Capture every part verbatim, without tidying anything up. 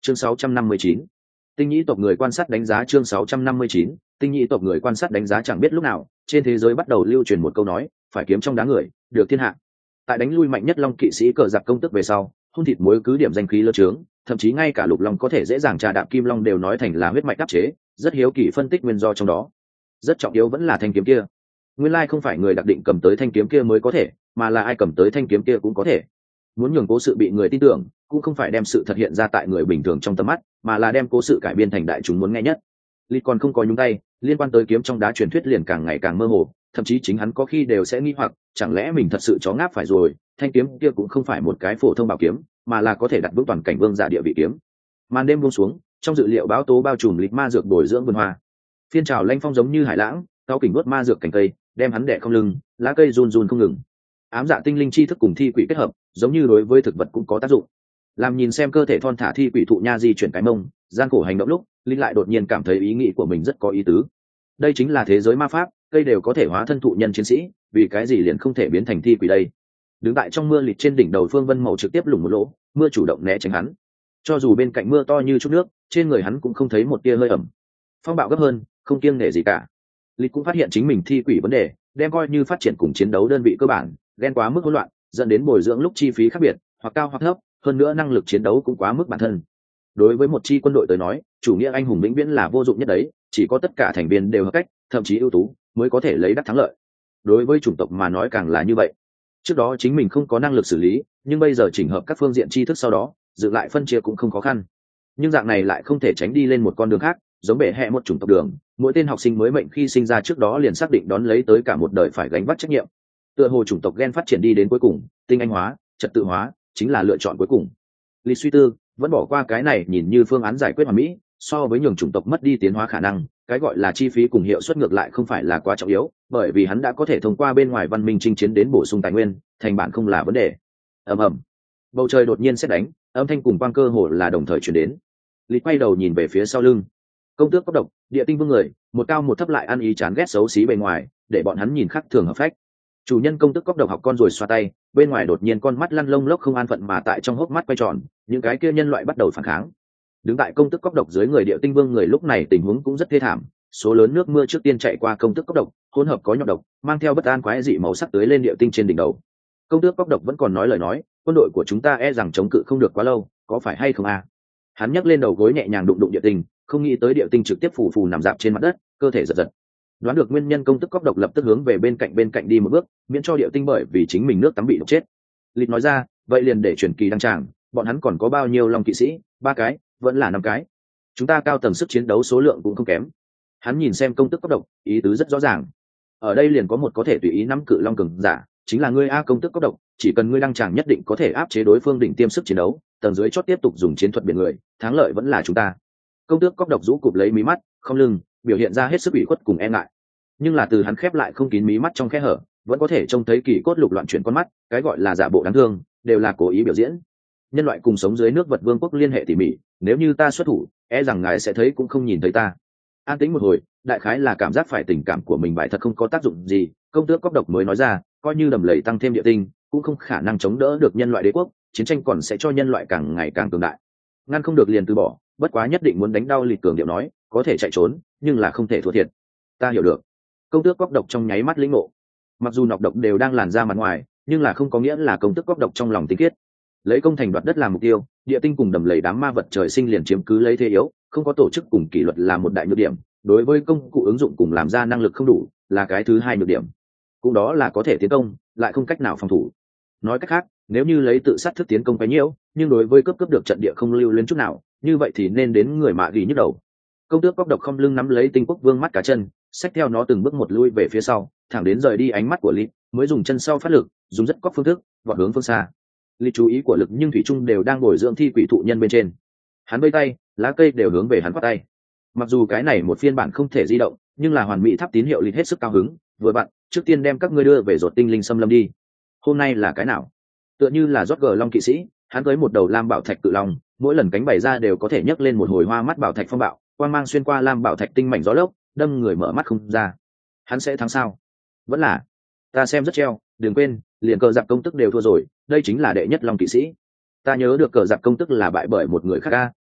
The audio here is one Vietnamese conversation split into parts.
chương sáu trăm năm mươi chín, tinh nhĩ tộc người quan sát đánh giá. Chương sáu trăm năm mươi chín, tinh nhĩ tộc người quan sát đánh giá. Chẳng biết lúc nào trên thế giới bắt đầu lưu truyền một câu nói, phải kiếm trong đá người được thiên hạ. Tại đánh lui mạnh nhất long kỵ sĩ cờ giặc công tức về sau, hôn thịt muối cứ điểm danh khí lớn trướng, thậm chí ngay cả lục long có thể dễ dàng trà đạp kim long đều nói thành là huyết mạch đắc chế. Rất hiếu kỳ phân tích nguyên do trong đó. Rất trọng yếu vẫn là thanh kiếm kia. Nguyên lai không phải người đặc định cầm tới thanh kiếm kia mới có thể, mà là ai cầm tới thanh kiếm kia cũng có thể. Muốn nhường cố sự bị người tin tưởng, cũng không phải đem sự thật hiện ra tại người bình thường trong tầm mắt, mà là đem cố sự cải biên thành đại chúng muốn nghe nhất. Lý còn không có nhúng tay, liên quan tới kiếm trong đá truyền thuyết liền càng ngày càng mơ hồ, thậm chí chính hắn có khi đều sẽ nghi hoặc, chẳng lẽ mình thật sự chó ngáp phải rồi, thanh kiếm kia cũng không phải một cái phổ thông bảo kiếm, mà là có thể đặt vững toàn cảnh vương giả địa vị kiếm. Màn đêm buông xuống, trong dự liệu báo tố bao trùm lịch ma dược bồi dưỡng vườn hoa. Phiên trào lanh phong giống như hải lãng, cao kình nuốt ma dược cành cây, đem hắn đè không lưng, lá cây run run không ngừng. Ám dạ tinh linh chi thức cùng thi quỷ kết hợp, giống như đối với thực vật cũng có tác dụng. Làm nhìn xem cơ thể thon thả thi quỷ thụ nha di chuyển cái mông, gian khổ hành động lúc, linh lại đột nhiên cảm thấy ý nghĩ của mình rất có ý tứ. Đây chính là thế giới ma pháp, cây đều có thể hóa thân thụ nhân chiến sĩ, vì cái gì liền không thể biến thành thi quỷ đây? Đứng tại trong mưa lịt trên đỉnh đầu Phương Vân Mậu trực tiếp lủng một lỗ, mưa chủ động né tránh hắn. Cho dù bên cạnh mưa to như chút nước, trên người hắn cũng không thấy một tia hơi ẩm. Phong bạo gấp hơn, không kiêng nể gì cả. Lịt cũng phát hiện chính mình thi quỷ vấn đề, đem coi như phát triển cùng chiến đấu đơn vị cơ bản, ghen quá mức hỗn loạn, dẫn đến bồi dưỡng lúc chi phí khác biệt, hoặc cao hoặc thấp, hơn nữa năng lực chiến đấu cũng quá mức bản thân. Đối với một chi quân đội tới nói, chủ nghĩa anh hùng vĩnh viễn là vô dụng nhất đấy, chỉ có tất cả thành viên đều hợp cách, thậm chí ưu tú, mới có thể lấy đắc thắng lợi. Đối với chủng tộc mà nói càng là như vậy. Trước đó chính mình không có năng lực xử lý, nhưng bây giờ chỉnh hợp các phương diện tri thức sau đó, dựng lại phân chia cũng không khó khăn. Nhưng dạng này lại không thể tránh đi lên một con đường khác, giống bệ hệ một chủng tộc đường, mỗi tên học sinh mới mệnh khi sinh ra trước đó liền xác định đón lấy tới cả một đời phải gánh vác trách nhiệm. Tựa hồ chủng tộc gen phát triển đi đến cuối cùng, tinh anh hóa, trật tự hóa chính là lựa chọn cuối cùng. Lý suy tư vẫn bỏ qua cái này nhìn như phương án giải quyết hoàn mỹ, so với nhường chủng tộc mất đi tiến hóa khả năng, cái gọi là chi phí cùng hiệu suất ngược lại không phải là quá trọng yếu, bởi vì hắn đã có thể thông qua bên ngoài văn minh chinh chiến đến bổ sung tài nguyên, thành bản không là vấn đề. Ầm ầm, bầu trời đột nhiên sét đánh, âm thanh cùng quang cơ hồ là đồng thời truyền đến. Lý quay đầu nhìn về phía sau lưng. Công tước cốc độc, địa tinh vương người, một cao một thấp lại ăn ý chán ghét xấu xí bề ngoài, để bọn hắn nhìn khác thường hợp phách. Chủ nhân công tước cốc độc học con rồi xoa tay, bên ngoài đột nhiên con mắt lăn lông lốc không an phận mà tại trong hốc mắt quay tròn, những cái kia nhân loại bắt đầu phản kháng. Đứng tại công tước cốc độc dưới người địa tinh vương người lúc này tình huống cũng rất thê thảm, số lớn nước mưa trước tiên chạy qua công tước cốc độc, hỗn hợp có nhọt độc, mang theo bất an quái dị màu sắc tới lên địa tinh trên đỉnh đầu. Công tước cốc độc vẫn còn nói lời nói, quân đội của chúng ta e rằng chống cự không được quá lâu, có phải hay không à? Hắn nhấc lên đầu gối nhẹ nhàng đụng đụng địa tinh, không nghĩ tới địa tinh trực tiếp phù phù nằm dạp trên mặt đất, cơ thể giật giật. Đoán được nguyên nhân công tức cốc độc lập tức hướng về bên cạnh bên cạnh đi một bước, miễn cho địa tinh bởi vì chính mình nước tắm bị độc chết. Lịch nói ra, vậy liền để truyền kỳ đăng tràng, bọn hắn còn có bao nhiêu long kỵ sĩ? Ba cái, vẫn là năm cái. Chúng ta cao tầng sức chiến đấu số lượng cũng không kém. Hắn nhìn xem công tức cốc độc, ý tứ rất rõ ràng. Ở đây liền có một có thể tùy ý nắm cự long cường giả, chính là ngươi a công tức cốc độc, chỉ cần ngươi đăng tràng nhất định có thể áp chế đối phương đỉnh tiêm sức chiến đấu, tầng dưới chót tiếp tục dùng chiến thuật biển người, thắng lợi vẫn là chúng ta. Công tước cốc độc rũ cụp lấy mí mắt, không lưng, biểu hiện ra hết sức ủy khuất cùng e ngại. Nhưng là từ hắn khép lại không kín mí mắt trong khe hở, vẫn có thể trông thấy kỳ cốt lục loạn chuyển con mắt, cái gọi là giả bộ đáng thương, đều là cố ý biểu diễn. Nhân loại cùng sống dưới nước vật vương quốc liên hệ tỉ mỉ, nếu như ta xuất thủ, e rằng ngài sẽ thấy cũng không nhìn thấy ta. An tĩnh một hồi, đại khái là cảm giác phải tình cảm của mình bại thật không có tác dụng gì, công tước cốc độc mới nói ra, coi như đầm lầy tăng thêm địa tinh, cũng không khả năng chống đỡ được nhân loại đế quốc, chiến tranh còn sẽ cho nhân loại càng ngày càng cường đại. Ngăn không được liền từ bỏ, bất quá nhất định muốn đánh đau Lịch cường điệu nói, có thể chạy trốn, nhưng là không thể thua thiệt. Ta hiểu được. Công tước cốc độc trong nháy mắt lĩnh ngộ. Mặc dù nọc độc đều đang làn ra mặt ngoài, nhưng là không có nghĩa là công tước cốc độc trong lòng tinh khiết. Lấy công thành đoạt đất làm mục tiêu, địa tinh cùng đầm lầy đám ma vật trời sinh liền chiếm cứ lấy thế yếu, không có tổ chức cùng kỷ luật là một đại nhược điểm. Đối với công cụ ứng dụng cùng làm ra năng lực không đủ, là cái thứ hai nhược điểm. Cũng đó là có thể tiến công, lại không cách nào phòng thủ. Nói cách khác, nếu như lấy tự sát thức tiến công cái nhiễu, nhưng đối với cấp cấp được trận địa không lưu luyến chút nào, như vậy thì nên đến người mạ ghi nhức đầu. Công tước cốc độc không lưng nắm lấy tinh quốc vương mắt cá chân, xách theo nó từng bước một lui về phía sau, thẳng đến rời đi ánh mắt của Lý, mới dùng chân sau phát lực, dùng rất cóc phương thức, vọt hướng phương xa. Lý chú ý của lực nhưng thủy trung đều đang bồi dưỡng thi quỷ thụ nhân bên trên. Hắn vây tay, lá cây đều hướng về hắn quát tay. Mặc dù cái này một phiên bản không thể di động, nhưng là hoàn mỹ tháp tín hiệu Lý hết sức cao hứng, vừa bạn, trước tiên đem các ngươi đưa về rột tinh linh xâm lâm đi. Hôm nay là cái nào? Tựa như là rót gờ long kỵ sĩ, hắn tới một đầu lam bảo thạch cự long, mỗi lần cánh bày ra đều có thể nhấc lên một hồi hoa mắt bảo thạch phong bạo, quang mang xuyên qua lam bảo thạch tinh mảnh gió lốc, đâm người mở mắt không ra. Hắn sẽ thắng sao? Vẫn là ta xem rất treo, đừng quên, liền cờ giặc công tức đều thua rồi, đây chính là đệ nhất long kỵ sĩ. Ta nhớ được cờ giặc công tức là bại bởi một người khác a,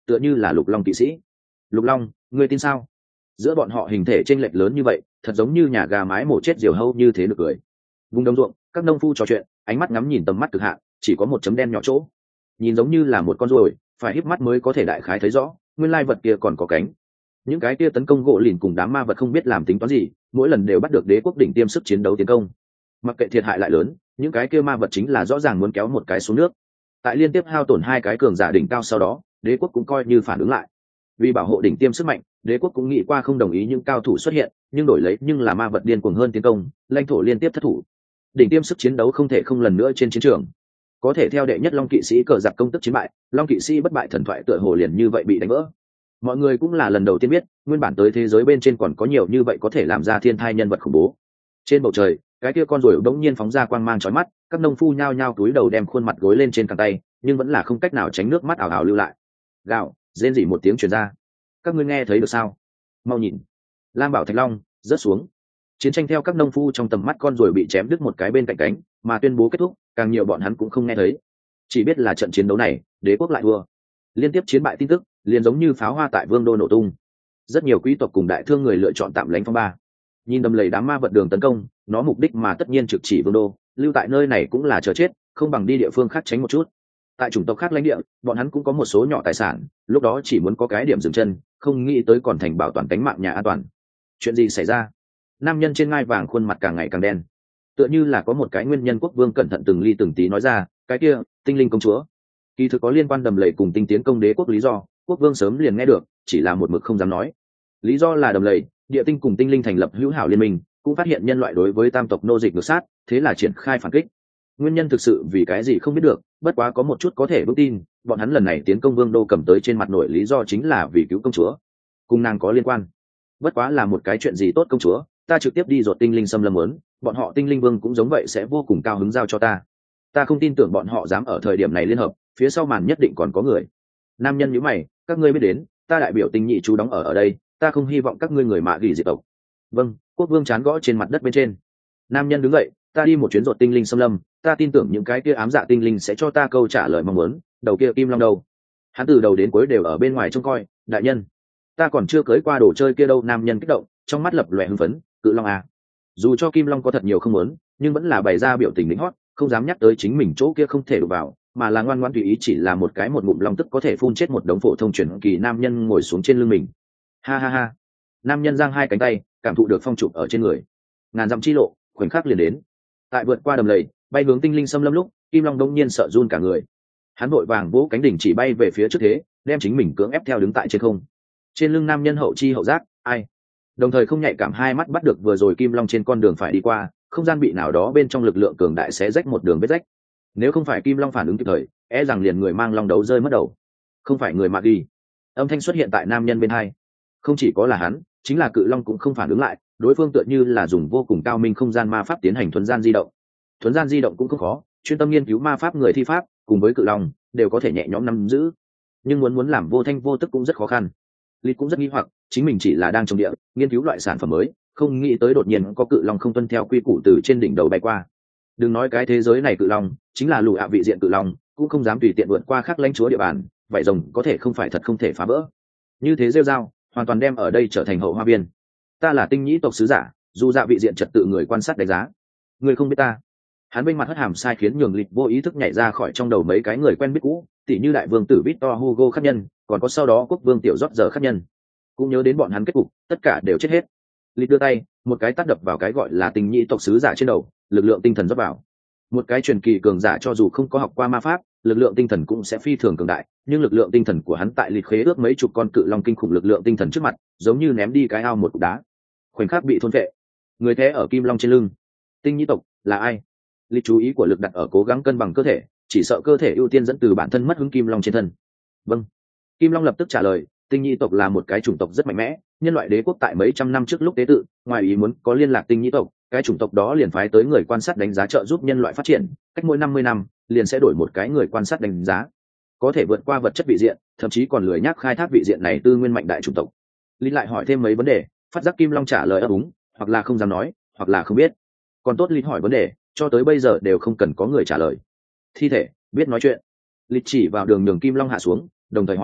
tựa như là lục long kỵ sĩ. Lục long, ngươi tin sao? Giữa bọn họ hình thể chênh lệch lớn như vậy, thật giống như nhà gà mái mổ chết diều hâu như thế được cười. Vùng đồng ruộng, các nông phu trò chuyện, ánh mắt ngắm nhìn tầm mắt cực hạn, chỉ có một chấm đen nhỏ chỗ, nhìn giống như là một con ruồi, phải híp mắt mới có thể đại khái thấy rõ, nguyên lai vật kia còn có cánh. Những cái kia tấn công gỗ lìn cùng đám ma vật không biết làm tính toán gì, mỗi lần đều bắt được đế quốc đỉnh tiêm sức chiến đấu tiến công. Mặc kệ thiệt hại lại lớn, những cái kia ma vật chính là rõ ràng muốn kéo một cái xuống nước. Tại liên tiếp hao tổn hai cái cường giả đỉnh cao sau đó, đế quốc cũng coi như phản ứng lại. Vì bảo hộ đỉnh tiêm sức mạnh, đế quốc cũng nghĩ qua không đồng ý những cao thủ xuất hiện, nhưng đổi lấy nhưng là ma vật điên cuồng hơn tiến công, lãnh thổ liên tiếp thất thủ. Đỉnh tiêm sức chiến đấu không thể không lần nữa trên chiến trường. Có thể theo đệ nhất long kỵ sĩ cờ giặc công tức chiến bại, long kỵ sĩ bất bại thần thoại tựa hồ liền như vậy bị đánh vỡ. Mọi người cũng là lần đầu tiên biết, nguyên bản tới thế giới bên trên còn có nhiều như vậy có thể làm ra thiên thai nhân vật khủng bố. Trên bầu trời, cái kia con ruồi bỗng nhiên phóng ra quang mang chói mắt, các nông phu nhao nhao túi đầu đem khuôn mặt gối lên trên cẳng tay, nhưng vẫn là không cách nào tránh nước mắt ảo ảo lưu lại. Gào, rên rỉ một tiếng truyền ra. Các ngươi nghe thấy được sao? Mau nhìn. Lam Bảo Thạch Long rớt xuống. Chiến tranh theo các nông phu trong tầm mắt con ruồi bị chém đứt một cái bên cạnh cánh, mà tuyên bố kết thúc, càng nhiều bọn hắn cũng không nghe thấy. Chỉ biết là trận chiến đấu này, đế quốc lại thua. Liên tiếp chiến bại tin tức, liền giống như pháo hoa tại vương đô nổ tung. Rất nhiều quý tộc cùng đại thương người lựa chọn tạm lánh phong ba. Nhìn đầm lầy đám ma vật đường tấn công, nó mục đích mà tất nhiên trực chỉ vương đô, lưu tại nơi này cũng là chờ chết, không bằng đi địa phương khác tránh một chút. Tại chủng tộc khác lãnh địa, bọn hắn cũng có một số nhỏ tài sản, lúc đó chỉ muốn có cái điểm dừng chân, không nghĩ tới còn thành bảo toàn cánh mạng nhà an toàn. Chuyện gì xảy ra? Nam nhân trên ngai vàng khuôn mặt càng ngày càng đen, tựa như là có một cái nguyên nhân. Quốc vương cẩn thận từng ly từng tí nói ra, cái kia tinh linh công chúa kỳ thực có liên quan đầm lầy cùng tinh tiến công đế quốc lý do, quốc vương sớm liền nghe được, chỉ là một mực không dám nói. Lý do là đầm lầy, địa tinh cùng tinh linh thành lập hữu hảo liên minh, cũng phát hiện nhân loại đối với tam tộc nô dịch ngược sát, thế là triển khai phản kích. Nguyên nhân thực sự vì cái gì không biết được, bất quá có một chút có thể vững tin, bọn hắn lần này tiến công vương đô cầm tới trên mặt nổi lý do chính là vì cứu công chúa, cùng nàng có liên quan. Bất quá là một cái chuyện gì tốt công chúa, ta trực tiếp đi dột tinh linh xâm lâm muốn, bọn họ tinh linh vương cũng giống vậy sẽ vô cùng cao hứng giao cho ta. Ta không tin tưởng bọn họ dám ở thời điểm này liên hợp, phía sau màn nhất định còn có người. Nam nhân nhíu mày, các ngươi biết đến, ta đại biểu tinh nhị chú đóng ở ở đây, ta không hy vọng các ngươi người mạ gỉ diệt tộc. Vâng. Quốc vương chán gõ trên mặt đất bên trên. Nam nhân đứng dậy, ta đi một chuyến dột tinh linh xâm lâm, ta tin tưởng những cái kia ám dạ tinh linh sẽ cho ta câu trả lời mong muốn. Đầu kia kim long đâu? Hắn từ đầu đến cuối đều ở bên ngoài trông coi. Đại nhân, ta còn chưa cưới qua đồ chơi kia đâu. Nam nhân kích động, trong mắt lập lòe hưng phấn. Cự long à? Dù cho kim long có thật nhiều không muốn, nhưng vẫn là bày ra biểu tình lính hót, không dám nhắc tới chính mình chỗ kia không thể đụng vào, mà là ngoan ngoãn tùy ý, chỉ là một cái một ngụm long tức có thể phun chết một đống phổ thông truyền kỳ. Nam nhân ngồi xuống trên lưng mình. Ha ha ha. Nam nhân giang hai cánh tay, cảm thụ được phong trục ở trên người. Ngàn dặm chi lộ, khoảnh khắc liền đến. Tại vượt qua đầm lầy, bay hướng tinh linh xâm lâm lúc, kim long đông nhiên sợ run cả người. Hắn vội vàng vỗ cánh đỉnh chỉ bay về phía trước thế, đem chính mình cưỡng ép theo đứng tại trên không. Trên lưng nam nhân hậu chi hậu giác, ai? Đồng thời không nhạy cảm hai mắt bắt được vừa rồi kim long trên con đường phải đi qua, không gian bị nào đó bên trong lực lượng cường đại xé rách một đường vết rách. Nếu không phải kim long phản ứng kịp thời, e rằng liền người mang long đấu rơi mất đầu. Không phải người mà đi. Âm thanh xuất hiện tại nam nhân bên hai. Không chỉ có là hắn, chính là cự long cũng không phản ứng lại, đối phương tựa như là dùng vô cùng cao minh không gian ma pháp tiến hành thuần gian di động. Thuần gian di động cũng không khó, chuyên tâm nghiên cứu ma pháp người thi pháp cùng với cự long đều có thể nhẹ nhõm nắm giữ, nhưng muốn muốn làm vô thanh vô tức cũng rất khó khăn. Lý cũng rất nghi hoặc, chính mình chỉ là đang trồng địa nghiên cứu loại sản phẩm mới, không nghĩ tới đột nhiên có cự long không tuân theo quy củ từ trên đỉnh đầu bay qua. Đừng nói cái thế giới này cự long, chính là lù ạ vị diện cự long cũng không dám tùy tiện vượt qua khác lãnh chúa địa bàn, vậy rồng có thể không phải thật không thể phá vỡ. Như thế rêu dao hoàn toàn đem ở đây trở thành hậu hoa viên. Ta là tinh nhĩ tộc sứ giả, dù dạ vị diện trật tự người quan sát đánh giá. Người không biết ta. Hắn bên mặt hất hàm sai khiến nhường Lịch vô ý thức nhảy ra khỏi trong đầu mấy cái người quen biết cũ, tỷ như đại vương tử Victor Hugo khắc nhân, còn có sau đó quốc vương tiểu rót giờ khắc nhân. Cũng nhớ đến bọn hắn kết cục, tất cả đều chết hết. Lịch đưa tay, một cái tát đập vào cái gọi là tinh nhĩ tộc sứ giả trên đầu, lực lượng tinh thần rót vào. Một cái truyền kỳ cường giả cho dù không có học qua ma pháp, lực lượng tinh thần cũng sẽ phi thường cường đại, nhưng lực lượng tinh thần của hắn tại Lịch khế ước mấy chục con cự long kinh khủng lực lượng tinh thần trước mặt, giống như ném đi cái ao một cục đá, khoảnh khắc bị thôn vệ. Người thế ở kim long trên lưng. Tinh nhĩ tộc là ai? Lịch chú ý của lực đặt ở cố gắng cân bằng cơ thể, chỉ sợ cơ thể ưu tiên dẫn từ bản thân mất hứng kim long trên thân. Vâng. Kim long lập tức trả lời, tinh nhĩ tộc là một cái chủng tộc rất mạnh mẽ, nhân loại đế quốc tại mấy trăm năm trước lúc tế tự, ngoài ý muốn có liên lạc tinh nhĩ tộc, cái chủng tộc đó liền phái tới người quan sát đánh giá trợ giúp nhân loại phát triển, cách mỗi năm mươi năm liền sẽ đổi một cái người quan sát đánh giá, có thể vượt qua vật chất vị diện, thậm chí còn lười nhác khai thác vị diện này tư nguyên mạnh đại chủng tộc. Lý lại hỏi thêm mấy vấn đề, phát giác kim long trả lời ấp úng, hoặc là không dám nói, hoặc là không biết. Còn tốt Lý hỏi vấn đề, cho tới bây giờ đều không cần có người trả lời. Thi thể biết nói chuyện. Lý chỉ vào đường nhường kim long hạ xuống, đồng thời hỏi,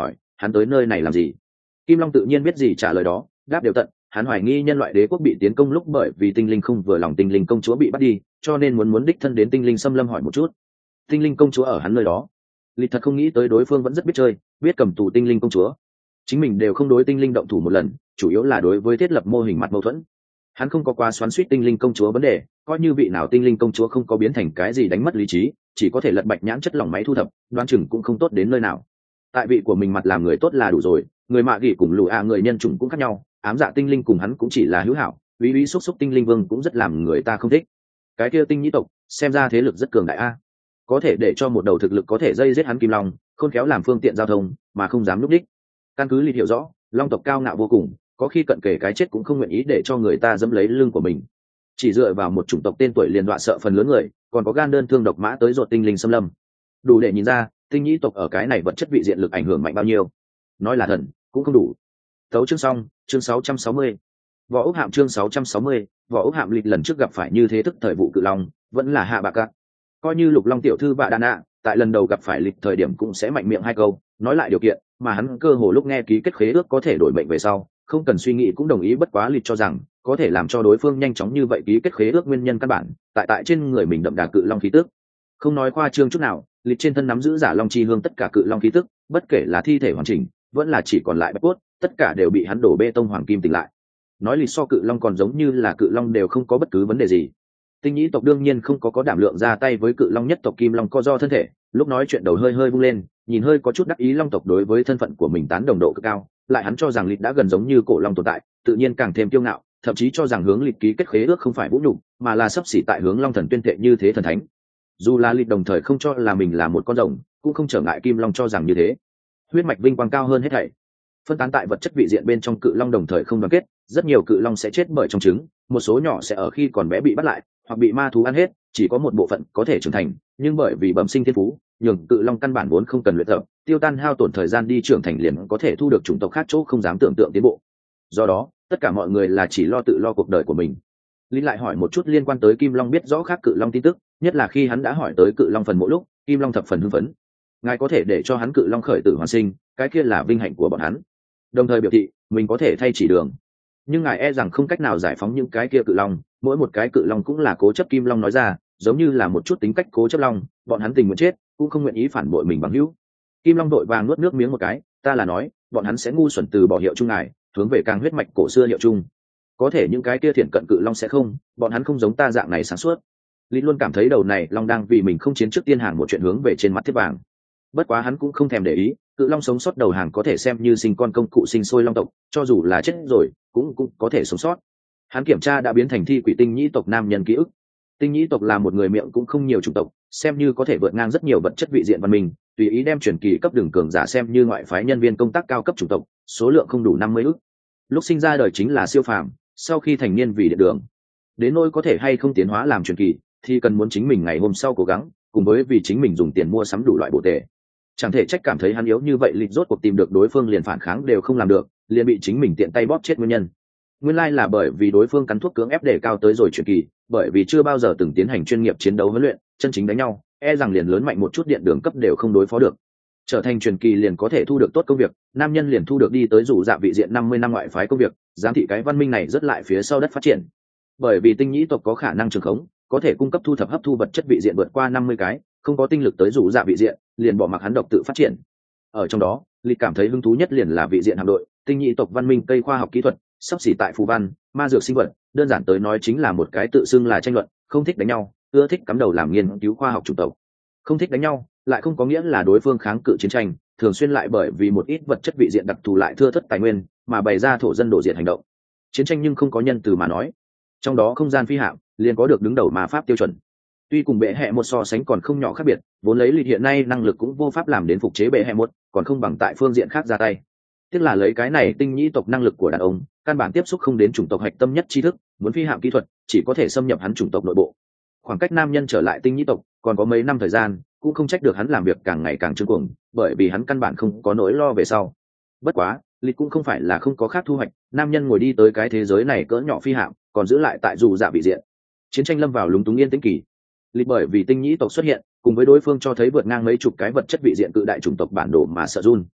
hắn tới nơi này làm gì? Kim Long tự nhiên biết gì trả lời đó, đáp đều tận. Hắn hoài nghi nhân loại đế quốc bị tiến công lúc bởi vì tinh linh không vừa lòng tinh linh công chúa bị bắt đi, cho nên muốn muốn đích thân đến tinh linh xâm lâm hỏi một chút. Tinh linh công chúa ở hắn nơi đó. Lịch thật không nghĩ tới đối phương vẫn rất biết chơi, biết cầm tù tinh linh công chúa. Chính mình đều không đối tinh linh động thủ một lần, chủ yếu là đối với thiết lập mô hình mặt mâu thuẫn. Hắn không có quá xoắn xuýt tinh linh công chúa vấn đề, coi như vị nào tinh linh công chúa không có biến thành cái gì đánh mất lý trí, chỉ có thể lật bạch nhãn chất lỏng máy thu thập, đoán chừng cũng không tốt đến nơi nào. Tại vị của mình mặt làm người tốt là đủ rồi, người mạ gỉ cùng lù a người nhân chủng cũng khác nhau, ám dạ tinh linh cùng hắn cũng chỉ là hữu hảo, uy uy xúc xúc tinh linh vương cũng rất làm người ta không thích. Cái kia tinh nhĩ tộc xem ra thế lực rất cường đại a, có thể để cho một đầu thực lực có thể dây giết hắn kim long, khôn khéo làm phương tiện giao thông mà không dám lúc đích. Căn cứ lịch hiểu rõ, long tộc cao ngạo vô cùng, có khi cận kề cái chết cũng không nguyện ý để cho người ta dẫm lấy lưng của mình. Chỉ dựa vào một chủng tộc tên tuổi liền dọa sợ phần lớn người, còn có gan đơn thương độc mã tới ruột tinh linh xâm lâm, đủ để nhìn ra tinh nhĩ tộc ở cái này vật chất vị diện lực ảnh hưởng mạnh bao nhiêu. Nói là thần cũng không đủ. Tấu chương xong, chương sáu trăm sáu mươi. Võ Úc Hạm chương sáu trăm sáu mươi, Võ Úc Hạm lịch lần trước gặp phải như thế thức thời vụ cự long, vẫn là hạ bạc cát. Coi như Lục Long tiểu thư bạ đa nạ, tại lần đầu gặp phải lịch thời điểm cũng sẽ mạnh miệng hai câu, nói lại điều kiện, mà hắn cơ hồ lúc nghe ký kết khế ước có thể đổi mệnh về sau, không cần suy nghĩ cũng đồng ý, bất quá lịch cho rằng có thể làm cho đối phương nhanh chóng như vậy ký kết khế ước nguyên nhân căn bản, tại tại trên người mình đậm đà cự long khí tức. Không nói khoa trương chút nào, lịch trên thân nắm giữ giả long chi hương tất cả cự long khí tức, bất kể là thi thể hoàn chỉnh, vẫn là chỉ còn lại bạch cốt, tất cả đều bị hắn đổ bê tông hoàng kim tỉnh lại. Nói lịch so cự long còn giống như là cự long đều không có bất cứ vấn đề gì. Tinh nhĩ tộc đương nhiên không có có đảm lượng ra tay với cự long nhất tộc kim long co do thân thể, lúc nói chuyện đầu hơi hơi vung lên, nhìn hơi có chút đắc ý long tộc đối với thân phận của mình tán đồng độ cực cao, lại hắn cho rằng lịch đã gần giống như cổ long tồn tại, tự nhiên càng thêm kiêu ngạo, thậm chí cho rằng hướng lịch ký kết khế ước không phải vũ nhục, mà là sắp xỉ tại hướng long thần tuyên thệ như thế thần thánh. Dù là lịch đồng thời không cho là mình là một con rồng, cũng không trở ngại kim long cho rằng như thế. Huyết mạch vinh quang cao hơn hết thảy. Phân tán tại vật chất vị diện bên trong cự long đồng thời không đoàn kết, rất nhiều cự long sẽ chết bởi trong trứng, một số nhỏ sẽ ở khi còn bé bị bắt lại, hoặc bị ma thú ăn hết, chỉ có một bộ phận có thể trưởng thành, nhưng bởi vì bẩm sinh thiên phú, nhường cự long căn bản vốn không cần luyện tập, tiêu tan hao tổn thời gian đi trưởng thành liền có thể thu được chủng tộc khác chỗ không dám tưởng tượng tiến bộ. Do đó, tất cả mọi người là chỉ lo tự lo cuộc đời của mình. Lý lại hỏi một chút liên quan tới Kim Long biết rõ khác cự long tin tức, nhất là khi hắn đã hỏi tới cự long phần mộ lúc, Kim Long thập phần hưng phấn. Ngài có thể để cho hắn cự long khởi tử hoàn sinh, cái kia là vinh hạnh của bọn hắn. Đồng thời biểu thị mình có thể thay chỉ đường, nhưng ngài e rằng không cách nào giải phóng những cái kia cự long, mỗi một cái cự long cũng là cố chấp. Kim Long nói ra, giống như là một chút tính cách cố chấp long, bọn hắn tình nguyện chết cũng không nguyện ý phản bội mình bằng hữu. Kim Long đội vàng nuốt nước miếng một cái, ta là nói bọn hắn sẽ ngu xuẩn từ bỏ hiệu chung ngài, hướng về càng huyết mạch cổ xưa hiệu chung. Có thể những cái kia thiện cận cự long sẽ không, bọn hắn không giống ta dạng này sáng suốt. Lý luôn cảm thấy đầu này long đang vì mình không chiến trước tiên hàng một chuyện hướng về trên mặt thiết vàng. Bất quá hắn cũng không thèm để ý, cự long sống sót đầu hàng có thể xem như sinh con công cụ sinh sôi long tộc, cho dù là chết rồi cũng cũng có thể sống sót. Hắn kiểm tra đã biến thành thi quỷ tinh nhĩ tộc nam nhân ký ức. Tinh nhĩ tộc là một người miệng cũng không nhiều chủng tộc, xem như có thể vượt ngang rất nhiều vật chất vị diện văn minh, tùy ý đem truyền kỳ cấp đường cường giả xem như ngoại phái nhân viên công tác cao cấp chủng tộc, số lượng không đủ năm mươi ức. Lúc sinh ra đời chính là siêu phàm, sau khi thành niên vì điện đường. Đến nỗi có thể hay không tiến hóa làm truyền kỳ, thì cần muốn chính mình ngày hôm sau cố gắng, cùng với vì chính mình dùng tiền mua sắm đủ loại bổ tề. Chẳng thể trách cảm thấy hắn yếu như vậy, lịch rốt cuộc tìm được đối phương liền phản kháng đều không làm được, liền bị chính mình tiện tay bóp chết nguyên nhân. Nguyên lai là bởi vì đối phương cắn thuốc cưỡng ép để cao tới rồi truyền kỳ, bởi vì chưa bao giờ từng tiến hành chuyên nghiệp chiến đấu huấn luyện, chân chính đánh nhau, e rằng liền lớn mạnh một chút điện đường cấp đều không đối phó được. Trở thành truyền kỳ liền có thể thu được tốt công việc, nam nhân liền thu được đi tới rủ dạ vị diện năm mươi năm ngoại phái công việc, giám thị cái văn minh này rất lại phía sau đất phát triển. Bởi vì tinh nhĩ tộc có khả năng trường khống, có thể cung cấp thu thập hấp thu vật chất vị diện vượt qua năm mươi cái, không có tinh lực tới rủ dạ vị diện, liền bỏ mặc hắn độc tự phát triển. Ở trong đó, lịch cảm thấy hứng thú nhất liền là vị diện hạm đội, tinh nhĩ tộc văn minh cây khoa học kỹ thuật, sắp xỉ tại phù văn, ma dược sinh vật, đơn giản tới nói chính là một cái tự xưng là tranh luận, không thích đánh nhau, ưa thích cắm đầu làm nghiên cứu khoa học chủng tộc. Không thích đánh nhau, lại không có nghĩa là đối phương kháng cự chiến tranh, thường xuyên lại bởi vì một ít vật chất vị diện đặc thù lại thưa thất tài nguyên, mà bày ra thổ dân đổ diện hành động. Chiến tranh nhưng không có nhân từ mà nói. Trong đó không gian phi hạm liền có được đứng đầu mà pháp tiêu chuẩn. Tuy cùng bệ hệ một so sánh còn không nhỏ khác biệt, vốn lấy lịch hiện nay năng lực cũng vô pháp làm đến phục chế bệ hệ một, còn không bằng tại phương diện khác ra tay. Tiếc là lấy cái này tinh nhĩ tộc năng lực của đàn ông, căn bản tiếp xúc không đến chủng tộc hạch tâm nhất tri thức, muốn phi hạm kỹ thuật, chỉ có thể xâm nhập hắn chủng tộc nội bộ. Khoảng cách nam nhân trở lại tinh nhĩ tộc còn có mấy năm thời gian, cũng không trách được hắn làm việc càng ngày càng trương cuồng, bởi vì hắn căn bản không có nỗi lo về sau. Bất quá, lịch cũng không phải là không có khác thu hoạch, nam nhân ngồi đi tới cái thế giới này cỡ nhỏ phi hạm, còn giữ lại tại dù dạ vị diện. Chiến tranh lâm vào lúng túng yên tĩnh kỳ. Lịch bởi vì tinh nhĩ tộc xuất hiện, cùng với đối phương cho thấy vượt ngang mấy chục cái vật chất vị diện cự đại chủng tộc bản đồ mà sợ run.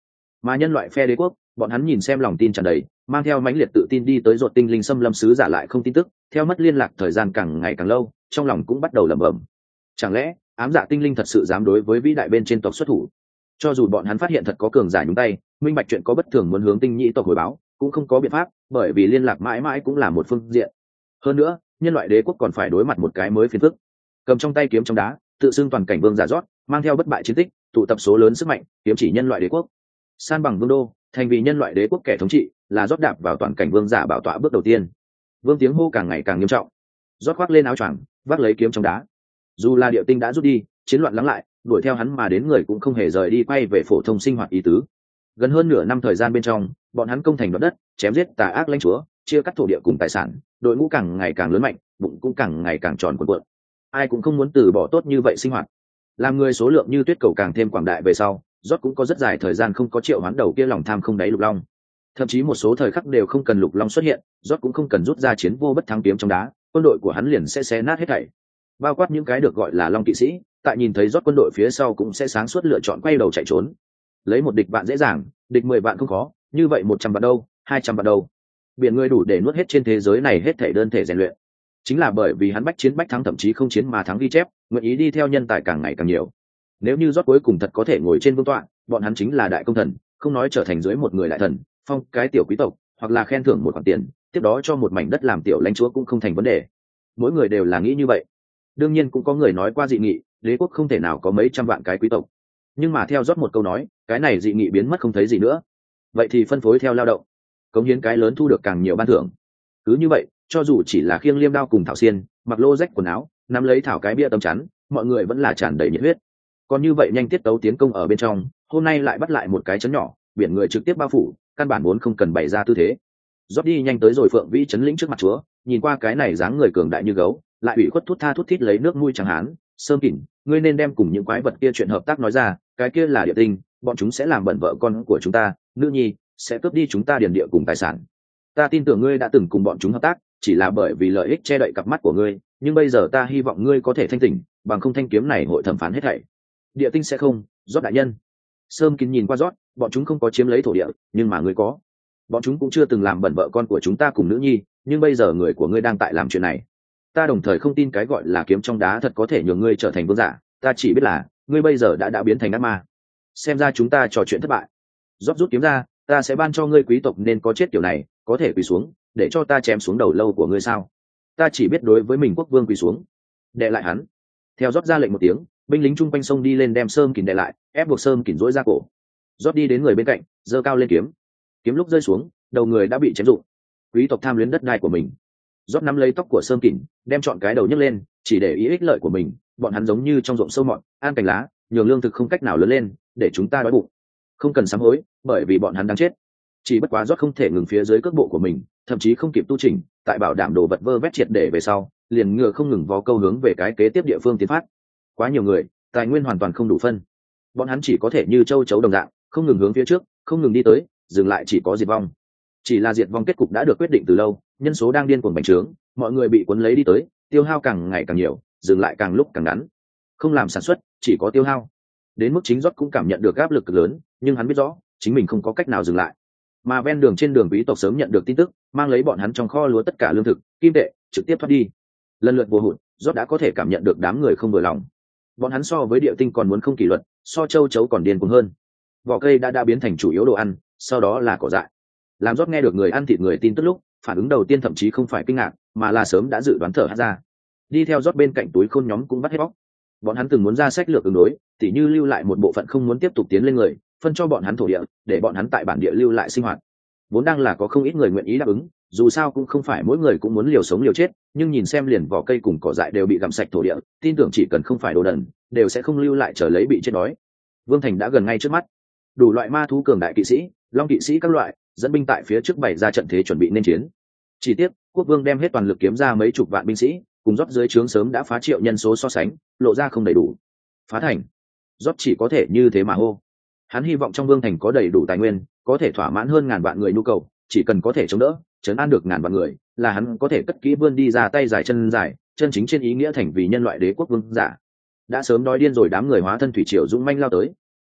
Mà nhân loại phe đế quốc, bọn hắn nhìn xem lòng tin tràn đầy, mang theo mãnh liệt tự tin đi tới ruột tinh linh xâm lâm sứ giả lại không tin tức, theo mất liên lạc thời gian càng ngày càng lâu, trong lòng cũng bắt đầu lẩm bẩm. Chẳng lẽ ám dạ tinh linh thật sự dám đối với vĩ đại bên trên tộc xuất thủ? Cho dù bọn hắn phát hiện thật có cường giả nhúng tay, minh bạch chuyện có bất thường muốn hướng tinh nhĩ tộc hồi báo, cũng không có biện pháp, bởi vì liên lạc mãi mãi cũng là một phương diện. Hơn nữa, nhân loại đế quốc còn phải đối mặt một cái mới phiền phức. Cầm trong tay kiếm trong đá, tự xưng toàn cảnh vương giả rót, mang theo bất bại chiến tích, tụ tập số lớn sức mạnh, kiếm chỉ nhân loại đế quốc. San bằng vương đô, thành vì nhân loại đế quốc kẻ thống trị, là rót đạp vào toàn cảnh vương giả bảo tọa bước đầu tiên. Vương tiếng hô càng ngày càng nghiêm trọng. Rót khoác lên áo choàng, vác lấy kiếm trong đá. Dù là địa tinh đã rút đi, chiến loạn lắng lại, đuổi theo hắn mà đến người cũng không hề rời đi quay về phổ thông sinh hoạt ý tứ. Gần hơn nửa năm thời gian bên trong, bọn hắn công thành đoạt đất, chém giết tà ác lãnh chúa, chia cắt thổ địa cùng tài sản, đội ngũ càng ngày càng lớn mạnh, bụng cũng càng ngày càng tròn cuộn cuộn. Ai cũng không muốn từ bỏ tốt như vậy sinh hoạt. Làm người số lượng như tuyết cầu càng thêm quảng đại về sau, rót cũng có rất dài thời gian không có triệu hoán đầu kia lòng tham không đáy lục long. Thậm chí một số thời khắc đều không cần lục long xuất hiện, rót cũng không cần rút ra chiến vô bất thắng kiếm trong đá, quân đội của hắn liền sẽ xé nát hết thảy. Bao quát những cái được gọi là long kỵ sĩ, tại nhìn thấy rót quân đội phía sau cũng sẽ sáng suốt lựa chọn quay đầu chạy trốn. Lấy một địch bạn dễ dàng, địch mười bạn không khó, như vậy một trăm bạn đâu, hai trăm bạn đâu. Biển người đủ để nuốt hết trên thế giới này hết thảy đơn thể rèn luyện. Chính là bởi vì hắn bách chiến bách thắng, thậm chí không chiến mà thắng ghi chép, nguyện ý đi theo nhân tài càng ngày càng nhiều. Nếu như rót cuối cùng thật có thể ngồi trên vương tọa, bọn hắn chính là đại công thần, không nói trở thành dưới một người đại thần, phong cái tiểu quý tộc, hoặc là khen thưởng một khoản tiền, tiếp đó cho một mảnh đất làm tiểu lãnh chúa cũng không thành vấn đề. Mỗi người đều là nghĩ như vậy. Đương nhiên cũng có người nói qua dị nghị, đế quốc không thể nào có mấy trăm vạn cái quý tộc. Nhưng mà theo rót một câu nói, cái này dị nghị biến mất không thấy gì nữa. Vậy thì phân phối theo lao động, cống hiến cái lớn thu được càng nhiều ban thưởng. Cứ như vậy, cho dù chỉ là khiêng liêm đao cùng thảo xiên, mặc lô rách quần áo, nắm lấy thảo cái bia tấm chắn, mọi người vẫn là tràn đầy nhiệt huyết. Còn như vậy nhanh tiết tấu tiến công ở bên trong, hôm nay lại bắt lại một cái chấn nhỏ, biển người trực tiếp bao phủ, căn bản vốn không cần bày ra tư thế. Rót đi nhanh tới rồi Phượng Vĩ chấn lĩnh trước mặt chúa, nhìn qua cái này dáng người cường đại như gấu, lại ủy khuất thút tha thút thít lấy nước mũi chẳng hán, sơm kỉnh, ngươi nên đem cùng những quái vật kia chuyện hợp tác nói ra, cái kia là địa tinh, bọn chúng sẽ làm bẩn vợ con của chúng ta, nữ nhi sẽ cướp đi chúng ta điền địa cùng tài sản. Ta tin tưởng ngươi đã từng cùng bọn chúng hợp tác, chỉ là bởi vì lợi ích che đậy cặp mắt của ngươi, nhưng bây giờ ta hy vọng ngươi có thể thanh tỉnh, bằng không thanh kiếm này hội thẩm phán hết thảy. Địa tinh sẽ không, rót đại nhân. Sơm kín nhìn qua rót, bọn chúng không có chiếm lấy thổ địa, nhưng mà ngươi có. Bọn chúng cũng chưa từng làm bẩn vợ con của chúng ta cùng nữ nhi, nhưng bây giờ người của ngươi đang tại làm chuyện này. Ta đồng thời không tin cái gọi là kiếm trong đá thật có thể nhường ngươi trở thành vương giả, ta chỉ biết là ngươi bây giờ đã đã biến thành ác ma. Xem ra chúng ta trò chuyện thất bại. Rót rút kiếm ra, ta sẽ ban cho ngươi quý tộc nên có chết kiểu này, có thể quỳ xuống, để cho ta chém xuống đầu lâu của ngươi sao? Ta chỉ biết đối với mình quốc vương quỳ xuống. Đệ lại hắn. Theo rót ra lệnh một tiếng, binh lính chung quanh sông đi lên đem sơm kìm đệ lại, ép buộc sơm kìm rỗi ra cổ. Rót đi đến người bên cạnh, giơ cao lên kiếm. Kiếm lúc rơi xuống, đầu người đã bị chém rụng. Quý tộc tham luyến đất đai của mình. Rót nắm lấy tóc của sơm kìm, đem chọn cái đầu nhấc lên, chỉ để ý ích lợi của mình. Bọn hắn giống như trong ruộng sâu mọt, ăn cành lá, nhường lương thực không cách nào lớn lên, để chúng ta đói bụng. Không cần sám hối, bởi vì bọn hắn đang chết. Chỉ bất quá rót không thể ngừng phía dưới cước bộ của mình, thậm chí không kịp tu chỉnh, tại bảo đảm đồ vật vơ vét triệt để về sau, liền ngựa không ngừng vó câu hướng về cái kế tiếp địa phương tiến phát. Quá nhiều người, tài nguyên hoàn toàn không đủ phân. Bọn hắn chỉ có thể như châu chấu đồng dạng, không ngừng hướng phía trước, không ngừng đi tới, dừng lại chỉ có diệt vong. Chỉ là diệt vong kết cục đã được quyết định từ lâu, nhân số đang điên cuồng bành trướng, mọi người bị cuốn lấy đi tới, tiêu hao càng ngày càng nhiều, dừng lại càng lúc càng ngắn. Không làm sản xuất, chỉ có tiêu hao. Đến mức chính rót cũng cảm nhận được áp lực cực lớn, nhưng hắn biết rõ, chính mình không có cách nào dừng lại. Mà ven đường trên đường quý tộc sớm nhận được tin tức, mang lấy bọn hắn trong kho lúa tất cả lương thực, kim tệ, trực tiếp thoát đi. Lần lượt vô hụt, rót đã có thể cảm nhận được đám người không vừa lòng. Bọn hắn so với địa tinh còn muốn không kỷ luật, so châu chấu còn điên cuồng hơn. Vỏ cây đã đã biến thành chủ yếu đồ ăn, sau đó là cỏ dại. Làm rót nghe được người ăn thịt người tin tức lúc, phản ứng đầu tiên thậm chí không phải kinh ngạc, mà là sớm đã dự đoán thở hắt ra. Đi theo rót bên cạnh túi khôn nhóm cũng bắt hết bóc. Bọn hắn từng muốn ra sách lược ứng đối, tỉ như lưu lại một bộ phận không muốn tiếp tục tiến lên người, phân cho bọn hắn thổ địa, để bọn hắn tại bản địa lưu lại sinh hoạt. Vốn đang là có không ít người nguyện ý đáp ứng, dù sao cũng không phải mỗi người cũng muốn liều sống liều chết, nhưng nhìn xem liền vỏ cây cùng cỏ dại đều bị gặm sạch thổ địa, tin tưởng chỉ cần không phải đồ đần, đều sẽ không lưu lại chờ lấy bị chết đói. Vương thành đã gần ngay trước mắt, đủ loại ma thú cường đại kỵ sĩ, long kỵ sĩ các loại, dẫn binh tại phía trước bày ra trận thế chuẩn bị nên chiến. Chỉ tiếc, quốc vương đem hết toàn lực kiếm ra mấy chục vạn binh sĩ, cùng rót dưới trướng sớm đã phá triệu nhân số so sánh, lộ ra không đầy đủ. Phá thành, rót chỉ có thể như thế mà hô. Hắn hy vọng trong vương thành có đầy đủ tài nguyên, có thể thỏa mãn hơn ngàn vạn người nhu cầu, chỉ cần có thể chống đỡ, trấn an được ngàn vạn người, là hắn có thể cất kỹ vươn đi ra tay dài chân dài, chân chính trên ý nghĩa thành vì nhân loại đế quốc vương giả. Đã sớm đói điên rồi, đám người hóa thân thủy triều dũng manh lao tới.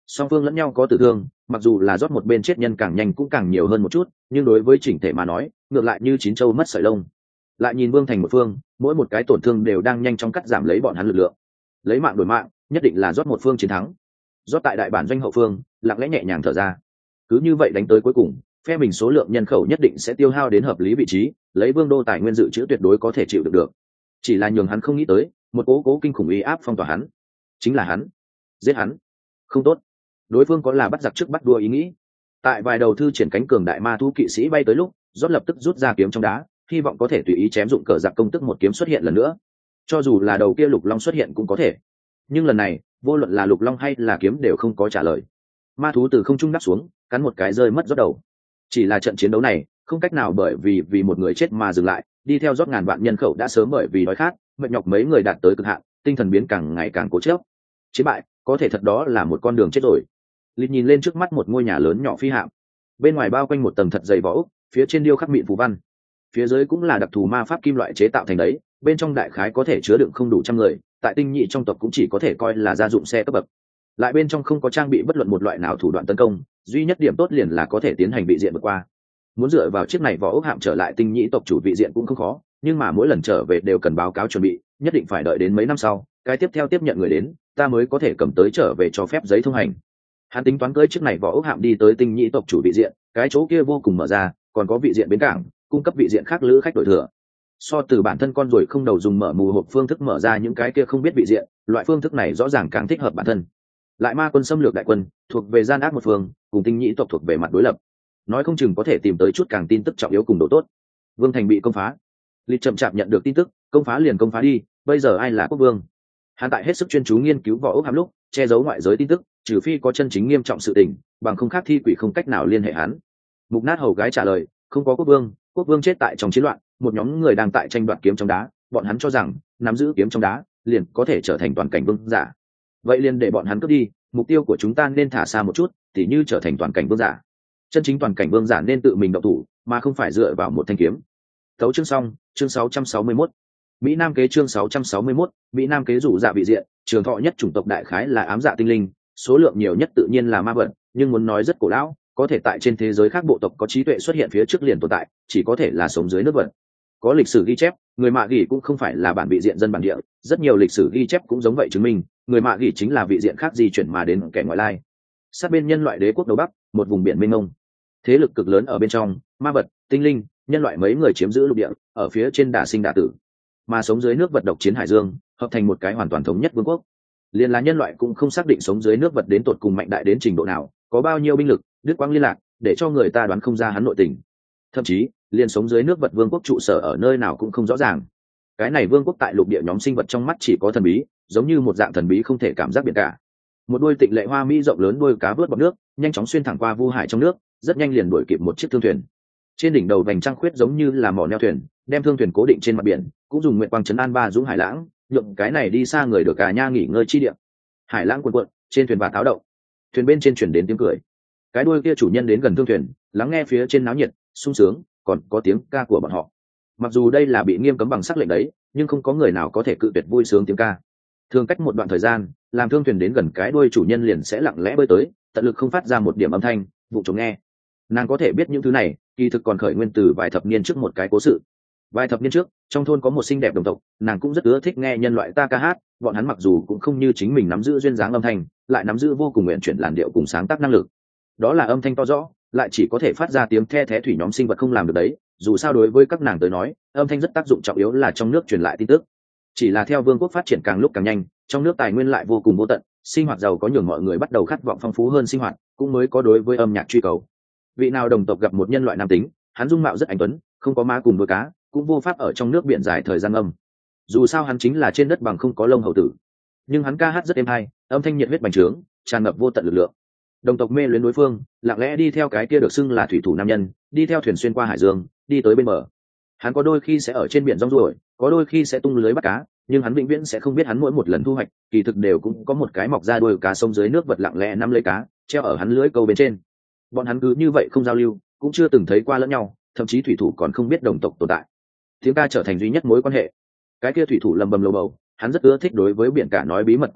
song phương lẫn nhau có tử thương, mặc dù là rót một bên chết nhân càng nhanh cũng càng nhiều hơn một chút, nhưng đối với chỉnh thể mà nói ngược lại như chín châu mất sợi lông. Lại nhìn Vương Thành một phương, mỗi một cái tổn thương đều đang nhanh chóng cắt giảm lấy bọn hắn lực lượng, lấy mạng đổi mạng, nhất định là rót một phương chiến thắng. Rót tại đại bản doanh hậu phương lặng lẽ nhẹ nhàng thở ra, cứ như vậy đánh tới cuối cùng, phe mình số lượng nhân khẩu nhất định sẽ tiêu hao đến hợp lý vị trí, lấy vương đô tài nguyên dự trữ tuyệt đối có thể chịu được được. Chỉ là nhường hắn không nghĩ tới, một cố cố kinh khủng uy áp phong tỏa hắn, chính là hắn, giết hắn. Không tốt, đối phương có là bắt giặc trước bắt đua ý nghĩ. Tại vài đầu thư triển cánh cường đại ma thú kỵ sĩ bay tới lúc, rót lập tức rút ra kiếm trong đá, hy vọng có thể tùy ý chém dụng cờ giặc công tức một kiếm xuất hiện lần nữa. Cho dù là đầu kia lục long xuất hiện cũng có thể, nhưng lần này vô luận là lục long hay là kiếm đều không có trả lời. Ma thú từ không trung đáp xuống, cắn một cái rơi mất rót đầu. Chỉ là trận chiến đấu này không cách nào bởi vì vì một người chết mà dừng lại, đi theo rót ngàn vạn nhân khẩu đã sớm bởi vì đói khát mệt nhọc, mấy người đạt tới cực hạn, tinh thần biến càng ngày càng cố chấp. Chiến bại có thể thật đó là một con đường chết rồi. Lịch nhìn lên trước mắt một ngôi nhà lớn nhỏ phi hạm, bên ngoài bao quanh một tầng thật dày vỏ ốc, phía trên điêu khắc mịn phù văn, phía dưới cũng là đặc thù ma pháp kim loại chế tạo thành đấy, bên trong đại khái có thể chứa đựng không đủ trăm người, tại tinh nhị trong tộc cũng chỉ có thể coi là gia dụng xe cấp bậc. Lại bên trong không có trang bị bất luận một loại nào thủ đoạn tấn công, duy nhất điểm tốt liền là có thể tiến hành vị diện vượt qua. Muốn dựa vào chiếc này vỏ ốc hạm trở lại tinh nhị tộc chủ vị diện cũng không khó, nhưng mà mỗi lần trở về đều cần báo cáo chuẩn bị, nhất định phải đợi đến mấy năm sau cái tiếp theo tiếp nhận người đến, ta mới có thể cầm tới trở về cho phép giấy thông hành. Hắn tính toán cưỡi chiếc này vỏ ốc hạm đi tới tinh nhị tộc chủ vị diện, cái chỗ kia vô cùng mở ra, còn có vị diện bến cảng, cung cấp vị diện khác lữ khách đổi thừa. So từ bản thân con ruồi không đầu dùng mở mù hộp phương thức mở ra những cái kia không biết vị diện, loại phương thức này rõ ràng càng thích hợp bản thân. Lại ma quân xâm lược đại quân thuộc về gian ác một phương, cùng tinh nhị tộc thuộc về mặt đối lập, nói không chừng có thể tìm tới chút càng tin tức trọng yếu cùng độ tốt. Vương thành bị công phá, lịch chậm chạp nhận được tin tức, công phá liền công phá đi, bây giờ ai là quốc vương? Hắn tại hết sức chuyên chú nghiên cứu vỏ ốc hàm lúc che giấu ngoại giới tin tức, trừ phi có chân chính nghiêm trọng sự tình, bằng không khác thi quỷ không cách nào liên hệ hắn. Mục nát hầu gái trả lời, không có quốc vương, quốc vương chết tại trong chiến loạn, một nhóm người đang tại tranh đoạt kiếm trong đá, bọn hắn cho rằng nắm giữ kiếm trong đá liền có thể trở thành toàn cảnh vương giả. Vậy liền để bọn hắn cướp đi, mục tiêu của chúng ta nên thả xa một chút, tỉ như trở thành toàn cảnh vương giả. Chân chính toàn cảnh vương giả nên tự mình động thủ, mà không phải dựa vào một thanh kiếm. Thấu chương xong, chương sáu trăm sáu mươi mốt. Mỹ Nam kế chương sáu trăm sáu mươi mốt, Mỹ Nam kế rủ dạ vị diện, trường thọ nhất chủng tộc đại khái là ám dạ tinh linh, số lượng nhiều nhất tự nhiên là ma vật, nhưng muốn nói rất cổ lão, có thể tại trên thế giới khác bộ tộc có trí tuệ xuất hiện phía trước liền tồn tại, chỉ có thể là sống dưới nước vật. Có lịch sử ghi chép, người Mạ Gỉ cũng không phải là bản vị diện dân bản địa, rất nhiều lịch sử ghi chép cũng giống vậy chứng minh, người Mạ Gỉ chính là vị diện khác di chuyển mà đến kẻ ngoại lai. Sát bên nhân loại đế quốc Đông Bắc, một vùng biển mênh mông, thế lực cực lớn ở bên trong, ma vật, tinh linh, nhân loại mấy người chiếm giữ lục địa, ở phía trên đả sinh đả tử, mà sống dưới nước vật độc chiến hải dương, hợp thành một cái hoàn toàn thống nhất vương quốc. Liên là nhân loại cũng không xác định sống dưới nước vật đến tột cùng mạnh đại đến trình độ nào, có bao nhiêu binh lực, đứt quãng liên lạc, để cho người ta đoán không ra hắn nội tình. Thậm chí liền sống dưới nước vật vương quốc trụ sở ở nơi nào cũng không rõ ràng. Cái này vương quốc tại lục địa nhóm sinh vật trong mắt chỉ có thần bí, giống như một dạng thần bí không thể cảm giác biển cả. Một đôi tịnh lệ hoa mỹ rộng lớn đuôi cá vớt bọt nước, nhanh chóng xuyên thẳng qua vu hải trong nước, rất nhanh liền đuổi kịp một chiếc thương thuyền. Trên đỉnh đầu vành trăng khuyết giống như là mỏ neo thuyền, đem thương thuyền cố định trên mặt biển, cũng dùng nguyệt quang trấn an ba dũng hải lãng, nhượng cái này đi xa người được cả nha nghỉ ngơi chi địa. Hải lãng cuộn cuộn, trên thuyền và táo động, thuyền bên trên chuyển đến tiếng cười. Cái đuôi kia chủ nhân đến gần thương thuyền, lắng nghe phía trên náo nhiệt, sung sướng, còn có tiếng ca của bọn họ. Mặc dù đây là bị nghiêm cấm bằng sắc lệnh đấy, nhưng không có người nào có thể cự tuyệt vui sướng tiếng ca. Thường cách một đoạn thời gian, làm thương thuyền đến gần cái đuôi chủ nhân liền sẽ lặng lẽ bơi tới, tận lực không phát ra một điểm âm thanh, vụ trộm nghe. Nàng có thể biết những thứ này, kỳ thực còn khởi nguyên từ vài thập niên trước một cái cố sự. Vài thập niên trước, trong thôn có một xinh đẹp đồng tộc, nàng cũng rất ưa thích nghe nhân loại ta ca hát, bọn hắn mặc dù cũng không như chính mình nắm giữ duyên dáng âm thanh, lại nắm giữ vô cùng nguyện chuyển làn điệu cùng sáng tác năng lực. Đó là âm thanh to rõ, lại chỉ có thể phát ra tiếng the thé thủy nhóm sinh vật không làm được đấy, dù sao đối với các nàng tới nói, âm thanh rất tác dụng trọng yếu là trong nước truyền lại tin tức. Chỉ là theo vương quốc phát triển càng lúc càng nhanh, trong nước tài nguyên lại vô cùng vô tận, sinh hoạt giàu có nhường mọi người bắt đầu khát vọng phong phú hơn sinh hoạt, cũng mới có đối với âm nhạc truy cầu. Vị nào đồng tộc gặp một nhân loại nam tính, hắn dung mạo rất anh tuấn, không có má cùng đuôi cá, cũng vô pháp ở trong nước biển dài thời gian âm. Dù sao hắn chính là trên đất bằng không có lông hầu tử, nhưng hắn ca hát rất êm hay, âm thanh nhiệt huyết bành trướng, tràn ngập vô tận lực lượng. Đồng tộc mê luyến đối phương, lặng lẽ đi theo cái kia được xưng là thủy thủ nam nhân, đi theo thuyền xuyên qua hải dương, đi tới bên bờ. Hắn có đôi khi sẽ ở trên biển rong ruổi, có đôi khi sẽ tung lưới bắt cá, nhưng hắn vĩnh viễn sẽ không biết hắn mỗi một lần thu hoạch, kỳ thực đều cũng có một cái mọc ra đuôi cá sông dưới nước vật lặng lẽ nắm lấy cá, treo ở hắn lưới câu bên trên. Bọn hắn cứ như vậy không giao lưu, cũng chưa từng thấy qua lẫn nhau, thậm chí thủy thủ còn không biết đồng tộc tồn tại. Tiếng ca trở thành duy nhất mối quan hệ. Cái kia thủy thủ lầm bầm lầu bầu, hắn rất ưa thích đối với biển cả nói bí mật của mình,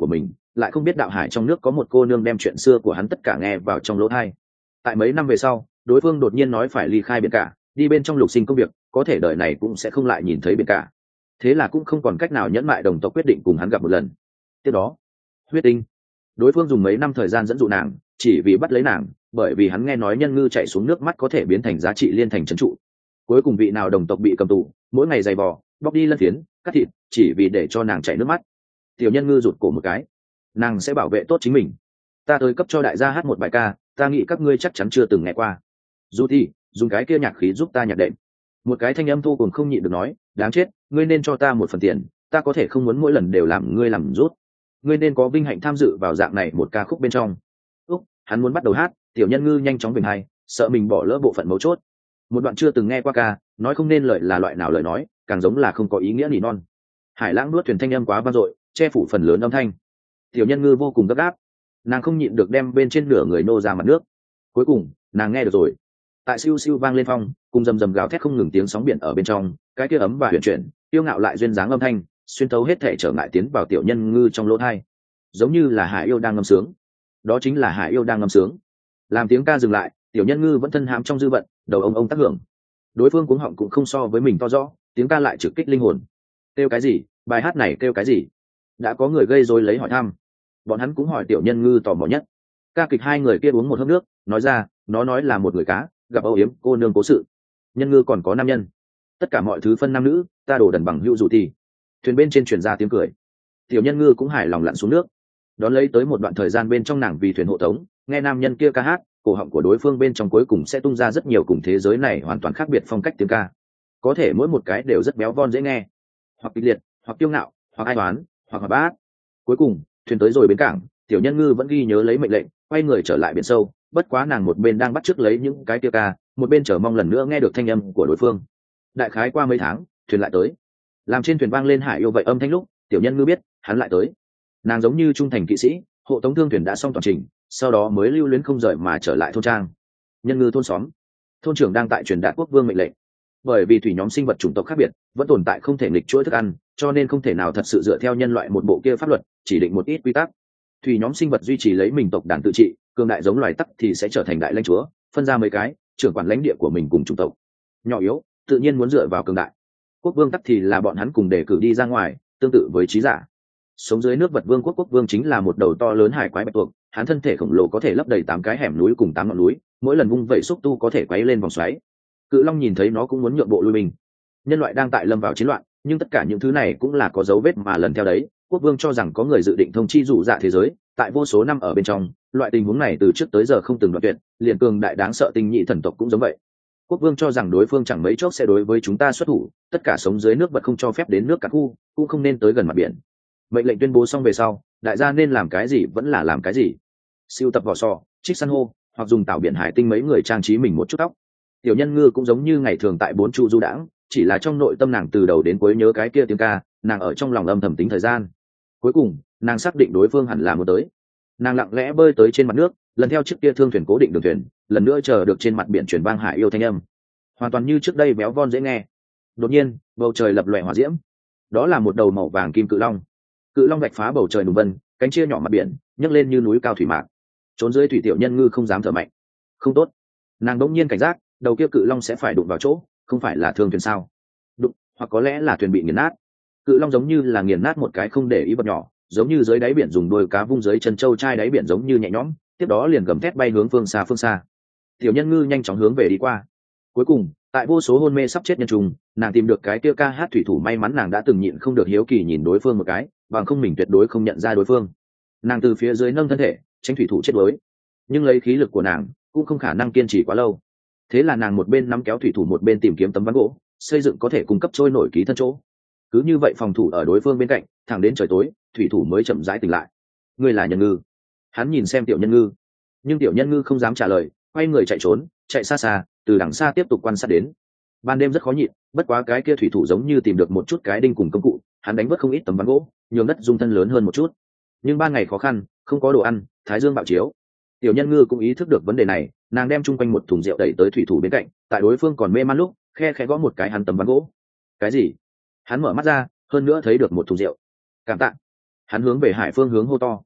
lại không biết đạo hải trong nước có một cô nương đem chuyện xưa của hắn tất cả nghe vào trong lỗ thai. Tại mấy năm về sau, đối phương đột nhiên nói phải ly khai biển cả, đi bên trong lục sinh công việc, có thể đời này cũng sẽ không lại nhìn thấy biển cả. Thế là cũng không còn cách nào nhẫn mại, đồng tộc quyết định cùng hắn gặp một lần. Tiếp đó, huyết tinh, đối phương dùng mấy năm thời gian dẫn dụ nàng, chỉ vì bắt lấy nàng, bởi vì hắn nghe nói nhân ngư chạy xuống nước mắt có thể biến thành giá trị liên thành trấn trụ. Cuối cùng vị nào đồng tộc bị cầm tù, mỗi ngày giày vò, bóc đi lân phiến, cắt thịt, chỉ vì để cho nàng chảy nước mắt. Tiểu nhân ngư rụt cổ một cái, nàng sẽ bảo vệ tốt chính mình. Ta tới cấp cho đại gia hát một bài ca, ta nghĩ các ngươi chắc chắn chưa từng nghe qua. Dù thì dùng cái kia nhạc khí giúp ta nhạc đệm. Một cái thanh âm thu cùng không nhịn được nói, đáng chết, ngươi nên cho ta một phần tiền, ta có thể không muốn mỗi lần đều làm ngươi làm rút. Ngươi nên có vinh hạnh tham dự vào dạng này một ca khúc bên trong. Úc, hắn muốn bắt đầu hát, tiểu nhân ngư nhanh chóng bình hay, sợ mình bỏ lỡ bộ phận mấu chốt. Một đoạn chưa từng nghe qua ca, nói không nên lời là loại nào lời nói, càng giống là không có ý nghĩa nỉ non. Hải lãng nuốt thuyền thanh âm quá vang dội, che phủ phần lớn âm thanh. Tiểu nhân ngư vô cùng gấp gáp, nàng không nhịn được đem bên trên nửa người nô ra mặt nước. Cuối cùng nàng nghe được rồi, tại siêu siêu vang lên phong, cùng rầm rầm gào thét không ngừng tiếng sóng biển ở bên trong, cái kia ấm và huyền chuyển tiêu ngạo lại duyên dáng âm thanh xuyên thấu hết thể trở ngại tiến vào tiểu nhân ngư trong lỗ thai, giống như là hải yêu đang ngâm sướng. Đó chính là hải yêu đang ngâm sướng. Làm tiếng ca dừng lại, tiểu nhân ngư vẫn thân hãm trong dư vận, đầu ông ông tác hưởng. Đối phương cuống họng cũng không so với mình to rõ, tiếng ca lại trực kích linh hồn. Kêu cái gì? Bài hát này kêu cái gì? Đã có người gây rối lấy hỏi thăm. Bọn hắn cũng hỏi tiểu nhân ngư tò mò nhất. Ca kịch hai người kia uống một hớp nước, nói ra, nó nói là một người cá gặp âu yếm cô nương cố sự. Nhân ngư còn có nam nhân, tất cả mọi thứ phân nam nữ, ta đổ đần bằng hữu dù thì. Thuyền bên trên truyền ra tiếng cười. Tiểu nhân ngư cũng hài lòng lặn xuống nước. Đón lấy tới một đoạn thời gian bên trong nàng vì thuyền hộ tống, nghe nam nhân kia ca hát, cổ họng của đối phương bên trong cuối cùng sẽ tung ra rất nhiều cùng thế giới này hoàn toàn khác biệt phong cách tiếng ca. Có thể mỗi một cái đều rất béo von dễ nghe, hoặc kịch liệt, hoặc kiêu ngạo, hoặc ai toán, hoặc hòa bát. Cuối cùng thuyền tới rồi bến cảng, tiểu nhân ngư vẫn ghi nhớ lấy mệnh lệnh, quay người trở lại biển sâu. Bất quá nàng một bên đang bắt chước lấy những cái kia ca, một bên chờ mong lần nữa nghe được thanh âm của đối phương. Đại khái qua mấy tháng, thuyền lại tới. Làm trên thuyền vang lên hải yêu vậy âm thanh lúc, tiểu nhân ngư biết hắn lại tới. Nàng giống như trung thành kỵ sĩ, hộ tống thương thuyền đã xong toàn trình, sau đó mới lưu luyến không rời mà trở lại thôn trang. Nhân ngư thôn xóm, thôn trưởng đang tại truyền đạt quốc vương mệnh lệnh. Bởi vì thủy nhóm sinh vật chủng tộc khác biệt, vẫn tồn tại không thể nghịch chuỗi thức ăn, cho nên không thể nào thật sự dựa theo nhân loại một bộ kia pháp luật chỉ định một ít quy tắc. Thủy nhóm sinh vật duy trì lấy mình tộc đàn tự trị, cường đại giống loài tắc thì sẽ trở thành đại lãnh chúa, phân ra mấy cái trưởng quản lãnh địa của mình cùng chủng tộc. Nhỏ yếu tự nhiên muốn dựa vào cường đại. Quốc vương tắc thì là bọn hắn cùng đề cử đi ra ngoài, tương tự với trí giả. Sống dưới nước vật vương quốc quốc vương chính là một đầu to lớn hải quái bạch tuộc, hắn thân thể khổng lồ có thể lấp đầy tám cái hẻm núi cùng tám ngọn núi, mỗi lần vung vẩy xúc tu có thể quấy lên vòng xoáy. Cự long nhìn thấy nó cũng muốn nhượng bộ lui mình. Nhân loại đang tại lâm vào chiến loạn, nhưng tất cả những thứ này cũng là có dấu vết mà lần theo đấy. Quốc vương cho rằng có người dự định thông chi dụ dạ thế giới, tại vô số năm ở bên trong, loại tình huống này từ trước tới giờ không từng đoạn tuyệt, liền cường đại đáng sợ tinh nhị thần tộc cũng giống vậy. Quốc vương cho rằng đối phương chẳng mấy chốc sẽ đối với chúng ta xuất thủ, tất cả sống dưới nước vật không cho phép đến nước cả khu, cũng không nên tới gần mặt biển. Mệnh lệnh tuyên bố xong về sau, đại gia nên làm cái gì vẫn là làm cái gì. Siêu tập vỏ sò, trích san hô, hoặc dùng tảo biển hải tinh mấy người trang trí mình một chút tóc. Tiểu nhân ngư cũng giống như ngày thường tại bốn chu du đãng, chỉ là trong nội tâm nàng từ đầu đến cuối nhớ cái kia tiếng ca, nàng ở trong lòng âm thầm tính thời gian. Cuối cùng nàng xác định đối phương hẳn là muốn tới. Nàng lặng lẽ bơi tới trên mặt nước, lần theo chiếc kia thương thuyền cố định đường thuyền, lần nữa chờ được trên mặt biển chuyển vang hải yêu thanh âm, hoàn toàn như trước đây béo von dễ nghe. Đột nhiên bầu trời lập lòe hỏa diễm, đó là một đầu màu vàng kim cự long. Cự long vạch phá bầu trời nùng vân, cánh chia nhỏ mặt biển, nhấc lên như núi cao thủy mạc. Trốn dưới thủy tiểu nhân ngư không dám thở mạnh. Không tốt, nàng đống nhiên cảnh giác, đầu kia cự long sẽ phải đụng vào chỗ, không phải là thương thuyền sao? Đụng, hoặc có lẽ là thuyền bị nghiền nát. Cự long giống như là nghiền nát một cái không để ý vật nhỏ, giống như dưới đáy biển dùng đuôi cá vung dưới chân trâu trai đáy biển giống như nhẹ nhõm, tiếp đó liền gầm thét bay hướng phương xa phương xa. Tiểu nhân ngư nhanh chóng hướng về đi qua. Cuối cùng tại vô số hôn mê sắp chết nhân trùng, nàng tìm được cái kia ca hát thủy thủ, may mắn nàng đã từng nhịn không được hiếu kỳ nhìn đối phương một cái, bằng không mình tuyệt đối không nhận ra đối phương. Nàng từ phía dưới nâng thân thể tránh thủy thủ chết đuối, nhưng lấy khí lực của nàng cũng không khả năng kiên trì quá lâu. Thế là nàng một bên nắm kéo thủy thủ, một bên tìm kiếm tấm ván gỗ xây dựng có thể cung cấp trôi nổi ký thân chỗ. Cứ như vậy phòng thủ ở đối phương bên cạnh, thẳng đến trời tối thủy thủ mới chậm rãi tỉnh lại. Ngươi là nhân ngư? Hắn nhìn xem tiểu nhân ngư, nhưng tiểu nhân ngư không dám trả lời, quay người chạy trốn, chạy xa xa, từ đằng xa tiếp tục quan sát đến. Ban đêm rất khó nhịn, bất quá cái kia thủy thủ giống như tìm được một chút cái đinh cùng công cụ, hắn đánh vớt không ít tấm ván gỗ, nhường đất dung thân lớn hơn một chút. Nhưng ban ngày khó khăn, không có đồ ăn, thái dương bạo chiếu. Tiểu nhân ngư cũng ý thức được vấn đề này, nàng đem chung quanh một thùng rượu đẩy tới thủy thủ bên cạnh, tại đối phương còn mê man lúc, khe khẽ gõ một cái hắn tấm ván gỗ. Cái gì? Hắn mở mắt ra, hơn nữa thấy được một thùng rượu. Cảm tạ. Hắn hướng về hải phương hướng hô to.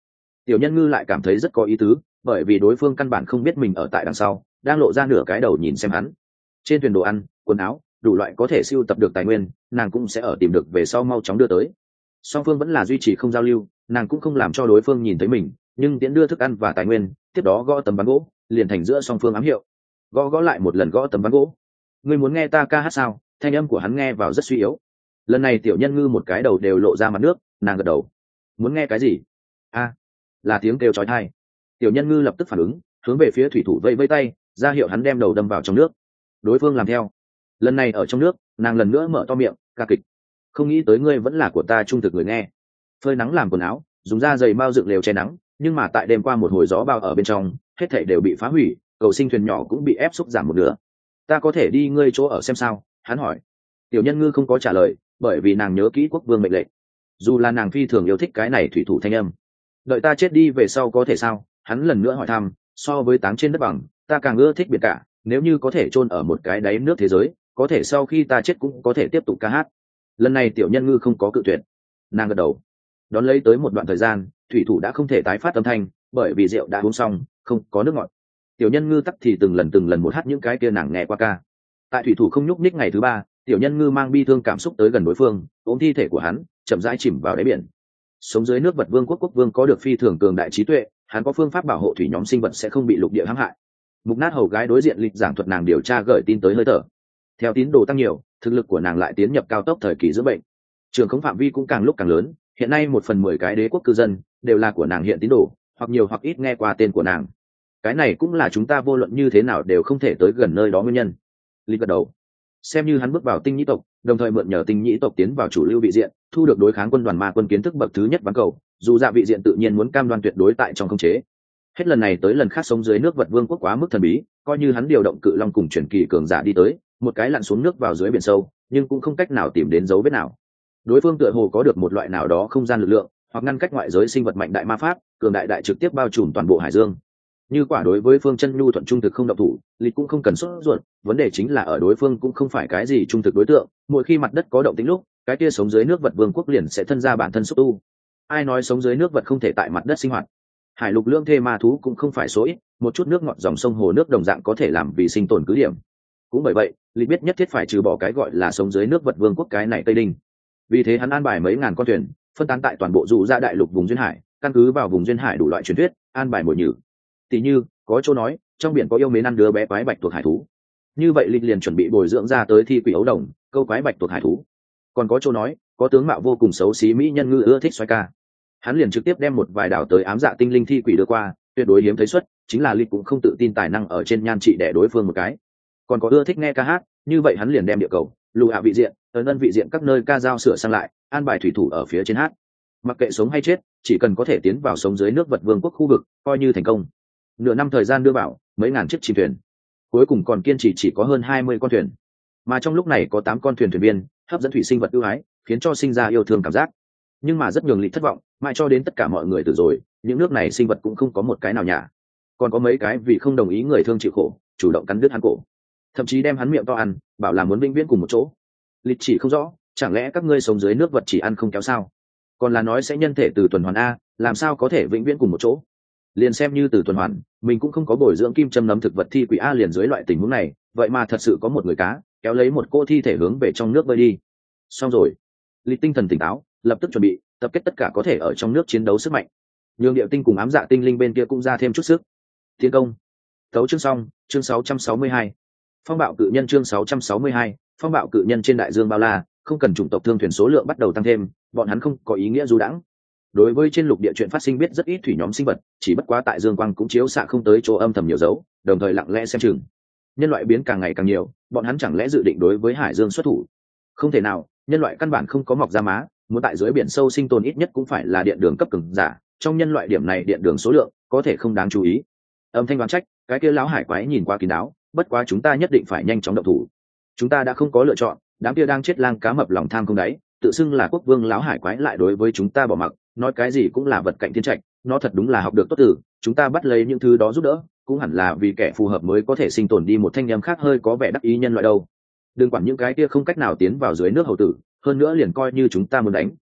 Tiểu Nhân Ngư lại cảm thấy rất có ý tứ, bởi vì đối phương căn bản không biết mình ở tại đằng sau, đang lộ ra nửa cái đầu nhìn xem hắn. Trên thuyền đồ ăn, quần áo, đủ loại có thể siêu tập được tài nguyên, nàng cũng sẽ ở tìm được về sau mau chóng đưa tới. Song phương vẫn là duy trì không giao lưu, nàng cũng không làm cho đối phương nhìn thấy mình, nhưng tiễn đưa thức ăn và tài nguyên, tiếp đó gõ tấm ván gỗ, liền thành giữa song phương ám hiệu. Gõ gõ lại một lần gõ tấm ván gỗ. Ngươi muốn nghe ta ca hát sao? Thanh âm của hắn nghe vào rất suy yếu. Lần này Tiểu Nhân Ngư một cái đầu đều lộ ra mặt nước, nàng gật đầu. Muốn nghe cái gì? A, là tiếng kêu chói tai. Tiểu Nhân Ngư lập tức phản ứng, hướng về phía thủy thủ vẫy vẫy tay, ra hiệu hắn đem đầu đâm vào trong nước. Đối phương làm theo. Lần này ở trong nước, nàng lần nữa mở to miệng, ca kịch. Không nghĩ tới ngươi vẫn là của ta trung thực người nghe. Phơi nắng làm quần áo, dùng da dày bao dựng lều che nắng, nhưng mà tại đêm qua một hồi gió bao ở bên trong, hết thảy đều bị phá hủy, cầu sinh thuyền nhỏ cũng bị ép xúc giảm một nửa. Ta có thể đi ngươi chỗ ở xem sao? Hắn hỏi. Tiểu Nhân Ngư không có trả lời, bởi vì nàng nhớ kỹ quốc vương mệnh lệnh. Dù là nàng phi thường yêu thích cái này thủy thủ thanh âm. Đợi ta chết đi về sau có thể sao? Hắn lần nữa hỏi thăm. So với táng trên đất bằng, ta càng ưa thích biển cả. Nếu như có thể chôn ở một cái đáy nước thế giới, có thể sau khi ta chết cũng có thể tiếp tục ca hát. Lần này Tiểu Nhân Ngư không có cự tuyệt, nàng gật đầu. Đón lấy tới một đoạn thời gian, thủy thủ đã không thể tái phát âm thanh, bởi vì rượu đã uống xong, không có nước ngọt. Tiểu Nhân Ngư tắc thì từng lần từng lần một hát những cái kia nàng nghe qua ca. Tại thủy thủ không nhúc nhích ngày thứ ba, Tiểu Nhân Ngư mang bi thương cảm xúc tới gần đối phương, ôm thi thể của hắn, chậm rãi chìm vào đáy biển. Sống dưới nước vật vương quốc quốc vương có được phi thường cường đại trí tuệ, hắn có phương pháp bảo hộ thủy nhóm sinh vật sẽ không bị lục địa hãm hại. Mục Nát hầu gái đối diện lịch giảng thuật nàng điều tra gửi tin tới hơi thở. Theo tín đồ tăng nhiều, thực lực của nàng lại tiến nhập cao tốc thời kỳ dưỡng bệnh. Trường khống phạm vi cũng càng lúc càng lớn, hiện nay một phần mười cái đế quốc cư dân đều là của nàng hiện tín đồ, hoặc nhiều hoặc ít nghe qua tên của nàng. Cái này cũng là chúng ta vô luận như thế nào đều không thể tới gần nơi đó nguyên nhân. Lịch gật đầu. Xem như hắn bước vào tinh nhĩ tộc, đồng thời mượn nhờ tinh nhĩ tộc tiến vào chủ lưu vị diện, thu được đối kháng quân đoàn ma quân kiến thức bậc thứ nhất ván cầu, dù dạ vị diện tự nhiên muốn cam đoan tuyệt đối tại trong khống chế. Hết lần này tới lần khác sống dưới nước vật vương quốc quá mức thần bí, coi như hắn điều động cự long cùng truyền kỳ cường giả đi tới, một cái lặn xuống nước vào dưới biển sâu, nhưng cũng không cách nào tìm đến dấu vết nào. Đối phương tựa hồ có được một loại nào đó không gian lực lượng, hoặc ngăn cách ngoại giới sinh vật mạnh đại ma pháp, cường đại đại trực tiếp bao trùm toàn bộ hải dương. Như quả đối với phương chân nhu thuận trung thực không động thủ, lịch cũng không cần sốt ruột, vấn đề chính là ở đối phương cũng không phải cái gì trung thực đối tượng, mỗi khi mặt đất có động tĩnh lúc, cái kia sống dưới nước vật vương quốc liền sẽ thân ra bản thân xúc tu. Ai nói sống dưới nước vật không thể tại mặt đất sinh hoạt? Hải lục lưỡng thê ma thú cũng không phải số ít, một chút nước ngọt dòng sông hồ nước đồng dạng có thể làm vì sinh tồn cứ điểm. Cũng bởi vậy, lịch biết nhất thiết phải trừ bỏ cái gọi là sống dưới nước vật vương quốc cái này tây đinh. Vì thế hắn an bài mấy ngàn con thuyền, phân tán tại toàn bộ dụ ra đại lục vùng duyên hải, căn cứ vào vùng duyên hải đủ loại truyền thuyết, an bài mồi nhử. Tỷ như, có chỗ nói, trong biển có yêu mến ăn đứa bé quái bạch tuộc hải thú. Như vậy lịch liền chuẩn bị bồi dưỡng ra tới thi quỷ ấu đồng, câu quái bạch tuộc hải thú. Còn có chỗ nói, có tướng mạo vô cùng xấu xí mỹ nhân ngư ưa thích xoay ca. Hắn liền trực tiếp đem một vài đảo tới ám dạ tinh linh thi quỷ đưa qua, tuyệt đối hiếm thấy xuất, chính là lịch cũng không tự tin tài năng ở trên nhan trị để đối phương một cái. Còn có ưa thích nghe ca hát, như vậy hắn liền đem địa cầu, lù hạ vị diện, ấn ân vị diện các nơi ca dao sửa sang lại, an bài thủy thủ ở phía trên hát. Mặc kệ sống hay chết, chỉ cần có thể tiến vào sống dưới nước vật vương quốc khu vực, coi như thành công. Nửa năm thời gian đưa bảo, mấy ngàn chiếc chìm thuyền, cuối cùng còn kiên trì chỉ có hơn hai mươi con thuyền, mà trong lúc này có tám con thuyền thuyền viên hấp dẫn thủy sinh vật ưu ái, khiến cho sinh ra yêu thương cảm giác. Nhưng mà rất nhường lịch thất vọng, mãi cho đến tất cả mọi người từ rồi, những nước này sinh vật cũng không có một cái nào nhả, còn có mấy cái vì không đồng ý người thương chịu khổ, chủ động cắn đứt hắn cổ, thậm chí đem hắn miệng to ăn, bảo là muốn vĩnh viễn cùng một chỗ. Lịch chỉ không rõ, chẳng lẽ các ngươi sống dưới nước vật chỉ ăn không kéo sao? Còn là nói sẽ nhân thể từ tuần hoàn a, làm sao có thể vĩnh viễn cùng một chỗ? Liền xem như từ tuần hoàn, mình cũng không có bồi dưỡng kim châm nấm thực vật thi quỷ a liền dưới loại tình huống này, vậy mà thật sự có một người cá kéo lấy một cô thi thể hướng về trong nước bơi đi. Xong rồi, lịch tinh thần tỉnh táo, lập tức chuẩn bị tập kết tất cả có thể ở trong nước chiến đấu sức mạnh. Nhường điệu tinh cùng ám dạ tinh linh bên kia cũng ra thêm chút sức. Tiến công. Tấu chương xong, chương sáu trăm sáu mươi hai. Phong bạo cự nhân chương sáu trăm sáu mươi hai. Phong bạo cự nhân trên đại dương bao la, không cần chủng tộc thương thuyền số lượng bắt đầu tăng thêm, bọn hắn không có ý nghĩa du đãng. Đối với trên lục địa chuyện phát sinh biết rất ít thủy nhóm sinh vật, chỉ bất quá tại dương quang cũng chiếu xạ không tới chỗ âm thầm nhiều dấu, đồng thời lặng lẽ xem chừng. Nhân loại biến càng ngày càng nhiều, bọn hắn chẳng lẽ dự định đối với hải dương xuất thủ? Không thể nào, nhân loại căn bản không có mọc ra má, muốn tại dưới biển sâu sinh tồn ít nhất cũng phải là điện đường cấp cường giả, trong nhân loại điểm này điện đường số lượng có thể không đáng chú ý. Âm thanh đoán trách, cái kia lão hải quái nhìn qua kín đáo, bất quá chúng ta nhất định phải nhanh chóng động thủ. Chúng ta đã không có lựa chọn, đám kia đang chết lang cá mập lòng tham không đáy, tự xưng là quốc vương lão hải quái lại đối với chúng ta bỏ mặc, nói cái gì cũng là vật cạnh thiên trạch, nó thật đúng là học được tốt tử, chúng ta bắt lấy những thứ đó giúp đỡ, cũng hẳn là vì kẻ phù hợp mới có thể sinh tồn đi một thanh em khác hơi có vẻ đắc ý nhân loại đâu. Đừng quản những cái kia không cách nào tiến vào dưới nước hầu tử, hơn nữa liền coi như chúng ta muốn đánh,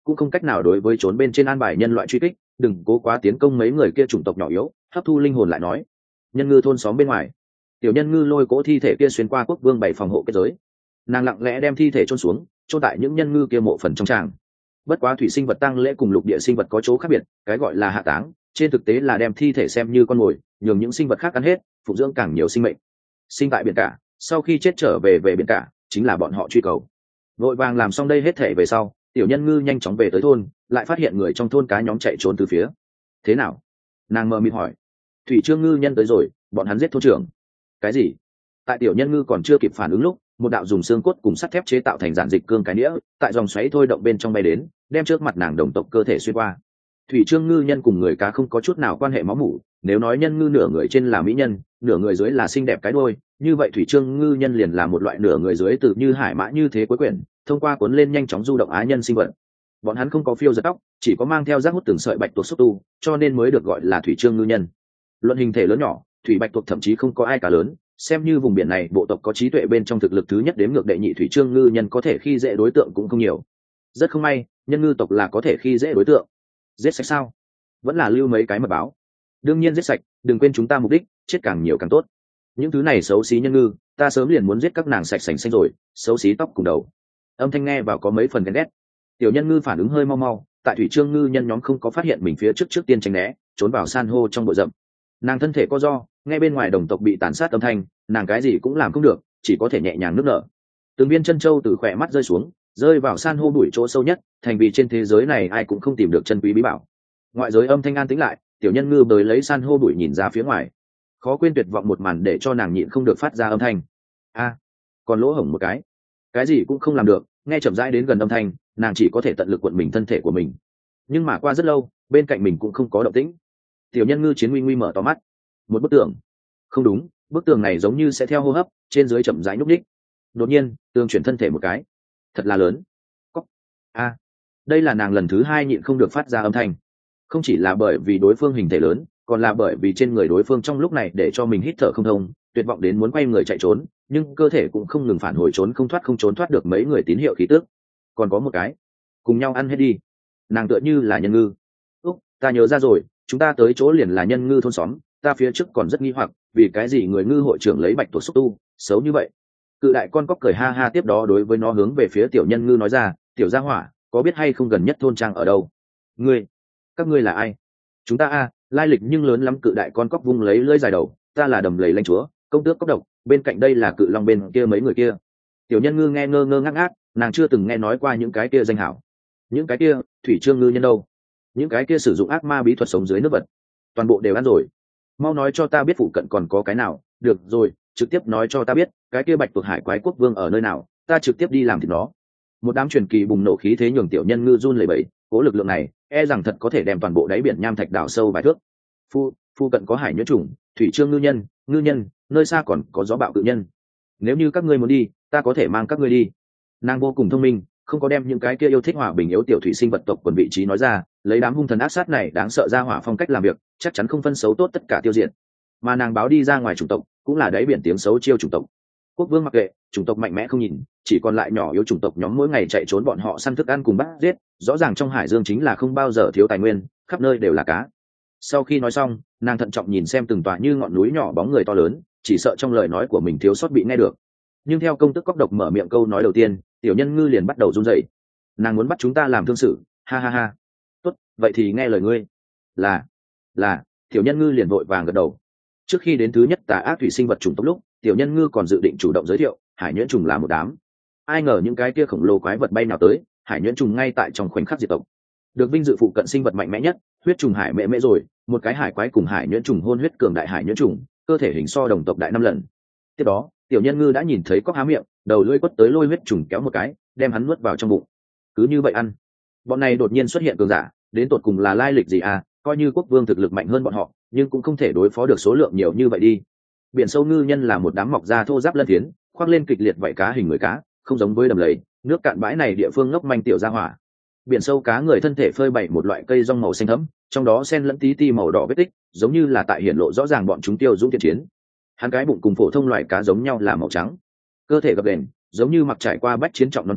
cũng không cách nào đối với trốn bên trên an bài nhân loại truy kích, đừng cố quá tiến công mấy người kia chủng tộc nhỏ yếu. Hấp thu linh hồn lại nói, nhân ngư thôn xóm bên ngoài, tiểu nhân ngư lôi cỗ thi thể kia xuyên qua quốc vương bảy phòng hộ kết giới, nàng lặng lẽ đem thi thể chôn xuống, chôn tại những nhân ngư kia mộ phần trong tràng. Bất quá thủy sinh vật tang lễ cùng lục địa sinh vật có chỗ khác biệt, cái gọi là hạ táng trên thực tế là đem thi thể xem như con mồi, nhường những sinh vật khác ăn hết, phụng dưỡng càng nhiều sinh mệnh. Sinh tại biển cả, sau khi chết trở về về biển cả, chính là bọn họ truy cầu. Vội vàng làm xong đây hết thể về sau, tiểu nhân ngư nhanh chóng về tới thôn, lại phát hiện người trong thôn cá nhóm chạy trốn từ phía. Thế nào? Nàng mơ mịt hỏi. Thủy trương ngư nhân tới rồi, bọn hắn giết thôn trưởng. Cái gì? Tại tiểu nhân ngư còn chưa kịp phản ứng lúc, một đạo dùng xương cốt cùng sắt thép chế tạo thành giản dịch cương cái nĩa, tại dòng xoáy thôi động bên trong bay đến, đem trước mặt nàng đồng tộc cơ thể xuyên qua. Thủy trương ngư nhân cùng người cá không có chút nào quan hệ máu mủ, nếu nói nhân ngư nửa người trên là mỹ nhân, nửa người dưới là xinh đẹp cái đôi, như vậy thủy trương ngư nhân liền là một loại nửa người dưới từ như hải mã như thế cuối quyển, thông qua cuốn lên nhanh chóng du động á nhân sinh vật. Bọn hắn không có phiêu giật tóc, chỉ có mang theo rác hút từng sợi bạch tuộc xúc tu, cho nên mới được gọi là thủy trương ngư nhân. Luận hình thể lớn nhỏ, thủy bạch tuộc thậm chí không có ai cả lớn, xem như vùng biển này bộ tộc có trí tuệ bên trong thực lực thứ nhất đếm ngược đệ nhị thủy trương ngư nhân có thể khi dễ đối tượng cũng không nhiều. Rất không may, nhân ngư tộc là có thể khi dễ đối tượng. Giết sạch sao? Vẫn là lưu mấy cái mật báo. Đương nhiên giết sạch, đừng quên chúng ta mục đích, chết càng nhiều càng tốt. Những thứ này xấu xí nhân ngư, ta sớm liền muốn giết các nàng sạch sành xanh rồi, xấu xí tóc cùng đầu. Âm thanh nghe vào có mấy phần ghen ghét. Tiểu nhân ngư phản ứng hơi mau mau, tại thủy trương ngư nhân nhóm không có phát hiện mình phía trước trước tiên tránh né, trốn vào san hô trong bụi rậm. Nàng thân thể co do, nghe bên ngoài đồng tộc bị tàn sát âm thanh, nàng cái gì cũng làm không được, chỉ có thể nhẹ nhàng nước nở. Từng viên chân châu từ khỏe mắt rơi xuống, rơi vào san hô bụi chỗ sâu nhất, thành vì trên thế giới này ai cũng không tìm được chân quý bí bảo. Ngoại giới âm thanh an tĩnh lại, tiểu nhân ngư bới lấy san hô bụi nhìn ra phía ngoài, khó quên tuyệt vọng một màn để cho nàng nhịn không được phát ra âm thanh. A, còn lỗ hổng một cái, cái gì cũng không làm được. Nghe chậm rãi đến gần âm thanh, nàng chỉ có thể tận lực cuộn mình thân thể của mình. Nhưng mà qua rất lâu, bên cạnh mình cũng không có động tĩnh. Tiểu nhân ngư chiến nguy nguy mở to mắt. Một bức tường, không đúng, bức tường này giống như sẽ theo hô hấp trên dưới chậm rãi nhúc nhích. Đột nhiên tường chuyển thân thể một cái, thật là lớn. Cóc. A, đây là nàng lần thứ hai nhịn không được phát ra âm thanh. Không chỉ là bởi vì đối phương hình thể lớn, còn là bởi vì trên người đối phương trong lúc này để cho mình hít thở không thông, tuyệt vọng đến muốn quay người chạy trốn, nhưng cơ thể cũng không ngừng phản hồi trốn không thoát không trốn thoát được mấy người tín hiệu khí tước. Còn có một cái, cùng nhau ăn hết đi. Nàng tựa như là nhân ngư. Úc, ta nhớ ra rồi, chúng ta tới chỗ liền là nhân ngư thôn xóm, ta phía trước còn rất nghi hoặc, vì cái gì người ngư hội trưởng lấy bạch tuộc xúc tu, xấu như vậy. Cự đại con cóc cười ha ha, tiếp đó đối với nó hướng về phía tiểu nhân ngư nói ra, tiểu gia hỏa, có biết hay không gần nhất thôn trang ở đâu? Ngươi, các ngươi là ai? Chúng ta a, lai lịch nhưng lớn lắm. Cự đại con cóc vung lấy lưỡi dài đầu, ta là đầm lầy lãnh chúa, công tước cóc độc, bên cạnh đây là cự long, bên kia mấy người kia. Tiểu nhân ngư nghe ngơ ngơ ngác ngác, nàng chưa từng nghe nói qua những cái kia danh hảo. Những cái kia thủy trương ngư nhân đâu? Những cái kia sử dụng ác ma bí thuật sống dưới nước vật, toàn bộ đều ăn rồi. Mau nói cho ta biết phụ cận còn có cái nào. Được rồi, trực tiếp nói cho ta biết cái kia bạch tuộc hải quái quốc vương ở nơi nào, ta trực tiếp đi làm thịt nó. Một đám truyền kỳ bùng nổ khí thế nhường tiểu nhân ngư run lẩy bẩy, cố lực lượng này e rằng thật có thể đem toàn bộ đáy biển nham thạch đào sâu vài thước. Phu phu cận có hải nhuyễn trùng, thủy trương ngư nhân, ngư nhân, nơi xa còn có gió bạo cự nhân. Nếu như các ngươi muốn đi, ta có thể mang các ngươi đi. Nàng vô cùng thông minh, không có đem những cái kia yêu thích hòa bình yếu tiểu thủy sinh vật tộc quần vị trí nói ra, lấy đám hung thần ác sát này đáng sợ ra hỏa phong cách làm việc, chắc chắn không phân xấu tốt tất cả tiêu diệt. Mà nàng báo đi ra ngoài chủng tộc, cũng là đáy biển tiếng xấu chiêu chủng tộc. Quốc vương mặc kệ, chủng tộc mạnh mẽ không nhìn, chỉ còn lại nhỏ yếu chủng tộc nhóm mỗi ngày chạy trốn bọn họ săn thức ăn cùng bắt giết, rõ ràng trong hải dương chính là không bao giờ thiếu tài nguyên, khắp nơi đều là cá. Sau khi nói xong, nàng thận trọng nhìn xem từng tòa như ngọn núi nhỏ bóng người to lớn, chỉ sợ trong lời nói của mình thiếu sót bị nghe được. Nhưng theo công tức cóc độc mở miệng câu nói đầu tiên, tiểu nhân ngư liền bắt đầu run rẩy. Nàng muốn bắt chúng ta làm thương sự, ha ha ha. Tốt, vậy thì nghe lời ngươi. Là, là, tiểu nhân ngư liền vội vàng gật đầu. Trước khi đến thứ nhất tà ác thủy sinh vật chủng tộc lúc, tiểu nhân ngư còn dự định chủ động giới thiệu, hải nhuyễn trùng là một đám. Ai ngờ những cái kia khổng lồ quái vật bay nào tới, hải nhuyễn trùng ngay tại trong khoảnh khắc diệt tộc. Được vinh dự phụ cận sinh vật mạnh mẽ nhất, huyết trùng hải mẹ mẹ rồi, một cái hải quái cùng hải nhuyễn trùng hôn huyết cường đại hải nhuyễn trùng, cơ thể hình so đồng tộc đại năm lần. Tiếp đó, tiểu nhân ngư đã nhìn thấy cóc há miệng, đầu lưỡi quất tới lôi huyết trùng kéo một cái, đem hắn nuốt vào trong bụng. Cứ như vậy ăn. Bọn này đột nhiên xuất hiện cường giả, đến tột cùng là lai lịch gì à? Coi như quốc vương thực lực mạnh hơn bọn họ, nhưng cũng không thể đối phó được số lượng nhiều như vậy đi. Biển sâu ngư nhân là một đám mọc da thô ráp lân phiến, khoác lên kịch liệt vảy cá hình người cá, không giống với đầm lầy, nước cạn bãi này địa phương ngốc manh tiểu gia hỏa. Biển sâu cá người thân thể phơi bày một loại cây rong màu xanh thẫm, trong đó xen lẫn tí ti màu đỏ vết tích, giống như là tại hiển lộ rõ ràng bọn chúng tiêu dũng thiện chiến. Hắn cái bụng cùng phổ thông loại cá giống nhau là màu trắng, cơ thể gập ghềnh, giống như mặc trải qua bách chiến trọng nón trụ,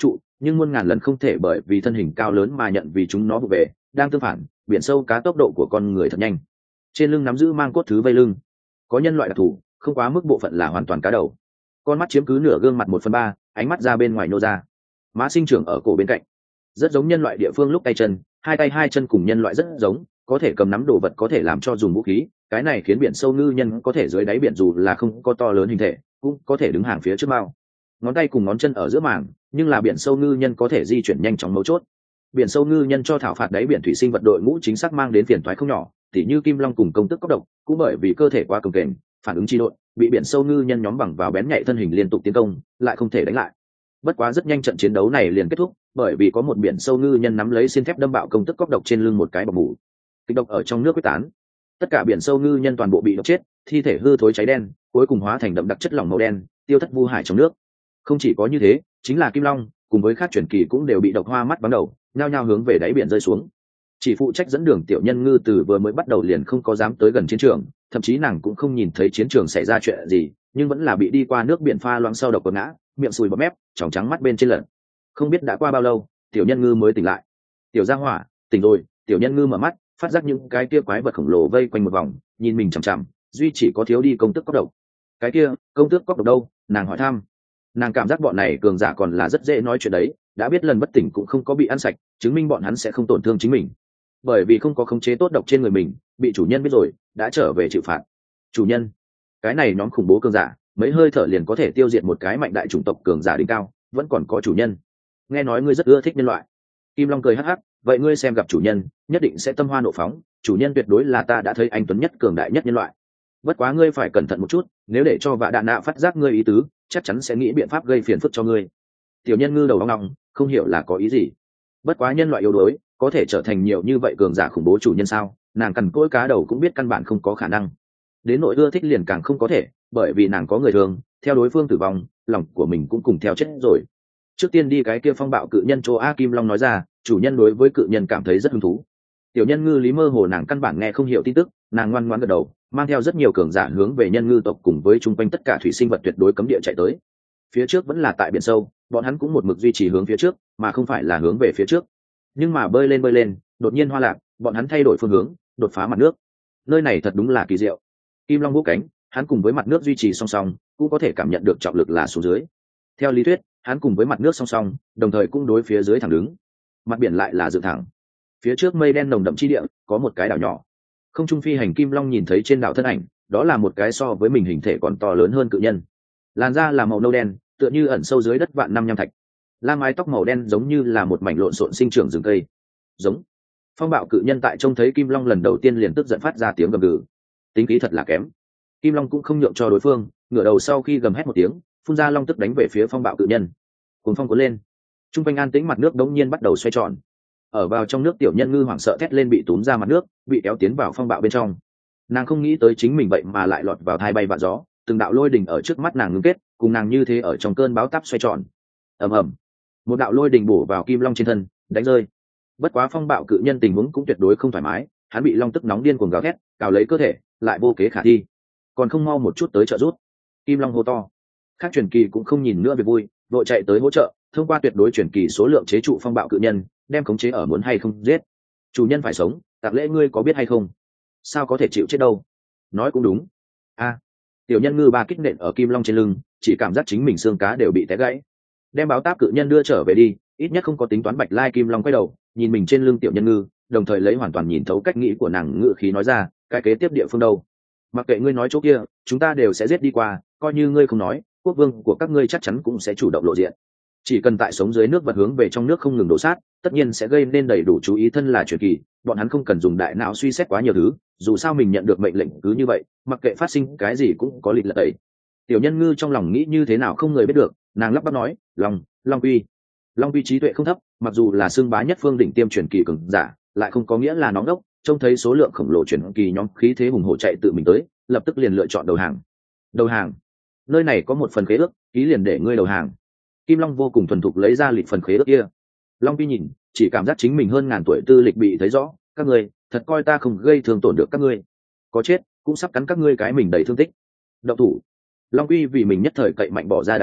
nhưng muôn ngàn lần không thể bởi vì thân hình cao lớn mà nhận vì chúng nó vụ về. Đang tương phản, biển sâu cá tốc độ của con người thật nhanh, trên lưng nắm giữ mang cốt thứ vây lưng, có nhân loại đặc thù, không quá mức bộ phận là hoàn toàn cá đầu, con mắt chiếm cứ nửa gương mặt một phần ba, ánh mắt ra bên ngoài nô ra, má sinh trưởng ở cổ bên cạnh, rất giống nhân loại địa phương lúc tay chân, hai tay hai chân cùng nhân loại rất giống, có thể cầm nắm đồ vật, có thể làm cho dùng vũ khí. Cái này khiến biển sâu ngư nhân có thể dưới đáy biển dù là không có to lớn hình thể cũng có thể đứng hàng phía trước mao, ngón tay cùng ngón chân ở giữa mảng, nhưng là biển sâu ngư nhân có thể di chuyển nhanh chóng mấu chốt. Biển sâu ngư nhân cho thảo phạt đáy biển thủy sinh vật đội ngũ chính xác mang đến phiền toái không nhỏ, tỉ như kim long cùng công tức cốc độc, cũng bởi vì cơ thể quá cồng kềnh, phản ứng chi độn, bị biển sâu ngư nhân nhóm bằng vào bén nhạy thân hình liên tục tiến công, lại không thể đánh lại. Bất quá rất nhanh trận chiến đấu này liền kết thúc, bởi vì có một biển sâu ngư nhân nắm lấy xiên thép đâm bạo công tức cốc độc trên lưng một cái bọc mủ, kịch độc ở trong nước quyết tán, tất cả biển sâu ngư nhân toàn bộ bị độc chết, thi thể hư thối cháy đen, cuối cùng hóa thành đậm đặc chất lỏng màu đen, tiêu thất vu hải trong nước. Không chỉ có như thế, chính là kim long cùng với các truyền kỳ cũng đều bị độc hoa mắt vắng đầu, nhao nhao hướng về đáy biển rơi xuống. Chỉ phụ trách dẫn đường tiểu nhân ngư từ vừa mới bắt đầu liền không có dám tới gần chiến trường, thậm chí nàng cũng không nhìn thấy chiến trường xảy ra chuyện gì, nhưng vẫn là bị đi qua nước biển pha loãng sâu độc quật ngã, miệng sùi bọt mép, tròng trắng mắt bên trên lợn. Không biết đã qua bao lâu, tiểu nhân ngư mới tỉnh lại. Tiểu gia hỏa, tỉnh rồi. Tiểu nhân ngư mở mắt, phát giác những cái kia quái vật khổng lồ vây quanh một vòng, nhìn mình chằm chằm, duy chỉ có thiếu đi công tước cốc độc. Cái kia, công tước cốc độc đâu? Nàng hỏi thăm. Nàng cảm giác bọn này cường giả còn là rất dễ nói chuyện đấy, đã biết lần bất tỉnh cũng không có bị ăn sạch, chứng minh bọn hắn sẽ không tổn thương chính mình, bởi vì không có khống chế tốt độc trên người mình, bị chủ nhân biết rồi, đã trở về chịu phạt. Chủ nhân, cái này nhóm khủng bố cường giả, mấy hơi thở liền có thể tiêu diệt một cái mạnh đại chủng tộc cường giả đỉnh cao, vẫn còn có chủ nhân. Nghe nói ngươi rất ưa thích nhân loại. Kim Long cười hắc hắc, vậy ngươi xem gặp chủ nhân, nhất định sẽ tâm hoa nộ phóng, chủ nhân tuyệt đối là ta đã thấy anh tuấn nhất cường đại nhất nhân loại. Bất quá ngươi phải cẩn thận một chút, nếu để cho Vạ Đạn Nạ phát giác ngươi ý tứ, chắc chắn sẽ nghĩ biện pháp gây phiền phức cho ngươi. Tiểu nhân ngư đầu ong ong, không hiểu là có ý gì. Bất quá nhân loại yếu đuối, có thể trở thành nhiều như vậy cường giả khủng bố chủ nhân sao? Nàng cằn cỗi cá đầu cũng biết căn bản không có khả năng. Đến nội ưa thích liền càng không có thể, bởi vì nàng có người thường, theo đối phương tử vong, lòng của mình cũng cùng theo chết rồi. Trước tiên đi cái kia phong bạo cự nhân chỗ A Kim Long nói ra, chủ nhân đối với cự nhân cảm thấy rất hứng thú. Tiểu nhân ngư lý mơ hồ nàng căn bản nghe không hiểu tin tức, nàng ngoan ngoãn gật đầu, mang theo rất nhiều cường giả hướng về nhân ngư tộc cùng với chung quanh tất cả thủy sinh vật tuyệt đối cấm địa chạy tới. Phía trước vẫn là tại biển sâu, bọn hắn cũng một mực duy trì hướng phía trước, mà không phải là hướng về phía trước. Nhưng mà bơi lên bơi lên, đột nhiên hoa lạc, bọn hắn thay đổi phương hướng, đột phá mặt nước. Nơi này thật đúng là kỳ diệu. Kim Long vỗ cánh, hắn cùng với mặt nước duy trì song song, cũng có thể cảm nhận được trọng lực là xuống dưới. Theo lý thuyết, hắn cùng với mặt nước song song, đồng thời cũng đối phía dưới thẳng đứng. Mặt biển lại là dựng thẳng. Phía trước mây đen nồng đậm chi địa, có một cái đảo nhỏ. Không trung phi hành Kim Long nhìn thấy trên đảo thân ảnh, đó là một cái so với mình hình thể còn to lớn hơn cự nhân. Làn da là màu nâu đen, tựa như ẩn sâu dưới đất vạn năm nham thạch. La mái tóc màu đen giống như là một mảnh lộn xộn sinh trưởng rừng cây. Giống. Phong bạo cự nhân tại trông thấy Kim Long lần đầu tiên liền tức giận phát ra tiếng gầm gừ. Tính khí thật là kém. Kim Long cũng không nhượng cho đối phương, ngửa đầu sau khi gầm hét một tiếng, phun ra long tức đánh về phía phong bạo cự nhân. Cuồng phong cuốn lên, trung quanh an tĩnh mặt nước đống nhiên bắt đầu xoay tròn. Ở vào trong nước tiểu nhân ngư hoảng sợ thét lên bị túm ra mặt nước, bị kéo tiến vào phong bạo bên trong. Nàng không nghĩ tới chính mình vậy mà lại lọt vào thai bay vạ gió, từng đạo lôi đình ở trước mắt nàng ngưng kết, cùng nàng như thế ở trong cơn bão táp xoay tròn. Ầm ầm, một đạo lôi đình bổ vào Kim Long trên thân, đánh rơi. Bất quá phong bạo cự nhân tình huống cũng tuyệt đối không thoải mái, hắn bị long tức nóng điên cuồng gào thét, cào lấy cơ thể, lại vô kế khả thi. Còn không mau một chút tới trợ giúp. Kim Long hô to. Khác truyền kỳ cũng không nhìn nữa việc vui, vội chạy tới hỗ trợ, thông qua tuyệt đối truyền kỳ số lượng chế trụ phong bạo cự nhân, đem khống chế ở muốn hay không giết. Chủ nhân phải sống, tạc lễ ngươi có biết hay không? Sao có thể chịu chết đâu? Nói cũng đúng. A, tiểu nhân ngư ba kích nện ở Kim Long trên lưng, chỉ cảm giác chính mình xương cá đều bị té gãy. Đem báo táp cự nhân đưa trở về đi, ít nhất không có tính toán bạch lai. Kim Long quay đầu, nhìn mình trên lưng tiểu nhân ngư, đồng thời lấy hoàn toàn nhìn thấu cách nghĩ của nàng, ngự khí nói ra, cái kế tiếp địa phương đâu? Mặc kệ ngươi nói chỗ kia, chúng ta đều sẽ giết đi qua, coi như ngươi không nói, quốc vương của các ngươi chắc chắn cũng sẽ chủ động lộ diện. Chỉ cần tại sống dưới nước vật hướng về trong nước không ngừng đổ sát, tất nhiên sẽ gây nên đầy đủ chú ý. Thân là truyền kỳ, bọn hắn không cần dùng đại não suy xét quá nhiều thứ, dù sao mình nhận được mệnh lệnh cứ như vậy, mặc kệ phát sinh cái gì cũng có lịch lệ ấy. Tiểu nhân ngư trong lòng nghĩ như thế nào không người biết được, nàng lắp bắp nói, long long uy long uy trí tuệ không thấp, mặc dù là xương bá nhất phương đỉnh tiêm truyền kỳ cường giả, lại không có nghĩa là nóng đốc. Trông thấy số lượng khổng lồ truyền kỳ nhóm khí thế hùng hổ chạy tự mình tới, lập tức liền lựa chọn đầu hàng. Đầu hàng? Nơi này có một phần khế ước, ký liền để ngươi đầu hàng. Kim Long vô cùng thuần thục lấy ra lịch phần khế ước kia. Long Pi nhìn, chỉ cảm giác chính mình hơn ngàn tuổi tư lịch bị thấy rõ. Các ngươi thật coi ta không gây thương tổn được các ngươi, có chết cũng sắp cắn các ngươi cái mình đầy thương tích. Động thủ. Long Pi vì mình nhất thời cậy mạnh bỏ ra đại giới,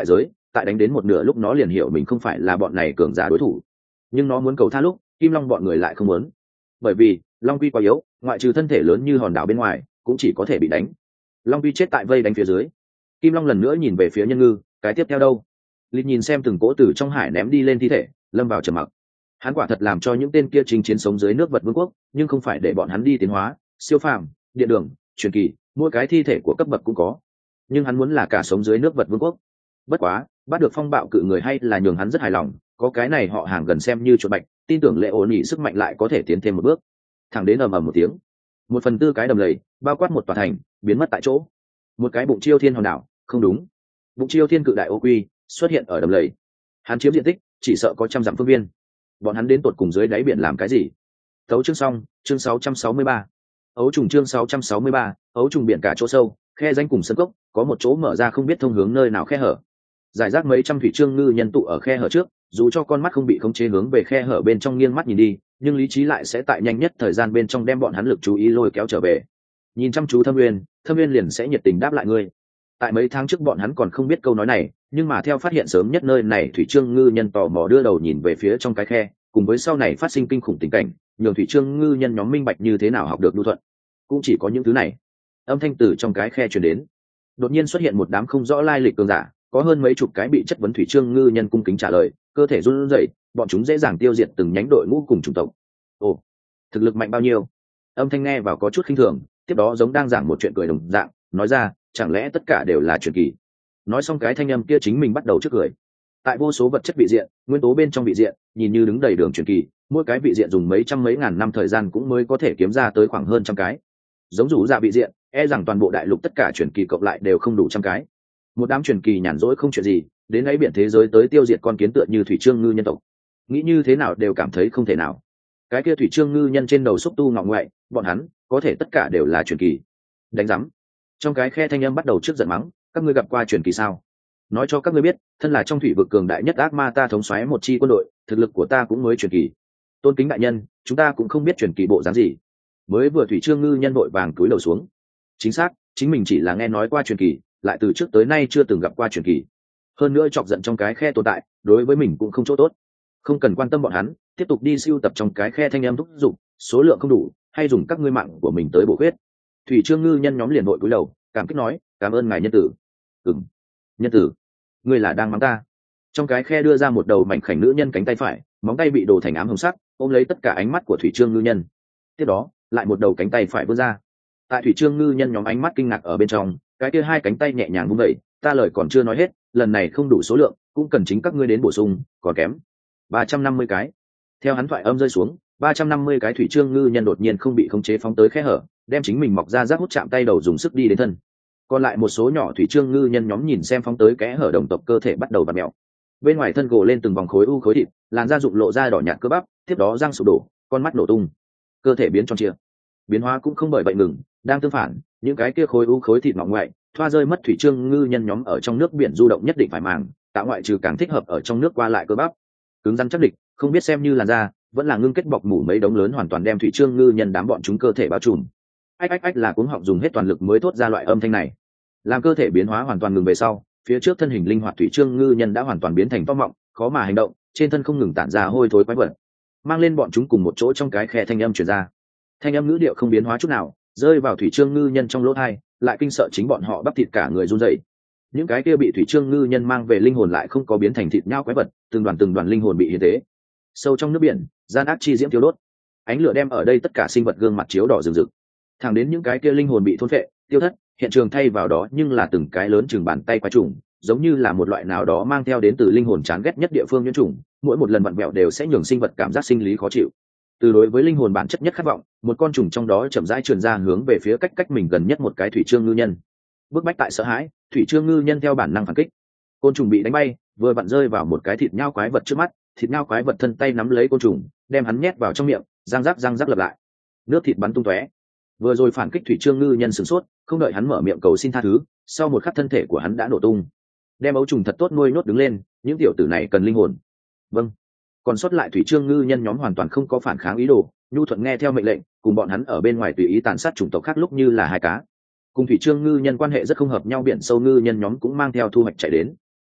tại đánh đến một nửa lúc nó liền hiểu mình không phải là bọn này cường giả đối thủ, nhưng nó muốn cầu tha lúc kim long bọn người lại không muốn, bởi vì long quy quá yếu, ngoại trừ thân thể lớn như hòn đảo bên ngoài cũng chỉ có thể bị đánh. Long quy chết tại vây đánh phía dưới. Kim long lần nữa nhìn về phía nhân ngư, cái tiếp theo đâu? Lịch nhìn xem từng cỗ từ trong hải ném đi lên thi thể, lâm vào trầm mặc. Hắn quả thật làm cho những tên kia chinh chiến sống dưới nước vật vương quốc, nhưng không phải để bọn hắn đi tiến hóa, siêu phàm, điện đường, truyền kỳ, mỗi cái thi thể của cấp bậc cũng có, nhưng hắn muốn là cả sống dưới nước vật vương quốc. Bất quá bắt được phong bạo cự người hay là nhường hắn rất hài lòng, có cái này họ hàng gần xem như chuột bạch, tin tưởng lệ ổn ỉ sức mạnh lại có thể tiến thêm một bước. Thẳng đến ầm ầm một tiếng, một phần tư cái đầm lầy bao quát một tòa thành biến mất tại chỗ. Một cái bụng chiêu thiên hòn đảo, không đúng, bụng chiêu thiên cự đại ô quy xuất hiện ở đầm lầy. Hắn chiếm diện tích chỉ sợ có trăm dặm phương viên. Bọn hắn đến tột cùng dưới đáy biển làm cái gì? Tấu chương xong, chương sáu trăm sáu mươi ba. Ấu trùng chương sáu trăm sáu mươi ba, ấu trùng biển cả chỗ sâu, khe danh cùng sân cốc, có một chỗ mở ra không biết thông hướng nơi nào khe hở. Giải rác mấy trăm thủy trương ngư nhân tụ ở khe hở trước, dù cho con mắt không bị khống chế hướng về khe hở bên trong nghiêng mắt nhìn đi, nhưng lý trí lại sẽ tại nhanh nhất thời gian bên trong đem bọn hắn lực chú ý lôi kéo trở về. Nhìn chăm chú Thâm Nguyên, Thâm Nguyên liền sẽ nhiệt tình đáp lại ngươi. Tại mấy tháng trước bọn hắn còn không biết câu nói này, nhưng mà theo phát hiện sớm nhất nơi này thủy trương ngư nhân tò mò đưa đầu nhìn về phía trong cái khe, cùng với sau này phát sinh kinh khủng tình cảnh, nhường thủy trương ngư nhân nhóm minh bạch như thế nào học được nhu thuận. Cũng chỉ có những thứ này. Âm thanh từ trong cái khe truyền đến. Đột nhiên xuất hiện một đám không rõ lai lịch cường giả, có hơn mấy chục cái bị chất vấn thủy trương ngư nhân cung kính trả lời, cơ thể run rẩy, bọn chúng dễ dàng tiêu diệt từng nhánh đội ngũ cùng chủng tộc. Ồ, thực lực mạnh bao nhiêu? Âm thanh nghe vào có chút khinh thường, tiếp đó giống đang giảng một chuyện cười đồng dạng, nói ra, chẳng lẽ tất cả đều là truyền kỳ? Nói xong cái thanh âm kia chính mình bắt đầu trước cười. Tại vô số vật chất vị diện, nguyên tố bên trong vị diện, nhìn như đứng đầy đường truyền kỳ, mỗi cái vị diện dùng mấy trăm mấy ngàn năm thời gian cũng mới có thể kiếm ra tới khoảng hơn trăm cái. Giống rủ dạ vị diện, e rằng toàn bộ đại lục tất cả truyền kỳ cộng lại đều không đủ trăm cái. Một đám truyền kỳ nhàn rỗi không chuyện gì, đến ấy biển thế giới tới tiêu diệt con kiến tựa như thủy trương ngư nhân tộc. Nghĩ như thế nào đều cảm thấy không thể nào. Cái kia thủy trương ngư nhân trên đầu xúc tu ngọng ngoại, bọn hắn có thể tất cả đều là truyền kỳ. Đánh rắm. Trong cái khe thanh âm bắt đầu trước giận mắng, các ngươi gặp qua truyền kỳ sao? Nói cho các ngươi biết, thân là trong thủy vực cường đại nhất ác ma ta thống soái một chi quân đội, thực lực của ta cũng mới truyền kỳ. Tôn kính đại nhân, chúng ta cũng không biết truyền kỳ bộ dáng gì. Mới vừa thủy trương ngư nhân đội vàng cúi đầu xuống. Chính xác, chính mình chỉ là nghe nói qua truyền kỳ, lại từ trước tới nay chưa từng gặp qua truyền kỳ. Hơn nữa chọc giận trong cái khe tồn tại, đối với mình cũng không chỗ tốt. Không cần quan tâm bọn hắn, tiếp tục đi siêu tập trong cái khe thanh âm thúc giục, số lượng không đủ, hay dùng các ngươi mạng của mình tới bổ khuyết. Thủy trương ngư nhân nhóm liền đội cúi đầu, cảm kích nói, cảm ơn ngài nhân tử. Ừm, nhân tử, ngươi là đang mắng ta? Trong cái khe đưa ra một đầu mảnh khảnh nữ nhân cánh tay phải, móng tay bị đồ thành ám hồng sắc, ôm lấy tất cả ánh mắt của thủy trương ngư nhân. Tiếp đó, lại một đầu cánh tay phải vươn ra. Tại thủy trương ngư nhân nhóm ánh mắt kinh ngạc ở bên trong, cái kia hai cánh tay nhẹ nhàng vung vẩy, ta lời còn chưa nói hết, lần này không đủ số lượng, cũng cần chính các ngươi đến bổ sung, còn kém ba trăm năm mươi cái. Theo hắn thoại âm rơi xuống, ba trăm năm mươi cái thủy trương ngư nhân đột nhiên không bị khống chế phóng tới khe hở, đem chính mình mọc ra rác hút chạm tay đầu dùng sức đi đến thân. Còn lại một số nhỏ thủy trương ngư nhân nhóm nhìn xem phóng tới kẽ hở đồng tộc cơ thể bắt đầu vặn mèo. Bên ngoài thân gồ lên từng vòng khối u khối thịt, làn da rụng lộ ra đỏ nhạt cơ bắp, tiếp đó răng sụp đổ, con mắt nổ tung, cơ thể biến tròn trịa. Biến hóa cũng không bởi vậy ngừng, đang tương phản, những cái kia khối u khối thịt mỏng ngoại, thoa rơi mất thủy trương ngư nhân nhóm ở trong nước biển du động nhất định phải màng, tạo ngoại trừ càng thích hợp ở trong nước qua lại cơ bắp. Cứng rắn chắc địch, không biết xem như làn da, vẫn là ngưng kết bọc mủ mấy đống lớn hoàn toàn đem thủy trương ngư nhân đám bọn chúng cơ thể bao trùm. Ách ách ách là cuống họng dùng hết toàn lực mới thốt ra loại âm thanh này. Làm cơ thể biến hóa hoàn toàn ngừng về sau, phía trước thân hình linh hoạt thủy trương ngư nhân đã hoàn toàn biến thành vong mộng, khó mà hành động, trên thân không ngừng tản ra hôi thối quái vật. Mang lên bọn chúng cùng một chỗ trong cái khe thanh âm truyền ra. Thanh âm ngữ điệu không biến hóa chút nào, rơi vào thủy trương ngư nhân trong lỗ tai, lại kinh sợ chính bọn họ bắp thịt cả người run rẩy. Những cái kia bị thủy trương ngư nhân mang về linh hồn lại không có biến thành thịt nhão quái vật, từng đoàn từng đoàn linh hồn bị hiến tế. Sâu trong nước biển, gian ác chi diễm thiêu đốt, ánh lửa đem ở đây tất cả sinh vật gương mặt chiếu đỏ rực rực. Thẳng đến những cái kia linh hồn bị thôn phệ, tiêu thất, hiện trường thay vào đó nhưng là từng cái lớn chừng bàn tay quái trùng, giống như là một loại nào đó mang theo đến từ linh hồn chán ghét nhất địa phương nhuyễn trùng, mỗi một lần vặn vẹo đều sẽ nhường sinh vật cảm giác sinh lý khó chịu. Từ đối với linh hồn bản chất nhất khát vọng, một con trùng trong đó chậm rãi trườn ra hướng về phía cách cách mình gần nhất một cái thủy trương ngư nhân. Bước bách tại sợ hãi, thủy trương ngư nhân theo bản năng phản kích. Côn trùng bị đánh bay, vừa vặn rơi vào một cái thịt nhao quái vật trước mắt, thịt nhao quái vật thân tay nắm lấy côn trùng, đem hắn nhét vào trong miệng, răng rắc răng rắc lặp lại. Nước thịt bắn tung tóe. Vừa rồi phản kích thủy trương ngư nhân sửng sốt, không đợi hắn mở miệng cầu xin tha thứ, sau một khắc thân thể của hắn đã nổ tung. Đem ấu trùng thật tốt nuôi nhốt đứng lên, những tiểu tử này cần linh hồn. Vâng. Còn sót lại thủy trương ngư nhân nhóm hoàn toàn không có phản kháng ý đồ, nhu thuận nghe theo mệnh lệnh, cùng bọn hắn ở bên ngoài tùy ý tàn sát chủng tộc khác lúc như là hai cá. Cùng thủy trương ngư nhân quan hệ rất không hợp nhau, biển sâu ngư nhân nhóm cũng mang theo thu hoạch chạy đến.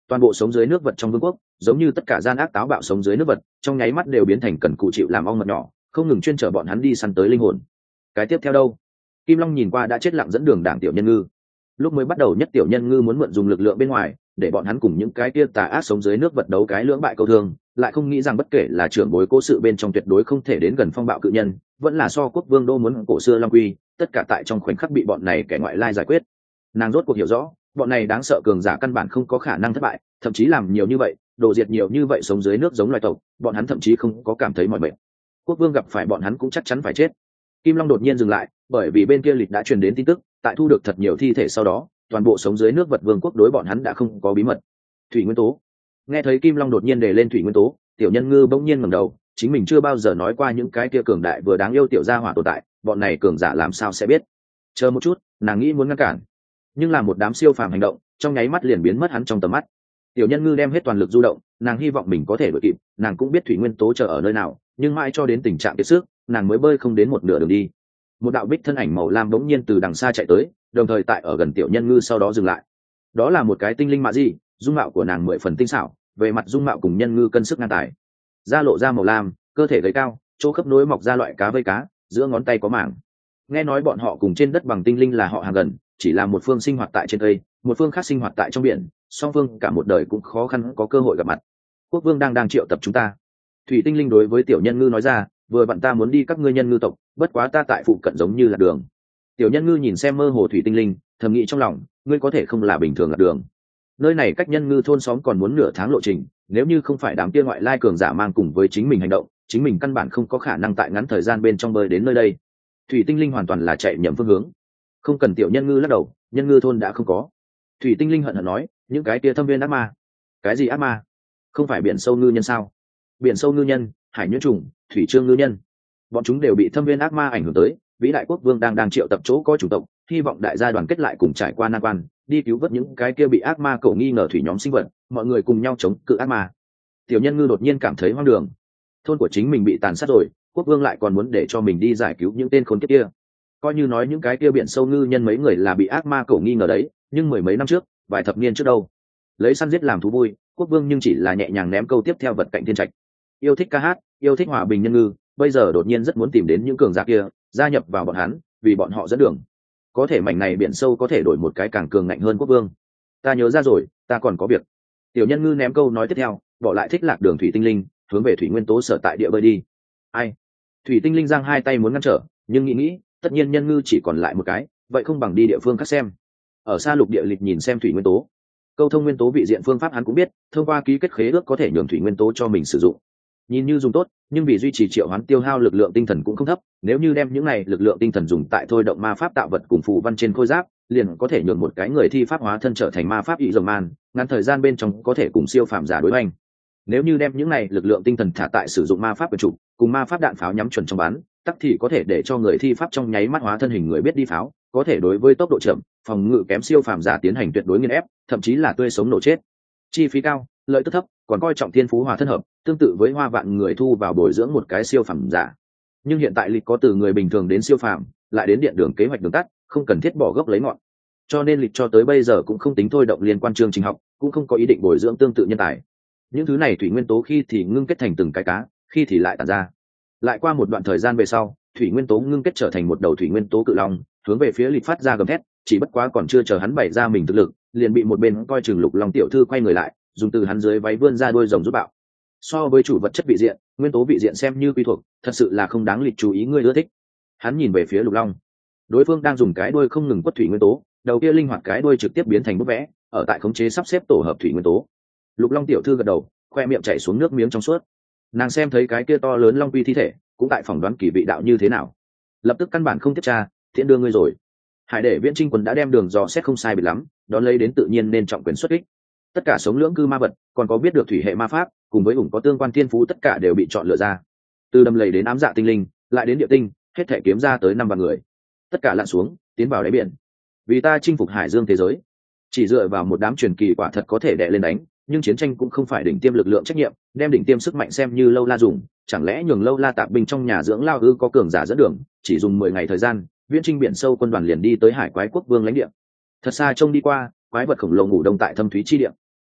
Toàn bộ sống dưới nước vật trong vương quốc giống như tất cả gian ác táo bạo sống dưới nước vật trong nháy mắt đều biến thành cần cụ chịu làm ong mật nhỏ, không ngừng chuyên chở bọn hắn đi săn tới linh hồn. Cái tiếp theo đâu? Kim Long nhìn qua đã chết lặng dẫn đường đảng tiểu nhân ngư. Lúc mới bắt đầu nhất tiểu nhân ngư muốn mượn dùng lực lượng bên ngoài để bọn hắn cùng những cái kia tà ác sống dưới nước vật đấu cái lưỡng bại câu thương, lại không nghĩ rằng bất kể là trưởng bối cố sự bên trong tuyệt đối không thể đến gần phong bạo cự nhân, vẫn là so quốc vương đô muốn cổ xưa long quy, tất cả tại trong khoảnh khắc bị bọn này kẻ ngoại lai giải quyết. Nàng rốt cuộc hiểu rõ, bọn này đáng sợ cường giả căn bản không có khả năng thất bại, thậm chí làm nhiều như vậy, đồ diệt nhiều như vậy sống dưới nước giống loài tộc, bọn hắn thậm chí không có cảm thấy mỏi mệt. Quốc vương gặp phải bọn hắn cũng chắc chắn phải chết. Kim Long đột nhiên dừng lại, bởi vì bên kia lịch đã truyền đến tin tức, tại thu được thật nhiều thi thể sau đó, toàn bộ sống dưới nước vật vương quốc đối bọn hắn đã không có bí mật. Thủy nguyên tố. Nghe thấy Kim Long đột nhiên đề lên thủy nguyên tố, tiểu nhân ngư bỗng nhiên ngẩng đầu, chính mình chưa bao giờ nói qua những cái kia cường đại vừa đáng yêu tiểu gia hỏa tồn tại, bọn này cường giả làm sao sẽ biết? Chờ một chút, nàng nghĩ muốn ngăn cản, nhưng là một đám siêu phàm hành động, trong nháy mắt liền biến mất hắn trong tầm mắt. Tiểu nhân ngư đem hết toàn lực du động, nàng hy vọng mình có thể đuổi kịp, nàng cũng biết thủy nguyên tố chờ ở nơi nào, nhưng mãi cho đến tình trạng kiệt sức, nàng mới bơi không đến một nửa đường đi. Một đạo bích thân ảnh màu lam bỗng nhiên từ đằng xa chạy tới, đồng thời tại ở gần tiểu nhân ngư sau đó dừng lại. Đó là một cái tinh linh mạ gì, dung mạo của nàng mười phần tinh xảo, về mặt dung mạo cùng nhân ngư cân sức ngang tài. Da lộ da màu lam, cơ thể gầy cao, chỗ khớp nối mọc ra loại cá vây cá, giữa ngón tay có mảng. Nghe nói bọn họ cùng trên đất bằng tinh linh là họ hàng gần, chỉ là một phương sinh hoạt tại trên cây, một phương khác sinh hoạt tại trong biển, song phương cả một đời cũng khó khăn có cơ hội gặp mặt. Quốc vương đang đang triệu tập chúng ta. Thủy tinh linh đối với tiểu nhân ngư nói ra, vừa bạn ta muốn đi các ngươi nhân ngư tộc, bất quá ta tại phụ cận giống như là đường. Tiểu nhân ngư nhìn xem mơ hồ thủy tinh linh, thầm nghĩ trong lòng, ngươi có thể không là bình thường là đường. Nơi này cách nhân ngư thôn xóm còn muốn nửa tháng lộ trình, nếu như không phải đám kia ngoại lai cường giả mang cùng với chính mình hành động, chính mình căn bản không có khả năng tại ngắn thời gian bên trong bơi đến nơi đây. Thủy tinh linh hoàn toàn là chạy nhầm phương hướng. Không cần tiểu nhân ngư lắc đầu, nhân ngư thôn đã không có. Thủy tinh linh hận hận nói, những cái kia thâm viên ác ma. Cái gì ác ma? Không phải biển sâu ngư nhân sao? Biển sâu ngư nhân, hải nhuyễn trùng, thủy trương ngư nhân, bọn chúng đều bị thâm viên ác ma ảnh hưởng tới. Vĩ đại quốc vương đang đang triệu tập chỗ có chủng tộc, hy vọng đại gia đoàn kết lại cùng trải qua nan quan, đi cứu vớt những cái kia bị ác ma cầu nghi ngờ thủy nhóm sinh vật, mọi người cùng nhau chống cự ác ma. Tiểu nhân ngư đột nhiên cảm thấy hoang đường, thôn của chính mình bị tàn sát rồi, quốc vương lại còn muốn để cho mình đi giải cứu những tên khốn kiếp kia. Coi như nói những cái kia biển sâu ngư nhân mấy người là bị ác ma cầu nghi ngờ đấy, nhưng mười mấy năm trước, vài thập niên trước đâu, lấy săn giết làm thú vui, quốc vương nhưng chỉ là nhẹ nhàng ném câu tiếp theo vật cạnh thiên trạch. Yêu thích ca hát, yêu thích hòa bình nhân ngư, bây giờ đột nhiên rất muốn tìm đến những cường giả kia, gia nhập vào bọn hắn, vì bọn họ dẫn đường. Có thể mảnh này biển sâu có thể đổi một cái càng cường ngạnh hơn quốc vương. Ta nhớ ra rồi, ta còn có việc. Tiểu nhân ngư ném câu nói tiếp theo, bỏ lại thích lạc đường thủy tinh linh, hướng về thủy nguyên tố sở tại địa bơi đi. Ai? Thủy tinh linh giang hai tay muốn ngăn trở, nhưng nghĩ nghĩ, tất nhiên nhân ngư chỉ còn lại một cái, vậy không bằng đi địa phương khác xem. Ở xa lục địa lịch nhìn xem thủy nguyên tố. Câu thông nguyên tố vị diện phương pháp hắn cũng biết, thông qua ký kết khế ước có thể nhường thủy nguyên tố cho mình sử dụng. Nhìn như dùng tốt, nhưng vì duy trì triệu hoán tiêu hao lực lượng tinh thần cũng không thấp, nếu như đem những này lực lượng tinh thần dùng tại thôi động ma pháp tạo vật cùng phù văn trên khôi giáp, liền có thể nhường một cái người thi pháp hóa thân trở thành ma pháp ý rồng man, ngắn thời gian bên trong có thể cùng siêu phàm giả đối hoành. Nếu như đem những này lực lượng tinh thần thả tại sử dụng ma pháp quyền trụ, cùng ma pháp đạn pháo nhắm chuẩn trong bắn, tắc thì có thể để cho người thi pháp trong nháy mắt hóa thân hình người biết đi pháo, có thể đối với tốc độ chậm, phòng ngự kém siêu phàm giả tiến hành tuyệt đối nghiền ép, thậm chí là tươi sống nổ chết. Chi phí cao, lợi tức thấp, còn coi trọng thiên phú hòa thân hợp, tương tự với hoa vạn người thu vào bồi dưỡng một cái siêu phàm giả. Nhưng hiện tại lịch có từ người bình thường đến siêu phàm, lại đến điện đường kế hoạch đường tắt, không cần thiết bỏ gốc lấy ngọn. Cho nên lịch cho tới bây giờ cũng không tính thôi động liên quan chương trình học, cũng không có ý định bồi dưỡng tương tự nhân tài. Những thứ này thủy nguyên tố khi thì ngưng kết thành từng cái cá, khi thì lại tản ra. Lại qua một đoạn thời gian về sau, thủy nguyên tố ngưng kết trở thành một đầu thủy nguyên tố cự long, hướng về phía lịch phát ra gầm thét, chỉ bất quá còn chưa chờ hắn bày ra mình thực lực, liền bị một bên coi chừng lục long tiểu thư quay người lại, dùng từ hắn dưới váy vươn ra đuôi rồng giúp bạo. So với chủ vật chất vị diện, nguyên tố vị diện xem như quy thuộc, thật sự là không đáng lịch chú ý ngươi ưa thích. Hắn nhìn về phía lục long, đối phương đang dùng cái đuôi không ngừng quất thủy nguyên tố, đầu kia linh hoạt cái đuôi trực tiếp biến thành bút vẽ, ở tại khống chế sắp xếp tổ hợp thủy nguyên tố. Lục long tiểu thư gật đầu, khoe miệng chảy xuống nước miếng trong suốt. Nàng xem thấy cái kia to lớn long quy thi thể, cũng tại phỏng đoán kỳ vị đạo như thế nào. Lập tức căn bản không tiếp tra, thiện đưa ngươi rồi. Hải để viễn trinh quân đã đem đường dò xét không sai biệt lắm, đón lấy đến tự nhiên nên trọng quyền xuất kích. Tất cả sống lưỡng cư ma vật, còn có biết được thủy hệ ma pháp, cùng với ủng có tương quan thiên phú tất cả đều bị chọn lựa ra. Từ đầm lầy đến ám dạ tinh linh, lại đến địa tinh, hết thể kiếm ra tới năm vạn người. Tất cả lặn xuống, tiến vào đáy biển. Vì ta chinh phục hải dương thế giới, chỉ dựa vào một đám truyền kỳ quả thật có thể đè lên đánh, nhưng chiến tranh cũng không phải đỉnh tiêm lực lượng trách nhiệm, đem đỉnh tiêm sức mạnh xem như lâu la dùng, chẳng lẽ nhường lâu la tạp binh trong nhà dưỡng lao ư có cường giả dẫn đường, chỉ dùng mười ngày thời gian, viễn trinh biển sâu quân đoàn liền đi tới hải quái quốc vương lãnh địa. Thật xa trông đi qua, quái vật khổng lồ ngủ đông tại thâm thúy chi địa.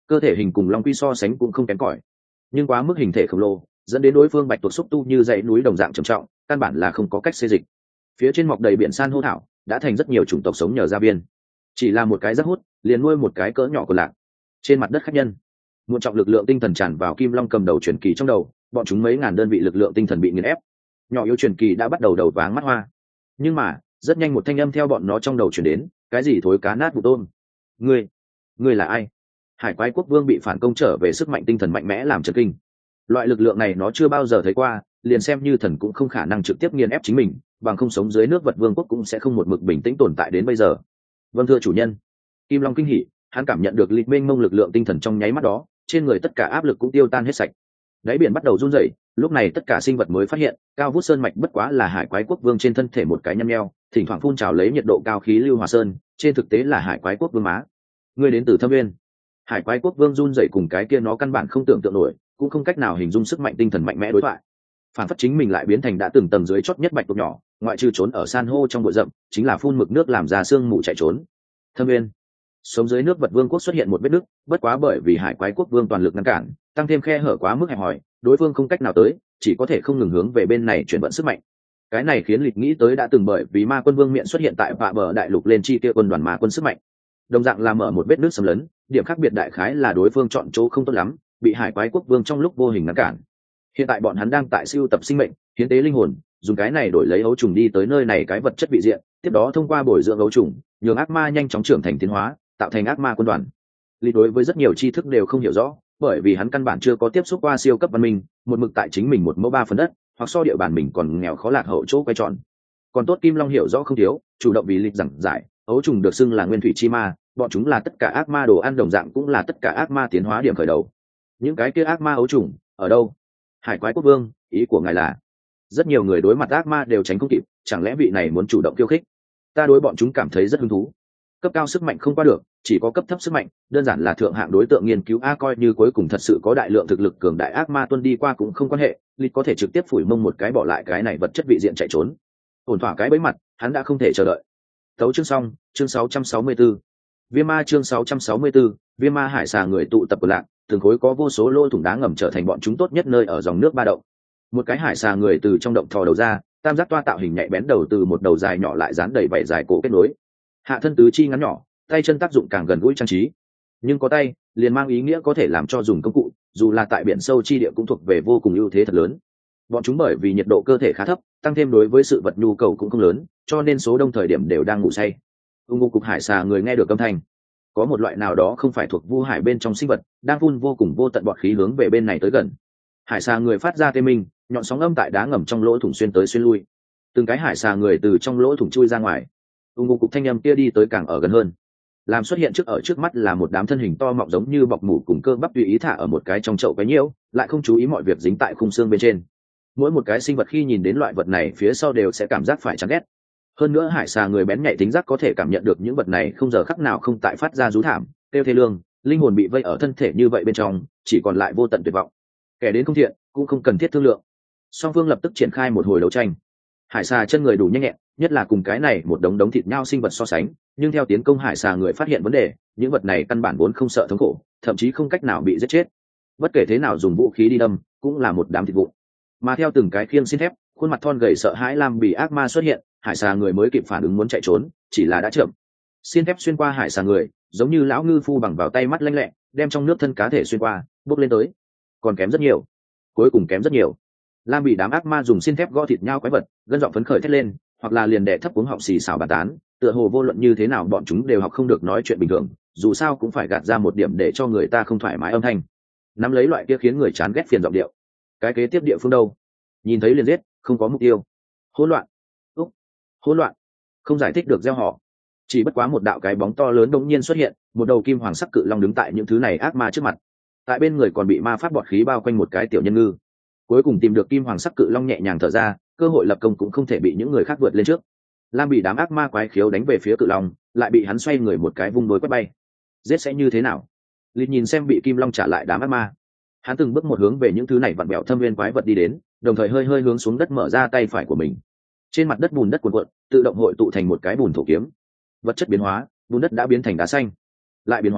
cơ thể hình cùng long quy so sánh cũng không kém cỏi, nhưng quá mức hình thể khổng lồ dẫn đến đối phương bạch tuộc xúc tu như dãy núi đồng dạng trầm trọng, căn bản là không có cách xê dịch. Phía trên mọc đầy biển san hô thảo đã thành rất nhiều chủng tộc sống nhờ ra biên, chỉ là một cái rác hút liền nuôi một cái cỡ nhỏ của lạc. Trên mặt đất khách nhân một trọng lực lượng tinh thần tràn vào kim long cầm đầu truyền kỳ trong đầu, bọn chúng mấy ngàn đơn vị lực lượng tinh thần bị nghiền ép, nhỏ yếu truyền kỳ đã bắt đầu đầu váng mắt hoa. Nhưng mà rất nhanh một thanh âm theo bọn nó trong đầu chuyển đến, cái gì thối cá nát vụ tôm, ngươi ngươi là ai? Hải quái quốc vương bị phản công trở về, sức mạnh tinh thần mạnh mẽ làm chấn kinh. Loại lực lượng này nó chưa bao giờ thấy qua, liền xem như thần cũng không khả năng trực tiếp nghiền ép chính mình, bằng không sống dưới nước vật vương quốc cũng sẽ không một mực bình tĩnh tồn tại đến bây giờ. Vâng thưa chủ nhân. Kim long kinh hỉ, hắn cảm nhận được lịch mênh mông lực lượng tinh thần trong nháy mắt đó, trên người tất cả áp lực cũng tiêu tan hết sạch. Đáy biển bắt đầu run rẩy, lúc này tất cả sinh vật mới phát hiện cao vút sơn mạch bất quá là hải quái quốc vương trên thân thể một cái nhăn nheo, thỉnh thoảng phun trào lấy nhiệt độ cao khí lưu hòa sơn, trên thực tế là hải quái quốc vương má. Ngươi đến từ Thâm Nguyên. Hải quái quốc vương run rẩy, cùng cái kia nó căn bản không tưởng tượng nổi, cũng không cách nào hình dung sức mạnh tinh thần mạnh mẽ đối thoại. Phản phất chính mình lại biến thành đã từng tầng dưới chót nhất bạch tuộc nhỏ, ngoại trừ trốn ở san hô trong bụi rậm, chính là phun mực nước làm ra sương mù chạy trốn. Thâm Nguyên. Sống dưới nước vật vương quốc xuất hiện một vết nứt, bất quá bởi vì hải quái quốc vương toàn lực ngăn cản, tăng thêm khe hở quá mức hẹp hòi, đối phương không cách nào tới, chỉ có thể không ngừng hướng về bên này chuyển vận sức mạnh. Cái này khiến lịch nghĩ tới đã từng bởi vì ma quân vương miện xuất hiện tại vạ bờ đại lục lên chi kia quân đoàn ma quân sức mạnh, đồng dạng là mở một vết nước xâm lấn, điểm khác biệt đại khái là đối phương chọn chỗ không tốt lắm, bị hải quái quốc vương trong lúc vô hình ngăn cản. Hiện tại bọn hắn đang tại siêu tập sinh mệnh, hiến tế linh hồn, dùng cái này đổi lấy ấu trùng đi tới nơi này cái vật chất vị diện, tiếp đó thông qua bồi dưỡng ấu trùng, nhường ác ma nhanh chóng trưởng thành tiến hóa, tạo thành ác ma quân đoàn. Lý đối với rất nhiều tri thức đều không hiểu rõ, bởi vì hắn căn bản chưa có tiếp xúc qua siêu cấp văn minh, một mực tại chính mình một mẫu ba phần đất, hoặc so địa bàn mình còn nghèo khó lạc hậu chỗ quay tròn. Còn tốt Kim Long hiểu rõ không thiếu, chủ động vì lịch giảng giải, ấu trùng được xưng là nguyên thủy chi ma, bọn chúng là tất cả ác ma đồ ăn, đồng dạng cũng là tất cả ác ma tiến hóa điểm khởi đầu. Những cái kia ác ma ấu trùng ở đâu? Hải quái quốc vương, ý của ngài là? Rất nhiều người đối mặt ác ma đều tránh không kịp, chẳng lẽ vị này muốn chủ động khiêu khích? Ta đối bọn chúng cảm thấy rất hứng thú. Cấp cao sức mạnh không qua được, chỉ có cấp thấp sức mạnh, đơn giản là thượng hạng đối tượng nghiên cứu a, coi như cuối cùng thật sự có đại lượng thực lực cường đại ác ma tuân đi qua cũng không quan hệ, lịch có thể trực tiếp phủi mông một cái bỏ lại cái này vật chất vị diện chạy trốn. Ổn thỏa cái bẫy mặt, hắn đã không thể chờ đợi. Tấu chương xong, chương sáu trăm sáu mươi tư. Viêm ma chương sáu trăm sáu mươi tư, Viêm ma hải xà người tụ tập ở lạc, từng khối có vô số lỗ thủng đá ngầm trở thành bọn chúng tốt nhất nơi ở dòng nước ba động. Một cái hải xà người từ trong động thò đầu ra, tam giác toa tạo hình nhạy bén đầu từ một đầu dài nhỏ lại dán đầy vảy dài cổ kết nối. Hạ thân tứ chi ngắn nhỏ, tay chân tác dụng càng gần gũi trang trí, nhưng có tay liền mang ý nghĩa có thể làm cho dùng công cụ, dù là tại biển sâu chi địa cũng thuộc về vô cùng ưu thế thật lớn. Bọn chúng bởi vì nhiệt độ cơ thể khá thấp, tăng thêm đối với sự vật nhu cầu cũng không lớn, cho nên số đông thời điểm đều đang ngủ say. Ung ngô cục hải xà người nghe được âm thanh, có một loại nào đó không phải thuộc vu hải bên trong sinh vật đang phun vô cùng vô tận bọt khí hướng về bên này tới gần. Hải xà người phát ra tê minh, nhọn sóng âm tại đá ngầm trong lỗ thủng xuyên tới xuyên lui, từng cái hải xà người từ trong lỗ thủng chui ra ngoài. Ung ngô cục thanh âm kia đi tới càng ở gần hơn, làm xuất hiện trước ở trước mắt là một đám thân hình to mọng giống như bọc mủ cùng cơ bắp tùy ý thả ở một cái trong chậu cái nhiễu, lại không chú ý mọi việc dính tại khung xương bên trên. Mỗi một cái sinh vật khi nhìn đến loại vật này phía sau đều sẽ cảm giác phải chán ghét. Hơn nữa hải xà người bén nhạy tính giác có thể cảm nhận được những vật này không giờ khắc nào không tại phát ra rú thảm, tiêu thê lương, linh hồn bị vây ở thân thể như vậy bên trong, chỉ còn lại vô tận tuyệt vọng. Kẻ đến không thiện cũng không cần thiết thương lượng, song phương lập tức triển khai một hồi đấu tranh. Hải xà chân người đủ nhanh nhẹn, nhất là cùng cái này một đống đống thịt nhau sinh vật so sánh, nhưng theo tiến công hải xà người phát hiện vấn đề, những vật này căn bản vốn không sợ thống khổ, thậm chí không cách nào bị giết chết. Bất kể thế nào dùng vũ khí đi đâm, cũng là một đám thịt vụn. Mà theo từng cái khiêng xin thép, khuôn mặt thon gầy sợ hãi lam bì ác ma xuất hiện, hải xà người mới kịp phản ứng muốn chạy trốn, chỉ là đã chậm. Xin thép xuyên qua hải xà người, giống như lão ngư phu bằng vào tay mắt lanh lẹ, đem trong nước thân cá thể xuyên qua, bốc lên tới. Còn kém rất nhiều, cuối cùng kém rất nhiều. Lam bị đám ác ma dùng xin thép gõ thịt nhau quái vật, gân giọng phấn khởi thét lên, hoặc là liền đè thấp cuống họng xì xào bàn tán, tựa hồ vô luận như thế nào bọn chúng đều học không được nói chuyện bình thường, dù sao cũng phải gạt ra một điểm để cho người ta không thoải mái âm thanh. Nắm lấy loại kia khiến người chán ghét phiền giọng điệu. Cái kế tiếp địa phương đâu? Nhìn thấy liền giết, không có mục tiêu. Hỗn loạn. Úc. Hỗn loạn. Không giải thích được gieo họ. Chỉ bất quá một đạo cái bóng to lớn đột nhiên xuất hiện, một đầu kim hoàng sắc cự long đứng tại những thứ này ác ma trước mặt. Tại bên người còn bị ma pháp bọt khí bao quanh một cái tiểu nhân ngư. Cuối cùng tìm được kim hoàng sắc cự long nhẹ nhàng thở ra, cơ hội lập công cũng không thể bị những người khác vượt lên trước. Lam bị đám ác ma quái khiếu đánh về phía cự long, lại bị hắn xoay người một cái vung đôi quét bay. Giết sẽ như thế nào? Lịch nhìn xem bị kim long trả lại đám ác ma, hắn từng bước một hướng về những thứ này vặn bẹo thâm viên quái vật đi đến, đồng thời hơi hơi hướng xuống đất mở ra tay phải của mình. Trên mặt đất bùn đất cuồn cuộn, tự động hội tụ thành một cái bùn thổ kiếm. Vật chất biến hóa, bùn đất đã biến thành đá xanh, lại biến hóa,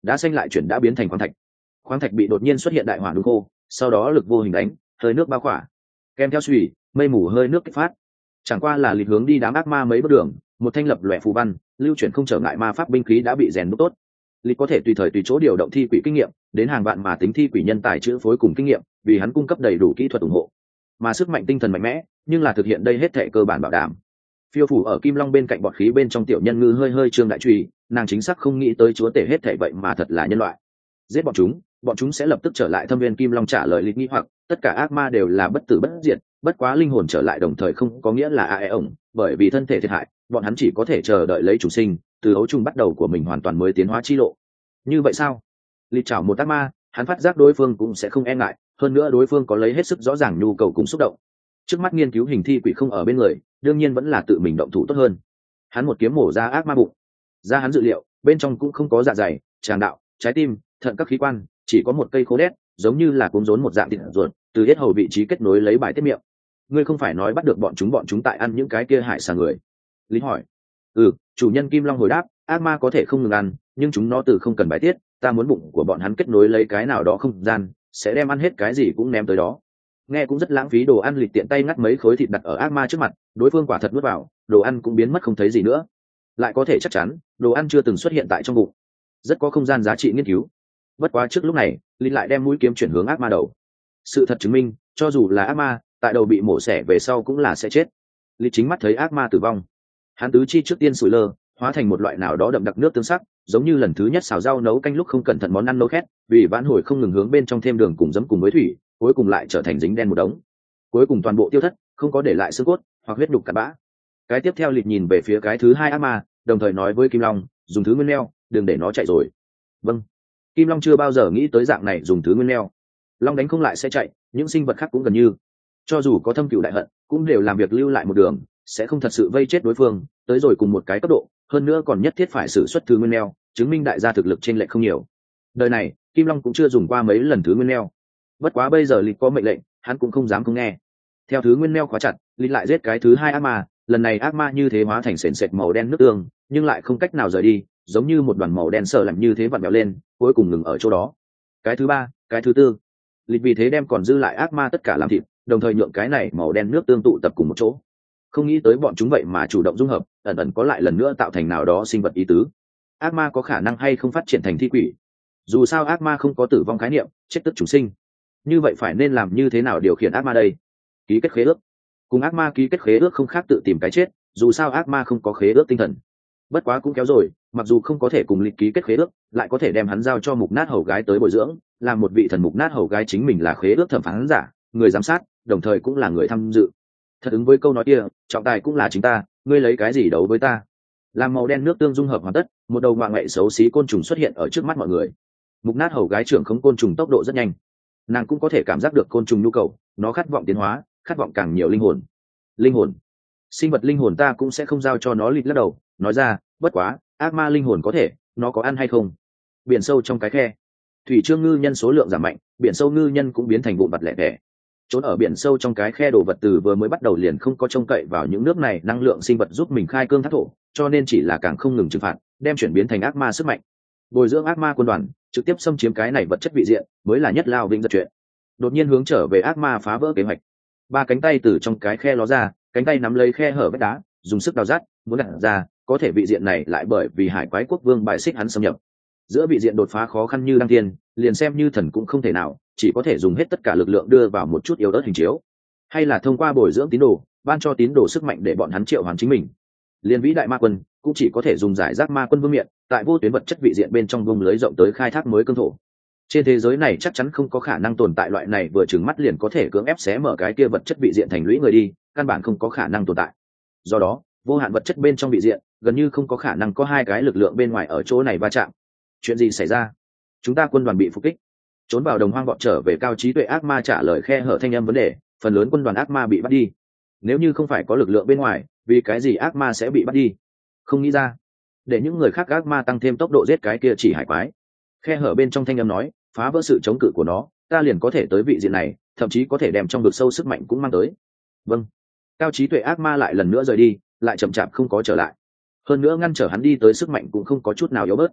đá xanh lại chuyển đã biến thành khoáng thạch. Khoáng thạch bị đột nhiên xuất hiện đại hỏa nung khô, sau đó lực vô hình đánh, hơi nước bao khỏa, kèm theo suy, mây mù hơi nước kích phát. Chẳng qua là lịch hướng đi đám ác ma mấy bước đường, một thanh lập loè phù văn, lưu chuyển không trở ngại ma pháp binh khí đã bị rèn đúc tốt. Lịch có thể tùy thời tùy chỗ điều động thi quỷ kinh nghiệm, đến hàng vạn mà tính thi quỷ nhân tài chữ phối cùng kinh nghiệm, vì hắn cung cấp đầy đủ kỹ thuật ủng hộ. Mà sức mạnh tinh thần mạnh mẽ, nhưng là thực hiện đây hết thảy cơ bản bảo đảm. Phiêu phủ ở kim long bên cạnh bọt khí bên trong tiểu nhân ngư hơi hơi trương đại truy, nàng chính xác không nghĩ tới chúa tể hết thảy vậy mà thật là nhân loại. Giết bọn chúng, bọn chúng sẽ lập tức trở lại thâm viên kim long trả lời lịch nghi hoặc, tất cả ác ma đều là bất tử bất diệt, bất quá linh hồn trở lại đồng thời không có nghĩa là a e ổng, bởi vì thân thể thiệt hại, bọn hắn chỉ có thể chờ đợi lấy chủ sinh, từ ấu trùng bắt đầu của mình hoàn toàn mới tiến hóa chi lộ. Như vậy sao? Lịch chảo một ác ma, hắn phát giác đối phương cũng sẽ không e ngại, hơn nữa đối phương có lấy hết sức rõ ràng nhu cầu cùng xúc động. Trước mắt nghiên cứu hình thi quỷ không ở bên người, đương nhiên vẫn là tự mình động thủ tốt hơn. Hắn một kiếm mổ ra ác ma bụng, ra hắn dự liệu, bên trong cũng không có dạ dày, tràng đạo, trái tim, thận các khí quan, chỉ có một cây khô đét, giống như là cuống rốn một dạng thịt ruột, từ hết hầu vị trí kết nối lấy bài tiết miệng. Ngươi không phải nói bắt được bọn chúng bọn chúng tại ăn những cái kia hại xà người? Lý hỏi. Ừ, chủ nhân Kim Long hồi đáp, ác ma có thể không ngừng ăn, nhưng chúng nó từ không cần bài tiết, ta muốn bụng của bọn hắn kết nối lấy cái nào đó không gian, sẽ đem ăn hết cái gì cũng ném tới đó. Nghe cũng rất lãng phí đồ ăn, lịch tiện tay ngắt mấy khối thịt đặt ở ác ma trước mặt, đối phương quả thật nuốt vào, đồ ăn cũng biến mất không thấy gì nữa. Lại có thể chắc chắn, đồ ăn chưa từng xuất hiện tại trong bụng, rất có không gian giá trị nghiên cứu. Bất quá trước lúc này, lịch lại đem mũi kiếm chuyển hướng ác ma đầu. Sự thật chứng minh, cho dù là ác ma, tại đầu bị mổ xẻ về sau cũng là sẽ chết. Lịch chính mắt thấy ác ma tử vong, hắn tứ chi trước tiên sủi lơ, hóa thành một loại nào đó đậm đặc nước tương sắc, giống như lần thứ nhất xào rau nấu canh lúc không cẩn thận món ăn nấu khét, vì vãn hồi không ngừng hướng bên trong thêm đường cùng giấm cùng với thủy, cuối cùng lại trở thành dính đen một đống. Cuối cùng toàn bộ tiêu thất, không có để lại xương cốt hoặc huyết đục cặn bã. Cái tiếp theo lịch nhìn về phía cái thứ hai ác ma, đồng thời nói với Kim Long, dùng thứ nguyên neo, đừng để nó chạy rồi. Vâng. Kim Long chưa bao giờ nghĩ tới dạng này dùng thứ nguyên neo. Long đánh không lại sẽ chạy, những sinh vật khác cũng gần như, cho dù có thâm cửu đại hận, cũng đều làm việc lưu lại một đường, sẽ không thật sự vây chết đối phương, tới rồi cùng một cái cấp độ, hơn nữa còn nhất thiết phải sử xuất thứ nguyên neo, chứng minh đại gia thực lực trên lệch không nhiều. Đời này, Kim Long cũng chưa dùng qua mấy lần thứ nguyên neo. Bất quá bây giờ lịch có mệnh lệnh, hắn cũng không dám không nghe. Theo thứ nguyên neo khóa chặt, lịch lại giết cái thứ hai ác ma, lần này ác ma như thế hóa thành sền sệt màu đen nước tương, nhưng lại không cách nào rời đi, giống như một đoàn màu đen sợ lạnh như thế vặn vẹo lên, cuối cùng ngừng ở chỗ đó. Cái thứ ba, cái thứ tư, lịch vì thế đem còn dư lại ác ma tất cả làm thịt, đồng thời nhượng cái này màu đen nước tương tụ tập cùng một chỗ. Không nghĩ tới bọn chúng vậy mà chủ động dung hợp, ẩn ẩn có lại lần nữa tạo thành nào đó sinh vật ý tứ. Ác ma có khả năng hay không phát triển thành thi quỷ? Dù sao ác ma không có tử vong khái niệm, chết tức chúng sinh. Như vậy phải nên làm như thế nào điều khiển ác ma đây? Ký kết khế ước. Cùng ác ma ký kết khế ước không khác tự tìm cái chết, dù sao ác ma không có khế ước tinh thần. Bất quá cũng kéo rồi, mặc dù không có thể cùng lịch ký kết khế ước, lại có thể đem hắn giao cho mục nát hầu gái tới bồi dưỡng, làm một vị thần mục nát hầu gái chính mình là khế ước thẩm phán giả, người giám sát, đồng thời cũng là người tham dự. Thật ứng với câu nói kia, trọng tài cũng là chính ta, ngươi lấy cái gì đấu với ta? Làm màu đen nước tương dung hợp hoàn tất, một đầu ngoại ngoại xấu xí côn trùng xuất hiện ở trước mắt mọi người. Mục nát hầu gái trưởng khống côn trùng tốc độ rất nhanh, nàng cũng có thể cảm giác được côn trùng nhu cầu, nó khát vọng tiến hóa, khát vọng càng nhiều linh hồn. Linh hồn, sinh vật linh hồn ta cũng sẽ không giao cho nó. Lịch lắc đầu nói ra, bất quá ác ma linh hồn có thể, nó có ăn hay không? Biển sâu trong cái khe, thủy trương ngư nhân số lượng giảm mạnh, biển sâu ngư nhân cũng biến thành vụn vặt lẻ tẻ. Trốn ở biển sâu trong cái khe đồ vật từ vừa mới bắt đầu liền không có trông cậy vào những nước này năng lượng sinh vật giúp mình khai cương thác thổ, cho nên chỉ là càng không ngừng trừng phạt, đem chuyển biến thành ác ma sức mạnh. Bồi dưỡng ác ma quân đoàn, trực tiếp xâm chiếm cái này vật chất vị diện, mới là nhất lao vinh giật chuyện. Đột nhiên hướng trở về ác ma phá vỡ kế hoạch, ba cánh tay từ trong cái khe ló ra, cánh tay nắm lấy khe hở vách đá, dùng sức đào rát, muốn gạt ra, có thể vị diện này lại bởi vì hải quái quốc vương bài xích hắn xâm nhập. Giữa vị diện đột phá khó khăn như đăng thiên, liền xem như thần cũng không thể nào, chỉ có thể dùng hết tất cả lực lượng đưa vào một chút yếu ớt hình chiếu, hay là thông qua bồi dưỡng tín đồ, ban cho tín đồ sức mạnh để bọn hắn triệu hoàn chính mình. Liên vĩ đại ma quân cũng chỉ có thể dùng giải rác ma quân vương miện, tại vô tuyến vật chất vị diện bên trong vùng lưới rộng tới khai thác mới cương thổ. Trên thế giới này chắc chắn không có khả năng tồn tại loại này vừa trừng mắt liền có thể cưỡng ép xé mở cái kia vật chất vị diện thành lũy người đi, căn bản không có khả năng tồn tại. Do đó, vô hạn vật chất bên trong vị diện gần như không có khả năng có hai cái lực lượng bên ngoài ở chỗ này va chạm. Chuyện gì xảy ra? Chúng ta quân đoàn bị phục kích. Trốn vào đồng hoang vọt trở về cao trí tuệ ác ma trả lời khe hở thanh âm vấn đề, phần lớn quân đoàn ác ma bị bắt đi. Nếu như không phải có lực lượng bên ngoài, vì cái gì ác ma sẽ bị bắt đi? Không nghĩ ra. Để những người khác ác ma tăng thêm tốc độ giết cái kia chỉ hải quái. Khe hở bên trong thanh âm nói, phá vỡ sự chống cự của nó, ta liền có thể tới vị diện này, thậm chí có thể đem trong vực sâu sức mạnh cũng mang tới. Vâng. Cao trí tuệ ác ma lại lần nữa rời đi, lại chậm chạp không có trở lại. Hơn nữa ngăn trở hắn đi tới sức mạnh cũng không có chút nào yếu bớt.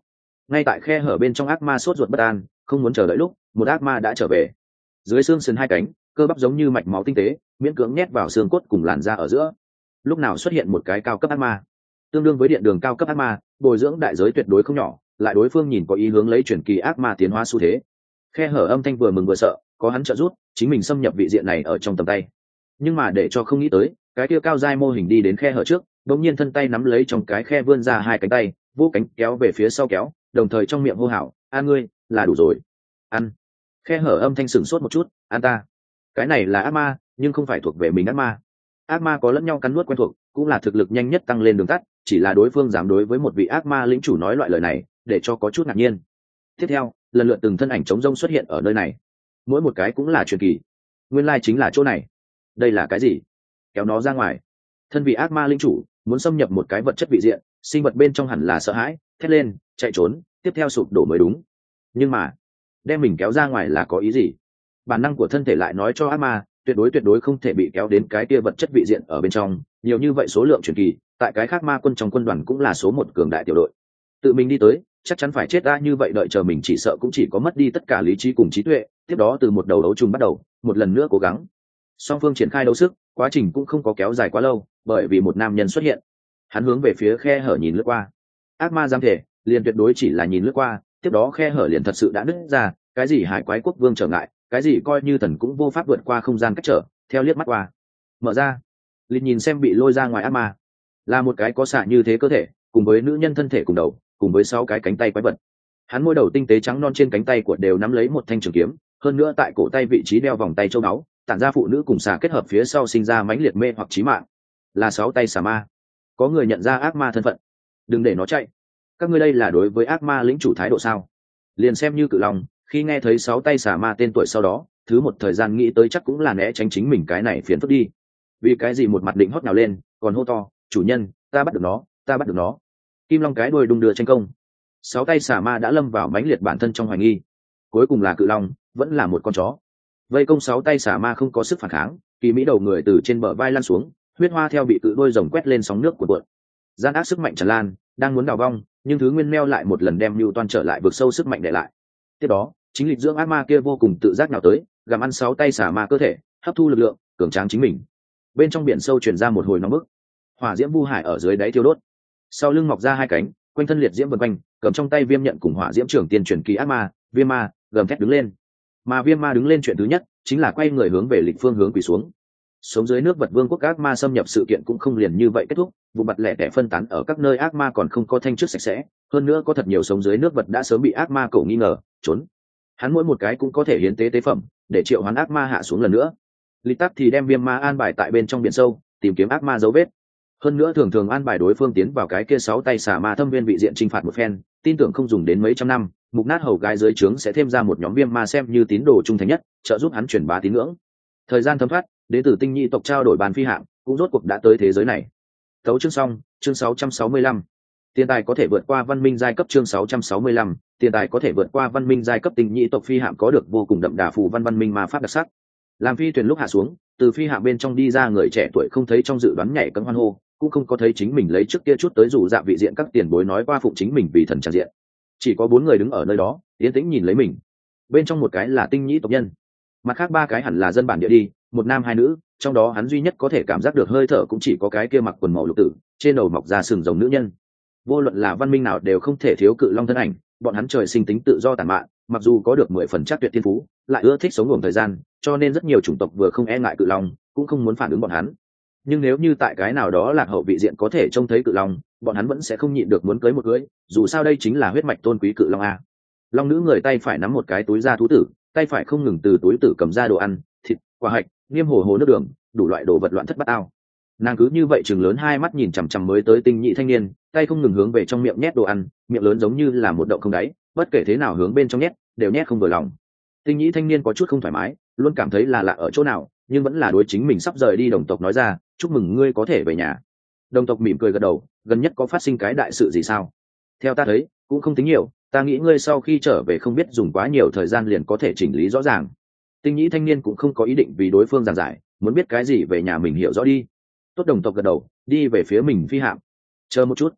Ngay tại khe hở bên trong, ác ma sốt ruột bất an, không muốn chờ đợi lúc một ác ma đã trở về. Dưới xương sườn hai cánh, cơ bắp giống như mạch máu tinh tế, miễn cưỡng nhét vào xương cốt cùng làn da ở giữa. Lúc nào xuất hiện một cái cao cấp ác ma, tương đương với điện đường cao cấp ác ma, bồi dưỡng đại giới tuyệt đối không nhỏ, lại đối phương nhìn có ý hướng lấy chuyển kỳ ác ma tiến hóa xu thế. Khe hở âm thanh vừa mừng vừa sợ, có hắn trợ giúp, chính mình xâm nhập vị diện này ở trong tầm tay. Nhưng mà để cho không nghĩ tới, cái kia cao giai mô hình đi đến khe hở trước, đột nhiên thân tay nắm lấy trong cái khe, vươn ra hai cánh tay, vô cánh kéo về phía sau kéo, đồng thời trong miệng hô hào: "A ngươi, là đủ rồi, ăn." Khe hở âm thanh sửng sốt một chút: "Ăn ta?" Cái này là ác ma, nhưng không phải thuộc về mình ác ma. Ác ma có lẫn nhau cắn nuốt quen thuộc, cũng là thực lực nhanh nhất tăng lên đường tắt, chỉ là đối phương dám đối với một vị ác ma lĩnh chủ nói loại lời này, để cho có chút ngạc nhiên. Tiếp theo, lần lượt từng thân ảnh trống rông xuất hiện ở nơi này, mỗi một cái cũng là truyền kỳ. Nguyên lai chính là chỗ này. Đây là cái gì? Kéo nó ra ngoài. Thân vị ác ma linh chủ muốn xâm nhập một cái vật chất vị diện, sinh vật bên trong hẳn là sợ hãi, thét lên, chạy trốn, tiếp theo sụp đổ mới đúng. Nhưng mà, đem mình kéo ra ngoài là có ý gì? Bản năng của thân thể lại nói cho ác ma, tuyệt đối tuyệt đối không thể bị kéo đến cái kia vật chất vị diện ở bên trong. Nhiều như vậy số lượng truyền kỳ, tại cái khác ma quân trong quân đoàn cũng là số một cường đại tiểu đội. Tự mình đi tới, chắc chắn phải chết ra, như vậy đợi chờ mình chỉ sợ cũng chỉ có mất đi tất cả lý trí cùng trí tuệ. Tiếp đó từ một đầu đấu trùng bắt đầu, một lần nữa cố gắng. Song phương triển khai đấu sức, quá trình cũng không có kéo dài quá lâu, bởi vì một nam nhân xuất hiện. Hắn hướng về phía khe hở nhìn lướt qua. Ác ma giam thể liền tuyệt đối chỉ là nhìn lướt qua, tiếp đó khe hở liền thật sự đã nứt ra. Cái gì hải quái quốc vương trở ngại, cái gì coi như thần cũng vô pháp vượt qua không gian cách trở, theo liếc mắt qua mở ra. Lịch nhìn xem bị lôi ra ngoài ác ma, là một cái có xạ như thế cơ thể, cùng với nữ nhân thân thể cùng đầu, cùng với sáu cái cánh tay quái vật. Hắn môi đầu tinh tế trắng non trên cánh tay của đều nắm lấy một thanh trường kiếm, hơn nữa tại cổ tay vị trí đeo vòng tay châu báu, tản ra phụ nữ cùng xà kết hợp phía sau sinh ra mãnh liệt mê hoặc chí mạng. Là sáu tay xà ma. Có người nhận ra ác ma thân phận. Đừng để nó chạy. Các ngươi đây là đối với ác ma lĩnh chủ thái độ sao? Liền xem như cự lòng, khi nghe thấy sáu tay xà ma tên tuổi sau đó, thứ một thời gian nghĩ tới chắc cũng là né tránh chính mình cái này phiền phức đi. Vì cái gì một mặt định hót nào lên, còn hô to: "Chủ nhân, ta bắt được nó, ta bắt được nó." Kim long cái đuôi đung đưa tranh công. Sáu tay xà ma đã lâm vào mãnh liệt bản thân trong hoài nghi. Cuối cùng là cự long, vẫn là một con chó. Vây công sáu tay xà ma không có sức phản kháng, kỳ mỹ đầu người từ trên bờ vai lăn xuống, huyết hoa theo bị cự đôi rồng quét lên sóng nước của cuộn. Gian ác sức mạnh tràn lan, đang muốn đào vong, nhưng thứ nguyên meo lại một lần đem Nưu Toan trở lại vực sâu sức mạnh để lại. Tiếp đó, chính lịch dưỡng ác ma kia vô cùng tự giác nào tới, gặm ăn sáu tay xà ma cơ thể, hấp thu lực lượng, cường tráng chính mình. Bên trong biển sâu truyền ra một hồi nóng bức, hỏa diễm vu hải ở dưới đáy thiêu đốt, sau lưng mọc ra hai cánh, quanh thân liệt diễm vần quanh, cầm trong tay viêm nhận cùng hỏa diễm trưởng tiên truyền kỳ ác ma, viêm ma gầm thét đứng lên. Mà viêm ma đứng lên chuyện thứ nhất chính là quay người hướng về lịch phương hướng quỳ xuống. Sống dưới nước vật vương quốc ác ma xâm nhập sự kiện cũng không liền như vậy kết thúc, vụ mặt lẻ tẻ phân tán ở các nơi ác ma còn không có thanh trước sạch sẽ, hơn nữa có thật nhiều sống dưới nước vật đã sớm bị ác ma cổ nghi ngờ trốn. Hắn mỗi một cái cũng có thể hiến tế tế phẩm để triệu hoán ác ma hạ xuống lần nữa. Lịch tắc thì đem viêm ma an bài tại bên trong biển sâu tìm kiếm ác ma dấu vết, hơn nữa thường thường an bài đối phương tiến vào cái kia sáu tay xà ma thâm viên vị diện chinh phạt một phen, tin tưởng không dùng đến mấy trăm năm, mục nát hầu gái dưới trướng sẽ thêm ra một nhóm viêm ma xem như tín đồ trung thành nhất, trợ giúp hắn truyền bá tín ngưỡng. Thời gian thấm thoát, đến từ tinh nhi tộc trao đổi bàn phi hạng cũng rốt cuộc đã tới thế giới này. Tấu chương xong, chương sáu trăm sáu mươi lăm. Tiền tài có thể vượt qua văn minh giai cấp, chương sáu trăm sáu mươi lăm. Tiền tài có thể vượt qua văn minh giai cấp. Tinh nhi tộc phi hạng có được vô cùng đậm đà phù văn văn minh ma pháp đặc sắc. Làm phi thuyền lúc hạ xuống, từ phi hạng bên trong đi ra người trẻ tuổi không thấy trong dự đoán nhảy cẫng hoan hô, cũng không có thấy chính mình lấy trước kia chút tới rủ dạ vị diện các tiền bối nói qua phụng chính mình vì thần tràn diện. Chỉ có bốn người đứng ở nơi đó, yên tĩnh nhìn lấy mình. Bên trong một cái là tinh nhĩ tộc nhân, mặt khác ba cái hẳn là dân bản địa đi, một nam hai nữ, trong đó hắn duy nhất có thể cảm giác được hơi thở cũng chỉ có cái kia mặc quần màu lục tử, trên đầu mọc ra sừng rồng nữ nhân. Vô luận là văn minh nào đều không thể thiếu cự long thân ảnh, bọn hắn trời sinh tính tự do tàn mạn, mặc dù có được mười phần chắc tuyệt thiên phú, lại ưa thích sống ngủ thời gian, cho nên rất nhiều chủng tộc vừa không e ngại cự long, cũng không muốn phản ứng bọn hắn. Nhưng nếu như tại cái nào đó lạc hậu vị diện có thể trông thấy cự long, bọn hắn vẫn sẽ không nhịn được muốn cưới một cưới, dù sao đây chính là huyết mạch tôn quý cự long a. Long nữ người tay phải nắm một cái túi da thú tử, tay phải không ngừng từ túi tử cầm ra đồ ăn, thịt, quả hạch, niêm hồ hồ nước đường, đủ loại đồ vật loạn thất bát ao. Nàng cứ như vậy chừng lớn hai mắt nhìn chằm chằm mới tới tinh nhị thanh niên, tay không ngừng hướng về trong miệng nhét đồ ăn, miệng lớn giống như là một động không đáy, bất kể thế nào hướng bên trong nhét, đều nhét không vừa lòng. Tinh nhị thanh niên có chút không thoải mái, luôn cảm thấy là lạ ở chỗ nào, nhưng vẫn là đối chính mình sắp rời đi đồng tộc nói ra, chúc mừng ngươi có thể về nhà. Đồng tộc mỉm cười gật đầu, gần nhất có phát sinh cái đại sự gì sao? Theo ta thấy, cũng không tính nhiều, ta nghĩ ngươi sau khi trở về không biết dùng quá nhiều thời gian liền có thể chỉnh lý rõ ràng. Tinh nhĩ thanh niên cũng không có ý định vì đối phương giảng giải, muốn biết cái gì về nhà mình hiểu rõ đi. Tốt, đồng tộc gật đầu, đi về phía mình phi hạm. Chờ một chút.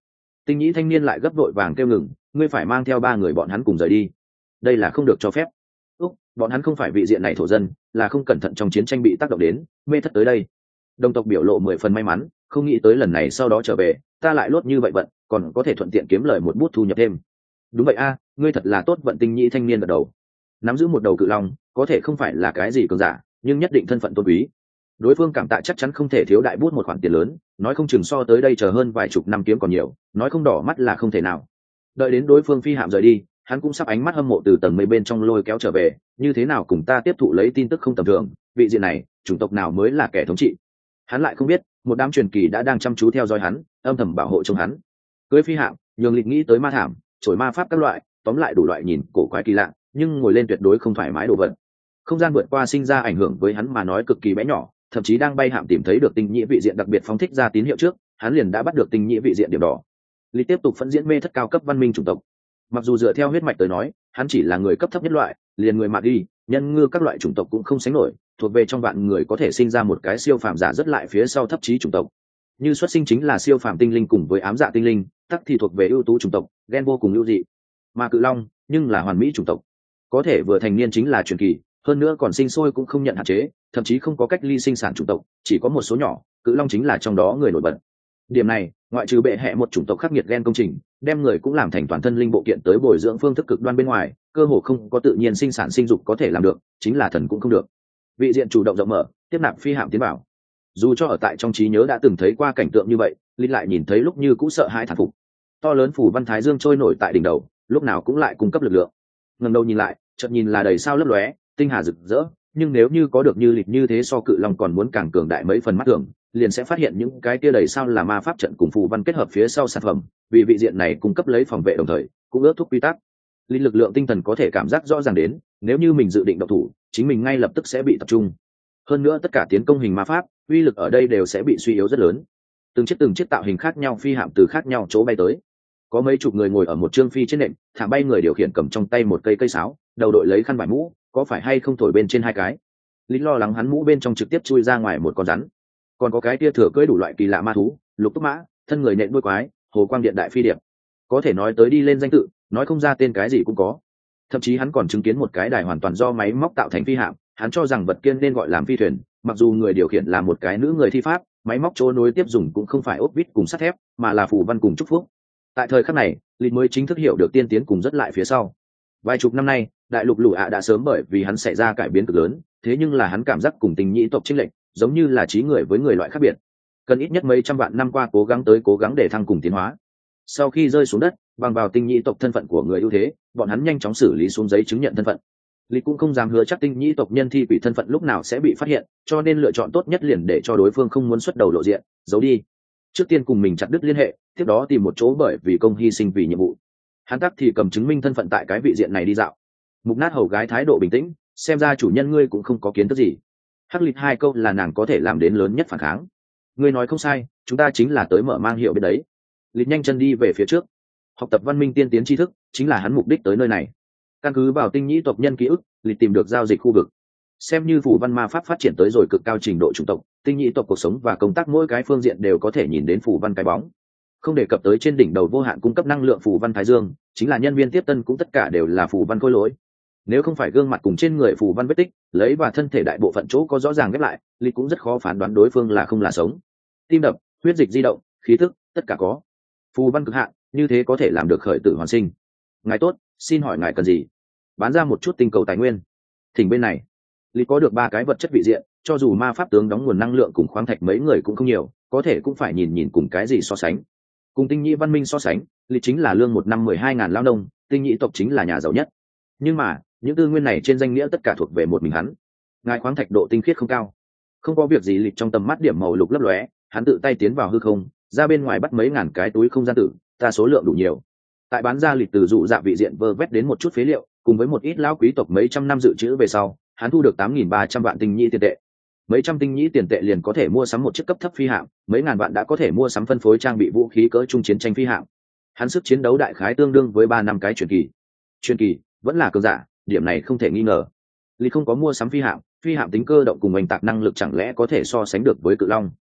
Tinh nhĩ thanh niên lại gấp vội vàng kêu ngừng, ngươi phải mang theo ba người bọn hắn cùng rời đi, đây là không được cho phép. Úc, bọn hắn không phải vị diện này thổ dân, là không cẩn thận trong chiến tranh bị tác động đến mê thất tới đây. Đồng tộc biểu lộ mười phần may mắn, không nghĩ tới lần này sau đó trở về ta lại lốt như vậy vận, còn có thể thuận tiện kiếm lời một bút thu nhập thêm. Đúng vậy a, ngươi thật là tốt vận. Tinh nhĩ thanh niên gật đầu. Nắm giữ một đầu cự long có thể không phải là cái gì cường giả, nhưng nhất định thân phận tôn quý. Đối phương cảm tạ chắc chắn không thể thiếu đại bút một khoản tiền lớn, nói không chừng so tới đây chờ hơn vài chục năm kiếm còn nhiều, nói không đỏ mắt là không thể nào. Đợi đến đối phương phi hạm rời đi, hắn cũng sắp ánh mắt hâm mộ từ tầng mây bên trong lôi kéo trở về, như thế nào cùng ta tiếp thụ lấy tin tức không tầm thường, vị diện này chủng tộc nào mới là kẻ thống trị. Hắn lại không biết một đám truyền kỳ đã đang chăm chú theo dõi hắn, âm thầm bảo hộ trong hắn. Cưới phi hạm nhường lịch nghĩ tới ma thảm, trổi ma pháp các loại, tóm lại đủ loại nhìn cổ quái kỳ lạ, nhưng ngồi lên tuyệt đối không thoải mái đồ vật. Không gian vượt qua sinh ra ảnh hưởng với hắn mà nói cực kỳ bé nhỏ, thậm chí đang bay hạm tìm thấy được tinh nhĩ vị diện đặc biệt phóng thích ra tín hiệu trước, hắn liền đã bắt được tinh nhĩ vị diện điểm đỏ. Lý tiếp tục phân diễn mê thất cao cấp văn minh chủng tộc. Mặc dù dựa theo huyết mạch tới nói, hắn chỉ là người cấp thấp nhất loại, liền người mạc đi, nhân ngư các loại chủng tộc cũng không sánh nổi, thuộc về trong vạn người có thể sinh ra một cái siêu phàm giả rất lại phía sau thấp chí chủng tộc. Như xuất sinh chính là siêu phàm tinh linh cùng với ám dạ tinh linh, tắc thì thuộc về ưu tú chủng tộc, gen vô cùng ưu dị. Mà cự long, nhưng là hoàn mỹ chủng tộc, có thể vừa thành niên chính là truyền kỳ, hơn nữa còn sinh sôi cũng không nhận hạn chế, thậm chí không có cách ly sinh sản chủng tộc, chỉ có một số nhỏ, cự long chính là trong đó người nổi bật. Điểm này, ngoại trừ bệ hệ một chủng tộc khắc nghiệt gen công trình, đem người cũng làm thành toàn thân linh bộ kiện tới bồi dưỡng phương thức cực đoan bên ngoài, cơ hồ không có tự nhiên sinh sản sinh dục có thể làm được, chính là thần cũng không được. Vị diện chủ động rộng mở, tiếp nạp phi hạm tiến bảo. Dù cho ở tại trong trí nhớ đã từng thấy qua cảnh tượng như vậy, linh lại nhìn thấy lúc như cũng sợ hãi thán phục. To lớn phủ văn thái dương trôi nổi tại đỉnh đầu, lúc nào cũng lại cung cấp lực lượng. Ngẩng đầu nhìn lại, chợt nhìn là đầy sao lấp lóe, tinh hà rực rỡ, nhưng nếu như có được như lịch như thế so cự long còn muốn càng cường đại mấy phần mắt thường, liền sẽ phát hiện những cái kia đầy sao là ma pháp trận cùng phù văn kết hợp phía sau sản phẩm, vì vị diện này cung cấp lấy phòng vệ đồng thời cũng ước thúc quy tắc. Linh lực lượng tinh thần có thể cảm giác rõ ràng đến, nếu như mình dự định độc thủ, chính mình ngay lập tức sẽ bị tập trung. Hơn nữa tất cả tiến công hình ma pháp, uy lực ở đây đều sẽ bị suy yếu rất lớn. Từng chiếc từng chiếc tạo hình khác nhau phi hạm từ khác nhau chỗ bay tới. Có mấy chục người ngồi ở một trương phi trên nệm, thả bay người điều khiển cầm trong tay một cây cây sáo, đầu đội lấy khăn vải mũ, có phải hay không thổi bên trên hai cái. Linh lo lắng hắn mũ bên trong trực tiếp chui ra ngoài một con rắn. Còn có cái tia thừa cưỡi đủ loại kỳ lạ ma thú, lục túc mã, thân người nện đuôi quái, hồ quang điện đại phi điệp. Có thể nói tới đi lên danh tự, nói không ra tên cái gì cũng có. Thậm chí hắn còn chứng kiến một cái đài hoàn toàn do máy móc tạo thành phi hạm, hắn cho rằng vật kiên nên gọi làm phi thuyền, mặc dù người điều khiển là một cái nữ người thi pháp, máy móc chỗ nối tiếp dùng cũng không phải ốp vít cùng sắt thép, mà là phù văn cùng chúc phúc. Tại thời khắc này, Lịch mới chính thức hiểu được tiên tiến cùng rất lại phía sau. Vài chục năm nay, đại lục lũ ạ đã sớm bởi vì hắn xảy ra cải biến cực lớn, thế nhưng là hắn cảm giác cùng tình nhĩ tộc chênh lệch, giống như là trí người với người loại khác biệt. Cần ít nhất mấy trăm vạn năm qua cố gắng tới cố gắng để thăng cùng tiến hóa. Sau khi rơi xuống đất, bằng vào tinh nhĩ tộc thân phận của người ưu thế, bọn hắn nhanh chóng xử lý xuống giấy chứng nhận thân phận. Lịch cũng không dám hứa chắc tinh nhĩ tộc nhân thi quỷ thân phận lúc nào sẽ bị phát hiện, cho nên lựa chọn tốt nhất liền để cho đối phương không muốn xuất đầu lộ diện, giấu đi. Trước tiên cùng mình chặt đứt liên hệ, tiếp đó tìm một chỗ bởi vì công hy sinh vì nhiệm vụ. Hắn tắc thì cầm chứng minh thân phận tại cái vị diện này đi dạo. Mục nát hầu gái thái độ bình tĩnh, xem ra chủ nhân ngươi cũng không có kiến thức gì. Hắc Lịch hai câu là nàng có thể làm đến lớn nhất phản kháng. Ngươi nói không sai, chúng ta chính là tới mở mang hiệu bên đấy. Lịch nhanh chân đi về phía trước. Học tập văn minh tiên tiến tri thức chính là hắn mục đích tới nơi này. Căn cứ vào tinh nhĩ tộc nhân ký ức, Lịch tìm được giao dịch khu vực. Xem như phù văn ma pháp phát triển tới rồi cực cao trình độ chủng tộc, tinh nhĩ tộc cuộc sống và công tác mỗi cái phương diện đều có thể nhìn đến phù văn cái bóng. Không đề cập tới trên đỉnh đầu vô hạn cung cấp năng lượng phù văn thái dương, chính là nhân viên tiếp tân cũng tất cả đều là phù văn khôi lỗi. Nếu không phải gương mặt cùng trên người phù văn vết tích, lấy và thân thể đại bộ phận chỗ có rõ ràng ghép lại, Lịch cũng rất khó phán đoán đối phương là không là sống. Tim đập, huyết dịch di động, khí thức, tất cả có. Phù văn cực hạn, như thế có thể làm được khởi tử hoàn sinh. Ngài tốt, xin hỏi ngài cần gì? Bán ra một chút tinh cầu tài nguyên. Thỉnh bên này. Lịch có được ba cái vật chất vị diện, cho dù ma pháp tướng đóng nguồn năng lượng cùng khoáng thạch mấy người cũng không nhiều, có thể cũng phải nhìn nhìn cùng cái gì so sánh. Cùng tinh nhĩ văn minh so sánh, Lịch chính là lương một năm mười hai ngàn lao nông, tinh nhĩ tộc chính là nhà giàu nhất. Nhưng mà những tư nguyên này trên danh nghĩa tất cả thuộc về một mình hắn. Ngài khoáng thạch độ tinh khiết không cao. Không có việc gì. Lịch trong tầm mắt điểm màu lục lấp lóe, hắn tự tay tiến vào hư không, ra bên ngoài bắt mấy ngàn cái túi không gian tử, ta số lượng đủ nhiều. Tại bán ra Lịch từ dụ dạ vị diện vơ vét đến một chút phế liệu, cùng với một ít lão quý tộc mấy trăm năm dự trữ về sau, hắn thu được tám nghìn ba trăm vạn tinh nhĩ tiền tệ. Mấy trăm tinh nhĩ tiền tệ liền có thể mua sắm một chiếc cấp thấp phi hạm, mấy ngàn vạn đã có thể mua sắm phân phối trang bị vũ khí cỡ trung chiến tranh phi hạm. Hắn sức chiến đấu đại khái tương đương với ba năm cái truyền kỳ. Truyền kỳ vẫn là cường giả, điểm này không thể nghi ngờ. Lý không có mua sắm phi hạm, phi hạm tính cơ động cùng oanh tạc năng lực chẳng lẽ có thể so sánh được với cự long.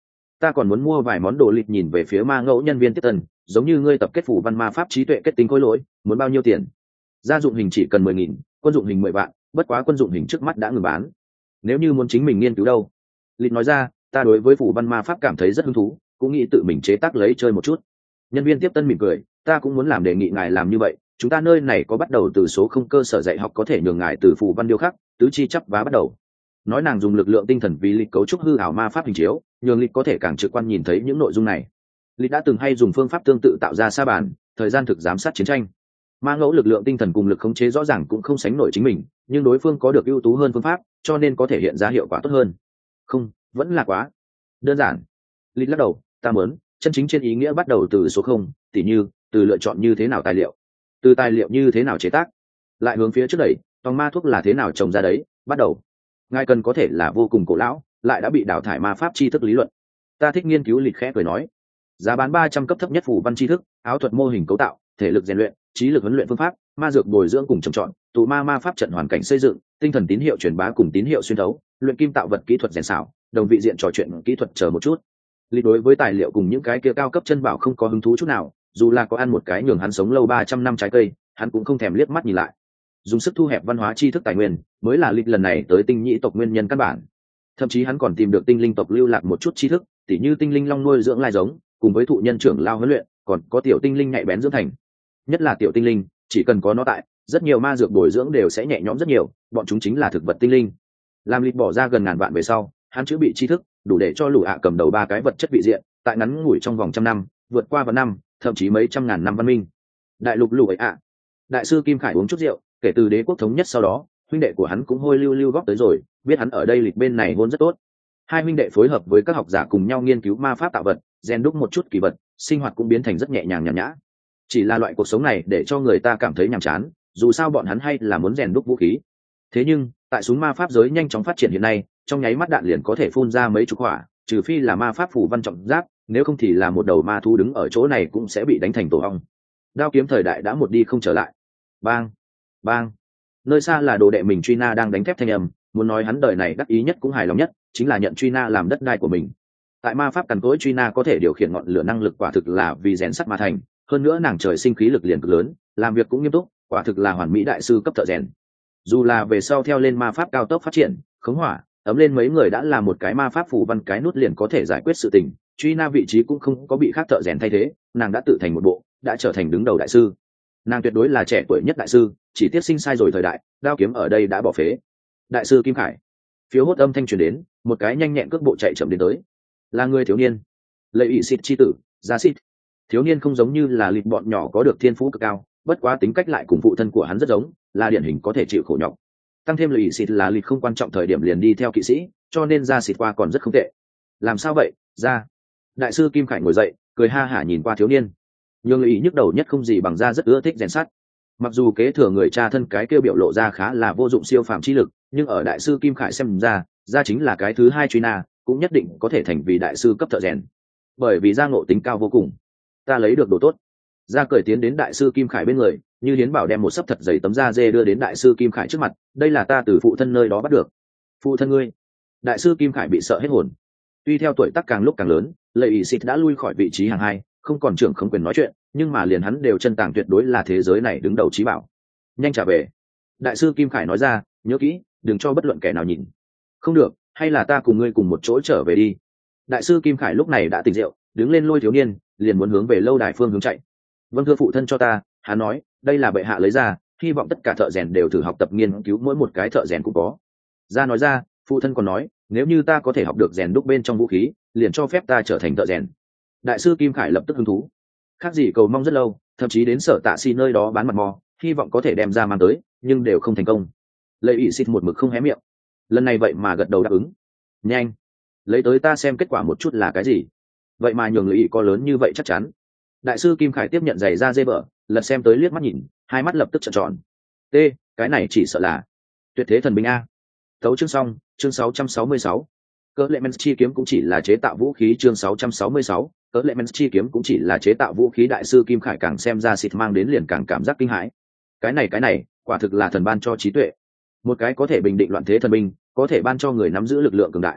ta còn muốn mua vài món đồ lịch. Nhìn về phía ma ngẫu nhân viên tiếp tân, giống như ngươi tập kết phủ văn ma pháp trí tuệ kết tinh khối lỗi, muốn bao nhiêu tiền? Gia dụng hình chỉ cần mười nghìn, quân dụng hình mười vạn, bất quá quân dụng hình trước mắt đã ngừng bán. Nếu như muốn chính mình nghiên cứu đâu? Lịch nói ra, ta đối với phủ văn ma pháp cảm thấy rất hứng thú, cũng nghĩ tự mình chế tác lấy chơi một chút. Nhân viên tiếp tân mỉm cười, ta cũng muốn làm, đề nghị ngài làm như vậy. Chúng ta nơi này có bắt đầu từ số không cơ sở dạy học, có thể nhường ngài từ phủ văn điêu khắc, tứ chi chắp vá bắt đầu. Nói nàng dùng lực lượng tinh thần vì lịch cấu trúc hư ảo ma pháp hình chiếu, nhường lịch có thể càng trực quan nhìn thấy những nội dung này. Lịch đã từng hay dùng phương pháp tương tự tạo ra sa bàn, thời gian thực giám sát chiến tranh. Ma ngẫu lực lượng tinh thần cùng lực khống chế rõ ràng cũng không sánh nổi chính mình, nhưng đối phương có được ưu tú hơn phương pháp, cho nên có thể hiện ra hiệu quả tốt hơn. Không, vẫn là quá đơn giản. Lịch lắc đầu, ta muốn chân chính trên ý nghĩa bắt đầu từ số không, tỉ như từ lựa chọn như thế nào tài liệu, từ tài liệu như thế nào chế tác, lại hướng phía trước đẩy, tòng ma thuốc là thế nào trồng ra đấy, bắt đầu. Ngài cần có thể là vô cùng cổ lão, lại đã bị đào thải ma pháp tri thức lý luận. Ta thích nghiên cứu. Lịch khẽ cười nói, giá bán ba trăm cấp thấp nhất phủ văn tri thức, áo thuật mô hình cấu tạo, thể lực rèn luyện, trí lực huấn luyện phương pháp, ma dược bồi dưỡng cùng trồng trọt, tụ ma ma pháp trận hoàn cảnh xây dựng, tinh thần tín hiệu truyền bá cùng tín hiệu xuyên thấu, luyện kim tạo vật kỹ thuật rèn xảo, đồng vị diện trò chuyện kỹ thuật chờ một chút. Lịch đối với tài liệu cùng những cái kia cao cấp chân bảo không có hứng thú chút nào, dù là có ăn một cái nhường hắn sống lâu ba trăm năm trái cây, hắn cũng không thèm liếc mắt nhìn lại. Dùng sức thu hẹp văn hóa tri thức tài nguyên mới là Lịch lần này tới tinh nhĩ tộc nguyên nhân căn bản. Thậm chí hắn còn tìm được tinh linh tộc lưu lạc một chút tri thức, tỉ như tinh linh long nuôi dưỡng lai giống, cùng với thụ nhân trưởng lao huấn luyện, còn có tiểu tinh linh nhạy bén dưỡng thành. Nhất là tiểu tinh linh, chỉ cần có nó tại, rất nhiều ma dược bồi dưỡng đều sẽ nhẹ nhõm rất nhiều, bọn chúng chính là thực vật tinh linh. Làm Lịch bỏ ra gần ngàn vạn về sau, hắn chữ bị tri thức đủ để cho lũ ạ cầm đầu ba cái vật chất vị diện, tại ngắn ngủi trong vòng trăm năm, vượt qua vạn năm, thậm chí mấy trăm ngàn năm văn minh. Đại lục lũ ấy ạ. Đại sư Kim Khải uống chút rượu, kể từ đế quốc thống nhất sau đó, huynh đệ của hắn cũng hôi lưu lưu góp tới rồi, biết hắn ở đây Lịch bên này hôn rất tốt. Hai huynh đệ phối hợp với các học giả cùng nhau nghiên cứu ma pháp tạo vật, rèn đúc một chút kỳ vật, sinh hoạt cũng biến thành rất nhẹ nhàng nhàn nhã. Chỉ là loại cuộc sống này để cho người ta cảm thấy nhàm chán, dù sao bọn hắn hay là muốn rèn đúc vũ khí. Thế nhưng tại súng ma pháp giới nhanh chóng phát triển hiện nay, trong nháy mắt đạn liền có thể phun ra mấy chục quả, trừ phi là ma pháp phủ văn trọng giáp, nếu không thì là một đầu ma thú đứng ở chỗ này cũng sẽ bị đánh thành tổ ong. Đao kiếm thời đại đã một đi không trở lại. Bang bang, nơi xa là đồ đệ mình truy na đang đánh thép thanh âm, muốn nói hắn đời này đắc ý nhất cũng hài lòng nhất chính là nhận truy na làm đất đai của mình. Tại ma pháp cằn cỗi, truy na có thể điều khiển ngọn lửa năng lực quả thực là vì rèn sắt mà thành, hơn nữa nàng trời sinh khí lực liền cực lớn, làm việc cũng nghiêm túc, quả thực là hoàn mỹ đại sư cấp thợ rèn. Dù là về sau theo lên ma pháp cao tốc phát triển, khống hỏa ấm lên mấy người đã là một cái ma pháp phủ văn cái nút liền có thể giải quyết sự tình, truy na vị trí cũng không có bị khác thợ rèn thay thế, nàng đã tự thành một bộ, đã trở thành đứng đầu đại sư. Nàng tuyệt đối là trẻ tuổi nhất đại sư, chỉ tiếc sinh sai rồi thời đại, đao kiếm ở đây đã bỏ phế. Đại sư Kim Khải. Phiếu hốt âm thanh truyền đến, một cái nhanh nhẹn cước bộ chạy chậm đến tới. Là người thiếu niên, lệ ỵ xịt chi tử, Gia Xịt. Thiếu niên không giống như là Lịch bọn nhỏ có được thiên phú cực cao, bất quá tính cách lại cùng phụ thân của hắn rất giống, là điển hình có thể chịu khổ nhọc. Tăng thêm lệ ỵ xịt là Lịch không quan trọng thời điểm liền đi theo kỵ sĩ, cho nên Gia Xịt qua còn rất không tệ. Làm sao vậy, Gia? Đại sư Kim Khải ngồi dậy, cười ha hả nhìn qua thiếu niên. Nhưng lệ ỵ nhức đầu nhất không gì bằng Gia rất ưa thích rèn sắt. Mặc dù kế thừa người cha thân cái kêu biểu lộ ra khá là vô dụng siêu phàm chi lực, nhưng ở đại sư Kim Khải xem ra, Gia chính là cái thứ hai truy na, cũng nhất định có thể thành vì đại sư cấp thợ rèn, bởi vì Gia ngộ tính cao vô cùng. Ta lấy được đồ tốt. Gia cười tiến đến đại sư Kim Khải bên người, như hiến bảo đem một sấp thật dày tấm da dê đưa đến đại sư Kim Khải trước mặt, đây là ta từ phụ thân nơi đó bắt được. Phụ thân ngươi? Đại sư Kim Khải bị sợ hết hồn. Tuy theo tuổi tác càng lúc càng lớn, lệ ỷ xịt đã lui khỏi vị trí hàng hai, không còn trưởng không quyền nói chuyện, nhưng mà liền hắn đều chân tàng tuyệt đối là thế giới này đứng đầu trí bảo. Nhanh trả về. Đại sư Kim Khải nói ra, nhớ kỹ, đừng cho bất luận kẻ nào nhìn. Không được, hay là ta cùng ngươi cùng một chỗ trở về đi. Đại sư Kim Khải lúc này đã tỉnh rượu, đứng lên lôi thiếu niên, liền muốn hướng về lâu đài phương hướng chạy. Vâng thưa phụ thân cho ta, hắn nói, đây là bệ hạ lấy ra, hy vọng tất cả thợ rèn đều thử học tập nghiên cứu, mỗi một cái thợ rèn cũng có. Gia nói ra, phụ thân còn nói, nếu như ta có thể học được rèn đúc bên trong vũ khí, liền cho phép ta trở thành thợ rèn. Đại sư Kim Khải lập tức hứng thú, khác gì cầu mong rất lâu, thậm chí đến sở tạ xi nơi đó bán mặt mò, hy vọng có thể đem ra mang tới, nhưng đều không thành công. Lệ ỷ xịt một mực không hé miệng, lần này vậy mà gật đầu đáp ứng. Nhanh, lấy tới ta xem kết quả một chút là cái gì. Vậy mà nhường Lệ ỷ có lớn như vậy chắc chắn. Đại sư Kim Khải tiếp nhận giày da dê bở, lật xem tới liếc mắt nhìn, hai mắt lập tức trợn tròn. T, cái này chỉ sợ là tuyệt thế thần binh a. Tấu chương xong, chương sáu trăm sáu mươi sáu. Cỡ lệ Mens chi kiếm cũng chỉ là chế tạo vũ khí, chương sáu trăm sáu mươi sáu. Cỡ lệ Mens chi kiếm cũng chỉ là chế tạo vũ khí. Đại sư Kim Khải càng xem ra xịt mang đến liền càng cảm giác kinh hãi. Cái này cái này, quả thực là thần ban cho trí tuệ. Một cái có thể bình định loạn thế thần binh, có thể ban cho người nắm giữ lực lượng cường đại.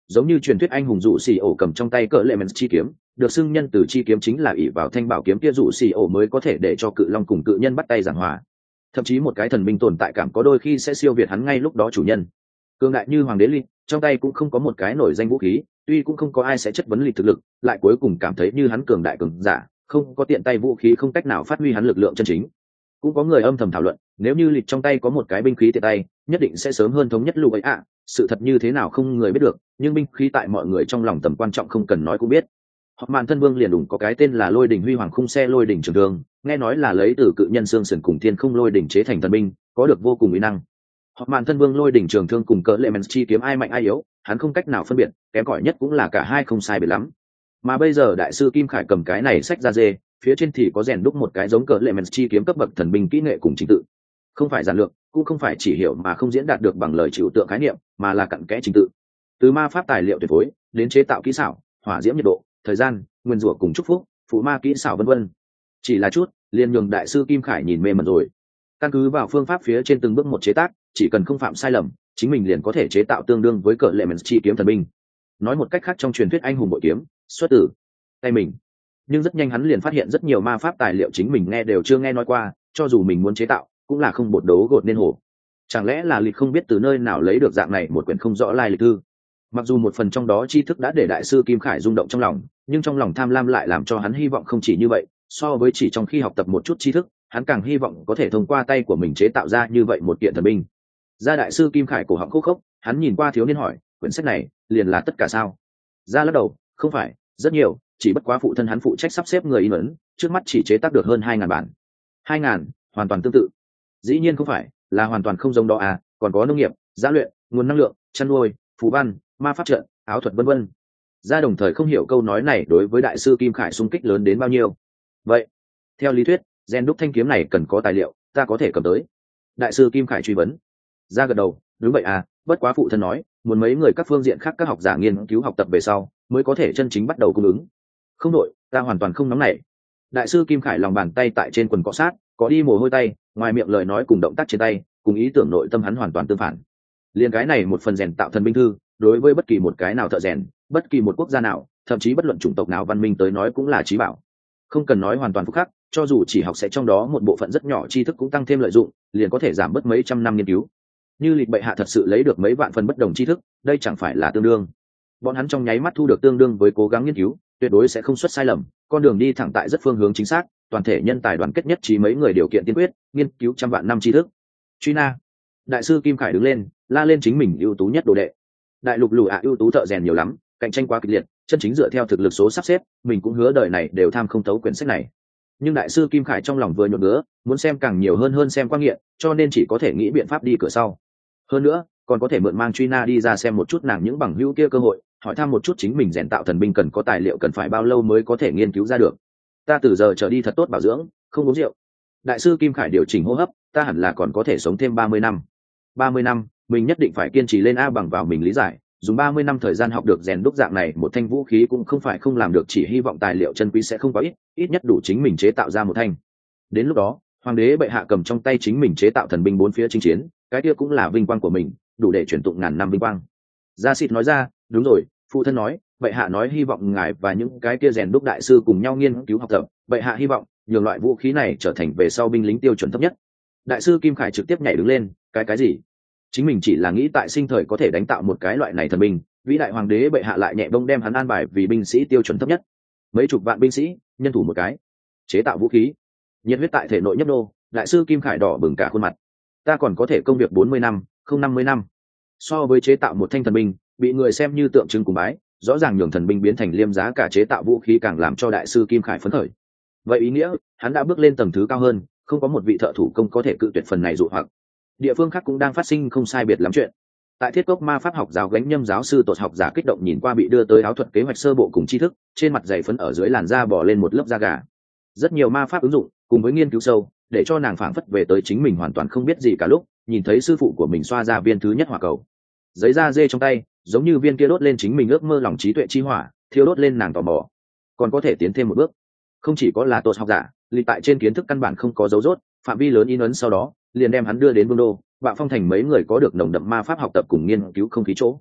giống như truyền thuyết anh hùng dụ xì ổ cầm trong tay cỡ lệ men chi kiếm, được xưng nhân từ chi kiếm chính là ỷ vào thanh bảo kiếm kia dụ xì ổ mới có thể để cho cự long cùng cự nhân bắt tay giảng hòa. Thậm chí một cái thần binh tồn tại cảm có đôi khi sẽ siêu việt hắn ngay lúc đó chủ nhân. Cường đại như hoàng đế Ly, trong tay cũng không có một cái nổi danh vũ khí, tuy cũng không có ai sẽ chất vấn Ly thực lực, lại cuối cùng cảm thấy như hắn cường đại cường giả, không có tiện tay vũ khí không cách nào phát huy hắn lực lượng chân chính. Cũng có người âm thầm thảo luận, nếu như Lịch trong tay có một cái binh khí tiện tay, nhất định sẽ sớm hơn thống nhất lục ấy ạ. À, sự thật như thế nào không người biết được, nhưng binh khí tại mọi người trong lòng tầm quan trọng không cần nói cũng biết. Hoặc màn thân vương liền đủng có cái tên là lôi đỉnh huy hoàng khung xe lôi đỉnh trường thương, nghe nói là lấy từ cự nhân xương sườn cùng thiên không lôi đỉnh chế thành thần binh, có được vô cùng uy năng. Hoặc màn thân vương lôi đỉnh trường thương cùng cỡ lệ men chi kiếm ai mạnh ai yếu, hắn không cách nào phân biệt, kém cỏi nhất cũng là cả hai không sai biệt lắm. Mà bây giờ đại sư Kim Khải cầm cái này sách ra dê, phía trên thì có rèn đúc một cái giống cỡ lệ men chi kiếm cấp bậc thần binh kỹ nghệ cùng trình tự. Không phải giản lược, cũng không phải chỉ hiểu mà không diễn đạt được bằng lời trừu tượng khái niệm, mà là cặn kẽ trình tự. Từ ma pháp tài liệu tuyệt phối đến chế tạo kỹ xảo, hỏa diễm nhiệt độ, thời gian, nguyên rủa cùng chúc phúc, phụ ma kỹ xảo vân vân. Chỉ là chút, liền nhường đại sư Kim Khải nhìn mê mẩn rồi. Căn cứ vào phương pháp phía trên từng bước một chế tác, chỉ cần không phạm sai lầm, chính mình liền có thể chế tạo tương đương với cỡ lệ men chi kiếm thần binh. Nói một cách khác trong truyền thuyết anh hùng bội kiếm, xuất từ tay mình. Nhưng rất nhanh hắn liền phát hiện rất nhiều ma pháp tài liệu chính mình nghe đều chưa nghe nói qua, cho dù mình muốn chế tạo, cũng là không bột đấu gột nên hồ. Chẳng lẽ là Lịch không biết từ nơi nào lấy được dạng này một quyển không rõ lai lịch thư? Mặc dù một phần trong đó tri thức đã để đại sư Kim Khải rung động trong lòng, nhưng trong lòng tham lam lại làm cho hắn hy vọng không chỉ như vậy. So với chỉ trong khi học tập một chút tri thức, hắn càng hy vọng có thể thông qua tay của mình chế tạo ra như vậy một kiện thần binh. Ra đại sư Kim Khải cổ họng khúc khốc, hắn nhìn qua thiếu niên hỏi, quyển sách này liền là tất cả sao? Ra lắc đầu, không phải, rất nhiều, chỉ bất quá phụ thân hắn phụ trách sắp xếp người in ấn, trước mắt chỉ chế tác được hơn hai ngàn bản. Hai ngàn, hoàn toàn tương tự. Dĩ nhiên không phải, là hoàn toàn không giống đó à, còn có nông nghiệp, giá luyện, nguồn năng lượng, chăn nuôi, phú văn, ma pháp trận, áo thuật vân vân. Ra đồng thời không hiểu câu nói này đối với đại sư Kim Khải xung kích lớn đến bao nhiêu. Vậy, theo lý thuyết, gen đúc thanh kiếm này cần có tài liệu, ta có thể cầm tới. Đại sư Kim Khải truy vấn. Ra gật đầu, đúng vậy à, bất quá phụ thân nói, muốn mấy người các phương diện khác các học giả nghiên cứu học tập về sau, mới có thể chân chính bắt đầu cung ứng. Không đội, ta hoàn toàn không nóng nảy. Đại sư Kim Khải lòng bàn tay tại trên quần cọ sát, có đi mồ hôi tay, ngoài miệng lời nói cùng động tác trên tay, cùng ý tưởng nội tâm hắn hoàn toàn tương phản. Liên cái này một phần rèn tạo thần binh thư, đối với bất kỳ một cái nào thợ rèn, bất kỳ một quốc gia nào, thậm chí bất luận chủng tộc nào văn minh tới nói cũng là chí bảo. Không cần nói hoàn toàn phúc khắc, cho dù chỉ học sẽ trong đó một bộ phận rất nhỏ tri thức cũng tăng thêm lợi dụng, liền có thể giảm bớt mấy trăm năm nghiên cứu. Như Lịch bệ hạ thật sự lấy được mấy vạn phần bất đồng tri thức, đây chẳng phải là tương đương. Bọn hắn trong nháy mắt thu được tương đương với cố gắng nghiên cứu, tuyệt đối sẽ không xuất sai lầm, con đường đi thẳng tại rất phương hướng chính xác, toàn thể nhân tài đoàn kết nhất trí mấy người điều kiện tiên quyết, nghiên cứu trăm vạn năm tri thức. Truy na. Đại sư Kim Khải đứng lên, la lên chính mình ưu tú nhất đồ đệ. Đại lục lù ạ ưu tú thợ rèn nhiều lắm, cạnh tranh quá kịch liệt, chân chính dựa theo thực lực số sắp xếp, mình cũng hứa đời này đều tham không thấu quyển sách này. Nhưng đại sư Kim Khải trong lòng vừa nhột ngứa, muốn xem càng nhiều hơn hơn xem quan nghiện, cho nên chỉ có thể nghĩ biện pháp đi cửa sau. Hơn nữa, còn có thể mượn mang Truy Na đi ra xem một chút nàng những bằng hữu kia cơ hội, hỏi thăm một chút chính mình rèn tạo thần binh cần có tài liệu cần phải bao lâu mới có thể nghiên cứu ra được. Ta từ giờ trở đi thật tốt bảo dưỡng, không uống rượu. Đại sư Kim Khải điều chỉnh hô hấp, ta hẳn là còn có thể sống thêm ba mươi năm. ba mươi năm, mình nhất định phải kiên trì lên a bằng vào mình lý giải, dùng ba mươi năm thời gian học được rèn đúc dạng này một thanh vũ khí cũng không phải không làm được, chỉ hy vọng tài liệu chân quý sẽ không quá ít, ít nhất đủ chính mình chế tạo ra một thanh. Đến lúc đó, hoàng đế bệ hạ cầm trong tay chính mình chế tạo thần binh bốn phía chinh chiến, cái kia cũng là vinh quang của mình, đủ để truyền tụng ngàn năm vinh quang. Gia Xịt nói ra, đúng rồi, phụ thân nói, bệ hạ nói hy vọng ngài và những cái kia rèn đúc đại sư cùng nhau nghiên cứu học tập, bệ hạ hy vọng nhường loại vũ khí này trở thành về sau binh lính tiêu chuẩn thấp nhất. Đại sư Kim Khải trực tiếp nhảy đứng lên, cái cái gì? Chính mình chỉ là nghĩ tại sinh thời có thể đánh tạo một cái loại này thần binh, vĩ đại hoàng đế bệ hạ lại nhẹ bông đem hắn an bài vì binh sĩ tiêu chuẩn thấp nhất. Mấy chục vạn binh sĩ, nhân thủ một cái, chế tạo vũ khí, nhiệt huyết tại thể nội nhấp đô. Đại sư Kim Khải đỏ bừng cả khuôn mặt. Ta còn có thể công việc bốn mươi năm, không năm mươi năm. So với chế tạo một thanh thần binh, bị người xem như tượng trưng cùng bái, rõ ràng nhường thần binh biến thành liêm giá cả chế tạo vũ khí càng làm cho đại sư Kim Khải phấn khởi. Vậy ý nghĩa, hắn đã bước lên tầng thứ cao hơn, không có một vị thợ thủ công có thể cự tuyệt phần này dụ hoặc. Địa phương khác cũng đang phát sinh không sai biệt lắm chuyện. Tại Thiết Cốc ma pháp học giáo gánh nhâm giáo sư tột học giả kích động nhìn qua bị đưa tới áo thuật kế hoạch sơ bộ cùng tri thức, trên mặt dày phấn ở dưới làn da bò lên một lớp da gà. Rất nhiều ma pháp ứng dụng, cùng với nghiên cứu sâu, để cho nàng phảng phất về tới chính mình hoàn toàn không biết gì cả lúc, nhìn thấy sư phụ của mình xoa ra viên thứ nhất hỏa cầu. Giấy da dê trong tay, giống như viên kia đốt lên chính mình ước mơ lòng trí tuệ chi hỏa, thiêu đốt lên nàng tò mò. Còn có thể tiến thêm một bước. Không chỉ có là tột học giả, lì tại trên kiến thức căn bản không có dấu rốt, phạm vi lớn in ấn sau đó, liền đem hắn đưa đến Vương đô, Vạn Phong thành mấy người có được nồng đậm ma pháp học tập cùng nghiên cứu không khí chỗ.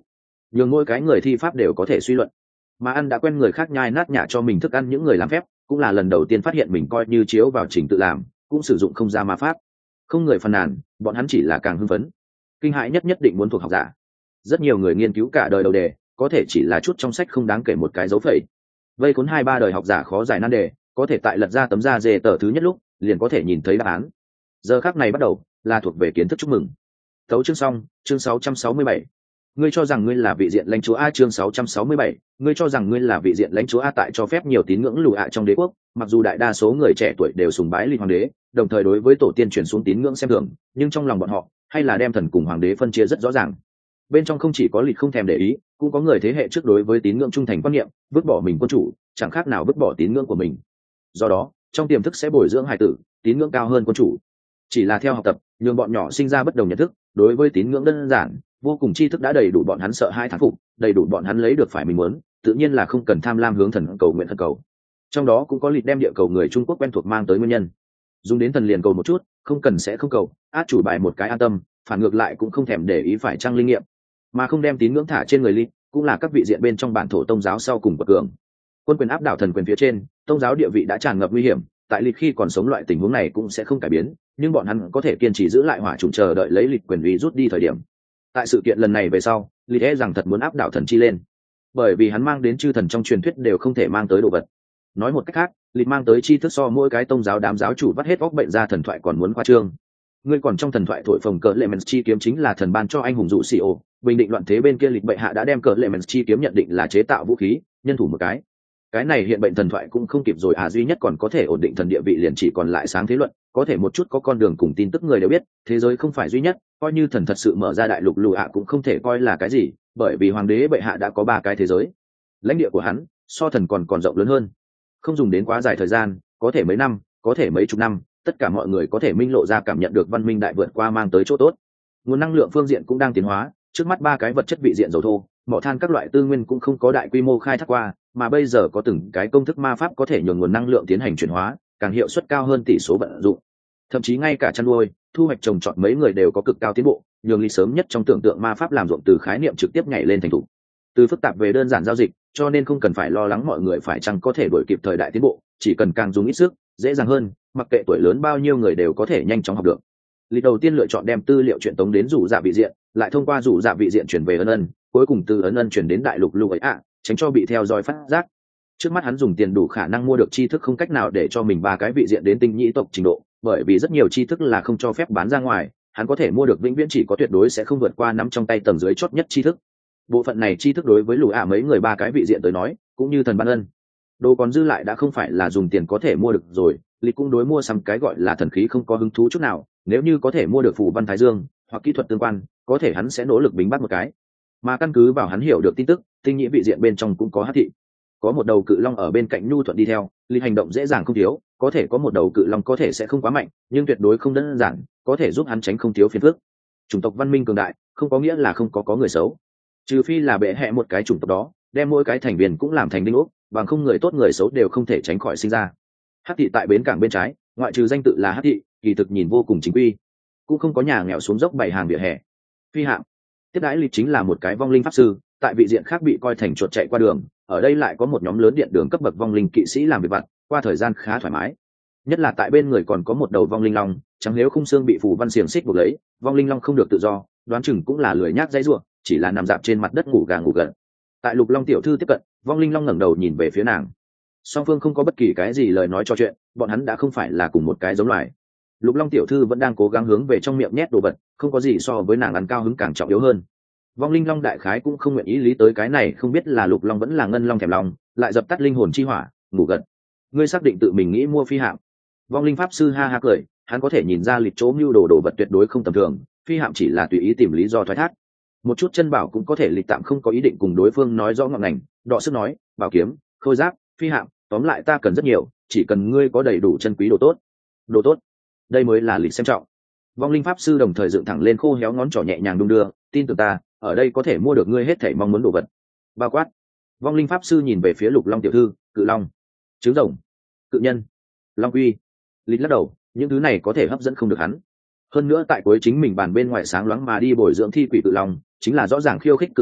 nhường mỗi cái người thi pháp đều có thể suy luận. Mà ăn đã quen người khác nhai nát nhả cho mình thức ăn những người làm phép cũng là lần đầu tiên phát hiện mình coi như chiếu vào trình tự làm cũng sử dụng không ra ma pháp. Không người phàn nàn, bọn hắn chỉ là càng hưng phấn. Kinh hãi nhất nhất định muốn thuộc học giả. Rất nhiều người nghiên cứu cả đời đầu đề, có thể chỉ là chút trong sách không đáng kể một cái dấu phẩy. Vây cuốn hai ba đời học giả khó giải nan đề, có thể tại lật ra tấm da dê tờ thứ nhất lúc liền có thể nhìn thấy đáp án. Giờ khắc này bắt đầu là thuộc về kiến thức chúc mừng. Tấu chương xong, chương sáu trăm sáu mươi bảy. Ngươi cho rằng ngươi là vị diện lãnh chúa a chương sáu trăm sáu mươi bảy, ngươi cho rằng ngươi là vị diện lãnh chúa a tại cho phép nhiều tín ngưỡng lù ạ trong đế quốc, mặc dù đại đa số người trẻ tuổi đều sùng bái lịch hoàng đế, đồng thời đối với tổ tiên truyền xuống tín ngưỡng xem thường, nhưng trong lòng bọn họ hay là đem thần cùng hoàng đế phân chia rất rõ ràng. Bên trong không chỉ có lịch không thèm để ý, cũng có người thế hệ trước đối với tín ngưỡng trung thành quan niệm, vứt bỏ mình quân chủ, chẳng khác nào vứt bỏ tín ngưỡng của mình. Do đó, trong tiềm thức sẽ bồi dưỡng hài tử, tín ngưỡng cao hơn quân chủ. Chỉ là theo học tập, nhường bọn nhỏ sinh ra bất đồng nhận thức, đối với tín ngưỡng đơn giản, vô cùng tri thức đã đầy đủ bọn hắn sợ hai thán phục, đầy đủ bọn hắn lấy được phải mình muốn, tự nhiên là không cần tham lam hướng thần cầu nguyện thần cầu. Trong đó cũng có lịch đem địa cầu người Trung Quốc quen thuộc mang tới nguyên nhân. Dùng đến thần liền cầu một chút, không cần sẽ không cầu, át chủ bài một cái an tâm, phản ngược lại cũng không thèm để ý phải trang linh nghiệm, mà không đem tín ngưỡng thả trên người lịch, cũng là các vị diện bên trong bản thổ tông giáo sau cùng bậc cường. Quân quyền áp đảo thần quyền phía trên, tông giáo địa vị đã tràn ngập nguy hiểm, tại lịch khi còn sống loại tình huống này cũng sẽ không cải biến, nhưng bọn hắn có thể kiên trì giữ lại hỏa trùng chờ đợi lấy lịch quyền uy rút đi thời điểm. Tại sự kiện lần này về sau, lịch e rằng thật muốn áp đảo thần chi lên, bởi vì hắn mang đến chư thần trong truyền thuyết đều không thể mang tới đồ vật. Nói một cách khác, lịch mang tới tri thức so mỗi cái tông giáo đám giáo chủ vắt hết óc bệnh ra thần thoại còn muốn khoa trương. Ngươi còn trong thần thoại thổi phồng cờ lệ mens chi kiếm chính là thần ban cho anh hùng dụ xì ô, bình định loạn thế bên kia lịch bệ hạ đã đem cờ lệ mens chi kiếm nhận định là chế tạo vũ khí, nhân thủ một cái. Cái này hiện bệnh thần thoại cũng không kịp rồi à, duy nhất còn có thể ổn định thần địa vị liền chỉ còn lại sáng thế luận, có thể một chút có con đường cùng tin tức người đều biết, thế giới không phải duy nhất, coi như thần thật sự mở ra đại lục lù ạ cũng không thể coi là cái gì, bởi vì hoàng đế bệ hạ đã có ba cái thế giới. Lãnh địa của hắn so thần còn còn rộng lớn hơn. Không dùng đến quá dài thời gian, có thể mấy năm, có thể mấy chục năm, tất cả mọi người có thể minh lộ ra cảm nhận được văn minh đại vượt qua mang tới chỗ tốt. Nguồn năng lượng phương diện cũng đang tiến hóa, trước mắt ba cái vật chất vị diện dầu thô, mỏ than các loại tư nguyên cũng không có đại quy mô khai thác qua, mà bây giờ có từng cái công thức ma pháp có thể nhường nguồn năng lượng tiến hành chuyển hóa, càng hiệu suất cao hơn tỷ số vận dụng. Thậm chí ngay cả chăn nuôi, thu hoạch trồng trọt mấy người đều có cực cao tiến bộ, nhường lý sớm nhất trong tưởng tượng ma pháp làm ruộng từ khái niệm trực tiếp nhảy lên thành thủ. Từ phức tạp về đơn giản giao dịch, cho nên không cần phải lo lắng mọi người phải chăng có thể đuổi kịp thời đại tiến bộ, chỉ cần càng dùng ít sức, dễ dàng hơn, mặc kệ tuổi lớn bao nhiêu người đều có thể nhanh chóng học được. Lý đầu tiên lựa chọn đem tư liệu truyền tống đến rủ dạ vị diện, lại thông qua rủ dạ vị diện chuyển về ân ân, cuối cùng từ ân ân chuyển đến đại lục lưu ấy ạ, tránh cho bị theo dõi phát giác. Trước mắt hắn dùng tiền đủ khả năng mua được tri thức không cách nào để cho mình ba cái vị diện đến tinh nhĩ tộc trình độ, bởi vì rất nhiều tri thức là không cho phép bán ra ngoài, hắn có thể mua được vĩnh viễn chỉ có tuyệt đối sẽ không vượt qua nắm trong tay tầng dưới chót nhất tri thức. Bộ phận này tri thức đối với lũ ạ mấy người ba cái vị diện tới nói, cũng như thần ban ân. Đồ còn dư lại đã không phải là dùng tiền có thể mua được rồi, lịch cũng đối mua sắm cái gọi là thần khí không có hứng thú chút nào, nếu như có thể mua được phù văn thái dương hoặc kỹ thuật tương quan, có thể hắn sẽ nỗ lực bính bắt một cái. Mà căn cứ vào hắn hiểu được tin tức, tinh nhĩ vị diện bên trong cũng có hắc thị, có một đầu cự long ở bên cạnh nhu thuận đi theo, lịch hành động dễ dàng không thiếu, có thể có một đầu cự long có thể sẽ không quá mạnh, nhưng tuyệt đối không đơn giản, có thể giúp hắn tránh không thiếu phiền phức. Chủng tộc văn minh cường đại, không có nghĩa là không có có người xấu, trừ phi là bệ hệ một cái chủng tộc đó, đem mỗi cái thành viên cũng làm thành đinh ốc, bằng không người tốt người xấu đều không thể tránh khỏi sinh ra. Hắc thị tại bến cảng bên trái, ngoại trừ danh tự là Hắc thị, kỳ thực nhìn vô cùng chính quy, cũng không có nhà nghèo xuống dốc bày hàng vỉa hè. Phi hạng tiếp đãi lịch chính là một cái vong linh pháp sư, tại vị diện khác bị coi thành chuột chạy qua đường, ở đây lại có một nhóm lớn điện đường cấp bậc vong linh kỵ sĩ làm việc vặt, qua thời gian khá thoải mái. Nhất là tại bên người còn có một đầu vong linh long, chẳng nếu khung xương bị phù văn xiềng xích buộc lấy, vong linh long không được tự do, đoán chừng cũng là lười nhác dãy rủa, chỉ là nằm dạp trên mặt đất ngủ gà ngủ gật. Tại Lục Long tiểu thư tiếp cận, vong linh long ngẩng đầu nhìn về phía nàng. Song phương không có bất kỳ cái gì lời nói trò chuyện, bọn hắn đã không phải là cùng một cái giống loài. Lục Long tiểu thư vẫn đang cố gắng hướng về trong miệng nhét đồ vật, không có gì so với nàng ăn cao hứng càng trọng yếu hơn. Vong linh long đại khái cũng không nguyện ý lý tới cái này, không biết là Lục Long vẫn là Ngân Long thèm lòng, lại dập tắt linh hồn chi hỏa, ngủ gật. Ngươi xác định tự mình nghĩ mua phi hạm? Vong linh pháp sư ha ha cười, hắn có thể nhìn ra lịch chỗ mưu đồ đồ vật tuyệt đối không tầm thường, phi hạm chỉ là tùy ý tìm lý do thoái thác. Một chút chân bảo cũng có thể lịch tạm không có ý định cùng đối phương nói rõ ngọn ngành, đọ sức nói, bảo kiếm, khôi giáp, phi hạm, tóm lại ta cần rất nhiều, chỉ cần ngươi có đầy đủ chân quý đồ tốt. Đồ tốt, đây mới là lịch xem trọng. Vong linh pháp sư đồng thời dựng thẳng lên khô héo ngón trỏ nhẹ nhàng đung đưa, tin tưởng ta, ở đây có thể mua được ngươi hết thảy mong muốn đồ vật. Bao quát. Vong linh pháp sư nhìn về phía Lục Long tiểu thư, cự long, trứng rồng, cự nhân, long quy. Lịch lắc đầu, những thứ này có thể hấp dẫn không được hắn. Hơn nữa tại cuối chính mình bàn bên ngoài sáng loáng mà đi bồi dưỡng thi quỷ cự long, chính là rõ ràng khiêu khích cự long tộc,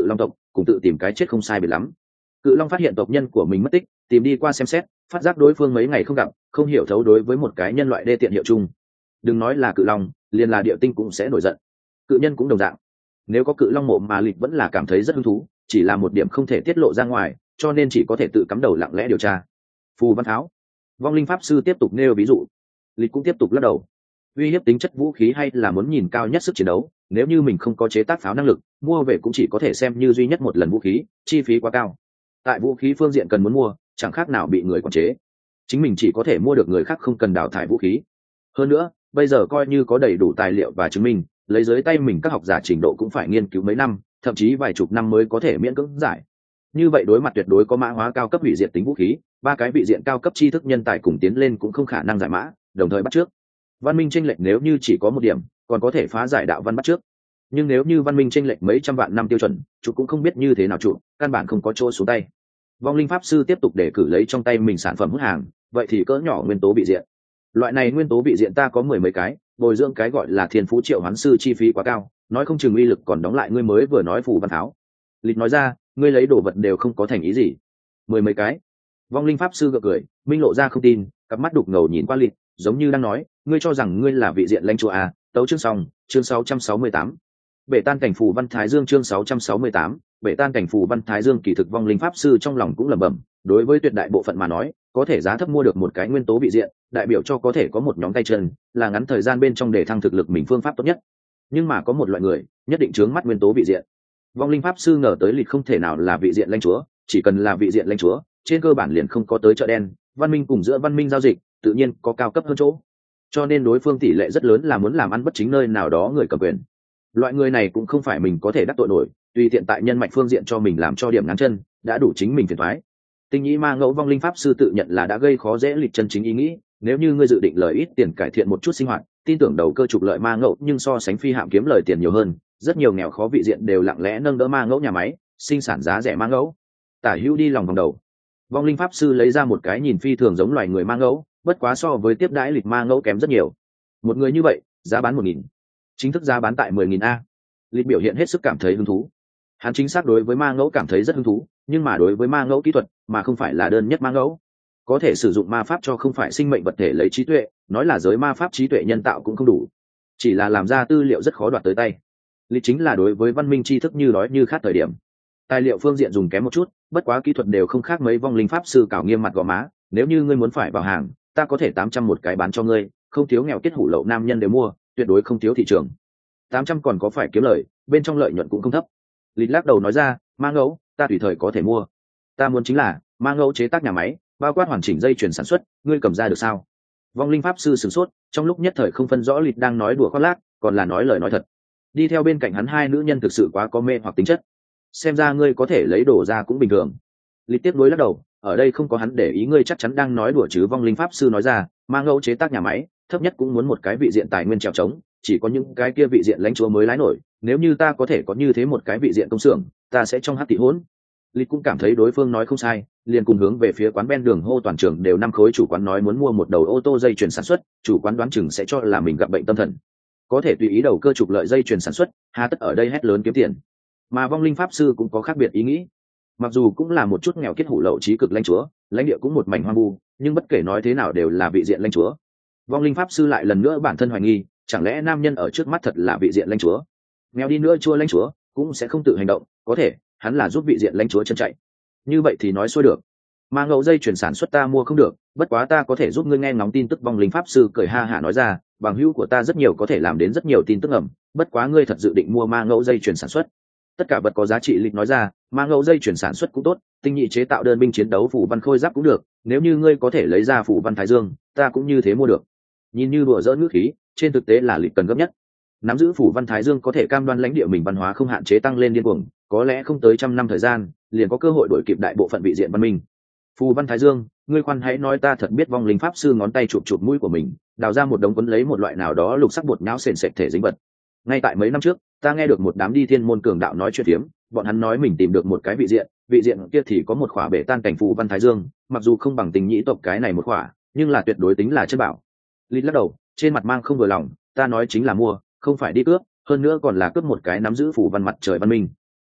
cùng tự tìm cái chết không sai biệt lắm. Cự long phát hiện tộc nhân của mình mất tích, tìm đi qua xem xét, phát giác đối phương mấy ngày không gặp, không hiểu thấu đối với một cái nhân loại đê tiện hiệu chung. Đừng nói là cự long, liền là địa tinh cũng sẽ nổi giận. Cự nhân cũng đồng dạng. Nếu có cự long mộ mà lịch vẫn là cảm thấy rất hứng thú, chỉ là một điểm không thể tiết lộ ra ngoài, cho nên chỉ có thể tự cắm đầu lặng lẽ điều tra. Phù văn tháo, vong linh pháp sư tiếp tục nêu ví dụ. Lịch cũng tiếp tục lắc đầu. Uy hiếp tính chất vũ khí hay là muốn nhìn cao nhất sức chiến đấu, nếu như mình không có chế tác pháo năng lực, mua về cũng chỉ có thể xem như duy nhất một lần vũ khí, chi phí quá cao. Tại vũ khí phương diện cần muốn mua, chẳng khác nào bị người quản chế. Chính mình chỉ có thể mua được người khác không cần đào thải vũ khí. Hơn nữa, bây giờ coi như có đầy đủ tài liệu và chứng minh, lấy dưới tay mình các học giả trình độ cũng phải nghiên cứu mấy năm, thậm chí vài chục năm mới có thể miễn cưỡng giải. Như vậy đối mặt tuyệt đối có mã hóa cao cấp hủy diệt tính vũ khí, ba cái vị diện cao cấp tri thức nhân tài cùng tiến lên cũng không khả năng giải mã, đồng thời bắt trước. Văn minh chênh lệch nếu như chỉ có một điểm, còn có thể phá giải đạo văn bắt trước. Nhưng nếu như văn minh chênh lệch mấy trăm vạn năm tiêu chuẩn, chủ cũng không biết như thế nào chủ, căn bản không có chỗ xuống tay. Vong linh pháp sư tiếp tục để cử lấy trong tay mình sản phẩm hút hàng, vậy thì cỡ nhỏ nguyên tố bị diện. Loại này nguyên tố bị diện ta có mười mấy cái, bồi dưỡng cái gọi là thiên phú triệu hoán sư chi phí quá cao, nói không chừng uy lực còn đóng lại ngươi mới vừa nói phù văn tháo. Lịch nói ra, ngươi lấy đồ vật đều không có thành ý gì. Mười mấy cái. Vong linh pháp sư gật cười, minh lộ ra không tin, cặp mắt đục ngầu nhìn qua Lịch, giống như đang nói, ngươi cho rằng ngươi là vị diện lãnh chúa à? Tấu chương xong, chương sáu trăm sáu mươi tám. Bể tan cảnh phù văn thái dương chương sáu trăm sáu mươi tám, bể tan cảnh phù văn thái dương kỳ thực vong linh pháp sư trong lòng cũng lẩm bẩm, đối với tuyệt đại bộ phận mà nói, có thể giá thấp mua được một cái nguyên tố vị diện, đại biểu cho có thể có một nhóm tay chân, là ngắn thời gian bên trong để thăng thực lực mình phương pháp tốt nhất. Nhưng mà có một loại người, nhất định chướng mắt nguyên tố vị diện. Vong linh pháp sư ngờ tới Lịch không thể nào là vị diện lãnh chúa, chỉ cần là vị diện lãnh chúa, trên cơ bản liền không có tới chợ đen, văn minh cùng giữa văn minh giao dịch, tự nhiên có cao cấp hơn chỗ. Cho nên đối phương tỷ lệ rất lớn là muốn làm ăn bất chính nơi nào đó người cầm quyền. Loại người này cũng không phải mình có thể đắc tội nổi, tùy tiện tại nhân mạch phương diện cho mình làm cho điểm ngáng chân, đã đủ chính mình phiền toái. Tinh nhĩ ma ngẫu vong linh pháp sư tự nhận là đã gây khó dễ Lịch chân chính ý nghĩ, nếu như ngươi dự định lời ít tiền cải thiện một chút sinh hoạt, tin tưởng đầu cơ trục lợi ma ngẫu nhưng so sánh phi hạm kiếm lời tiền nhiều hơn, rất nhiều nghèo khó vị diện đều lặng lẽ nâng đỡ ma ngẫu nhà máy, sinh sản giá rẻ ma ngẫu. Tả hữu đi lòng vòng đầu. Vong linh pháp sư lấy ra một cái nhìn phi thường giống loài người ma ngẫu, bất quá so với tiếp đãi Lịch ma ngẫu kém rất nhiều. Một người như vậy, giá bán một nghìn. Chính thức giá bán tại mười nghìn a. Lịch biểu hiện hết sức cảm thấy hứng thú. Hắn chính xác đối với ma ngẫu cảm thấy rất hứng thú, nhưng mà đối với ma ngẫu kỹ thuật, mà không phải là đơn nhất ma ngẫu. Có thể sử dụng ma pháp cho không phải sinh mệnh vật thể lấy trí tuệ, nói là giới ma pháp trí tuệ nhân tạo cũng không đủ, chỉ là làm ra tư liệu rất khó đoạt tới tay. Lịch chính là đối với văn minh tri thức như đói như khát thời điểm. Tài liệu phương diện dùng kém một chút, bất quá kỹ thuật đều không khác mấy vong linh pháp sư cảo nghiêm mặt gò má, nếu như ngươi muốn phải vào hàng, ta có thể tám trăm một cái bán cho ngươi, không thiếu nghèo kết hủ lậu nam nhân đều mua, tuyệt đối không thiếu thị trường. tám trăm còn có phải kiếm lời, bên trong lợi nhuận cũng không thấp. Lịch lắc đầu nói ra, ma ngẫu, ta tùy thời có thể mua. Ta muốn chính là ma ngẫu chế tác nhà máy, bao quát hoàn chỉnh dây chuyền sản xuất, ngươi cầm ra được sao? Vong linh pháp sư sửng sốt, trong lúc nhất thời không phân rõ Lịch đang nói đùa khoác lác, còn là nói lời nói thật. Đi theo bên cạnh hắn hai nữ nhân thực sự quá có mê hoặc tính chất. Xem ra ngươi có thể lấy đồ ra cũng bình thường. Lịch tiếp nối lắc đầu, ở đây không có hắn để ý, ngươi chắc chắn đang nói đùa chứ? Vong linh pháp sư nói ra, ma ngẫu chế tác nhà máy, thấp nhất cũng muốn một cái vị diện tài nguyên trèo trống, chỉ có những cái kia vị diện lãnh chúa mới lái nổi, nếu như ta có thể có như thế một cái vị diện công xưởng, ta sẽ trong hắc thị hỗn. Lịch cũng cảm thấy đối phương nói không sai, liền cùng hướng về phía quán ven đường hô toàn trường đều năm khối. Chủ quán nói muốn mua một đầu ô tô dây chuyền sản xuất, chủ quán đoán chừng sẽ cho là mình gặp bệnh tâm thần. Có thể tùy ý đầu cơ trục lợi dây chuyền sản xuất, hà tất ở đây hét lớn kiếm tiền. Mà vong linh pháp sư cũng có khác biệt ý nghĩ. Mặc dù cũng là một chút nghèo kết hủ lậu trí cực lãnh chúa, lãnh địa cũng một mảnh hoang vu, nhưng bất kể nói thế nào đều là vị diện lãnh chúa. Vong linh pháp sư lại lần nữa bản thân hoài nghi, chẳng lẽ nam nhân ở trước mắt thật là vị diện lãnh chúa? Nghèo đi nữa chua lãnh chúa cũng sẽ không tự hành động, có thể hắn là giúp vị diện lãnh chúa chân chạy. Như vậy thì nói xuôi được. Ma ngẫu dây chuyển sản xuất ta mua không được, bất quá ta có thể giúp ngươi nghe ngóng tin tức. Vong linh pháp sư cười ha hả nói ra, bằng hữu của ta rất nhiều, có thể làm đến rất nhiều tin tức ẩm, bất quá ngươi thật dự định mua ma ngẫu dây chuyển sản xuất? Tất cả vật có giá trị. Lịch nói ra, ma ngẫu dây chuyển sản xuất cũng tốt, tinh nhị chế tạo đơn binh chiến đấu phủ văn khôi giáp cũng được, nếu như ngươi có thể lấy ra phủ văn thái dương, ta cũng như thế mua được. Nhìn như đùa giỡn ngữ khí, trên thực tế là Lịch cần gấp nhất. Nắm giữ phủ văn thái dương có thể cam đoan lãnh địa mình văn hóa không hạn chế tăng lên điên cuồng, có lẽ không tới trăm năm thời gian liền có cơ hội đổi kịp đại bộ phận vị diện văn minh. Phù văn thái dương, ngươi khoan hãy nói, ta thật biết. Vong linh pháp sư ngón tay chụp chụp mũi của mình, đào ra một đống quấn lấy một loại nào đó lục sắc bột nhão sền sệt thể dính vật. Ngay tại mấy năm trước, ta nghe được một đám đi thiên môn cường đạo nói chuyện phiếm, bọn hắn nói mình tìm được một cái vị diện, vị diện kia thì có một khỏa bể tan cảnh phù văn thái dương, mặc dù không bằng tình nhĩ tộc cái này một khỏa, nhưng là tuyệt đối tính là chất bảo. Lịch lắc đầu, trên mặt mang không vừa lòng, ta nói chính là mua, không phải đi cướp, hơn nữa còn là cướp một cái nắm giữ phù văn mặt trời văn minh.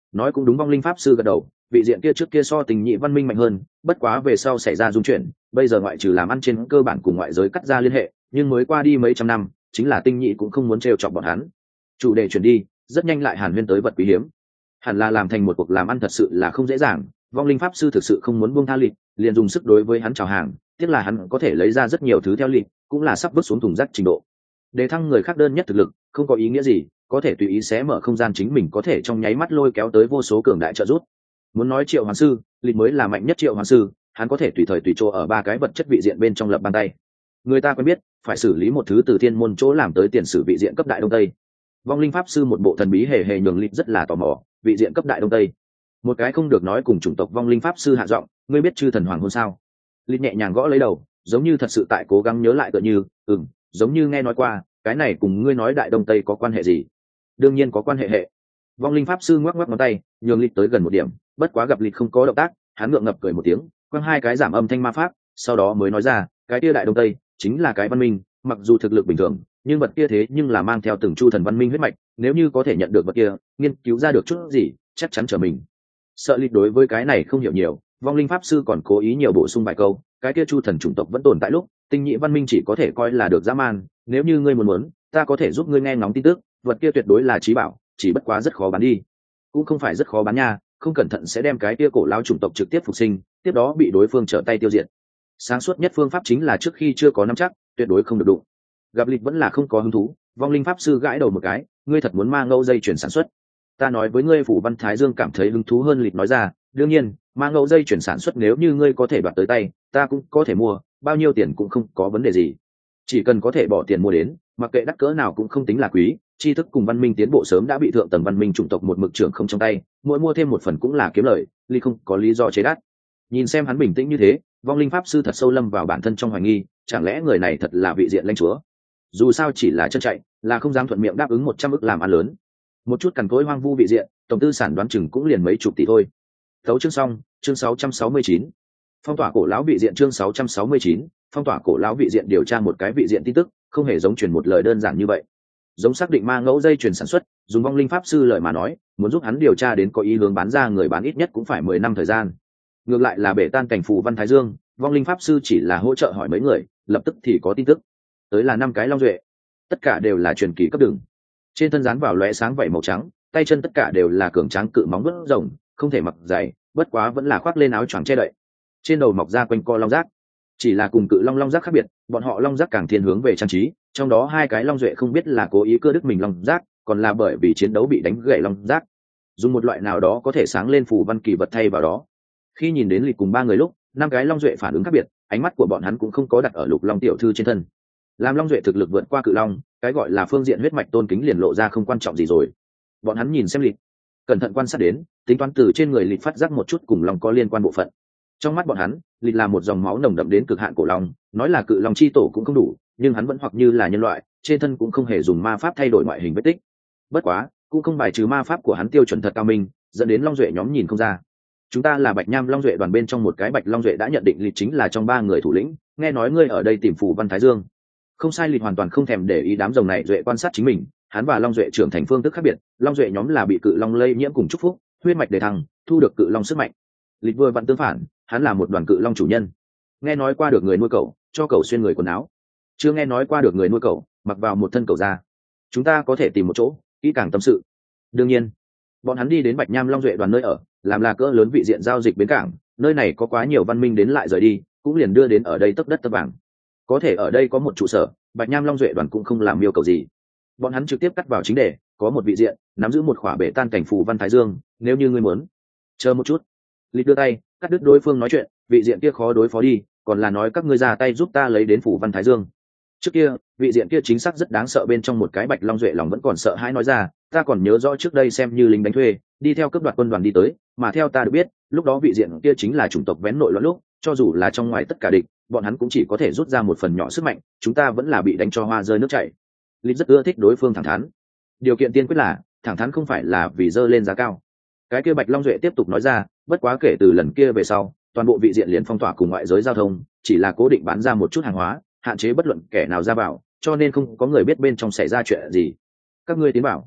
nói cũng đúng. Vong linh pháp sư gật đầu, vị diện kia trước kia so tình nhị văn minh mạnh hơn, bất quá về sau xảy ra dung chuyển, bây giờ ngoại trừ làm ăn trên cơ bản cùng ngoại giới cắt ra liên hệ, nhưng mới qua đi mấy trăm năm, chính là tinh nhị cũng không muốn trêu chọc bọn hắn. Chủ đề chuyển đi, rất nhanh lại hàn huyên tới vật quý hiếm. Hẳn là làm thành một cuộc làm ăn thật sự là không dễ dàng, vong linh pháp sư thực sự không muốn buông tha lịch, liền dùng sức đối với hắn chào hàng, tiếc là hắn có thể lấy ra rất nhiều thứ theo lịch, cũng là sắp bước xuống thùng rác trình độ. Để thăng người khác đơn nhất thực lực, không có ý nghĩa gì, có thể tùy ý xé mở không gian chính mình có thể trong nháy mắt lôi kéo tới vô số cường đại trợ giúp. Muốn nói triệu hoàng sư, lịch mới là mạnh nhất triệu hoàng sư, hắn có thể tùy thời tùy chỗ ở ba cái vật chất vị diện bên trong lập bàn tay. Người ta quen biết, phải xử lý một thứ từ thiên môn chỗ làm tới tiền sử vị diện cấp đại đông tây. Vong linh pháp sư một bộ thần bí hề hề nhường lịch rất là tò mò, vị diện cấp đại đông tây. Một cái không được nói cùng chủng tộc vong linh pháp sư hạ giọng, ngươi biết chư thần hoàng hôn sao? Lịch nhẹ nhàng gõ lấy đầu, giống như thật sự tại cố gắng nhớ lại tựa như, ừm, giống như nghe nói qua, cái này cùng ngươi nói đại đông tây có quan hệ gì? Đương nhiên có quan hệ hệ. Vong linh pháp sư ngoắc ngoắc ngón tay, nhường lịch tới gần một điểm, bất quá gặp lịch không có động tác, hắn ngượng ngập cười một tiếng, quăng hai cái giảm âm thanh ma pháp, sau đó mới nói ra, cái kia đại đông tây chính là cái văn minh, mặc dù thực lực bình thường, nhưng vật kia thế nhưng là mang theo từng chu thần văn minh huyết mạch, nếu như có thể nhận được vật kia, nghiên cứu ra được chút gì, chắc chắn trở mình. Sợ lịch đối với cái này không hiểu nhiều, vong linh pháp sư còn cố ý nhiều bổ sung vài câu, cái kia chu thần chủng tộc vẫn tồn tại lúc, tinh nhị văn minh chỉ có thể coi là được dã man, nếu như ngươi muốn muốn, ta có thể giúp ngươi nghe ngóng tin tức, vật kia tuyệt đối là trí bảo, chỉ bất quá rất khó bán đi. Cũng không phải rất khó bán nha, không cẩn thận sẽ đem cái kia cổ lao chủng tộc trực tiếp phục sinh, tiếp đó bị đối phương trở tay tiêu diệt. Sáng suốt nhất phương pháp chính là trước khi chưa có nắm chắc, tuyệt đối không được đụng. Gặp lịch vẫn là không có hứng thú, vong linh pháp sư gãi đầu một cái, ngươi thật muốn ma ngẫu dây chuyển sản xuất? Ta nói với ngươi, phủ văn thái dương cảm thấy hứng thú hơn. Lịch nói ra, đương nhiên, ma ngẫu dây chuyển sản xuất nếu như ngươi có thể đoạt tới tay, ta cũng có thể mua, bao nhiêu tiền cũng không có vấn đề gì. Chỉ cần có thể bỏ tiền mua đến, mặc kệ đắt cỡ nào cũng không tính là quý, tri thức cùng văn minh tiến bộ sớm đã bị thượng tầng văn minh chủng tộc một mực trưởng không trong tay, mỗi mua thêm một phần cũng là kiếm lời, Ly không có lý do chế đắt. Nhìn xem hắn bình tĩnh như thế, vong linh pháp sư thật sâu lâm vào bản thân trong hoài nghi, chẳng lẽ người này thật là vị diện lãnh chúa? Dù sao chỉ là chân chạy, là không dám thuận miệng đáp ứng một trăm ức làm ăn lớn. Một chút cằn cỗi hoang vu vị diện, tổng tư sản đoán chừng cũng liền mấy chục tỷ thôi. Thấu chương xong, chương sáu trăm sáu mươi chín. Phong tỏa cổ lão vị diện chương sáu trăm sáu mươi chín, phong tỏa cổ lão vị diện điều tra một cái vị diện tin tức, không hề giống truyền một lời đơn giản như vậy. Giống xác định ma ngẫu dây chuyển sản xuất, dùng vong linh pháp sư lời mà nói, muốn giúp hắn điều tra đến có ý hướng bán ra người bán ít nhất cũng phải mười năm thời gian. Ngược lại là bể tan cảnh phù văn thái dương, vong linh pháp sư chỉ là hỗ trợ hỏi mấy người, lập tức thì có tin tức. Tới là năm cái long duệ, tất cả đều là truyền kỳ cấp đường. Trên thân dán vào lóe sáng vảy màu trắng, tay chân tất cả đều là cường tráng cự móng vuốt rồng, không thể mặc dày, bất quá vẫn là khoác lên áo choàng che đậy. Trên đầu mọc ra quanh co long giác, chỉ là cùng cự long long giác khác biệt, bọn họ long giác càng thiên hướng về trang trí, trong đó hai cái long duệ không biết là cố ý cưa đứt mình long giác, còn là bởi vì chiến đấu bị đánh gãy long giác, dùng một loại nào đó có thể sáng lên phù văn kỳ vật thay vào đó. Khi nhìn đến lịch cùng ba người lúc, năm cái long duệ phản ứng khác biệt, ánh mắt của bọn hắn cũng không có đặt ở lục long tiểu thư trên thân. Làm long duệ thực lực vượt qua cự long, cái gọi là phương diện huyết mạch tôn kính liền lộ ra không quan trọng gì rồi. Bọn hắn nhìn xem lịch, cẩn thận quan sát đến, tính toán từ trên người lịch phát giác một chút cùng long có liên quan bộ phận. Trong mắt bọn hắn, lịch là một dòng máu nồng đậm đến cực hạn cổ long, nói là cự long chi tổ cũng không đủ, nhưng hắn vẫn hoặc như là nhân loại, trên thân cũng không hề dùng ma pháp thay đổi ngoại hình vết tích. Bất quá, cũng không bài trừ ma pháp của hắn tiêu chuẩn thật cao minh, dẫn đến long duệ nhóm nhìn không ra. Chúng ta là bạch nham long duệ đoàn bên trong một cái bạch long duệ đã nhận định lịch chính là trong ba người thủ lĩnh, nghe nói ngươi ở đây tìm phù văn thái dương. Không sai, lịch hoàn toàn không thèm để ý đám rồng này duệ quan sát chính mình, hắn và long duệ trưởng thành phương thức khác biệt, long duệ nhóm là bị cự long lây nhiễm cùng chúc phúc, huyết mạch đề thăng, thu được cự long sức mạnh. Lịch vừa vặn tương phản, hắn là một đoàn cự long chủ nhân. Nghe nói qua được người nuôi cậu, cho cậu xuyên người quần áo. Chưa nghe nói qua được người nuôi cậu, mặc vào một thân cậu ra. Chúng ta có thể tìm một chỗ, kỹ càng tâm sự. Đương nhiên, bọn hắn đi đến bạch nham long duệ đoàn nơi ở, làm là cỡ lớn vị diện giao dịch bến cảng, nơi này có quá nhiều văn minh đến lại rời đi, cũng liền đưa đến ở đây tấp đất tấp vàng. Có thể ở đây có một trụ sở, bạch nham long duệ đoàn cũng không làm yêu cầu gì. Bọn hắn trực tiếp cắt vào chính đề, có một vị diện nắm giữ một khỏa bể tan cảnh phù văn thái dương, nếu như ngươi muốn. Chờ một chút. Lịch đưa tay cắt đứt đối phương nói chuyện, vị diện kia khó đối phó đi, còn là nói các ngươi ra tay giúp ta lấy đến phù văn thái dương. Trước kia vị diện kia chính xác rất đáng sợ, bên trong một cái bạch long duệ lòng vẫn còn sợ hãi nói ra, ta còn nhớ rõ trước đây xem như lính đánh thuê, đi theo cướp đoạt quân đoàn đi tới, mà theo ta được biết, lúc đó vị diện kia chính là chủng tộc vén nội loạn lúc, cho dù là trong ngoài tất cả địch, bọn hắn cũng chỉ có thể rút ra một phần nhỏ sức mạnh, chúng ta vẫn là bị đánh cho hoa rơi nước chảy. Lịch rất ưa thích đối phương thẳng thắn. Điều kiện tiên quyết là thẳng thắn không phải là vì dơ lên giá cao. Cái kia bạch long duệ tiếp tục nói ra, bất quá kể từ lần kia về sau, toàn bộ vị diện liền phong tỏa cùng ngoại giới giao thông, chỉ là cố định bán ra một chút hàng hóa, hạn chế bất luận kẻ nào ra vào, cho nên không có người biết bên trong xảy ra chuyện gì. Các ngươi tiến bảo.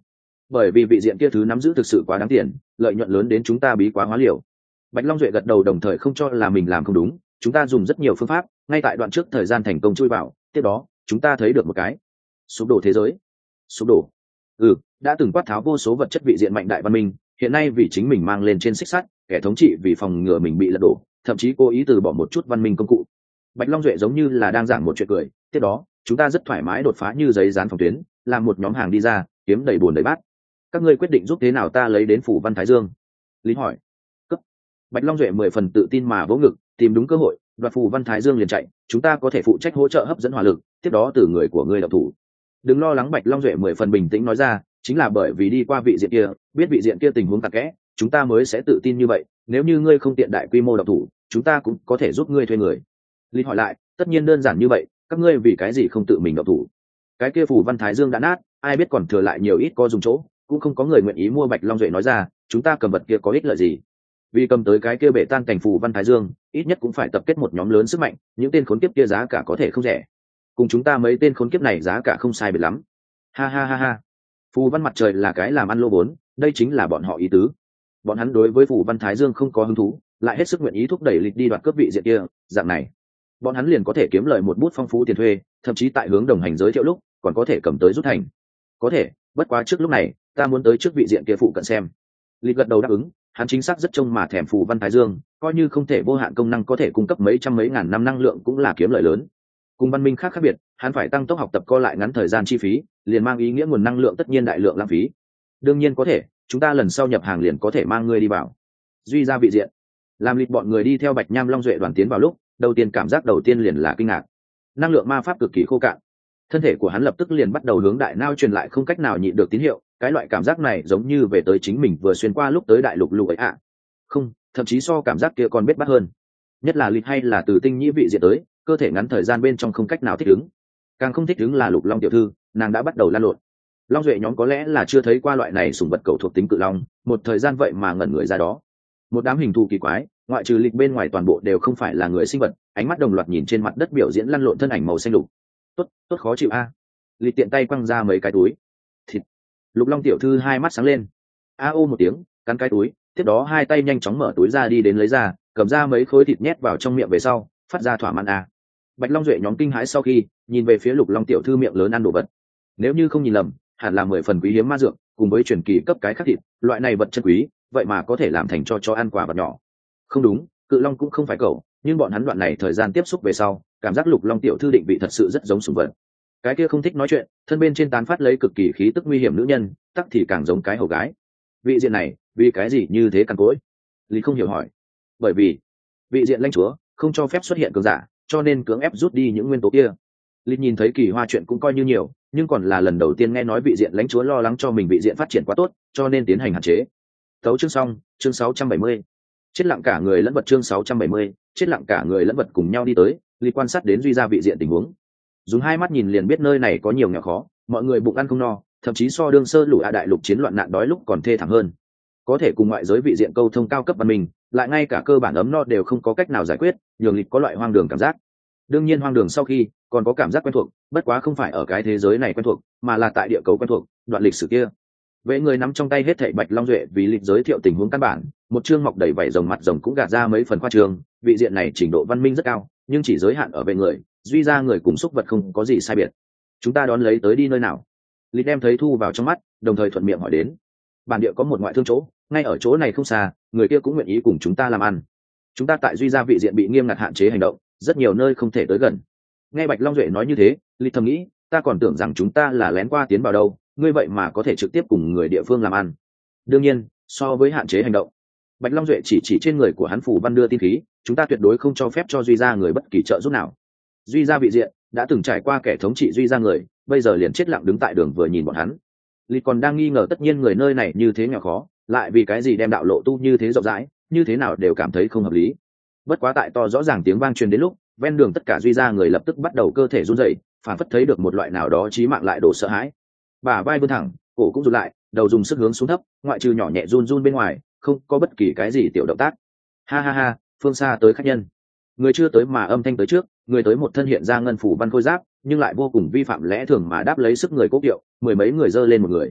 bởi vì vị diện kia thứ nắm giữ thực sự quá đáng tiền, lợi nhuận lớn đến chúng ta bí quá hóa liều. Bạch Long Duệ gật đầu, đồng thời không cho là mình làm không đúng. Chúng ta dùng rất nhiều phương pháp, ngay tại đoạn trước thời gian thành công chui vào, tiếp đó chúng ta thấy được một cái sụp đổ thế giới. Sụp đổ? Ừ, đã từng quát tháo vô số vật chất vị diện mạnh đại văn minh, hiện nay vì chính mình mang lên trên xích sắt, kẻ thống trị vì phòng ngừa mình bị lật đổ, thậm chí cố ý từ bỏ một chút văn minh công cụ. Bạch Long Duệ giống như là đang giảng một chuyện cười. Tiếp đó chúng ta rất thoải mái đột phá như giấy dán phòng tuyến, làm một nhóm hàng đi ra, kiếm đầy buồn đầy bát. Các ngươi quyết định giúp thế nào ta lấy đến phủ văn Thái Dương? Lý hỏi. Cấp. Bạch Long Duệ mười phần tự tin mà vỗ ngực, tìm đúng cơ hội, đoạt phủ văn Thái Dương liền chạy. Chúng ta có thể phụ trách hỗ trợ hấp dẫn hỏa lực, tiếp đó từ người của ngươi độc thủ. Đừng lo lắng, Bạch Long Duệ mười phần bình tĩnh nói ra, chính là bởi vì đi qua vị diện kia, biết vị diện kia tình huống tặc kẽ, chúng ta mới sẽ tự tin như vậy. Nếu như ngươi không tiện đại quy mô độc thủ, chúng ta cũng có thể giúp ngươi thuê người. Lý hỏi lại, tất nhiên đơn giản như vậy, các ngươi vì cái gì không tự mình độc thủ? Cái kia phủ văn Thái Dương đã nát, ai biết còn thừa lại nhiều ít có dùng chỗ, cũng không có người nguyện ý mua. Bạch Long Duệ nói ra, chúng ta cầm vật kia có ích lợi gì? Vì cầm tới cái kia bể tan cảnh phủ văn Thái Dương, ít nhất cũng phải tập kết một nhóm lớn sức mạnh, những tên khốn kiếp kia giá cả có thể không rẻ. Cùng chúng ta mấy tên khốn kiếp này giá cả không sai biệt lắm. Ha ha ha ha. Phù văn mặt trời là cái làm ăn lô vốn, đây chính là bọn họ ý tứ. Bọn hắn đối với phủ văn Thái Dương không có hứng thú, lại hết sức nguyện ý thúc đẩy lịch đi đoạt cướp vị diện kia, dạng này bọn hắn liền có thể kiếm lời một bút phong phú tiền thuê, thậm chí tại hướng đồng hành giới thiệu lúc còn có thể cầm tới rút thành. Có thể, bất quá trước lúc này ta muốn tới trước vị diện kia phụ cận xem. Lịch gật đầu đáp ứng, hắn chính xác rất trông mà thèm phù văn Thái Dương, coi như không thể vô hạn công năng có thể cung cấp mấy trăm mấy ngàn năm năng lượng cũng là kiếm lợi lớn. Cùng văn minh khác khác biệt, hắn phải tăng tốc học tập co lại ngắn thời gian chi phí, liền mang ý nghĩa nguồn năng lượng tất nhiên đại lượng lãng phí. Đương nhiên có thể, chúng ta lần sau nhập hàng liền có thể mang ngươi đi vào. Duy ra vị diện, làm Lịch bọn người đi theo Bạch Nham Long Duệ đoàn tiến vào lúc, đầu tiên cảm giác đầu tiên liền là kinh ngạc. Năng lượng ma pháp cực kỳ khô cạn, thân thể của hắn lập tức liền bắt đầu hướng đại não truyền lại không cách nào nhịn được tín hiệu. Cái loại cảm giác này giống như về tới chính mình vừa xuyên qua lúc tới đại lục lục ấy ạ. À. Không, thậm chí so cảm giác kia còn bết bát hơn. Nhất là Lịch hay là từ tinh nhĩ vị diện tới, cơ thể ngắn thời gian bên trong không cách nào thích ứng. Càng không thích ứng là Lục Long tiểu thư, nàng đã bắt đầu lan lộn. Long Duệ nhóm có lẽ là chưa thấy qua loại này sủng vật cầu thuộc tính cự long, một thời gian vậy mà ngẩn người ra đó. Một đám hình thù kỳ quái, ngoại trừ Lịch bên ngoài toàn bộ đều không phải là người sinh vật, ánh mắt đồng loạt nhìn trên mặt đất biểu diễn lăn lộn thân ảnh màu xanh lục. Tốt, tốt khó chịu a. À. Lịch tiện tay quăng ra mấy cái túi. Thịt. Lục Long tiểu thư hai mắt sáng lên. A ô một tiếng, cắn cái túi, tiếp đó hai tay nhanh chóng mở túi ra đi đến lấy ra, cầm ra mấy khối thịt nhét vào trong miệng về sau, phát ra thỏa mãn a. À. Bạch Long Duệ nhóm kinh hãi sau khi nhìn về phía Lục Long tiểu thư miệng lớn ăn đồ vật. Nếu như không nhìn lầm, hẳn là mười phần quý hiếm ma dược, cùng với truyền kỳ cấp cái khác thịt, loại này vật chân quý, vậy mà có thể làm thành cho cho ăn quả vật nhỏ. Không đúng, cự long cũng không phải cậu, nhưng bọn hắn đoạn này thời gian tiếp xúc về sau, cảm giác Lục Long tiểu thư định vị thật sự rất giống sủng vật. Cái kia không thích nói chuyện, thân bên trên tán phát lấy cực kỳ khí tức nguy hiểm nữ nhân, tắc thì càng giống cái hầu gái. Vị diện này, vì cái gì như thế cằn cỗi? Lý không hiểu hỏi. Bởi vì vị diện lãnh chúa không cho phép xuất hiện cường giả, cho nên cưỡng ép rút đi những nguyên tố kia. Lý nhìn thấy kỳ hoa chuyện cũng coi như nhiều, nhưng còn là lần đầu tiên nghe nói vị diện lãnh chúa lo lắng cho mình vị diện phát triển quá tốt, cho nên tiến hành hạn chế. Tấu chương xong, chương sáu trăm bảy mươi. Chết lặng cả người lẫn vật chương sáu trăm bảy mươi, chết lặng cả người lẫn vật cùng nhau đi tới, Lý quan sát đến Duy ra vị diện tình huống. Dùng hai mắt nhìn liền biết nơi này có nhiều nghèo khó, mọi người bụng ăn không no, thậm chí so đương sơ lũ a đại lục chiến loạn nạn đói lúc còn thê thảm hơn. Có thể cùng ngoại giới vị diện câu thông cao cấp văn minh, lại ngay cả cơ bản ấm no đều không có cách nào giải quyết, nhường Lịch có loại hoang đường cảm giác. Đương nhiên hoang đường sau khi còn có cảm giác quen thuộc, bất quá không phải ở cái thế giới này quen thuộc, mà là tại địa cầu quen thuộc, đoạn lịch sử kia. Vệ người nắm trong tay hết thảy Bạch Long Duệ vì Lịch giới thiệu tình huống căn bản, một chương mọc đầy vảy rồng mặt rồng cũng gạt ra mấy phần khoa trương, vị diện này trình độ văn minh rất cao, nhưng chỉ giới hạn ở vệ người, Duy ra người cùng xúc vật không có gì sai biệt. Chúng ta đón lấy tới đi nơi nào? Lịch đem thấy thu vào trong mắt, đồng thời thuận miệng hỏi đến. Bản địa có một ngoại thương chỗ, ngay ở chỗ này không xa, người kia cũng nguyện ý cùng chúng ta làm ăn. Chúng ta tại Duy ra vị diện bị nghiêm ngặt hạn chế hành động, rất nhiều nơi không thể tới gần. Nghe Bạch Long Duệ nói như thế, Lịch thầm nghĩ, ta còn tưởng rằng chúng ta là lén qua tiến vào đâu, ngươi vậy mà có thể trực tiếp cùng người địa phương làm ăn. Đương nhiên, so với hạn chế hành động, Bạch Long Duệ chỉ chỉ trên người của hắn phủ văn đưa tin khí, chúng ta tuyệt đối không cho phép cho Duy ra người bất kỳ trợ giúp nào. Duy ra vị diện đã từng trải qua kẻ thống trị Duy ra người, bây giờ liền chết lặng đứng tại đường vừa nhìn bọn hắn. Lịch còn đang nghi ngờ tất nhiên người nơi này như thế nghèo khó, lại vì cái gì đem đạo lộ tu như thế rộng rãi, như thế nào đều cảm thấy không hợp lý. Bất quá tại to rõ ràng tiếng vang truyền đến lúc, ven đường tất cả Duy ra người lập tức bắt đầu cơ thể run rẩy, phản phất thấy được một loại nào đó chí mạng lại đổ sợ hãi. Bả vai vươn thẳng, cổ cũng rụt lại, đầu dùng sức hướng xuống thấp, ngoại trừ nhỏ nhẹ run run bên ngoài, không có bất kỳ cái gì tiểu động tác. Ha ha ha, phương xa tới khách nhân. Người chưa tới mà âm thanh tới trước, người tới một thân hiện ra ngân phủ văn khôi giáp, nhưng lại vô cùng vi phạm lẽ thường mà đáp lấy sức người cố kiệu, mười mấy người dơ lên một người.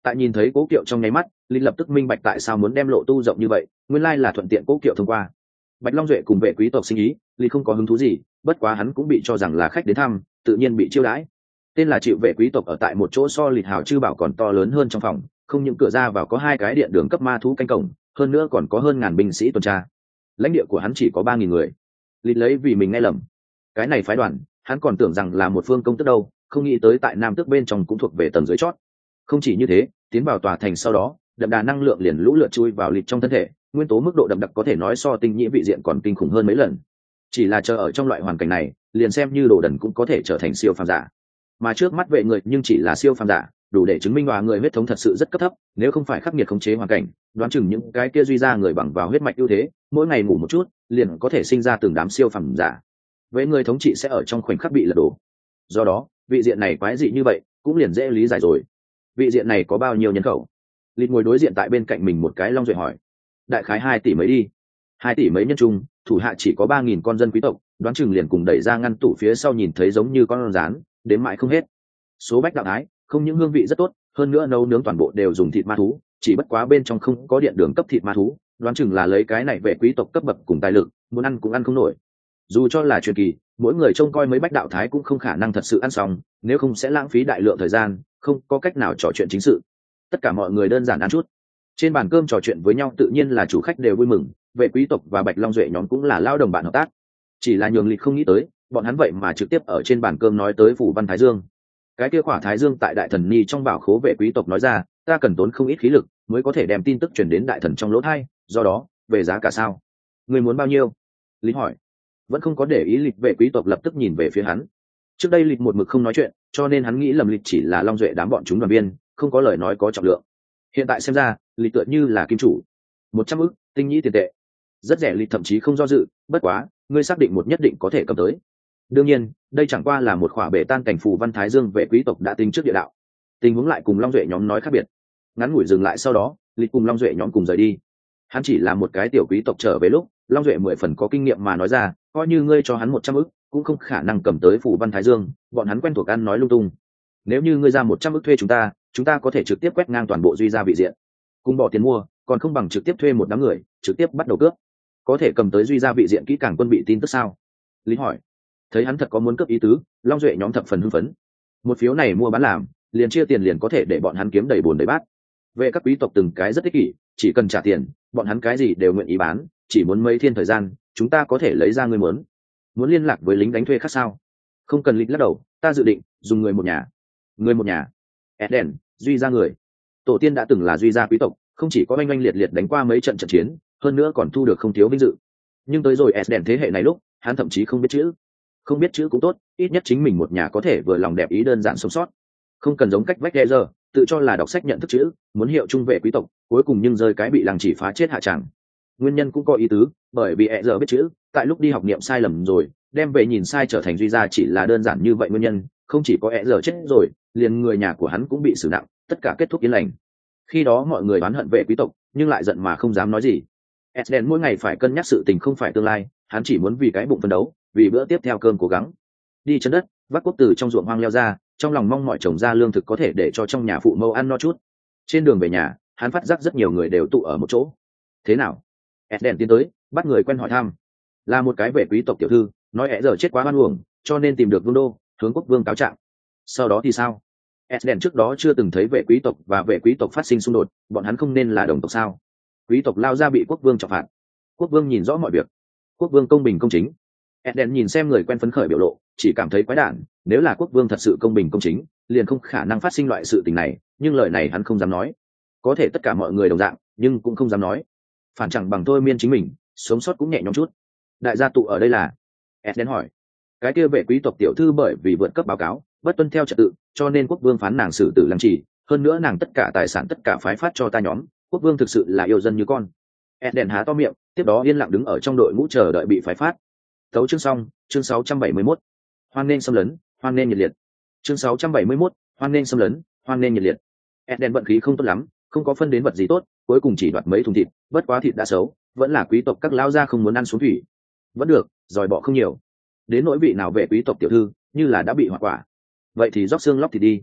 Tại nhìn thấy cố kiệu trong nháy mắt, linh lập tức minh bạch tại sao muốn đem lộ tu rộng như vậy, nguyên lai là thuận tiện cố kiệu thông qua. Bạch Long Duệ cùng vệ quý tộc sinh ý, linh không có hứng thú gì, bất quá hắn cũng bị cho rằng là khách đến thăm, tự nhiên bị chiêu đãi. Tên là chịu vệ quý tộc ở tại một chỗ so lịch hào chư bảo còn to lớn hơn trong phòng, không những cửa ra vào có hai cái điện đường cấp ma thú canh cổng, hơn nữa còn có hơn ngàn binh sĩ tuần tra. Lãnh địa của hắn chỉ có ba nghìn người. Lịch lấy vì mình nghe lầm, cái này phái đoàn, hắn còn tưởng rằng là một phương công tước đâu, không nghĩ tới tại nam tước bên trong cũng thuộc về tầng dưới chót. Không chỉ như thế, tiến vào tòa thành sau đó, đậm đà năng lượng liền lũ lượt chui vào lịch trong thân thể, nguyên tố mức độ đậm đặc có thể nói so tinh nhĩ vị diện còn kinh khủng hơn mấy lần. Chỉ là chờ ở trong loại hoàn cảnh này, liền xem như đồ đần cũng có thể trở thành siêu phàm giả. Mà trước mắt vệ người nhưng chỉ là siêu phàm giả, đủ để chứng minh hòa người huyết thống thật sự rất cấp thấp, nếu không phải khắc nghiệt khống chế hoàn cảnh, đoán chừng những cái kia duy ra người bằng vào huyết mạch ưu thế, mỗi ngày ngủ một chút, liền có thể sinh ra từng đám siêu phàm giả. Vệ người thống trị sẽ ở trong khoảnh khắc bị lật đổ. Do đó, vị diện này quái dị như vậy, cũng liền dễ lý giải rồi. Vị diện này có bao nhiêu nhân khẩu? Lịch ngồi đối diện tại bên cạnh mình một cái Long Duệ hỏi. Đại khái hai tỷ mấy đi. Hai tỷ mấy nhân trung, thủ hạ chỉ có ba nghìn con dân quý tộc, đoán chừng liền cùng đẩy ra ngăn tủ phía sau nhìn thấy giống như con rán, đến mãi không hết. Số bách đạo thái, không những hương vị rất tốt, hơn nữa nấu nướng toàn bộ đều dùng thịt ma thú, chỉ bất quá bên trong không có điện đường cấp thịt ma thú, đoán chừng là lấy cái này về quý tộc cấp bậc cùng tài lực, muốn ăn cũng ăn không nổi. Dù cho là truyền kỳ, mỗi người trông coi mấy bách đạo thái cũng không khả năng thật sự ăn xong, nếu không sẽ lãng phí đại lượng thời gian, không có cách nào trò chuyện chính sự. Tất cả mọi người đơn giản ăn chút. Trên bàn cơm trò chuyện với nhau tự nhiên là chủ khách đều vui mừng, vệ quý tộc và Bạch Long Duệ nhóm cũng là lao đồng bạn hợp tác. Chỉ là nhường Lịch không nghĩ tới, bọn hắn vậy mà trực tiếp ở trên bàn cơm nói tới phủ văn thái dương. Cái kia khỏa thái dương tại đại thần ni trong bảo khố vệ quý tộc nói ra, ta cần tốn không ít khí lực mới có thể đem tin tức truyền đến đại thần trong lỗ tai, do đó, về giá cả sao? Người muốn bao nhiêu? Lịch hỏi. Vẫn không có để ý Lịch, vệ quý tộc lập tức nhìn về phía hắn. Trước đây Lịch một mực không nói chuyện, cho nên hắn nghĩ lầm Lịch chỉ là Long Duệ đám bọn chúng đoàn viên, không có lời nói có trọng lượng. Hiện tại xem ra, Lịch tựa như là kim chủ. Một trăm ức tinh nhĩ tiền tệ, rất rẻ. Lịch thậm chí không do dự, bất quá, ngươi xác định một nhất định có thể cầm tới. Đương nhiên, đây chẳng qua là một khỏa bể tan cảnh phù văn thái dương vệ quý tộc đã tính trước địa đạo. Tình huống lại cùng Long Duệ nhóm nói khác biệt. Ngắn ngủi dừng lại sau đó, Lịch cùng Long Duệ nhóm cùng rời đi. Hắn chỉ là một cái tiểu quý tộc trở về lúc, Long Duệ mười phần có kinh nghiệm mà nói ra, coi như ngươi cho hắn một trăm ức, cũng không khả năng cầm tới phù văn thái dương, bọn hắn quen thuộc ăn nói lung tung. Nếu như ngươi ra một trăm ức thuê chúng ta, chúng ta có thể trực tiếp quét ngang toàn bộ duy gia vị diện. Cùng bỏ tiền mua, còn không bằng trực tiếp thuê một đám người, trực tiếp bắt đầu cướp. Có thể cầm tới duy gia vị diện kỹ càng quân bị tin tức sao? Lý hỏi. Thấy hắn thật có muốn cướp ý tứ, Long Duệ nhóm thập phần hưng phấn. Một phiếu này mua bán làm, liền chia tiền liền có thể để bọn hắn kiếm đầy bồn đầy bát. Về các quý tộc từng cái rất ích kỷ, chỉ cần trả tiền, bọn hắn cái gì đều nguyện ý bán, chỉ muốn mấy thiên thời gian, chúng ta có thể lấy ra người muốn. Muốn liên lạc với lính đánh thuê khác sao? Không cần. Lịch lắc đầu, ta dự định dùng người một nhà. Người một nhà? Eden, duy gia người. Tổ tiên đã từng là duy gia quý tộc, không chỉ có oanh oanh liệt liệt đánh qua mấy trận trận chiến, hơn nữa còn thu được không thiếu vinh dự. Nhưng tới rồi Eden thế hệ này lúc, hắn thậm chí không biết chữ. Không biết chữ cũng tốt, ít nhất chính mình một nhà có thể vừa lòng đẹp ý đơn giản sống sót. Không cần giống cách vách đe giờ, tự cho là đọc sách nhận thức chữ, muốn hiệu trung vệ quý tộc, cuối cùng nhưng rơi cái bị làng chỉ phá chết hạ tràng. Nguyên nhân cũng có ý tứ, bởi vì e giờ biết chữ, tại lúc đi học niệm sai lầm rồi, đem về nhìn sai trở thành duy gia chỉ là đơn giản như vậy nguyên nhân, không chỉ có e giờ chết rồi, liền người nhà của hắn cũng bị xử nặng, tất cả kết thúc yên lành. Khi đó mọi người oán hận vệ quý tộc, nhưng lại giận mà không dám nói gì. Eden mỗi ngày phải cân nhắc sự tình không phải tương lai, hắn chỉ muốn vì cái bụng phấn đấu, vì bữa tiếp theo cơm cố gắng. Đi chân đất, vác quốc từ trong ruộng hoang leo ra, trong lòng mong mọi trồng ra lương thực có thể để cho trong nhà phụ mâu ăn no chút. Trên đường về nhà, hắn phát giác rất nhiều người đều tụ ở một chỗ. Thế nào? Eden tiến tới, bắt người quen hỏi thăm. Là một cái vệ quý tộc tiểu thư, nói ẻ giờ chết quá oan uổng, cho nên tìm được vương đô, hướng quốc vương cáo trạng. Sau đó thì sao? Eden trước đó chưa từng thấy vệ quý tộc và vệ quý tộc phát sinh xung đột, bọn hắn không nên là đồng tộc sao? Quý tộc lao ra bị quốc vương trọng phạt. Quốc vương nhìn rõ mọi việc. Quốc vương công bình công chính. Eden nhìn xem người quen phấn khởi biểu lộ, chỉ cảm thấy quái đản, nếu là quốc vương thật sự công bình công chính, liền không khả năng phát sinh loại sự tình này, nhưng lời này hắn không dám nói. Có thể tất cả mọi người đồng dạng, nhưng cũng không dám nói. Phản chẳng bằng thôi miên chính mình, sống sót cũng nhẹ nhõm chút. Đại gia tụ ở đây là? Eden hỏi. Cái kia vệ quý tộc tiểu thư bởi vì vượt cấp báo cáo, bất tuân theo trật tự, cho nên quốc vương phán nàng xử tử lăng trì, hơn nữa nàng tất cả tài sản tất cả phái phát cho ta nhóm, quốc vương thực sự là yêu dân như con. Eden há to miệng, tiếp đó yên lặng đứng ở trong đội ngũ chờ đợi bị phái phát. Thấu chương xong, chương sáu trăm bảy mươi mốt. Hoan nên xâm lấn, hoan nên nhiệt liệt. Chương sáu trăm bảy mươi mốt, hoan nên xâm lấn, hoan nên nhiệt liệt. Eden vận khí không tốt lắm, không có phân đến vật gì tốt, cuối cùng chỉ đoạt mấy thùng thịt, bất quá thịt đã xấu, vẫn là quý tộc các lão gia không muốn ăn xuống thủy. Vẫn được, giỏi bỏ không nhiều. Đến nỗi vị nào vệ quý tộc tiểu thư, như là đã bị hỏa quả. Vậy thì róc xương lóc thịt đi.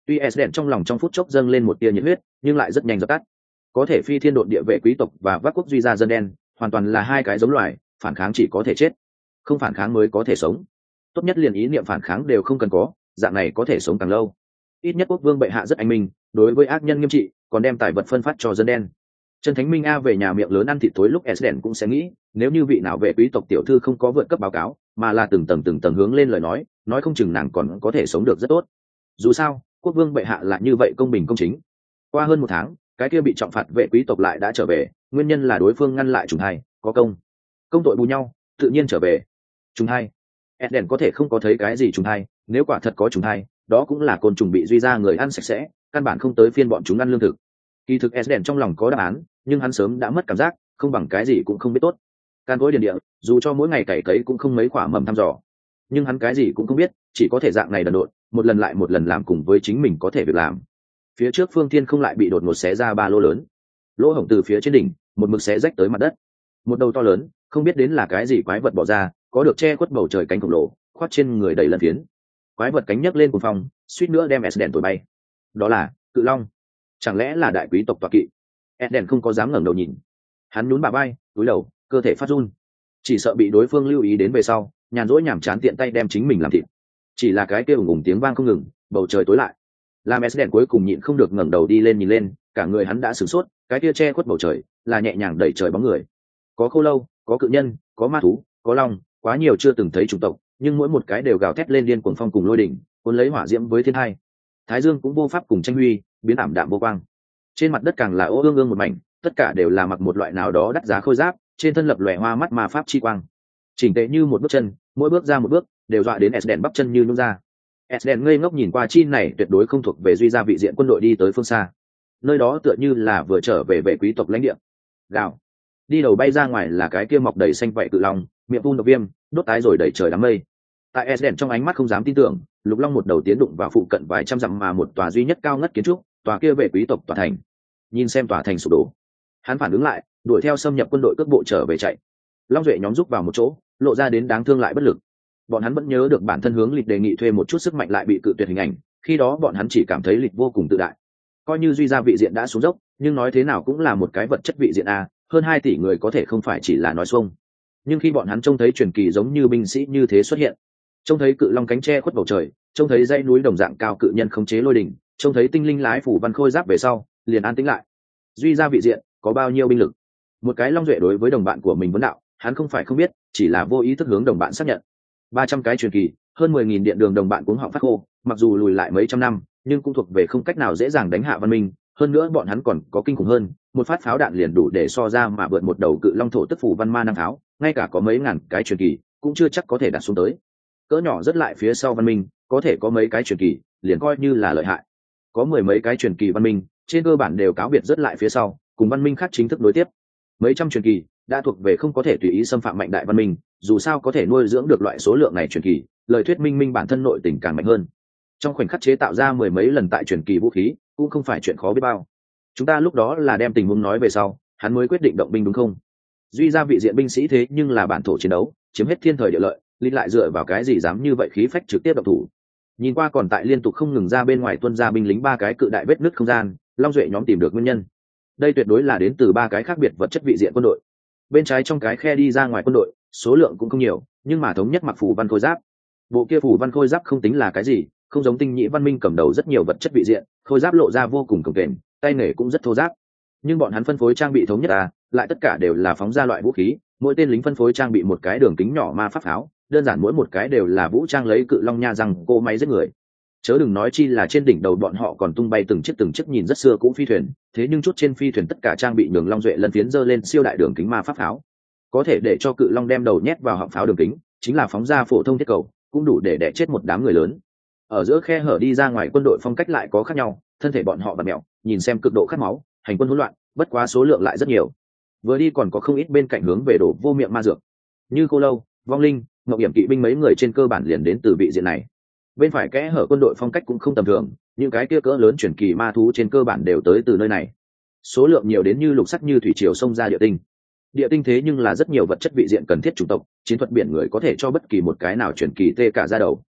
Tuy Esden trong lòng trong phút chốc dâng lên một tia nhiệt huyết, nhưng lại rất nhanh dập tắt. Có thể phi thiên độn địa vệ quý tộc và vác quốc duy gia dân đen, hoàn toàn là hai cái giống loài, phản kháng chỉ có thể chết, không phản kháng mới có thể sống. Tốt nhất liền ý niệm phản kháng đều không cần có, dạng này có thể sống càng lâu. Ít nhất quốc vương bệ hạ rất anh minh, đối với ác nhân nghiêm trị, còn đem tài vật phân phát cho dân đen. Chân Thánh Minh A về nhà miệng lớn ăn thịt tối lúc Esden cũng sẽ nghĩ, nếu như vị nào vệ quý tộc tiểu thư không có vượt cấp báo cáo, mà là từng tầng từng tầng hướng lên lời nói, nói không chừng nàng còn có thể sống được rất tốt. Dù sao, quốc vương bệ hạ lại như vậy công bình công chính. Qua hơn một tháng, cái kia bị trọng phạt vệ quý tộc lại đã trở về, nguyên nhân là đối phương ngăn lại trùng thai, có công công tội bù nhau, tự nhiên trở về. Trùng thai, Esden có thể không có thấy cái gì trùng thai, nếu quả thật có trùng thai, đó cũng là côn trùng bị duy ra người ăn sạch sẽ, căn bản không tới phiên bọn chúng ăn lương thực. Kỳ thực Esden trong lòng có đáp án, nhưng hắn sớm đã mất cảm giác, không bằng cái gì cũng không biết tốt. Can cối điền địa, dù cho mỗi ngày cày cấy cũng không mấy quả mầm thăm dò, nhưng hắn cái gì cũng không biết, chỉ có thể dạng này đần độn, một lần lại một lần làm cùng với chính mình có thể việc làm. Phía trước phương thiên không lại bị đột ngột xé ra ba lỗ lớn, lỗ hổng từ phía trên đỉnh một mực xé rách tới mặt đất. Một đầu to lớn, không biết đến là cái gì quái vật bỏ ra, có được che khuất bầu trời cánh khổng lồ, khoác trên người đầy lân phiến. Quái vật cánh nhấc lên cuồng phong, suýt nữa đem Esden thổi bay. Đó là cự long, chẳng lẽ là đại quý tộc tọa kỵ? Esden không có dám ngẩng đầu nhìn, hắn nhún bà bay, cúi đầu, cơ thể phát run, chỉ sợ bị đối phương lưu ý đến về sau, nhàn rỗi nhảm chán tiện tay đem chính mình làm thịt. Chỉ là cái kia ùng ùng tiếng vang không ngừng, bầu trời tối lại. Làm Esden cuối cùng nhịn không được ngẩng đầu đi lên nhìn lên, cả người hắn đã sửng sốt, cái kia che khuất bầu trời, là nhẹ nhàng đẩy trời bóng người. Có khô lâu, có cự nhân, có ma thú, có long, quá nhiều chưa từng thấy chủng tộc, nhưng mỗi một cái đều gào thét lên điên cuồng phong cùng lôi đỉnh, cuốn lấy hỏa diễm với thiên hai. Thái dương cũng vô pháp cùng tranh huy, biến ảm đạm vô quang. Trên mặt đất càng là ô ương ương một mảnh, tất cả đều là mặc một loại nào đó đắt giá khôi giáp, trên thân lập lòe hoa mắt ma pháp chi quang. Chỉnh tề như một bước chân, mỗi bước ra một bước, đều dọa đến Esden bắp chân như nhũn ra. Esden ngây ngốc nhìn qua chi này tuyệt đối không thuộc về duy gia vị diện quân đội đi tới phương xa. Nơi đó tựa như là vừa trở về vệ quý tộc lãnh địa. Gào. Đi đầu bay ra ngoài là cái kia mọc đầy xanh vậy cự long, miệng phun độc viêm, đốt tái rồi đẩy trời đám mây. Tại Esden trong ánh mắt không dám tin tưởng, lục long một đầu tiến đụng vào phụ cận vài trăm dặm mà một tòa duy nhất cao ngất kiến trúc, tòa kia vệ quý tộc tòa thành. Nhìn xem tòa thành sụp đổ, hắn phản ứng lại, đuổi theo xâm nhập quân đội cước bộ trở về chạy. Long duệ nhóm rúc vào một chỗ, lộ ra đến đáng thương lại bất lực. Bọn hắn vẫn nhớ được bản thân hướng lịch đề nghị thuê một chút sức mạnh lại bị cự tuyệt hình ảnh, khi đó bọn hắn chỉ cảm thấy lịch vô cùng tự đại. Coi như duy gia vị diện đã xuống dốc, nhưng nói thế nào cũng là một cái vật chất vị diện a, hơn hai tỷ người có thể không phải chỉ là nói xuông. Nhưng khi bọn hắn trông thấy truyền kỳ giống như binh sĩ như thế xuất hiện, trông thấy cự long cánh tre khuất bầu trời, trông thấy dãy núi đồng dạng cao cự nhân khống chế lôi đỉnh, trông thấy tinh linh lái phủ văn khôi giáp về sau, liền an tĩnh lại. Duy gia vị diện có bao nhiêu binh lực? Một cái long duệ đối với đồng bạn của mình vấn đạo, hắn không phải không biết, chỉ là vô ý thức hướng đồng bạn xác nhận. Ba trăm cái truyền kỳ, hơn mười nghìn điện đường đồng bạn cũng họng phát khô, mặc dù lùi lại mấy trăm năm, nhưng cũng thuộc về không cách nào dễ dàng đánh hạ văn minh. Hơn nữa bọn hắn còn có kinh khủng hơn, một phát pháo đạn liền đủ để so ra mà vượt một đầu cự long thổ tức phủ văn ma năng pháo, ngay cả có mấy ngàn cái truyền kỳ cũng chưa chắc có thể đặt xuống tới. Cỡ nhỏ rất lại phía sau văn minh, có thể có mấy cái truyền kỳ, liền coi như là lợi hại. Có mười mấy cái truyền kỳ văn minh, trên cơ bản đều cáo biệt rất lại phía sau, cùng văn minh khác chính thức đối tiếp. Mấy trăm truyền kỳ đã thuộc về không có thể tùy ý xâm phạm mạnh đại văn minh, dù sao có thể nuôi dưỡng được loại số lượng này truyền kỳ, lời thuyết minh minh bản thân nội tình càng mạnh hơn. Trong khoảnh khắc chế tạo ra mười mấy lần tại truyền kỳ vũ khí, cũng không phải chuyện khó biết bao. Chúng ta lúc đó là đem tình huống nói về sau, hắn mới quyết định động binh đúng không? Duy ra vị diện binh sĩ thế nhưng là bản thổ chiến đấu, chiếm hết thiên thời địa lợi, lịch lại dựa vào cái gì dám như vậy khí phách trực tiếp động thủ? Nhìn qua còn tại liên tục không ngừng ra bên ngoài tuân ra binh lính ba cái cự đại vết nứt không gian, Long Duệ nhóm tìm được nguyên nhân. Đây tuyệt đối là đến từ ba cái khác biệt vật chất vị diện quân đội. Bên trái trong cái khe đi ra ngoài quân đội, số lượng cũng không nhiều, nhưng mà thống nhất mặc phủ văn khôi giáp. Bộ kia phủ văn khôi giáp không tính là cái gì, không giống tinh nhị văn minh cầm đầu rất nhiều vật chất vị diện, khôi giáp lộ ra vô cùng cồng kềnh, tay nghề cũng rất thô giáp. Nhưng bọn hắn phân phối trang bị thống nhất à, lại tất cả đều là phóng ra loại vũ khí, mỗi tên lính phân phối trang bị một cái đường kính nhỏ ma pháp pháo, đơn giản mỗi một cái đều là vũ trang lấy cự long nha răng cô máy giết người. Chớ đừng nói chi là trên đỉnh đầu bọn họ còn tung bay từng chiếc từng chiếc nhìn rất xưa cũ phi thuyền, thế nhưng chút trên phi thuyền tất cả trang bị nhường long duệ lần phiến dơ lên siêu đại đường kính ma pháp pháo, có thể để cho cự long đem đầu nhét vào họng pháo đường kính, chính là phóng ra phổ thông thiết cầu cũng đủ để đẻ chết một đám người lớn. Ở giữa khe hở đi ra ngoài quân đội phong cách lại có khác nhau, thân thể bọn họ bật mẹo, nhìn xem cực độ khát máu, hành quân hỗn loạn, bất quá số lượng lại rất nhiều. Vừa đi còn có không ít bên cạnh hướng về đổ vô miệng ma dược, như cô lâu, vong linh, ngọc hiểm kỵ binh, mấy người trên cơ bản liền đến từ vị diện này. Bên phải kẽ hở quân đội phong cách cũng không tầm thường, những cái kia cỡ lớn chuyển kỳ ma thú trên cơ bản đều tới từ nơi này, số lượng nhiều đến như lục sắc như thủy triều xông ra địa tinh. Địa tinh thế nhưng là rất nhiều vật chất vị diện cần thiết chủng tộc, chiến thuật biển người có thể cho bất kỳ một cái nào chuyển kỳ tê cả ra đầu.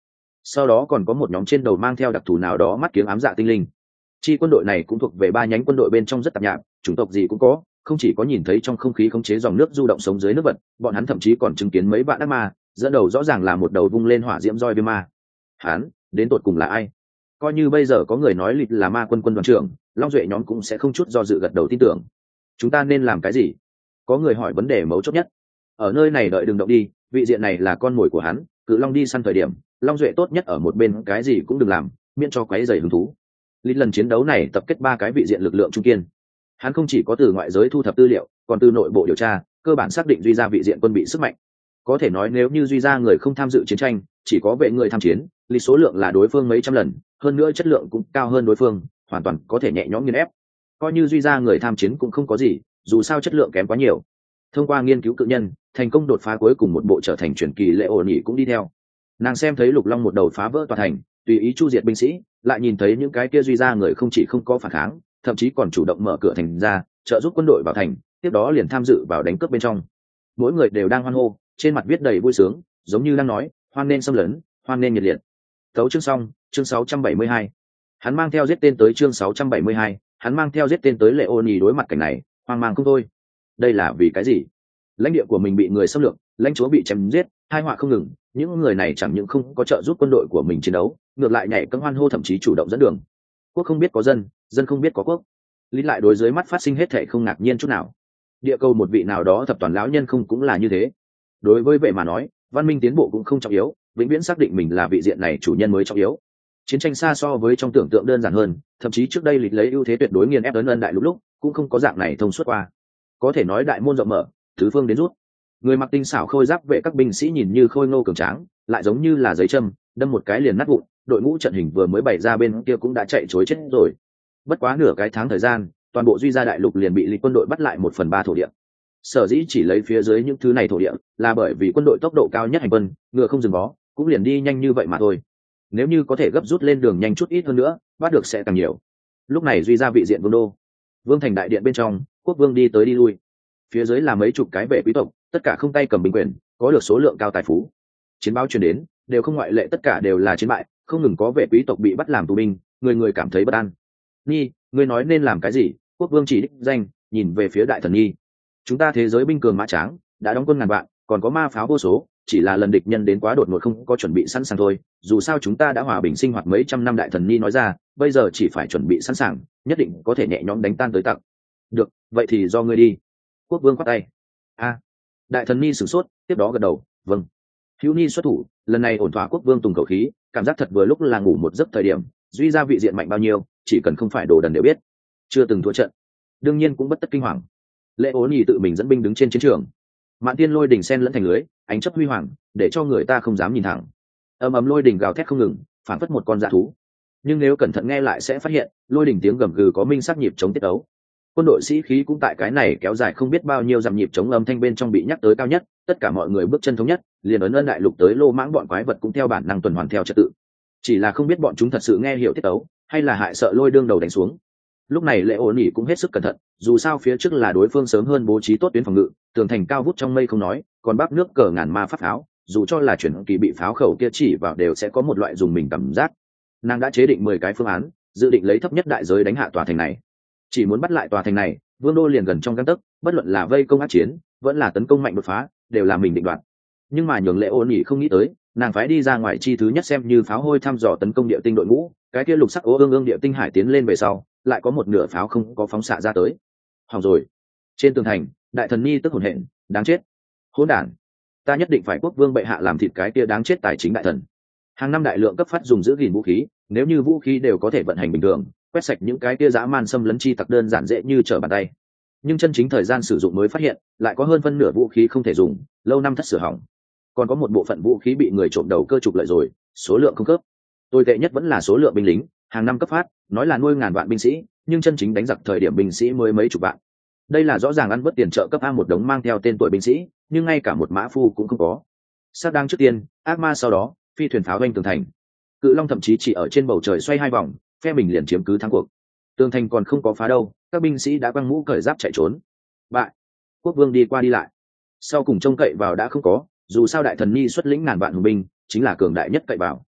sau đó còn có một nhóm trên đầu mang theo đặc thù nào đó mắt kiếng ám dạ tinh linh. Chi quân đội này cũng thuộc về ba nhánh quân đội bên trong rất tạp nhạp, chủng tộc gì cũng có, không chỉ có nhìn thấy trong không khí khống chế dòng nước du động sống dưới nước vật, bọn hắn thậm chí còn chứng kiến mấy vạn ác ma, dẫn đầu rõ ràng là một đầu vung lên hỏa diễm roi viêm ma. Hắn đến tột cùng là ai? Coi như bây giờ có người nói lịch là ma quân quân đoàn trưởng, Long Duệ nhóm cũng sẽ không chút do dự gật đầu tin tưởng. Chúng ta nên làm cái gì? Có người hỏi vấn đề mấu chốt nhất. Ở nơi này đợi đừng động đi, vị diện này là con mồi của hắn, Cự Long đi săn thời điểm, Long Duệ tốt nhất ở một bên, cái gì cũng đừng làm, miễn cho quấy rầy hứng thú. Lịch lần chiến đấu này tập kết ba cái vị diện lực lượng trung kiên. Hắn không chỉ có từ ngoại giới thu thập tư liệu, còn từ nội bộ điều tra, cơ bản xác định duy ra vị diện quân bị sức mạnh. Có thể nói nếu như duy ra người không tham dự chiến tranh, chỉ có vệ người tham chiến, lịch số lượng là đối phương mấy trăm lần, hơn nữa chất lượng cũng cao hơn đối phương, hoàn toàn có thể nhẹ nhõm nghiền ép. Coi như duy ra người tham chiến cũng không có gì, dù sao chất lượng kém quá nhiều. Thông qua nghiên cứu cự nhân, thành công đột phá cuối cùng một bộ trở thành truyền kỳ lệ ổn nhị cũng đi theo. Nàng xem thấy lục long một đầu phá vỡ tòa thành, tùy ý chu diệt binh sĩ, lại nhìn thấy những cái kia duy ra người không chỉ không có phản kháng, thậm chí còn chủ động mở cửa thành ra, trợ giúp quân đội vào thành, tiếp đó liền tham dự vào đánh cướp bên trong. Mỗi người đều đang hoan hô, trên mặt viết đầy vui sướng, giống như đang nói, hoan nên xâm lấn, hoan nên nhiệt liệt. Tấu chương xong, chương sáu trăm bảy mươi hai. Hắn mang theo giết tên tới chương sáu trăm bảy mươi hai, hắn mang theo giết tên tới lệ ôn nhì đối mặt cảnh này, hoang mang không thôi. Đây là vì cái gì? Lãnh địa của mình bị người xâm lược, lãnh chúa bị chém giết, hai họa không ngừng, những người này chẳng những không có trợ giúp quân đội của mình chiến đấu, ngược lại nhảy cẫng hoan hô, thậm chí chủ động dẫn đường. Quốc không biết có dân, dân không biết có quốc. Lý lại đối dưới mắt phát sinh hết thảy không ngạc nhiên chút nào. Địa cầu một vị nào đó thập toàn lão nhân không cũng là như thế. Đối với vậy mà nói, văn minh tiến bộ cũng không trọng yếu, vĩnh viễn xác định mình là vị diện này chủ nhân mới trọng yếu. Chiến tranh xa so với trong tưởng tượng đơn giản hơn, thậm chí trước đây lịch lấy ưu thế tuyệt đối nghiền ép ấn ân đại lúc lúc cũng không có dạng này thông suốt qua. Có thể nói đại môn rộng mở, tứ phương đến rút. Người mặc tinh xảo khôi giáp vệ các binh sĩ nhìn như khôi ngô cường tráng, lại giống như là giấy châm, đâm một cái liền nát vụn. Đội ngũ trận hình vừa mới bày ra bên kia cũng đã chạy chối chết rồi. Bất quá nửa cái tháng thời gian, toàn bộ duy gia đại lục liền bị lịch quân đội bắt lại một phần ba thổ địa. Sở dĩ chỉ lấy phía dưới những thứ này thổ địa, là bởi vì quân đội tốc độ cao nhất hành quân, ngựa không dừng bó, cũng liền đi nhanh như vậy mà thôi. Nếu như có thể gấp rút lên đường nhanh chút ít hơn nữa, bắt được sẽ càng nhiều. Lúc này duy gia vị diện vương đô, vương thành đại điện bên trong, quốc vương đi tới đi lui. Phía dưới là mấy chục cái vệ quý tộc, tất cả không tay cầm binh quyền, có được số lượng cao tài phú. Chiến báo truyền đến, đều không ngoại lệ, tất cả đều là chiến bại, không ngừng có vệ quý tộc bị bắt làm tù binh, người người cảm thấy bất an. Nhi, ngươi nói nên làm cái gì? Quốc vương chỉ đích danh, nhìn về phía đại thần Nhi. Chúng ta thế giới binh cường mã tráng, đã đóng quân ngàn vạn, còn có ma pháo vô số, chỉ là lần địch nhân đến quá đột ngột không có chuẩn bị sẵn sàng thôi. Dù sao chúng ta đã hòa bình sinh hoạt mấy trăm năm, đại thần Nhi nói ra, bây giờ chỉ phải chuẩn bị sẵn sàng, nhất định có thể nhẹ nhõm đánh tan tới tặc. Được, vậy thì do ngươi đi. Quốc vương khoát tay. A. Đại thần Nhi sửng sốt, tiếp đó gật đầu, vâng. Hữu Nhi xuất thủ, lần này ổn thỏa. Quốc vương tùng khẩu khí, cảm giác thật vừa lúc là ngủ một giấc thời điểm, duy ra vị diện mạnh bao nhiêu, chỉ cần không phải đồ đần đều biết. Chưa từng thua trận, đương nhiên cũng bất tất kinh hoàng. Lệ ố nhì tự mình dẫn binh đứng trên chiến trường, mạn tiên lôi đỉnh sen lẫn thành lưới, ánh chấp huy hoàng, để cho người ta không dám nhìn thẳng. Ầm ầm lôi đỉnh gào thét không ngừng, phản phất một con dã thú. Nhưng nếu cẩn thận nghe lại sẽ phát hiện, lôi đỉnh tiếng gầm gừ có minh sắc nhịp chống tiết ấu. Quân đội sĩ khí cũng tại cái này kéo dài không biết bao nhiêu dặm nhịp chống âm thanh bên trong bị nhắc tới cao nhất, tất cả mọi người bước chân thống nhất, liền ấn ân đại lục tới lô mãng bọn quái vật cũng theo bản năng tuần hoàn theo trật tự. Chỉ là không biết bọn chúng thật sự nghe hiểu tiết ấu, hay là hại sợ lôi đương đầu đánh xuống. Lúc này lệ ổn ỉ cũng hết sức cẩn thận, dù sao phía trước là đối phương sớm hơn bố trí tốt tuyến phòng ngự, tường thành cao vút trong mây không nói, còn bắc nước cờ ngàn ma pháp pháo, dù cho là chuyển kỳ bị pháo khẩu kia chỉ vào đều sẽ có một loại dùng mình cảm giác. Nàng đã chế định mười cái phương án, dự định lấy thấp nhất đại giới đánh hạ tòa thành này. Chỉ muốn bắt lại tòa thành này, vương đô liền gần trong gang tấc, bất luận là vây công ác chiến, vẫn là tấn công mạnh đột phá, đều là mình định đoạt. Nhưng mà nhường lệ ổn ỉ không nghĩ tới, nàng phái đi ra ngoài chi thứ nhất xem như pháo hôi thăm dò tấn công địa tinh đội ngũ, cái kia lục sắc ố ương ương địa tinh hải tiến lên về sau, lại có một nửa pháo không có phóng xạ ra tới. Hỏng rồi. Trên tường thành, đại thần Nhi tức hổn hển, đáng chết. Hỗn đản. Ta nhất định phải quốc vương bệ hạ làm thịt cái kia đáng chết tài chính đại thần. Hàng năm đại lượng cấp phát dùng giữ gìn vũ khí, nếu như vũ khí đều có thể vận hành bình thường, quét sạch những cái kia dã man xâm lấn chi tặc đơn giản dễ như trở bàn tay. Nhưng chân chính thời gian sử dụng mới phát hiện, lại có hơn phân nửa vũ khí không thể dùng, lâu năm thất sửa hỏng. Còn có một bộ phận vũ khí bị người trộm đầu cơ trục lợi rồi, số lượng không khớp. Tồi tệ nhất vẫn là số lượng binh lính, hàng năm cấp phát, nói là nuôi ngàn vạn binh sĩ, nhưng chân chính đánh giặc thời điểm binh sĩ mới mấy chục vạn. Đây là rõ ràng ăn bớt tiền trợ cấp a một đống mang theo tên tuổi binh sĩ, nhưng ngay cả một mã phu cũng không có. Sát đang trước tiên, ác ma sau đó, phi thuyền pháo doanh tường thành. Cự Long thậm chí chỉ ở trên bầu trời xoay hai vòng, phe mình liền chiếm cứ thắng cuộc. Tường thành còn không có phá đâu, các binh sĩ đã quăng mũ cởi giáp chạy trốn. Bại. Quốc vương đi qua đi lại, sau cùng trông cậy vào đã không có, dù sao đại thần Nhi xuất lĩnh ngàn vạn hùng binh, chính là cường đại nhất cậy vào.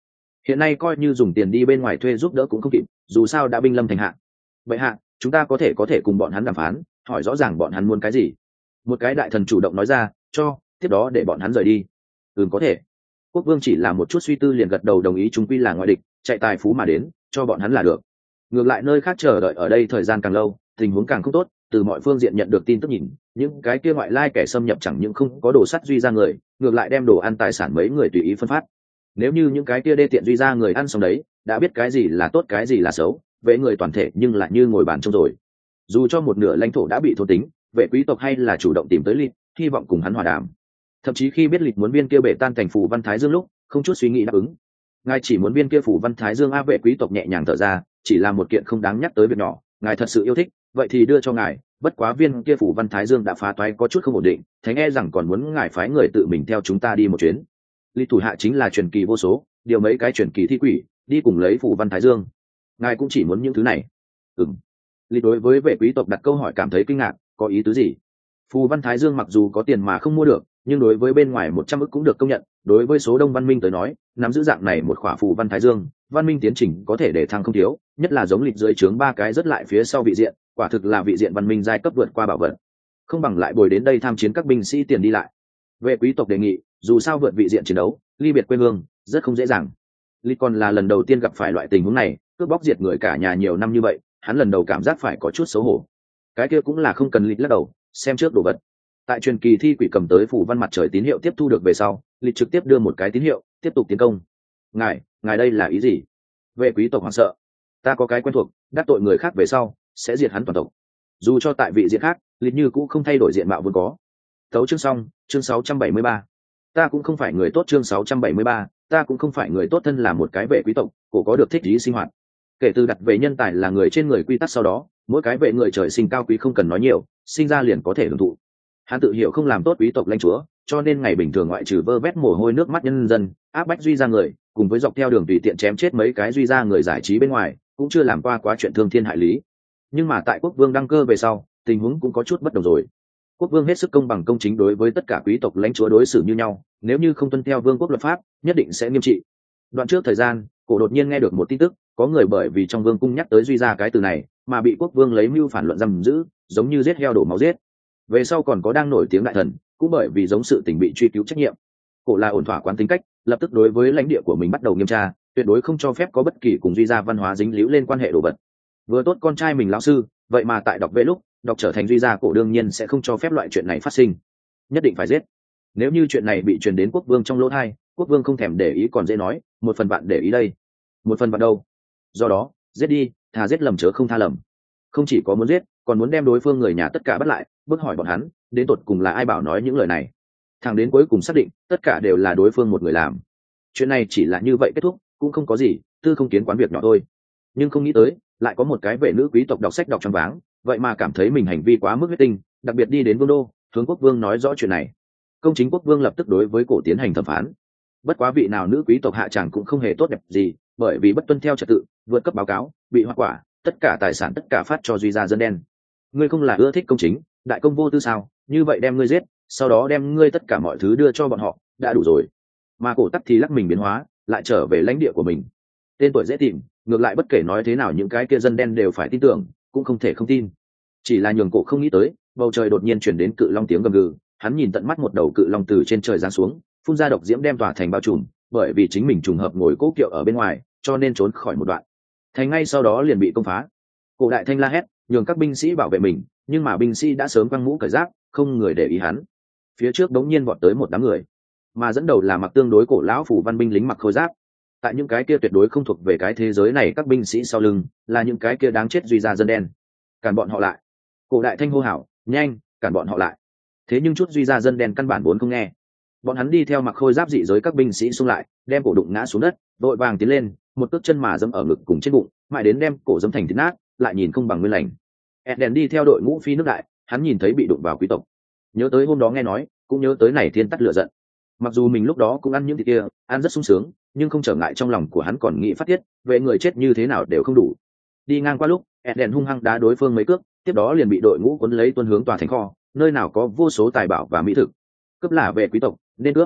hiện nay coi như dùng tiền đi bên ngoài thuê giúp đỡ cũng không kịp, dù sao đã binh lâm thành hạ. Vậy hạ, chúng ta có thể có thể cùng bọn hắn đàm phán, hỏi rõ ràng bọn hắn muốn cái gì. Một cái đại thần chủ động nói ra, cho tiếp đó để bọn hắn rời đi. Ừm, có thể. Quốc vương chỉ là một chút suy tư liền gật đầu đồng ý, chúng quy là ngoại địch, chạy tài phú mà đến, cho bọn hắn là được. Ngược lại nơi khác chờ đợi ở đây thời gian càng lâu, tình huống càng không tốt, từ mọi phương diện nhận được tin tức, nhìn những cái kia ngoại lai kẻ xâm nhập chẳng những không có đồ sắt duy ra người, ngược lại đem đồ ăn tài sản mấy người tùy ý phân phát. Nếu như những cái kia đê tiện duy ra người ăn xong đấy, đã biết cái gì là tốt cái gì là xấu, vệ người toàn thể nhưng lại như ngồi bàn trông rồi. Dù cho một nửa lãnh thổ đã bị thôn tính, vệ quý tộc hay là chủ động tìm tới Lịch, hy vọng cùng hắn hòa đàm. Thậm chí khi biết Lịch muốn viên kia bể tan thành phù văn thái dương lúc, không chút suy nghĩ đáp ứng. Ngài chỉ muốn viên kia phù văn thái dương, a vệ quý tộc nhẹ nhàng thở ra, chỉ là một kiện không đáng nhắc tới việc nhỏ, ngài thật sự yêu thích, vậy thì đưa cho ngài. Bất quá viên kia phù văn thái dương đã phá toái, có chút không ổn định, thánh e rằng còn muốn ngài phái người tự mình theo chúng ta đi một chuyến. Lịch thủ hạ chính là truyền kỳ vô số, điều mấy cái truyền kỳ thi quỷ đi cùng lấy phù văn thái dương. Ngài cũng chỉ muốn những thứ này? Ừm. Lịch đối với vệ quý tộc đặt câu hỏi cảm thấy kinh ngạc, có ý tứ gì? Phù văn thái dương mặc dù có tiền mà không mua được, nhưng đối với bên ngoài một trăm ức cũng được công nhận. Đối với số đông văn minh tới nói, nắm giữ dạng này một khỏa phù văn thái dương, văn minh tiến trình có thể để thăng không thiếu, nhất là giống Lịch dưới trướng ba cái rất lại phía sau vị diện, quả thực là vị diện văn minh giai cấp vượt qua bảo vật. Không bằng lại bồi đến đây tham chiến các binh sĩ tiền đi lại. Vệ quý tộc đề nghị, dù sao vượt vị diện chiến đấu, ly biệt quê hương, rất không dễ dàng. Lịch còn là lần đầu tiên gặp phải loại tình huống này, cướp bóc diệt người cả nhà nhiều năm như vậy, hắn lần đầu cảm giác phải có chút xấu hổ. Cái kia cũng là không cần Lịch lắc đầu, xem trước đồ vật. Tại truyền kỳ thi quỷ cầm tới phủ văn mặt trời tín hiệu tiếp thu được về sau, Lịch trực tiếp đưa một cái tín hiệu, tiếp tục tiến công. Ngài, ngài đây là ý gì? Vệ quý tộc hoảng sợ. Ta có cái quen thuộc, đắc tội người khác về sau sẽ diệt hắn toàn tộc. Dù cho tại vị diện khác, Lịch như cũng không thay đổi diện mạo vốn có. Tấu chương xong, chương sáu trăm bảy mươi ba. Ta cũng không phải người tốt, chương sáu trăm bảy mươi ba, ta cũng không phải người tốt. Thân là một cái vệ quý tộc, cổ có được thích ý sinh hoạt. Kể từ đặt về nhân tài là người trên người quy tắc sau đó, mỗi cái vệ người trời sinh cao quý không cần nói nhiều, sinh ra liền có thể hưởng thụ. Hắn tự hiểu không làm tốt quý tộc lãnh chúa, cho nên ngày bình thường ngoại trừ vơ vét mồ hôi nước mắt nhân dân, áp bách duy ra người, cùng với dọc theo đường tùy tiện chém chết mấy cái duy ra người giải trí bên ngoài, cũng chưa làm qua quá chuyện thương thiên hại lý. Nhưng mà tại quốc vương đăng cơ về sau, tình huống cũng có chút bất đồng rồi. Quốc vương hết sức công bằng công chính đối với tất cả quý tộc lãnh chúa đối xử như nhau, nếu như không tuân theo vương quốc luật pháp, nhất định sẽ nghiêm trị. Đoạn trước thời gian, cổ đột nhiên nghe được một tin tức, có người bởi vì trong vương cung nhắc tới duy ra cái từ này, mà bị quốc vương lấy mưu phản luận giam giữ, giống như giết heo đổ máu giết. Về sau còn có đang nổi tiếng đại thần, cũng bởi vì giống sự tình bị truy cứu trách nhiệm. Cổ là ổn thỏa quán tính cách, lập tức đối với lãnh địa của mình bắt đầu nghiêm tra, tuyệt đối không cho phép có bất kỳ cùng duy gia văn hóa dính líu lên quan hệ đồ vật. Vừa tốt con trai mình lão sư, vậy mà tại đọc vệ lúc đọc trở thành duy gia, cổ đương nhiên sẽ không cho phép loại chuyện này phát sinh, nhất định phải giết. Nếu như chuyện này bị truyền đến quốc vương trong lỗ tai, quốc vương không thèm để ý còn dễ nói, một phần bạn để ý đây, một phần bạn đâu. Do đó giết đi, thà giết lầm chớ không tha lầm. Không chỉ có muốn giết, còn muốn đem đối phương người nhà tất cả bắt lại, bức hỏi bọn hắn đến tột cùng là ai bảo nói những lời này. Thằng đến cuối cùng xác định tất cả đều là đối phương một người làm. Chuyện này chỉ là như vậy kết thúc, cũng không có gì, tư không kiến quán việc nhỏ thôi. Nhưng không nghĩ tới lại có một cái vệ nữ quý tộc đọc sách đọc choáng váng, vậy mà cảm thấy mình hành vi quá mức huyết tinh, đặc biệt đi đến vương đô hướng quốc vương nói rõ chuyện này. Công chính quốc vương lập tức đối với cổ tiến hành thẩm phán. Bất quá vị nào nữ quý tộc hạ tràng cũng không hề tốt đẹp gì, bởi vì bất tuân theo trật tự, vượt cấp báo cáo, bị hoa quả, tất cả tài sản tất cả phát cho duy gia dân đen. Ngươi không là ưa thích công chính, đại công vô tư sao? Như vậy đem ngươi giết, sau đó đem ngươi tất cả mọi thứ đưa cho bọn họ, đã đủ rồi. Mà cổ tắc thì lắc mình biến hóa, lại trở về lãnh địa của mình. Tên tuổi dễ tìm, ngược lại bất kể nói thế nào những cái kia dân đen đều phải tin tưởng, cũng không thể không tin. Chỉ là nhường cổ không nghĩ tới, bầu trời đột nhiên chuyển đến cự long tiếng gầm gừ, hắn nhìn tận mắt một đầu cự long từ trên trời giáng xuống, phun ra độc diễm đem tòa thành bao trùm, bởi vì chính mình trùng hợp ngồi cố kiệu ở bên ngoài, cho nên trốn khỏi một đoạn. Thành ngay sau đó liền bị công phá. Cổ đại thanh la hét, nhường các binh sĩ bảo vệ mình, nhưng mà binh sĩ đã sớm quăng mũ cởi giáp, không người để ý hắn. Phía trước đống nhiên vọt tới một đám người, mà dẫn đầu là mặc tương đối cổ lão phủ văn binh lính mặc khôi giáp. Tại những cái kia tuyệt đối không thuộc về cái thế giới này, các binh sĩ sau lưng là những cái kia đáng chết duy gia dân đen. Cản bọn họ lại! Cổ đại thanh hô hào, nhanh, cản bọn họ lại! Thế nhưng chút duy gia dân đen căn bản vốn không nghe. Bọn hắn đi theo mặc khôi giáp dị giới các binh sĩ xung lại, đem cổ đụng ngã xuống đất, vội vàng tiến lên, một cước chân mà dẫm ở ngực cùng trên bụng, mãi đến đem cổ dẫm thành thịt nát, lại nhìn không bằng nguyên lành. Eden đi theo đội ngũ phi nước đại, hắn nhìn thấy bị đụng vào quý tộc, nhớ tới hôm đó nghe nói, cũng nhớ tới này thiên tắt lửa giận. Mặc dù mình lúc đó cũng ăn những thịt kia, ăn rất sung sướng, nhưng không trở ngại trong lòng của hắn còn nghĩ phát tiết, về người chết như thế nào đều không đủ. Đi ngang qua lúc, Eden hung hăng đá đối phương mấy cước, tiếp đó liền bị đội ngũ cuốn lấy tuôn hướng tòa thành kho, nơi nào có vô số tài bảo và mỹ thực. Cướp là về quý tộc, nên cướp.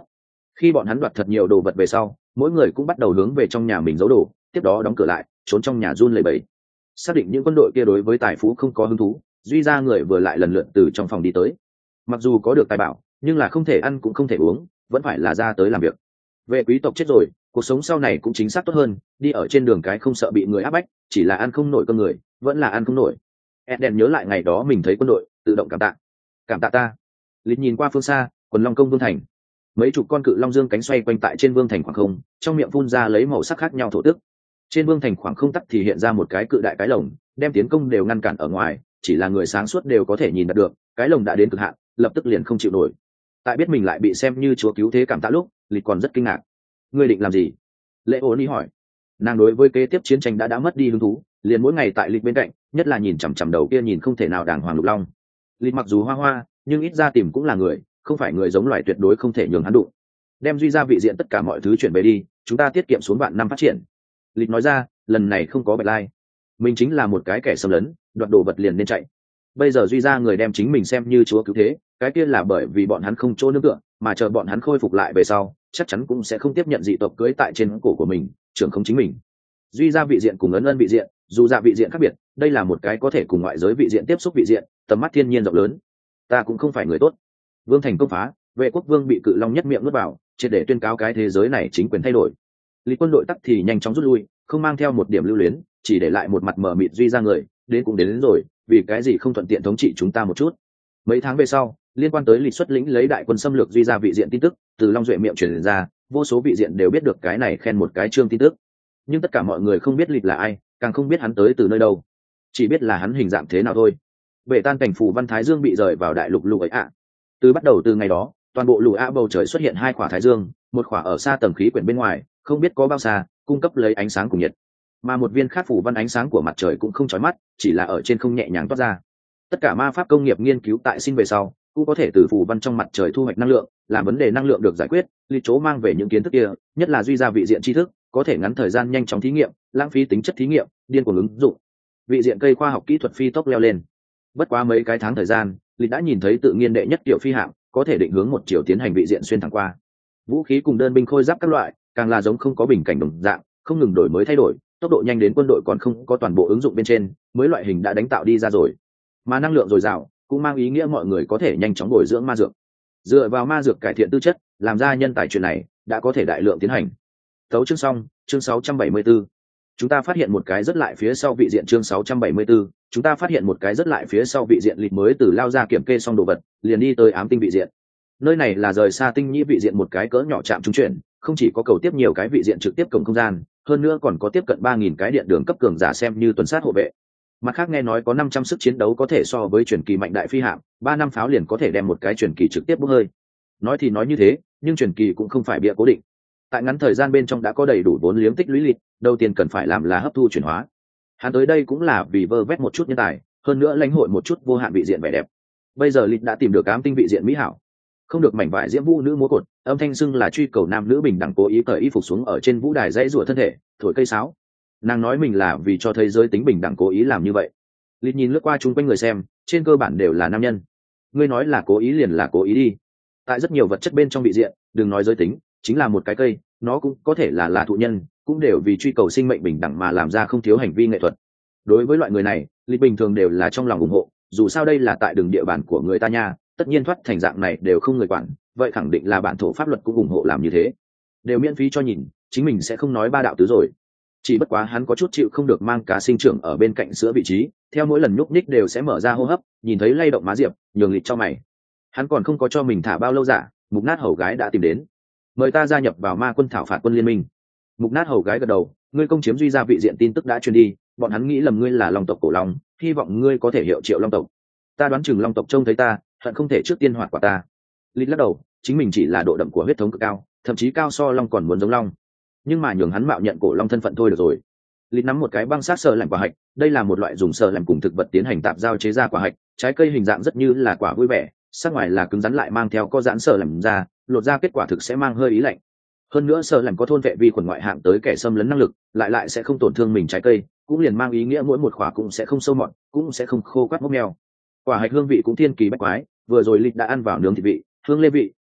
Khi bọn hắn đoạt thật nhiều đồ vật về sau, mỗi người cũng bắt đầu hướng về trong nhà mình giấu đồ, tiếp đó đóng cửa lại trốn trong nhà run lẩy bẩy. Xác định những quân đội kia đối với tài phú không có hứng thú, duy ra người vừa lại lần lượt từ trong phòng đi tới. Mặc dù có được tài bảo, nhưng là không thể ăn cũng không thể uống, vẫn phải là ra tới làm việc. Vệ quý tộc chết rồi, cuộc sống sau này cũng chính xác tốt hơn, đi ở trên đường cái không sợ bị người áp bách, chỉ là ăn không nổi cơm người, vẫn là ăn không nổi. Eden nhớ lại ngày đó mình thấy quân đội, tự động cảm tạ. Cảm tạ ta. Lịch nhìn qua phương xa, quần long công vương thành. Mấy chục con cự long dương cánh xoay quanh tại trên vương thành khoảng không, trong miệng phun ra lấy màu sắc khác nhau thổ tức. Trên vương thành khoảng không tắc thì hiện ra một cái cự đại cái lồng, đem tiến công đều ngăn cản ở ngoài, chỉ là người sáng suốt đều có thể nhìn được, cái lồng đã đến cực hạn, lập tức liền không chịu nổi. Tại biết mình lại bị xem như chúa cứu thế cảm tạ lúc, Lịch còn rất kinh ngạc. Ngươi định làm gì? Lệ Ôn hỏi. Nàng đối với kế tiếp chiến tranh đã đã mất đi hứng thú, liền mỗi ngày tại Lịch bên cạnh, nhất là nhìn chằm chằm đầu kia nhìn không thể nào đàng hoàng lục long. Lịch mặc dù hoa hoa, nhưng ít ra tìm cũng là người, không phải người giống loài tuyệt đối không thể nhường hắn đụng. Đem duy ra vị diện tất cả mọi thứ chuyển về đi, chúng ta tiết kiệm xuống vạn năm phát triển. Lịch nói ra, lần này không có bạch lai, mình chính là một cái kẻ xâm lấn, đoạt đồ vật liền nên chạy. Bây giờ duy ra người đem chính mình xem như chúa cứu thế, cái kia là bởi vì bọn hắn không chỗ nương tựa, mà chờ bọn hắn khôi phục lại về sau, chắc chắn cũng sẽ không tiếp nhận dị tộc cưới tại trên cổ của mình, trưởng không chính mình. Duy ra vị diện cùng ấn ân vị diện, dù dạ vị diện khác biệt, đây là một cái có thể cùng ngoại giới vị diện tiếp xúc vị diện, tầm mắt thiên nhiên rộng lớn. Ta cũng không phải người tốt. Vương thành công phá, vệ quốc vương bị cự long nhất miệng nuốt vào, triệt để tuyên cáo cái thế giới này chính quyền thay đổi. Lý quân đội tắc thì nhanh chóng rút lui, không mang theo một điểm lưu luyến, chỉ để lại một mặt mờ mịt duy ra người, đến cũng đến, đến rồi, vì cái gì không thuận tiện thống trị chúng ta một chút. Mấy tháng về sau, liên quan tới lịch xuất lĩnh lấy đại quân xâm lược duy ra vị diện tin tức từ long duệ miệng truyền ra, vô số vị diện đều biết được cái này khen một cái chương tin tức, nhưng tất cả mọi người không biết lịch là ai, càng không biết hắn tới từ nơi đâu, chỉ biết là hắn hình dạng thế nào thôi. Bể tan cảnh phủ văn thái dương bị rời vào đại lục lục ấy ạ. Từ bắt đầu từ ngày đó, toàn bộ lục ạ bầu trời xuất hiện hai khỏa thái dương, một khỏa ở xa tầng khí quyển bên ngoài, không biết có bao xa, cung cấp lấy ánh sáng cùng nhiệt, mà một viên khác phủ văn ánh sáng của mặt trời cũng không chói mắt, chỉ là ở trên không nhẹ nhàng toát ra. Tất cả ma pháp công nghiệp nghiên cứu tại sinh về sau, cũng có thể từ phủ văn trong mặt trời thu hoạch năng lượng, làm vấn đề năng lượng được giải quyết, lý chỗ mang về những kiến thức kia, nhất là duy ra vị diện tri thức, có thể ngắn thời gian nhanh chóng thí nghiệm, lãng phí tính chất thí nghiệm, điên cuồng ứng dụng. Vị diện cây khoa học kỹ thuật phi tốc leo lên. Bất quá mấy cái tháng thời gian, lý đã nhìn thấy tự nhiên đệ nhất tiểu phi hạm, có thể định hướng một chiều tiến hành vị diện xuyên thẳng qua. Vũ khí cùng đơn binh khôi giáp các loại, càng là giống không có bình cảnh đồng dạng, không ngừng đổi mới thay đổi, tốc độ nhanh đến quân đội còn không có toàn bộ ứng dụng bên trên, mới loại hình đã đánh tạo đi ra rồi. Mà năng lượng dồi dào cũng mang ý nghĩa mọi người có thể nhanh chóng bồi dưỡng ma dược, dựa vào ma dược cải thiện tư chất, làm ra nhân tài chuyện này đã có thể đại lượng tiến hành. Thấu chương xong, chương sáu trăm bảy mươi 674. Chúng ta phát hiện một cái rất lại phía sau vị diện chương sáu trăm bảy mươi 674, chúng ta phát hiện một cái rất lại phía sau vị diện lịch mới từ lao ra kiểm kê xong đồ vật, liền đi tới ám tinh vị diện. Nơi này là rời xa tinh nhĩ vị diện một cái cỡ nhỏ chạm trung chuyển, không chỉ có cầu tiếp nhiều cái vị diện trực tiếp cổng không gian, hơn nữa còn có tiếp cận ba nghìn cái điện đường cấp cường giả xem như tuần sát hộ vệ. Mặt khác nghe nói có năm trăm sức chiến đấu có thể so với truyền kỳ mạnh đại phi hạm, ba năm pháo liền có thể đem một cái truyền kỳ trực tiếp bốc hơi. Nói thì nói như thế, nhưng truyền kỳ cũng không phải bịa cố định. Tại ngắn thời gian bên trong đã có đầy đủ vốn liếng tích lũy lịch, đầu tiên cần phải làm là hấp thu chuyển hóa. Hắn tới đây cũng là vì vơ vét một chút nhân tài, hơn nữa lãnh hội một chút vô hạn vị diện vẻ đẹp. Bây giờ lịch đã tìm được ám tinh vị diện mỹ hảo, không được mảnh vải diễm vũ nữ múa cột, âm thanh xưng là truy cầu nam nữ bình đẳng, cố ý cởi y phục xuống ở trên vũ đài dãy rủa thân thể, thổi cây sáo. Nàng nói mình là vì cho thấy giới tính bình đẳng cố ý làm như vậy. Lịch nhìn lướt qua chung quanh người xem, trên cơ bản đều là nam nhân. Ngươi nói là cố ý liền là cố ý đi. Tại rất nhiều vật chất bên trong vị diện, đừng nói giới tính, chính là một cái cây, nó cũng có thể là là thụ nhân, cũng đều vì truy cầu sinh mệnh bình đẳng mà làm ra không thiếu hành vi nghệ thuật. Đối với loại người này, lịch bình thường đều là trong lòng ủng hộ, dù sao đây là tại đường địa bàn của người ta nha, tất nhiên thoát thành dạng này đều không người quản, vậy khẳng định là bản thổ pháp luật cũng ủng hộ làm như thế, đều miễn phí cho nhìn, chính mình sẽ không nói ba đạo tứ rồi. Chỉ bất quá hắn có chút chịu không được mang cá sinh trưởng ở bên cạnh sữa vị trí, theo mỗi lần nhúc nhích đều sẽ mở ra hô hấp, nhìn thấy lay động má diệp, nhường lịch cho mày. Hắn còn không có cho mình thả bao lâu giả, mục nát hầu gái đã tìm đến, mời ta gia nhập vào ma quân thảo phạt quân liên minh. Mục nát hầu gái gật đầu, ngươi công chiếm duy ra vị diện tin tức đã truyền đi, bọn hắn nghĩ lầm ngươi là long tộc cổ long, hy vọng ngươi có thể hiệu triệu long tộc. Ta đoán chừng long tộc trông thấy ta, hận không thể trước tiên hoạt quả ta. Lịch lắc đầu, chính mình chỉ là độ đậm của huyết thống cực cao, thậm chí cao so long còn muốn giống long, nhưng mà nhường hắn mạo nhận cổ long thân phận thôi được rồi. Lịch nắm một cái băng sát sờ lạnh quả hạch, đây là một loại dùng sờ lạnh cùng thực vật tiến hành tạp giao chế ra quả hạch, trái cây hình dạng rất như là quả vui vẻ, sắc ngoài là cứng rắn lại mang theo có giãn sờ lạnh ra, lột ra kết quả thực sẽ mang hơi ý lạnh. Hơn nữa sờ lạnh có thôn vệ vi khuẩn ngoại hạng tới kẻ xâm lấn năng lực, lại lại sẽ không tổn thương mình trái cây, cũng liền mang ý nghĩa mỗi một quả cũng sẽ không sâu mọt, cũng sẽ không khô quắt mốc meo. Quả hạch hương vị cũng thiên kỳ bách quái, vừa rồi Lịch đã ăn vào nướng thịt vị, hương lê vị,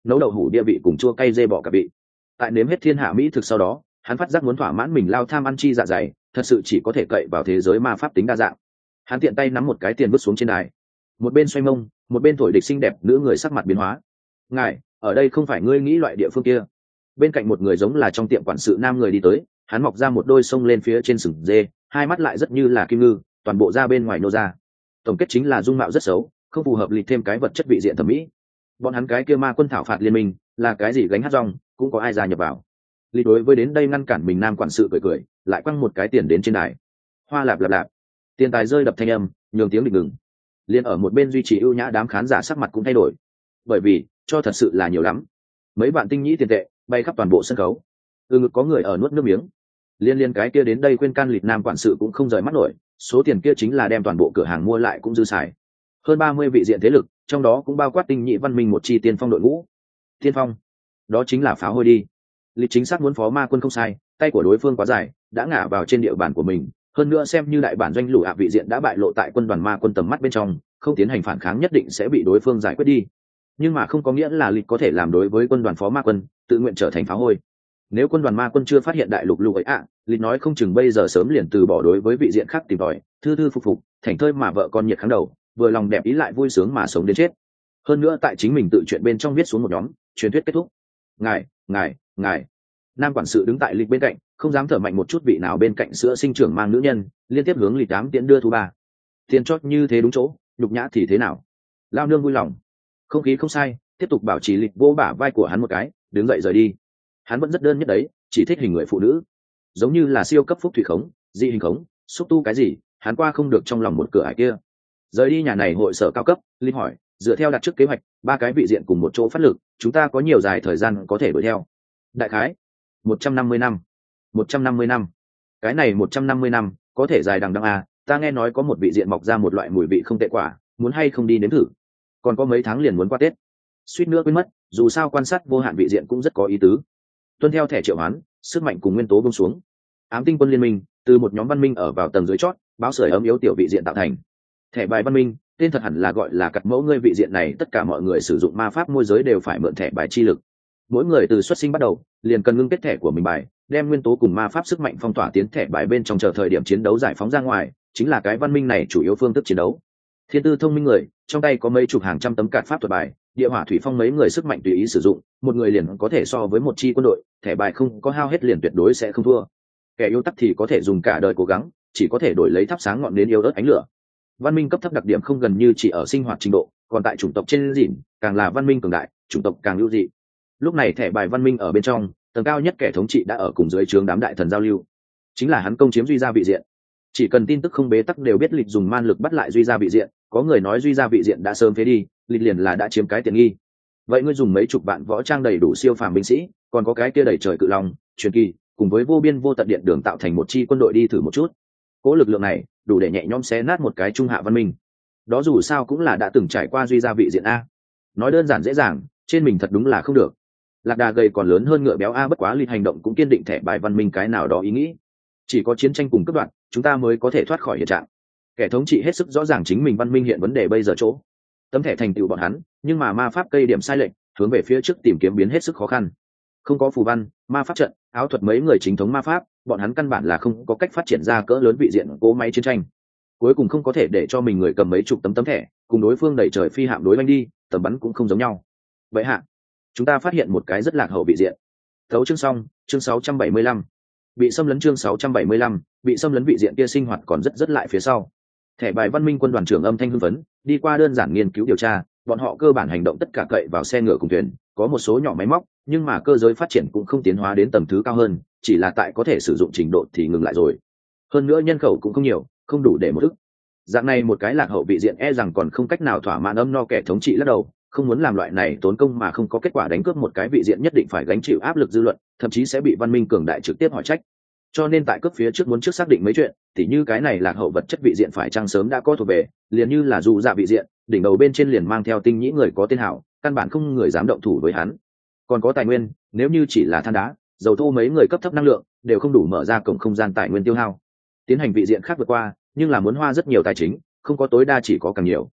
nấu đậu hủ địa vị cùng chua cay dê bọ cà vị. Tại nếm hết thiên hạ mỹ thực sau đó, hắn phát giác muốn thỏa mãn mình lao tham ăn chi dạ dày, thật sự chỉ có thể cậy vào thế giới ma pháp tính đa dạng. Hắn tiện tay nắm một cái tiền vứt xuống trên đài, một bên xoay mông, một bên thổi địch xinh đẹp nữ người sắc mặt biến hóa. Ngài, ở đây không phải ngươi nghĩ loại địa phương kia. Bên cạnh một người giống là trong tiệm quản sự nam người đi tới, hắn mọc ra một đôi sông lên phía trên sừng dê, hai mắt lại rất như là kim ngư, toàn bộ ra bên ngoài nô ra. Tổng kết chính là dung mạo rất xấu, không phù hợp lịch thêm cái vật chất vị diện thẩm mỹ. Bọn hắn cái kia ma quân thảo phạt liên minh là cái gì gánh hát rong, cũng có ai gia nhập vào. Lý đối với đến đây ngăn cản mình nam quản sự cười cười, lại quăng một cái tiền đến trên đài. Hoa lạp lạp lạp, tiền tài rơi đập thanh âm, nhường tiếng định ngừng. Liên ở một bên duy trì ưu nhã đám khán giả sắc mặt cũng thay đổi, bởi vì cho thật sự là nhiều lắm. Mấy vạn tinh nhĩ tiền tệ bay khắp toàn bộ sân khấu. Ừ ngực có người ở nuốt nước miếng. Liên liên cái kia đến đây khuyên can lịch nam quản sự cũng không rời mắt nổi, số tiền kia chính là đem toàn bộ cửa hàng mua lại cũng dư xài. Hơn ba mươi vị diện thế lực, trong đó cũng bao quát tinh nhị văn minh một chi tiên phong đội ngũ. Tiên phong, đó chính là pháo hôi đi. Lịch chính xác muốn phó ma quân không sai, tay của đối phương quá dài, đã ngả vào trên địa bàn của mình, hơn nữa xem như đại bản doanh lũ ạ vị diện đã bại lộ tại quân đoàn ma quân tầm mắt bên trong, không tiến hành phản kháng nhất định sẽ bị đối phương giải quyết đi. Nhưng mà không có nghĩa là lịch có thể làm đối với quân đoàn phó ma quân tự nguyện trở thành pháo hôi. Nếu quân đoàn ma quân chưa phát hiện đại lục lục ấy ạ, à, lịch nói không chừng bây giờ sớm liền từ bỏ đối với vị diện khác tìm tòi, thư thư phục phục, thành thơi mà vợ con nhiệt kháng đầu, vừa lòng đẹp ý lại vui sướng mà sống đến chết. Hơn nữa tại chính mình tự chuyện bên trong viết xuống một nhóm truyền thuyết kết thúc. Ngài, ngài, ngài. Nam quản sự đứng tại lịch bên cạnh, không dám thở mạnh một chút vị nào bên cạnh sữa sinh trưởng mang nữ nhân, liên tiếp hướng lịch tám tiễn đưa thu ba. Tiền chót như thế đúng chỗ, nhục nhã thì thế nào? Lao nương vui lòng. Không khí không sai, tiếp tục bảo trì lịch vô bả vai của hắn một cái, đứng dậy rời đi. Hắn vẫn rất đơn nhất đấy, chỉ thích hình người phụ nữ, giống như là siêu cấp phúc thủy khống, dị hình khống, xúc tu cái gì, hắn qua không được trong lòng một cửa ải kia. Rời đi nhà này hội sở cao cấp, linh hỏi, dựa theo đặt trước kế hoạch, ba cái vị diện cùng một chỗ phát lực, chúng ta có nhiều dài thời gian có thể đuổi theo. Đại khái một trăm năm mươi năm. một trăm năm mươi năm. Cái này một trăm năm mươi năm, có thể dài đằng đẵng à, ta nghe nói có một vị diện mọc ra một loại mùi vị không tệ quả, muốn hay không đi nếm thử. Còn có mấy tháng liền muốn qua Tết. Suýt nữa quên mất, dù sao quan sát vô hạn vị diện cũng rất có ý tứ. Tuân theo thẻ triệu hoán, sức mạnh cùng nguyên tố buông xuống. Ám tinh quân liên minh, từ một nhóm văn minh ở vào tầng dưới chót, báo sưởi ấm yếu tiểu vị diện tạo thành. Thẻ bài văn minh, tên thật hẳn là gọi là cặt mẫu ngươi vị diện này, tất cả mọi người sử dụng ma pháp môi giới đều phải mượn thẻ bài chi lực. Mỗi người từ xuất sinh bắt đầu, liền cần ngưng kết thẻ của mình bài, đem nguyên tố cùng ma pháp sức mạnh phong tỏa tiến thẻ bài bên trong chờ thời điểm chiến đấu giải phóng ra ngoài, chính là cái văn minh này chủ yếu phương thức chiến đấu. Thiên tư thông minh người, trong tay có mấy chục hàng trăm tấm card pháp thuật bài, địa hỏa thủy phong mấy người sức mạnh tùy ý sử dụng, một người liền có thể so với một chi quân đội, thẻ bài không có hao hết liền tuyệt đối sẽ không thua. Kẻ yếu tắc thì có thể dùng cả đời cố gắng, chỉ có thể đổi lấy thắp sáng ngọn nến yếu ớt ánh lửa. Văn minh cấp thấp đặc điểm không gần như chỉ ở sinh hoạt trình độ, còn tại chủng tộc trên dỉn, càng là văn minh cường đại, chủng tộc càng lưu dị. Lúc này thẻ bài văn minh ở bên trong, tầng cao nhất kẻ thống trị đã ở cùng dưới trướng đám đại thần giao lưu, chính là hắn công chiếm duy gia vị diện. Chỉ cần tin tức không bế tắc đều biết lịch dùng man lực bắt lại duy gia vị diện, có người nói duy gia vị diện đã sớm phế đi, lịch liền là đã chiếm cái tiện nghi. Vậy ngươi dùng mấy chục vạn võ trang đầy đủ siêu phàm binh sĩ, còn có cái kia đầy trời cự long, truyền kỳ, cùng với vô biên vô tận điện đường tạo thành một chi quân đội đi thử một chút. Cố lực lượng này đủ để nhẹ nhõm xé nát một cái trung hạ văn minh. Đó dù sao cũng là đã từng trải qua duy gia vị diện a. Nói đơn giản dễ dàng, trên mình thật đúng là không được. Lạc đà gầy còn lớn hơn ngựa béo a, bất quá lịch hành động cũng kiên định thẻ bài văn minh cái nào đó ý nghĩ. Chỉ có chiến tranh cùng cấp đoạn, chúng ta mới có thể thoát khỏi hiện trạng. Kẻ thống trị hết sức rõ ràng chính mình văn minh hiện vấn đề bây giờ chỗ. Tấm thẻ thành tựu bọn hắn, nhưng mà ma pháp cây điểm sai lệch, hướng về phía trước tìm kiếm biến hết sức khó khăn. Không có phù văn, ma pháp trận, áo thuật mấy người chính thống ma pháp, bọn hắn căn bản là không có cách phát triển ra cỡ lớn vị diện cỗ máy chiến tranh. Cuối cùng không có thể để cho mình người cầm mấy chục tấm tấm thẻ, cùng đối phương đẩy trời phi hạm đối oanh đi, tầm bắn cũng không giống nhau. Vậy hạ, chúng ta phát hiện một cái rất lạc hậu vị diện. Thấu chương xong, chương sáu trăm bảy mươi lăm. Bị xâm lấn chương sáu trăm bảy mươi lăm, bị xâm lấn vị diện kia sinh hoạt còn rất rất lại phía sau. Thẻ bài văn minh quân đoàn trưởng âm thanh hưng phấn, đi qua đơn giản nghiên cứu điều tra, bọn họ cơ bản hành động tất cả cậy vào xe ngựa cùng thuyền, có một số nhỏ máy móc, nhưng mà cơ giới phát triển cũng không tiến hóa đến tầm thứ cao hơn, chỉ là tại có thể sử dụng trình độ thì ngừng lại rồi. Hơn nữa nhân khẩu cũng không nhiều, không đủ để một ức. Dạng này một cái lạc hậu vị diện e rằng còn không cách nào thỏa mãn âm no kẻ thống trị lắc đầu, không muốn làm loại này tốn công mà không có kết quả đánh cướp một cái vị diện nhất định phải gánh chịu áp lực dư luận, thậm chí sẽ bị văn minh cường đại trực tiếp hỏi trách. Cho nên tại cướp phía trước muốn trước xác định mấy chuyện, tỉ như cái này lạc hậu vật chất vị diện phải chăng sớm đã có thuộc về, liền như là dù dạ vị diện, đỉnh đầu bên trên liền mang theo tinh nhĩ người có tên hảo, căn bản không người dám động thủ với hắn. Còn có tài nguyên, nếu như chỉ là than đá, dầu thô mấy người cấp thấp năng lượng, đều không đủ mở ra cổng không gian tài nguyên tiêu hao. Tiến hành vị diện khác vượt qua, nhưng là muốn hoa rất nhiều tài chính, không có tối đa chỉ có càng nhiều.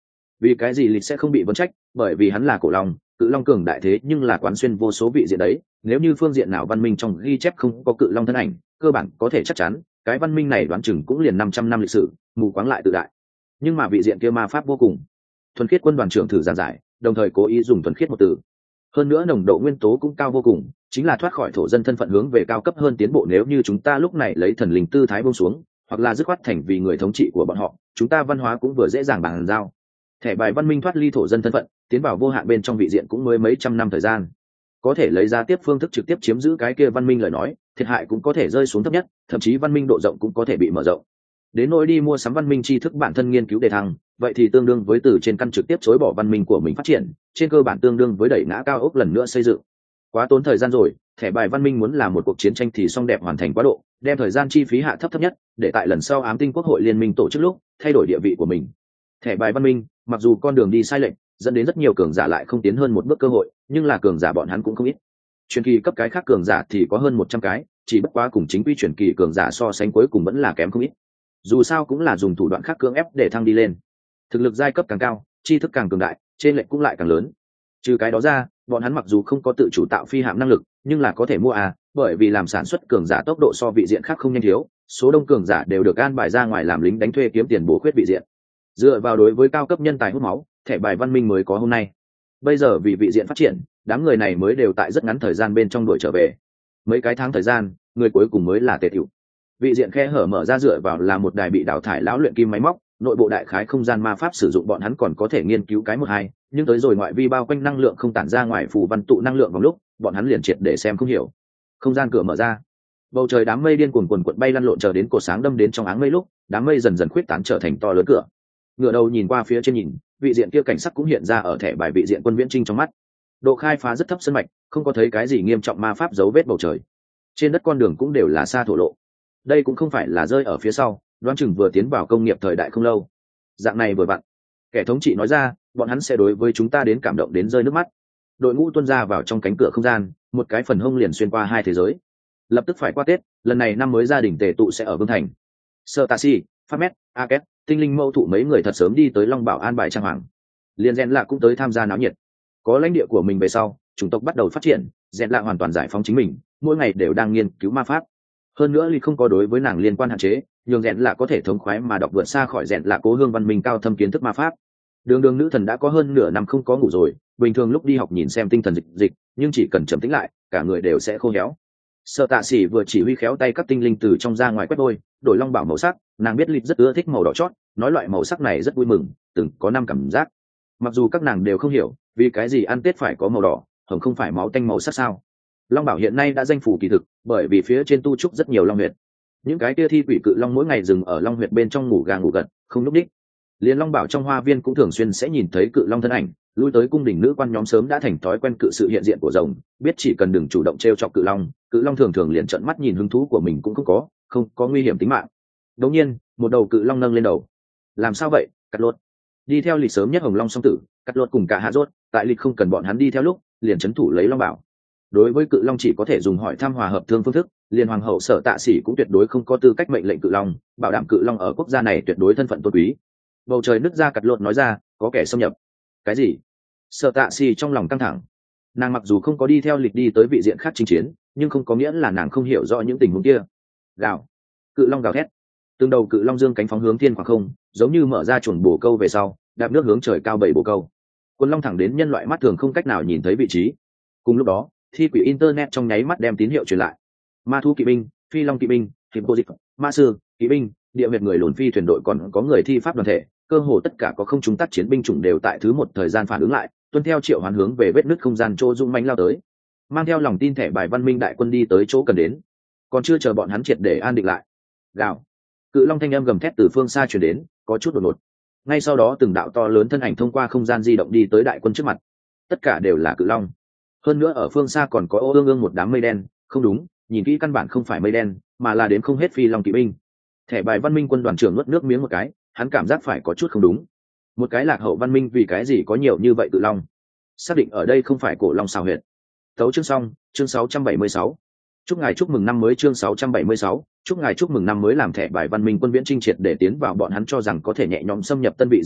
Vì cái gì lịch sẽ không bị vấn trách? Bởi vì hắn là cổ long, cự long cường đại thế nhưng là quán xuyên vô số vị diện đấy. Nếu như phương diện nào văn minh trong ghi chép không có cự long thân ảnh, cơ bản có thể chắc chắn cái văn minh này đoán chừng cũng liền năm trăm năm lịch sử, mù quáng lại tự đại. Nhưng mà vị diện kia ma pháp vô cùng thuần khiết, quân đoàn trưởng thử giảng giải, đồng thời cố ý dùng thuần khiết một từ. Hơn nữa nồng độ nguyên tố cũng cao vô cùng, chính là thoát khỏi thổ dân thân phận hướng về cao cấp hơn tiến bộ. Nếu như chúng ta lúc này lấy thần linh tư thái buông xuống, hoặc là dứt khoát thành vì người thống trị của bọn họ, chúng ta văn hóa cũng vừa dễ dàng bàn giao. Thẻ bài văn minh thoát ly thổ dân thân phận, tiến vào vô hạn bên trong vị diện cũng mới mấy trăm năm thời gian. Có thể lấy ra tiếp phương thức trực tiếp chiếm giữ cái kia văn minh lời nói, thiệt hại cũng có thể rơi xuống thấp nhất, thậm chí văn minh độ rộng cũng có thể bị mở rộng. Đến nỗi đi mua sắm văn minh tri thức bản thân nghiên cứu đề thăng, vậy thì tương đương với từ trên căn trực tiếp chối bỏ văn minh của mình phát triển, trên cơ bản tương đương với đẩy ngã cao ốc lần nữa xây dựng. Quá tốn thời gian rồi, thẻ bài văn minh muốn làm một cuộc chiến tranh thì xong đẹp hoàn thành quá độ, đem thời gian chi phí hạ thấp thấp nhất, để tại lần sau ám tinh quốc hội liên minh tổ chức lúc thay đổi địa vị của mình. Thẻ bài văn minh, mặc dù con đường đi sai lệch, dẫn đến rất nhiều cường giả lại không tiến hơn một bước cơ hội, nhưng là cường giả bọn hắn cũng không ít. Truyền kỳ cấp cái khác cường giả thì có hơn một trăm cái, chỉ bất quá cùng chính quy truyền kỳ cường giả so sánh cuối cùng vẫn là kém không ít. Dù sao cũng là dùng thủ đoạn khác cưỡng ép để thăng đi lên. Thực lực giai cấp càng cao, tri thức càng cường đại, trên lệnh cũng lại càng lớn. Trừ cái đó ra, bọn hắn mặc dù không có tự chủ tạo phi hạm năng lực, nhưng là có thể mua à, bởi vì làm sản xuất cường giả tốc độ so vị diện khác không nhanh thiếu, số đông cường giả đều được an bài ra ngoài làm lính đánh thuê kiếm tiền bổ khuyết vị diện. Dựa vào đối với cao cấp nhân tài hút máu, thẻ bài văn minh mới có hôm nay. Bây giờ vì vị diện phát triển, đám người này mới đều tại rất ngắn thời gian bên trong đuổi trở về. Mấy cái tháng thời gian, người cuối cùng mới là Tề Tiểu. Vị diện khe hở mở ra dựa vào là một đài bị đào thải lão luyện kim máy móc, nội bộ đại khái không gian ma pháp sử dụng bọn hắn còn có thể nghiên cứu cái một hai, nhưng tới rồi ngoại vi bao quanh năng lượng không tản ra ngoài phù văn tụ năng lượng vào lúc, bọn hắn liền triệt để xem không hiểu. Không gian cửa mở ra, bầu trời đám mây điên cuồng cuồn cuộn bay lăn lộn chờ đến cột sáng đâm đến trong áng mây lúc, đám mây dần dần khuyết tán trở thành to lớn cửa. Ngửa đầu nhìn qua phía trên nhìn, vị diện kia cảnh sắc cũng hiện ra ở thẻ bài vị diện quân viễn trinh trong mắt. Độ khai phá rất thấp sân mạch, không có thấy cái gì nghiêm trọng ma pháp dấu vết bầu trời. Trên đất con đường cũng đều là xa thổ lộ. Đây cũng không phải là rơi ở phía sau, đoán chừng vừa tiến vào công nghiệp thời đại không lâu. Dạng này vừa vặn, kẻ thống trị nói ra, bọn hắn sẽ đối với chúng ta đến cảm động đến rơi nước mắt. Đội ngũ tuôn ra vào trong cánh cửa không gian, một cái phần hông liền xuyên qua hai thế giới. Lập tức phải qua Tết, lần này năm mới gia đình tề tụ sẽ ở Vương Thành. Sơ Tà Si, Pháp Mét, Aket, Tinh Linh Mâu Thụ mấy người thật sớm đi tới Long Bảo an bài trang hoàng. Liên Rèn Lạ cũng tới tham gia náo nhiệt. Có lãnh địa của mình về sau, chủng tộc bắt đầu phát triển, Rèn Lạ hoàn toàn giải phóng chính mình, mỗi ngày đều đang nghiên cứu ma pháp. Hơn nữa Ly không có đối với nàng liên quan hạn chế, nhường Rèn Lạ có thể thống khoái mà đọc vượt xa khỏi Rèn Lạ cố hương văn minh cao thâm kiến thức ma pháp. Đường đường nữ thần đã có hơn nửa năm không có ngủ rồi, bình thường lúc đi học nhìn xem tinh thần dịch dịch, nhưng chỉ cần trầm tĩnh lại, cả người đều sẽ khô héo. Sợ Tạ Sĩ vừa chỉ huy khéo tay các tinh linh từ trong ra ngoài quét đôi, đổi Long Bảo màu sắc, nàng biết Lịch rất ưa thích màu đỏ chót, nói loại màu sắc này rất vui mừng, từng có năm cảm giác. Mặc dù các nàng đều không hiểu, vì cái gì ăn Tết phải có màu đỏ, hồng không phải máu tanh màu sắc sao? Long Bảo hiện nay đã danh phủ kỳ thực, bởi vì phía trên tu trúc rất nhiều long huyệt. Những cái kia thi quỷ cự long mỗi ngày dừng ở long huyệt bên trong ngủ gà ngủ gật, không lúc đích. Liên Long Bảo trong hoa viên cũng thường xuyên sẽ nhìn thấy cự long thân ảnh, lui tới cung đình nữ quan nhóm sớm đã thành thói quen cự sự hiện diện của rồng, biết chỉ cần đừng chủ động trêu chọc cự long, cự long thường thường liền trợn mắt nhìn hứng thú của mình cũng không có, không có nguy hiểm tính mạng. Đột nhiên, một đầu cự long nâng lên đầu. Làm sao vậy? Cắt Lột. Đi theo Lịch sớm nhất Hồng Long song tử, Cắt Lột cùng cả Hạ Rốt, tại Lịch không cần bọn hắn đi theo lúc, liền trấn thủ lấy Long Bảo. Đối với cự long chỉ có thể dùng hỏi thăm hòa hợp thương phương thức, liền hoàng hậu Sở Tạ Sĩ cũng tuyệt đối không có tư cách mệnh lệnh cự long, bảo đảm cự long ở quốc gia này tuyệt đối thân phận tôn quý. Bầu trời nứt ra, Cắt Lột nói ra, có kẻ xâm nhập. Cái gì? Sở Tạ Sĩ trong lòng căng thẳng. Nàng mặc dù không có đi theo Lịch đi tới vị diện khác chinh chiến, nhưng không có nghĩa là nàng không hiểu rõ những tình huống kia. Gào. Cự long gào thét. Từng đầu cự long dương cánh phóng hướng thiên khoảng không, giống như mở ra chuồng bồ câu về sau, đạp nước hướng trời cao bảy bồ câu. Quân long thẳng đến nhân loại mắt thường không cách nào nhìn thấy vị trí. Cùng lúc đó, thi quỷ internet trong nháy mắt đem tín hiệu truyền lại. Ma thu kỵ binh, phi long kỵ binh, hiệp cô dịch, ma sư, kỵ binh, địa huyệt người lùn phi thuyền đội còn có người thi pháp đoàn thể, cơ hồ tất cả có không trung tác chiến binh chủng đều tại thứ một thời gian phản ứng lại, tuân theo triệu hoán hướng về vết nứt không gian chỗ dung mãnh lao tới, mang theo lòng tin thẻ bài văn minh đại quân đi tới chỗ cần đến. Còn chưa chờ bọn hắn triệt để an định lại, gào, cự long thanh âm gầm thét từ phương xa truyền đến, có chút đột ngột. Ngay sau đó từng đạo to lớn thân ảnh thông qua không gian di động đi tới đại quân trước mặt. Tất cả đều là cự long. Hơn nữa ở phương xa còn có ô ương ương một đám mây đen, không đúng, nhìn kỹ căn bản không phải mây đen, mà là đến không hết phi long kỵ binh. Thẻ bài văn minh quân đoàn trưởng nuốt nước miếng một cái, hắn cảm giác phải có chút không đúng. Một cái lạc hậu văn minh vì cái gì có nhiều như vậy cự long? Xác định ở đây không phải cổ long xào huyệt. Tấu chương xong, chương sáu trăm bảy mươi sáu. Chúc ngài chúc mừng năm mới chương sáu trăm bảy mươi sáu. Chúc ngài chúc mừng năm mới làm thẻ bài văn minh quân viễn chinh triệt để tiến vào bọn hắn cho rằng có thể nhẹ nhõm xâm nhập tân vị diễn lúc,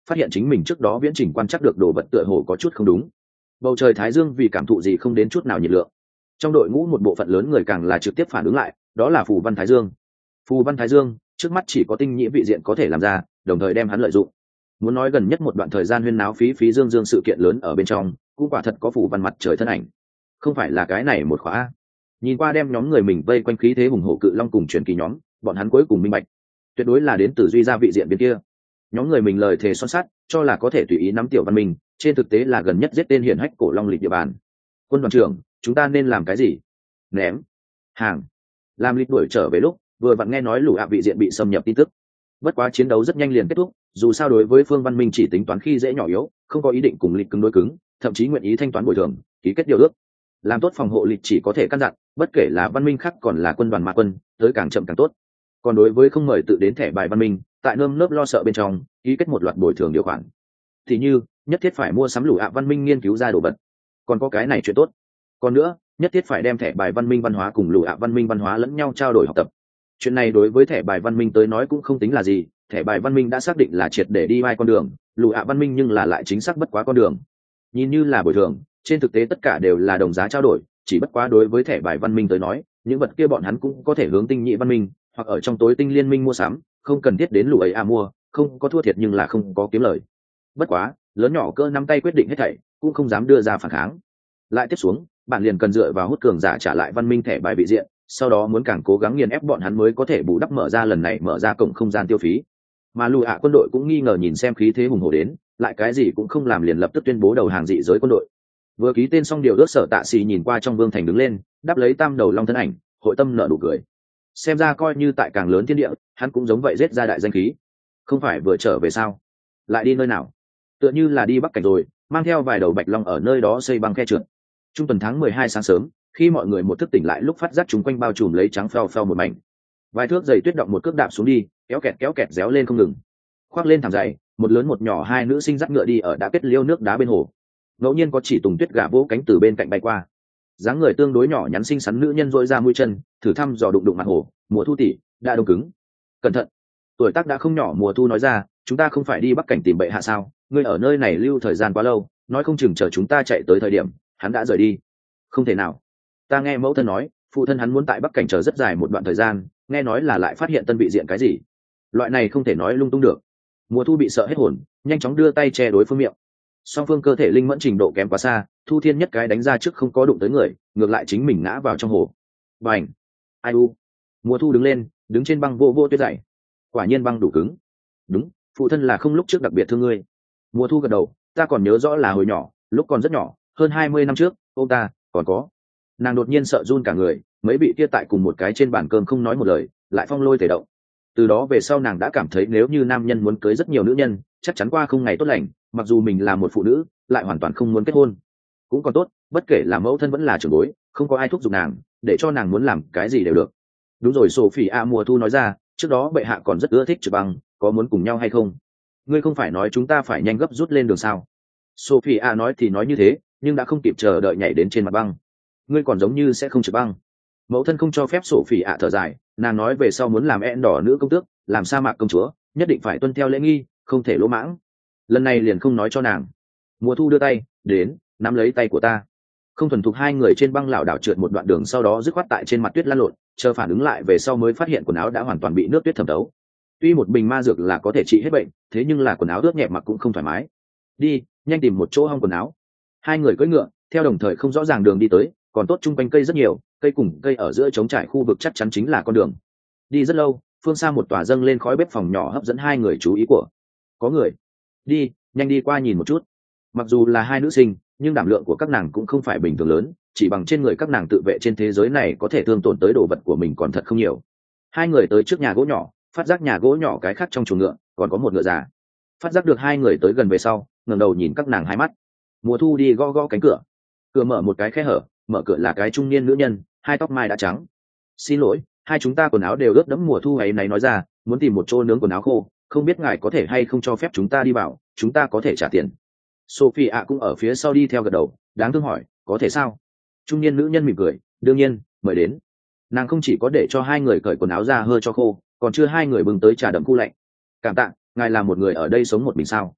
phát hiện chính mình trước đó viễn trình quan trắc được đồ vật tựa hồ có chút không đúng. Bầu trời thái dương vì cảm thụ gì không đến chút nào nhiệt lượng. Trong đội ngũ một bộ phận lớn người càng là trực tiếp phản ứng lại, đó là phù văn thái dương. Phù văn thái dương trước mắt chỉ có tinh nhĩ vị diện có thể làm ra, đồng thời đem hắn lợi dụng. Muốn nói gần nhất một đoạn thời gian huyên náo phí phí dương dương sự kiện lớn ở bên trong, cũng quả thật có phù văn mặt trời thân ảnh. Không phải là cái này một khóa. Nhìn qua đem nhóm người mình vây quanh khí thế hùng hổ cự long cùng truyền kỳ nhóm, bọn hắn cuối cùng minh bạch, tuyệt đối là đến từ duy gia vị diện bên kia. Nhóm người mình lời thề son sắt, cho là có thể tùy ý nắm tiểu văn minh, trên thực tế là gần nhất giết tên hiển hách cổ long lịch địa bàn. Quân đoàn trưởng, chúng ta nên làm cái gì? Ném hàng. Làm lịch đuổi trở về lúc vừa vặn nghe nói lũ ạ vị diện bị xâm nhập tin tức. Bất quá chiến đấu rất nhanh liền kết thúc, dù sao đối với phương văn minh chỉ tính toán khi dễ nhỏ yếu, không có ý định cùng lịch cứng đối cứng, thậm chí nguyện ý thanh toán bồi thường, ký kết điều ước. Làm tốt phòng hộ lịch chỉ có thể căn dặn, bất kể là văn minh khác còn là quân đoàn ma quân, tới càng chậm càng tốt. Còn đối với không mời tự đến thẻ bài văn minh, tại nơm nớp lo sợ bên trong ký kết một loạt bồi thường điều khoản, thì như nhất thiết phải mua sắm lũ ạ văn minh nghiên cứu ra đồ vật, còn có cái này chuyện tốt. Còn nữa, nhất thiết phải đem thẻ bài văn minh văn hóa cùng lũ ạ văn minh văn hóa lẫn nhau trao đổi học tập. Chuyện này đối với thẻ bài văn minh tới nói cũng không tính là gì, thẻ bài văn minh đã xác định là triệt để đi vai con đường, lũ ạ văn minh nhưng là lại chính xác bất quá con đường. Nhìn như là bồi thường, trên thực tế tất cả đều là đồng giá trao đổi, chỉ bất quá đối với thẻ bài văn minh tới nói, những vật kia bọn hắn cũng có thể hướng tinh nhị văn minh hoặc ở trong tối tinh liên minh mua sắm, không cần thiết đến lũ ấy à mua, không có thua thiệt nhưng là không có kiếm lời. Bất quá lớn nhỏ cỡ nắm tay quyết định hết thảy, cũng không dám đưa ra phản kháng. Lại tiếp xuống, bạn liền cần dựa vào hút cường giả trả lại văn minh thẻ bài vị diện, sau đó muốn càng cố gắng nghiền ép bọn hắn mới có thể bù đắp mở ra lần này mở ra cổng không gian tiêu phí. Mà lù ạ quân đội cũng nghi ngờ nhìn xem khí thế hùng hổ đến, lại cái gì cũng không làm liền lập tức tuyên bố đầu hàng dị giới quân đội. Vừa ký tên xong điều ước Sở Tạ Xì nhìn qua trong vương thành đứng lên, đáp lấy tam đầu long thân ảnh, hội tâm nở nụ cười. Xem ra coi như tại càng lớn thiên địa, hắn cũng giống vậy giết ra đại danh khí. Không phải vừa trở về sao? Lại đi nơi nào? Tựa như là đi Bắc Cảnh rồi, mang theo vài đầu bạch long ở nơi đó xây băng khe trượt. Trung tuần tháng mười hai sáng sớm, khi mọi người một thức tỉnh lại lúc phát giác chúng quanh bao trùm lấy trắng phèo phèo một mảnh. Vài thước dày tuyết động một cước đạp xuống đi, kéo kẹt kéo kẹt réo lên không ngừng. Khoác lên thảm dày, một lớn một nhỏ hai nữ sinh dắt ngựa đi ở đã kết liêu nước đá bên hồ. Ngẫu nhiên có chỉ tùng tuyết gà vỗ cánh từ bên cạnh bay qua. Dáng người tương đối nhỏ nhắn xinh xắn nữ nhân dội ra mũi chân, thử thăm dò đụng đụng mặt hồ. Mùa thu tỷ đã đông cứng. Cẩn thận. Tuổi tác đã không nhỏ Mùa thu nói ra, chúng ta không phải đi Bắc Cảnh tìm bệ hạ sao? Ngươi ở nơi này lưu thời gian quá lâu, nói không chừng chờ chúng ta chạy tới thời điểm hắn đã rời đi. Không thể nào. Ta nghe mẫu thân nói, phụ thân hắn muốn tại Bắc Cảnh chờ rất dài một đoạn thời gian, nghe nói là lại phát hiện tân vị diện cái gì. Loại này không thể nói lung tung được. Mùa thu bị sợ hết hồn, nhanh chóng đưa tay che đối phương miệng. Song phương cơ thể linh mẫn trình độ kém quá xa, Thu Thiên nhất cái đánh ra trước không có đụng tới người, ngược lại chính mình ngã vào trong hồ. Bành! Ai u! Mùa thu đứng lên, đứng trên băng vô vô tuyết dày. Quả nhiên băng đủ cứng. Đúng, phụ thân là không lúc trước đặc biệt thương ngươi. Mùa thu gật đầu, ta còn nhớ rõ là hồi nhỏ, lúc còn rất nhỏ, hơn hai mươi năm trước, ông ta còn có. Nàng đột nhiên sợ run cả người, mấy vị kia tại cùng một cái trên bàn cơm không nói một lời, lại phong lôi thể động. Từ đó về sau nàng đã cảm thấy nếu như nam nhân muốn cưới rất nhiều nữ nhân, chắc chắn qua không ngày tốt lành, mặc dù mình là một phụ nữ, lại hoàn toàn không muốn kết hôn. Cũng còn tốt, bất kể là mẫu thân vẫn là trưởng bối, không có ai thúc giục nàng, để cho nàng muốn làm cái gì đều được. Đúng rồi, Sophie A Mùa thu nói ra, trước đó bệ hạ còn rất ưa thích trượt băng, có muốn cùng nhau hay không? Ngươi không phải nói chúng ta phải nhanh gấp rút lên đường sao? Sophie A nói thì nói như thế, nhưng đã không kịp chờ đợi nhảy đến trên mặt băng. Ngươi còn giống như sẽ không trượt băng. Mẫu thân không cho phép Sophie A thở dài, nàng nói về sau muốn làm én đỏ nữ công tước, làm sa mạc công chúa, nhất định phải tuân theo lễ nghi, không thể lỗ mãng. Lần này liền không nói cho nàng. Mùa thu đưa tay đến, nắm lấy tay của ta. Không thuần thục hai người trên băng lảo đảo trượt một đoạn đường, sau đó dứt khoát tại trên mặt tuyết lăn lộn, chờ phản ứng lại về sau mới phát hiện quần áo đã hoàn toàn bị nước tuyết thẩm thấu. Tuy một bình ma dược là có thể trị hết bệnh, thế nhưng là quần áo ướt nhẹp mặc cũng không thoải mái. Đi, nhanh tìm một chỗ hong quần áo. Hai người cưỡi ngựa, theo đồng thời không rõ ràng đường đi tới, còn tốt chung quanh cây rất nhiều, cây cùng cây ở giữa trống trải khu vực chắc chắn chính là con đường. Đi rất lâu, phương xa một tòa dâng lên khói bếp phòng nhỏ hấp dẫn hai người chú ý của. Có người. Đi, nhanh đi qua nhìn một chút. Mặc dù là hai nữ sinh, nhưng đảm lượng của các nàng cũng không phải bình thường lớn, chỉ bằng trên người các nàng tự vệ trên thế giới này có thể thương tổn tới đồ vật của mình còn thật không nhiều. Hai người tới trước nhà gỗ nhỏ, phát giác nhà gỗ nhỏ cái khác trong chuồng ngựa còn có một ngựa già. Phát giác được hai người tới gần về sau, ngẩng đầu nhìn các nàng hai mắt. Mùa thu đi gõ gõ cánh cửa. Cửa mở một cái khe hở, mở cửa là cái trung niên nữ nhân, hai tóc mai đã trắng. Xin lỗi, hai chúng ta quần áo đều ướt đẫm. Mùa thu ấy này nói ra, muốn tìm một chỗ nướng quần áo khô, không biết ngài có thể hay không cho phép chúng ta đi vào, chúng ta có thể trả tiền. Sophie ạ cũng ở phía sau đi theo gật đầu, đáng thương hỏi, có thể sao? Trung niên nữ nhân mỉm cười, đương nhiên, mời đến. Nàng không chỉ có để cho hai người cởi quần áo ra hơi cho khô, còn chưa hai người bưng tới trà đậm khu lạnh. Cảm tạ, ngài là một người ở đây sống một mình sao?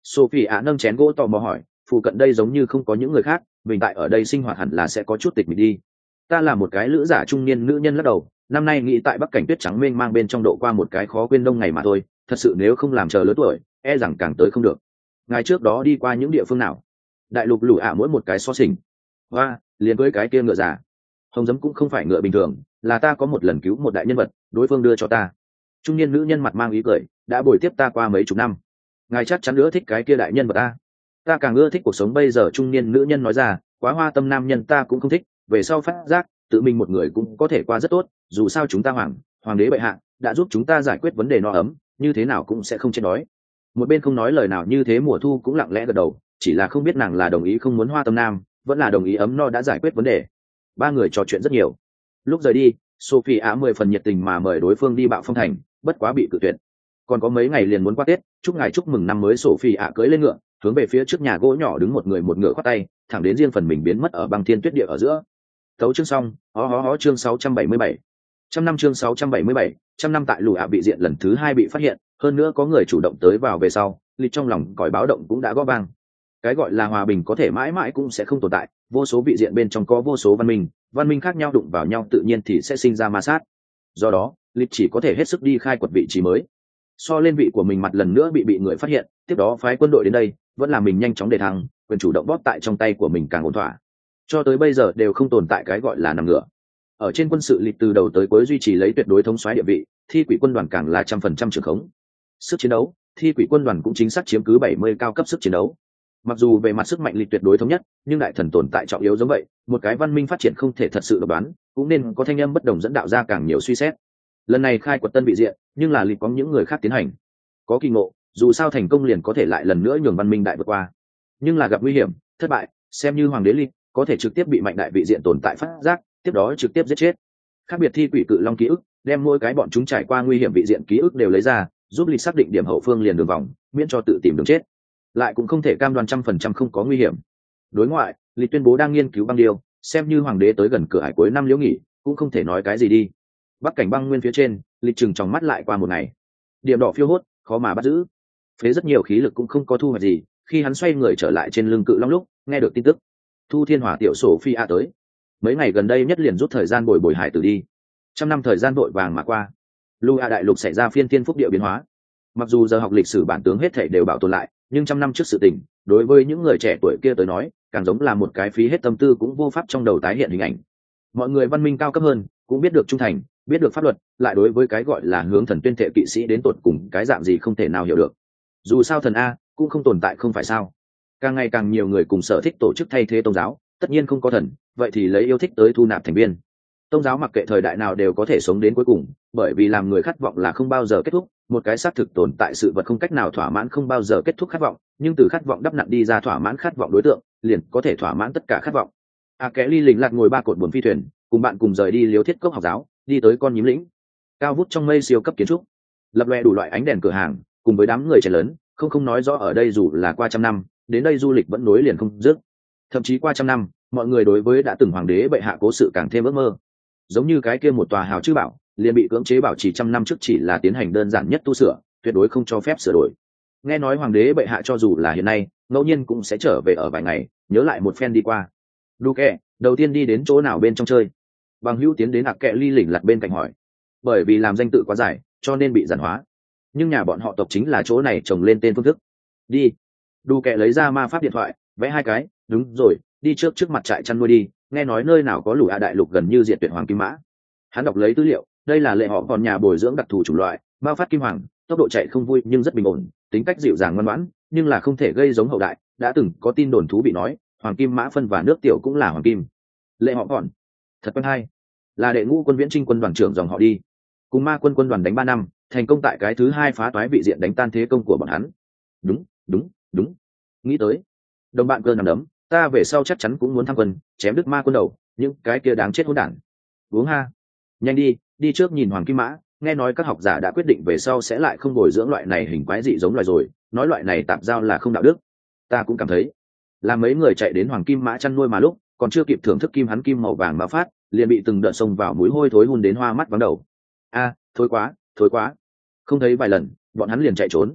Sophie ạ nâng chén gỗ tò mò hỏi, phụ cận đây giống như không có những người khác, mình tại ở đây sinh hoạt hẳn là sẽ có chút tịch mịch đi. Ta là một cái lữ giả trung niên nữ nhân lắc đầu, năm nay nghĩ tại bắc cảnh tuyết trắng mênh mang bên trong độ qua một cái khó quên đông ngày mà thôi, thật sự nếu không làm chờ lớn tuổi e rằng càng tới không được. Ngày trước đó đi qua những địa phương nào? Đại lục lũ ạ mỗi một cái so sình và liền với cái kia ngựa giả hồng dấm cũng không phải ngựa bình thường, là ta có một lần cứu một đại nhân vật, đối phương đưa cho ta. Trung niên nữ nhân mặt mang ý cười, đã bồi tiếp ta qua mấy chục năm, ngài chắc chắn ưa thích cái kia đại nhân vật ta. Ta càng ưa thích cuộc sống bây giờ. Trung niên nữ nhân nói ra, quá hoa tâm nam nhân ta cũng không thích, về sau phát giác tự mình một người cũng có thể qua rất tốt, dù sao chúng ta hoàng hoàng đế bệ hạ đã giúp chúng ta giải quyết vấn đề no ấm, như thế nào cũng sẽ không chết đói. Một bên không nói lời nào như thế Mùa Thu cũng lặng lẽ gật đầu, chỉ là không biết nàng là đồng ý không muốn hoa tâm nam, vẫn là đồng ý ấm no đã giải quyết vấn đề. Ba người trò chuyện rất nhiều. Lúc rời đi, Sophie á mười phần nhiệt tình mà mời đối phương đi Bạo Phong Thành, bất quá bị cự tuyệt. Còn có mấy ngày liền muốn qua Tết, chúc ngài chúc mừng năm mới. Sophie á cưỡi lên ngựa, hướng về phía trước nhà gỗ nhỏ đứng một người một ngựa khoác tay, thẳng đến riêng phần mình biến mất ở băng thiên tuyết địa ở giữa. Tấu chương xong, hó hó hó chương sáu trăm bảy mươi bảy. Trăm năm chương sáu trăm bảy mươi bảy, trăm năm tại lũ ạ bị diện lần thứ hai bị phát hiện, hơn nữa có người chủ động tới vào về sau, lịch trong lòng còi báo động cũng đã gõ vang. Cái gọi là hòa bình có thể mãi mãi cũng sẽ không tồn tại, vô số vị diện bên trong có vô số văn minh, văn minh khác nhau đụng vào nhau tự nhiên thì sẽ sinh ra ma sát. Do đó, lịch chỉ có thể hết sức đi khai quật vị trí mới. So lên vị của mình mặt lần nữa bị bị người phát hiện, tiếp đó phái quân đội đến đây, vẫn là mình nhanh chóng đề thăng, quyền chủ động bóp tại trong tay của mình càng ổn thỏa. Cho tới bây giờ đều không tồn tại cái gọi là nằm ngửa. Ở trên quân sự lịch từ đầu tới cuối duy trì lấy tuyệt đối thống soái địa vị, thi quỷ quân đoàn càng là trăm phần trăm trưởng khống. Sức chiến đấu, thi quỷ quân đoàn cũng chính xác chiếm cứ bảy mươi cao cấp sức chiến đấu. Mặc dù về mặt sức mạnh lịch tuyệt đối thống nhất, nhưng đại thần tồn tại trọng yếu giống vậy, một cái văn minh phát triển không thể thật sự độc đoán, cũng nên có thanh âm bất đồng dẫn đạo ra càng nhiều suy xét. Lần này khai quật tân vị diện, nhưng là lịch có những người khác tiến hành. Có kỳ ngộ, dù sao thành công liền có thể lại lần nữa nhường văn minh đại vượt qua. Nhưng là gặp nguy hiểm, thất bại, xem như hoàng đế lịch có thể trực tiếp bị mạnh đại vị diện tồn tại phát giác, tiếp đó trực tiếp giết chết. Khác biệt thi quỷ cự long ký ức, đem mỗi cái bọn chúng trải qua nguy hiểm vị diện ký ức đều lấy ra, giúp lịch xác định điểm hậu phương liền đường vòng, miễn cho tự tìm đường chết. Lại cũng không thể cam đoan trăm phần trăm không có nguy hiểm. Đối ngoại, lịch tuyên bố đang nghiên cứu băng điêu, xem như hoàng đế tới gần cửa hải cuối năm liễu nghỉ, cũng không thể nói cái gì đi. Bắc cảnh băng nguyên phía trên, lịch chừng trong mắt lại qua một ngày. Điểm đỏ phiêu hốt, khó mà bắt giữ. Phế rất nhiều khí lực cũng không có thu hoạch gì, khi hắn xoay người trở lại trên lưng cự long lúc, nghe được tin tức. Thu Thiên Hỏa tiểu sổ phi a tới. Mấy ngày gần đây nhất liền rút thời gian bồi bồi hải tử đi. Trăm năm thời gian vội vàng mà qua. Lu A đại lục xảy ra phiên thiên phúc địa biến hóa. Mặc dù giờ học lịch sử bản tướng hết thảy đều bảo tồn lại, nhưng trăm năm trước sự tình, đối với những người trẻ tuổi kia tới nói, càng giống là một cái phí hết tâm tư cũng vô pháp trong đầu tái hiện hình ảnh. Mọi người văn minh cao cấp hơn, cũng biết được trung thành, biết được pháp luật, lại đối với cái gọi là hướng thần tuyên thệ kỵ sĩ đến tột cùng cái dạng gì không thể nào hiểu được. Dù sao thần a cũng không tồn tại không phải sao? Càng ngày càng nhiều người cùng sở thích tổ chức thay thế tôn giáo, tất nhiên không có thần, vậy thì lấy yêu thích tới thu nạp thành viên. Tôn giáo mặc kệ thời đại nào đều có thể sống đến cuối cùng, bởi vì làm người khát vọng là không bao giờ kết thúc, một cái xác thực tồn tại sự vật không cách nào thỏa mãn không bao giờ kết thúc khát vọng, nhưng từ khát vọng đắp nặn đi ra thỏa mãn khát vọng đối tượng, liền có thể thỏa mãn tất cả khát vọng. A Kẽ Ly lình lạt ngồi ba cột buồn phi thuyền, cùng bạn cùng rời đi Liếu Thiết Cốc học giáo, đi tới con nhím lĩnh. Cao vút trong mây siêu cấp kiến trúc, lập loè đủ loại ánh đèn cửa hàng, cùng với đám người trẻ lớn, không không nói rõ ở đây dù là qua trăm năm, đến đây du lịch vẫn nối liền không dứt. Thậm chí qua trăm năm, mọi người đối với đã từng hoàng đế bệ hạ cố sự càng thêm ước mơ. Giống như cái kia một tòa hào chư bảo, liền bị cưỡng chế bảo trì trăm năm trước chỉ là tiến hành đơn giản nhất tu sửa, tuyệt đối không cho phép sửa đổi. Nghe nói hoàng đế bệ hạ cho dù là hiện nay, ngẫu nhiên cũng sẽ trở về ở vài ngày, nhớ lại một phen đi qua. Luke, đầu tiên đi đến chỗ nào bên trong chơi? Bằng hữu tiến đến A Kẽ Ly lỉnh lặt bên cạnh hỏi. Bởi vì làm danh tự quá dài, cho nên bị giản hóa. Nhưng nhà bọn họ tộc chính là chỗ này trồng lên tên phương thức. Đi. Luke lấy ra ma pháp điện thoại, vẽ hai cái, đúng rồi, đi trước trước mặt trại chăn nuôi đi, nghe nói nơi nào có lũ a đại lục gần như diệt tuyệt hoàng kim mã. Hắn đọc lấy tư liệu, đây là lệ họ còn nhà bồi dưỡng đặc thù chủng loại, bao phát kim hoàng, tốc độ chạy không vui nhưng rất bình ổn, tính cách dịu dàng ngoan ngoãn, nhưng là không thể gây giống hậu đại, đã từng có tin đồn thú bị nói, hoàng kim mã phân và nước tiểu cũng là hoàng kim. Lệ họ còn, thật quen hay, là đệ ngũ quân viễn trinh quân đoàn trưởng dòng họ đi. Cùng ma quân quân đoàn đánh ba năm, thành công tại cái thứ hai phá toái vị diện đánh tan thế công của bọn hắn. Đúng, đúng, đúng. Nghĩ tới, đồng bạn cơ nằm đấm, ta về sau chắc chắn cũng muốn tham quân, chém đứt ma quân đầu, những cái kia đáng chết hỗn đản. Uống ha, nhanh đi, đi trước nhìn hoàng kim mã, nghe nói các học giả đã quyết định về sau sẽ lại không bồi dưỡng loại này hình quái dị giống loài rồi, nói loại này tạp giao là không đạo đức. Ta cũng cảm thấy, là mấy người chạy đến hoàng kim mã chăn nuôi mà lúc còn chưa kịp thưởng thức kim hắn kim màu vàng mà phát, liền bị từng đợt xông vào mũi hôi thối hun đến hoa mắt vắng đầu. A, thối quá, thối quá. Không thấy vài lần, bọn hắn liền chạy trốn.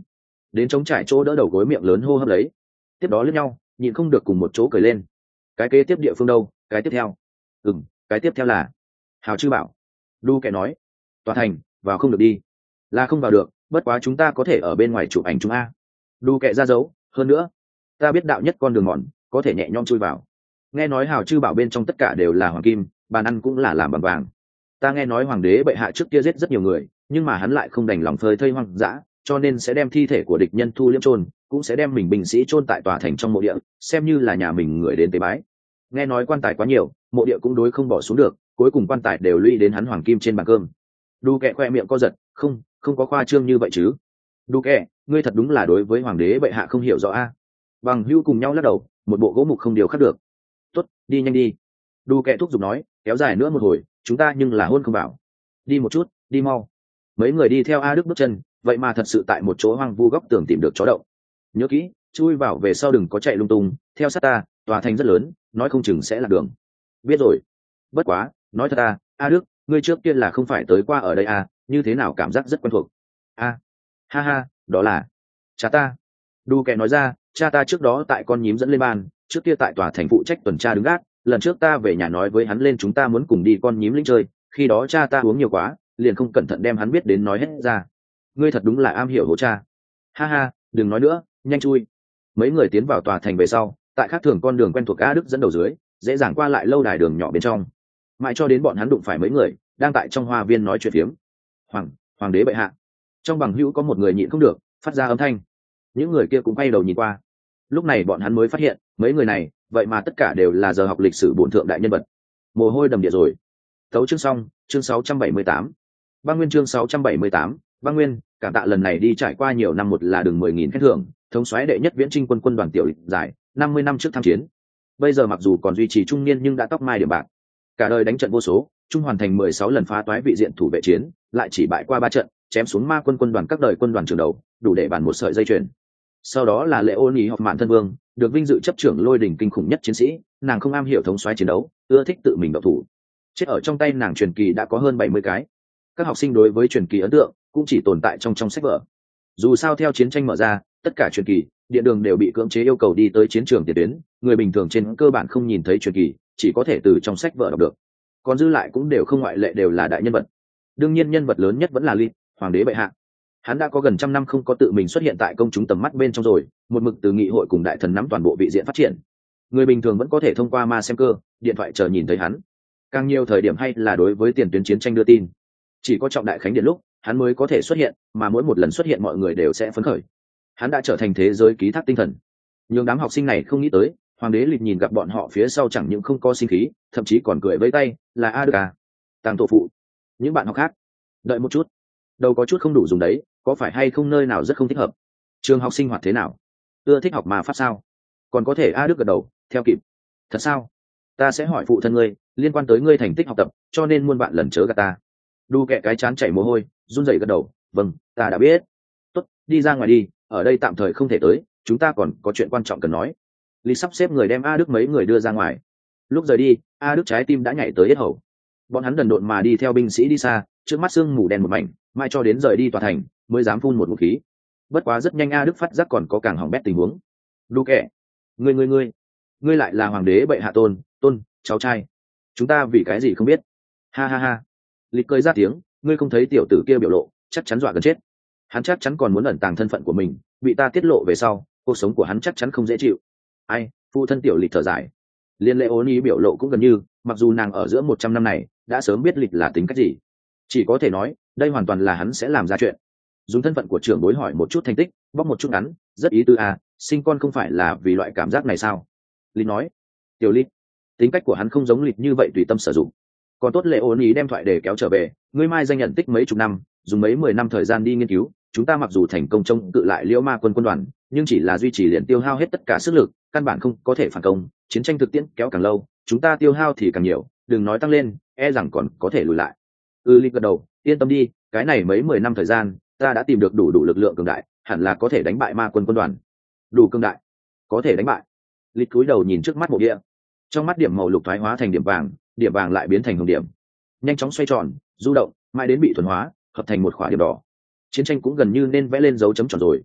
đến chống trải chỗ đỡ đầu gối miệng lớn hô hấp lấy, tiếp đó lướt nhau nhịn không được cùng một chỗ cười lên. Cái kế tiếp địa phương đâu? Cái tiếp theo? Ừm, cái tiếp theo là Hào Chư bảo. Đu kẻ nói, tòa thành vào không được đi. Là không vào được, bất quá chúng ta có thể ở bên ngoài chụp ảnh chúng a. Đu kẻ ra dấu, hơn nữa ta biết đạo nhất con đường mòn, có thể nhẹ nhõm chui vào. Nghe nói Hào Chư bảo bên trong tất cả đều là hoàng kim, bàn ăn cũng là làm bằng vàng. Ta nghe nói hoàng đế bệ hạ trước kia giết rất nhiều người, nhưng mà hắn lại không đành lòng phơi thây hoang dã, cho nên sẽ đem thi thể của địch nhân thu liễm chôn, cũng sẽ đem mình binh sĩ chôn tại tòa thành trong mộ địa, xem như là nhà mình người đến tế bái. Nghe nói quan tài quá nhiều, mộ địa cũng đối không bỏ xuống được, cuối cùng quan tài đều lũy đến hắn hoàng kim trên bàn cơm. Đu kẹ khoe miệng co giật, không, không có khoa trương như vậy chứ. Đu kẹ, ngươi thật đúng là đối với hoàng đế bệ hạ không hiểu rõ a. Bằng hữu cùng nhau lắc đầu, một bộ gỗ mục không điều khắc được. Tốt, đi nhanh đi. Đu kẹ thúc giục nói, kéo dài nữa một hồi, chúng ta nhưng là hôn không bảo. Đi một chút, đi mau. Mấy người đi theo A Đức bước chân, vậy mà thật sự tại một chỗ hoang vu góc tường tìm được chó đậu. Nhớ kỹ, chui vào về sau đừng có chạy lung tung, theo sát ta, tòa thành rất lớn, nói không chừng sẽ lạc đường. Biết rồi. Bất quá, nói thật à, A Đức, ngươi trước kia là không phải tới qua ở đây à, như thế nào cảm giác rất quen thuộc. A, ha ha, đó là cha ta. Đu kẻ nói ra, cha ta trước đó tại con nhím dẫn lên ban, trước kia tại tòa thành phụ trách tuần tra đứng gác, lần trước ta về nhà nói với hắn lên chúng ta muốn cùng đi con nhím lĩnh chơi, khi đó cha ta uống nhiều quá, liền không cẩn thận đem hắn biết đến nói hết ra. Ngươi thật đúng là am hiểu hố cha. Ha ha, đừng nói nữa, nhanh chui. Mấy người tiến vào tòa thành về sau, tại khác thường con đường quen thuộc A Đức dẫn đầu dưới, dễ dàng qua lại lâu đài đường nhỏ bên trong, mãi cho đến bọn hắn đụng phải mấy người đang tại trong hoa viên nói chuyện phiếm. Hoàng, hoàng đế bệ hạ. Trong bằng hữu có một người nhịn không được, phát ra âm thanh. Những người kia cũng quay đầu nhìn qua. Lúc này bọn hắn mới phát hiện, mấy người này, vậy mà tất cả đều là giờ học lịch sử bổn thượng đại nhân vật. Mồ hôi đầm địa rồi. Tấu chương xong, chương sáu trăm bảy mươi tám. Băng Nguyên chương sáu trăm bảy mươi tám, Băng Nguyên, cảm tạ lần này đi trải qua nhiều năm một là đường mười nghìn khen thưởng, thống soái đệ nhất viễn chinh quân quân đoàn tiểu lịch giải, năm mươi năm trước tham chiến. Bây giờ mặc dù còn duy trì trung niên nhưng đã tóc mai điểm bạc. Cả đời đánh trận vô số, trung hoàn thành mười sáu lần phá toái vị diện thủ vệ chiến, lại chỉ bại qua ba trận, chém xuống ma quân quân đoàn các đời quân đoàn trường đầu, đủ để bàn một sợi dây chuyền. Sau đó là Lệ Ôn Ý học mạn thân vương, được vinh dự chấp trưởng lôi đỉnh kinh khủng nhất chiến sĩ, nàng không am hiểu thống soái chiến đấu, ưa thích tự mình động thủ. Chết ở trong tay nàng truyền kỳ đã có hơn bảy mươi cái. Các học sinh đối với truyền kỳ ấn tượng cũng chỉ tồn tại trong trong sách vở. Dù sao theo chiến tranh mở ra, tất cả truyền kỳ, điện đường đều bị cưỡng chế yêu cầu đi tới chiến trường tiền tuyến, người bình thường trên cơ bản không nhìn thấy truyền kỳ, chỉ có thể từ trong sách vở đọc được. Còn dư lại cũng đều không ngoại lệ đều là đại nhân vật. Đương nhiên nhân vật lớn nhất vẫn là Ly, hoàng đế bệ hạ. Hắn đã có gần trăm năm không có tự mình xuất hiện tại công chúng tầm mắt bên trong rồi, một mực từ nghị hội cùng đại thần nắm toàn bộ vị diện phát triển. Người bình thường vẫn có thể thông qua ma xem cơ, điện thoại chờ nhìn thấy hắn. Càng nhiều thời điểm hay là đối với tiền tuyến chiến tranh đưa tin. Chỉ có trọng đại khánh điện lúc, hắn mới có thể xuất hiện, mà mỗi một lần xuất hiện mọi người đều sẽ phấn khởi. Hắn đã trở thành thế giới ký thác tinh thần. Nhưng đám học sinh này không nghĩ tới, hoàng đế lịch nhìn gặp bọn họ phía sau chẳng những không có sinh khí, thậm chí còn cười vẫy tay, là A Đức à, Tàng tổ phụ. Những bạn học khác, đợi một chút, đâu có chút không đủ dùng đấy, có phải hay không nơi nào rất không thích hợp? Trường học sinh hoạt thế nào? Ưa thích học mà pháp sao? Còn có thể A Đức gật đầu, theo kịp. Thật sao? Ta sẽ hỏi phụ thân ngươi, liên quan tới ngươi thành tích học tập, cho nên muôn bạn lần chớ gạt ta. Đu kẹ cái chán chảy mồ hôi, run rẩy gật đầu, vâng, ta đã biết. Tốt, đi ra ngoài đi, ở đây tạm thời không thể tới, chúng ta còn có chuyện quan trọng cần nói. Lý sắp xếp người đem A Đức mấy người đưa ra ngoài. Lúc rời đi, A Đức trái tim đã nhảy tới yết hầu. Bọn hắn đần độn mà đi theo binh sĩ đi xa, trước mắt sương mù đen một mảnh, mai cho đến rời đi tòa thành mới dám phun một ngụm khí. Bất quá rất nhanh A Đức phát giác còn có càng hỏng bét tình huống. Đu kẹ, ngươi ngươi ngươi, ngươi lại là hoàng đế bệ hạ tôn, tôn, cháu trai. Chúng ta vì cái gì không biết? Ha ha ha. Lịch cười ra tiếng, ngươi không thấy tiểu tử kia biểu lộ, chắc chắn dọa gần chết. Hắn chắc chắn còn muốn ẩn tàng thân phận của mình, bị ta tiết lộ về sau, cuộc sống của hắn chắc chắn không dễ chịu. Ai, phụ thân tiểu Lịch thở dài. Liên Lệ Ôn Ý biểu lộ cũng gần như, mặc dù nàng ở giữa một trăm năm này đã sớm biết Lịch là tính cách gì, chỉ có thể nói đây hoàn toàn là hắn sẽ làm ra chuyện. Dùng thân phận của trưởng bối hỏi một chút thành tích, bóc một chút ngắn, rất ý tứ à, sinh con không phải là vì loại cảm giác này sao? Lịch nói, tiểu Lịch, tính cách của hắn không giống Lịch như vậy tùy tâm sử dụng. Còn tốt Lệ Ôn Ý đem thoại để kéo trở về, ngươi mai danh nhận tích mấy chục năm, dùng mấy mười năm thời gian đi nghiên cứu, chúng ta mặc dù thành công chống cự lại Liễu Ma quân quân đoàn, nhưng chỉ là duy trì liền tiêu hao hết tất cả sức lực, căn bản không có thể phản công, chiến tranh thực tiễn kéo càng lâu, chúng ta tiêu hao thì càng nhiều, đừng nói tăng lên, e rằng còn có thể lùi lại. Ừ, Lịch gật đầu, yên tâm đi, cái này mấy mười năm thời gian, ta đã tìm được đủ đủ lực lượng cường đại, hẳn là có thể đánh bại Ma quân quân đoàn. Đủ cường đại, có thể đánh bại. Lịch cúi đầu nhìn trước mắt mộ địa, trong mắt điểm màu lục thoái hóa thành điểm vàng, điểm vàng lại biến thành hồng điểm, nhanh chóng xoay tròn, du động, mãi đến bị thuần hóa, hợp thành một khỏa điểm đỏ. Chiến tranh cũng gần như nên vẽ lên dấu chấm tròn rồi.